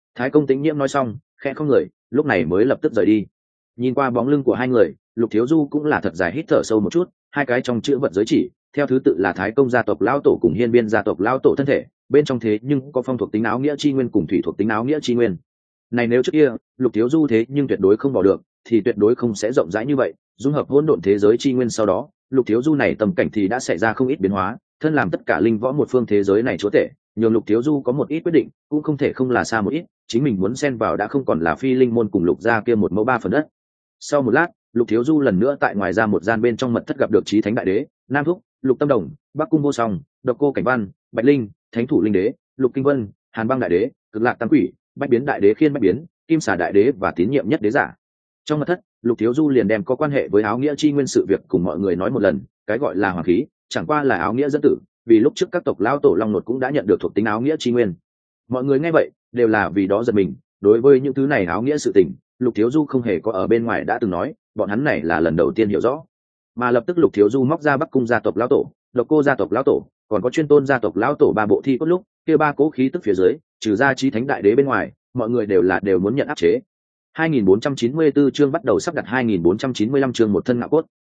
Thái công Tĩnh Nhiễm nói xong khẽ không người, lúc này mới lập tức rời đi. Nhìn qua bóng lưng của hai người, Lục Thiếu Du cũng là thật dài hít thở sâu một chút. Hai cái trong chữ vật giới chỉ theo thứ tự là Thái công gia tộc lão tổ cùng Hiên Biên gia tộc lão tổ thân thể, bên trong thế nhưng có phong thuộc tính áo nghĩa chi nguyên cùng thủy thuộc tính áo nghĩa chi nguyên. Này nếu trước kia Lục Thiếu Du thế nhưng tuyệt đối không bỏ được, thì tuyệt đối không sẽ rộng rãi như vậy. Dung hợp hỗn độn thế giới chi nguyên sau đó, Lục Thiếu Du này tầm cảnh thì đã xảy ra không ít biến hóa, thân làm tất cả linh võ một phương thế giới này chúa tể, nhường Lục Thiếu Du có một ít quyết định cũng không thể không là xa một ít, chính mình muốn xen vào đã không còn là phi linh môn cùng Lục gia kia một mẫu ba phần đất. Sau một lát, Lục Thiếu Du lần nữa tại ngoài ra một gian bên trong mật thất gặp được Chí Thánh Đại Đế, Nam Thúc, Lục Tâm Đồng, Bắc Cung Vô Song, Độc Cô Cảnh Văn, Bạch Linh, Thánh Thủ Linh Đế, Lục Kinh Vân, Hàn Băng Đại Đế, Cực Lạc Tam Quỷ, Bách Biến Đại Đế Khiên Bách Biến, Kim Xà Đại Đế và tín nhiệm nhất đế giả. Trong mật thất, Lục Thiếu Du liền đem có quan hệ với áo nghĩa chi nguyên sự việc cùng mọi người nói một lần. Cái gọi là hoàng khí chẳng qua là áo nghĩa dẫn tử, vì lúc trước các tộc lão tổ long nột cũng đã nhận được thuộc tính áo nghĩa chi nguyên. Mọi người nghe vậy đều là vì đó giật mình. Đối với những thứ này áo nghĩa sự tình, Lục Thiếu Du không hề có ở bên ngoài đã từng nói, bọn hắn này là lần đầu tiên hiểu rõ. Mà lập tức Lục Thiếu Du móc ra Bắc Cung gia tộc lão tổ, Độc Cô gia tộc lão tổ, còn có Chuyên Tôn gia tộc lão tổ ba bộ thi cốt lúc kia ba cố khí tức phía dưới, trừ ra Chí Thánh Đại Đế bên ngoài, mọi người đều là đều muốn nhận áp chế. hai nghìn bốn trăm chín mươi tư chương bắt đầu sắp đặt hai nghìn bốn trăm chín mươi lăm chương một thân ngạo cốt.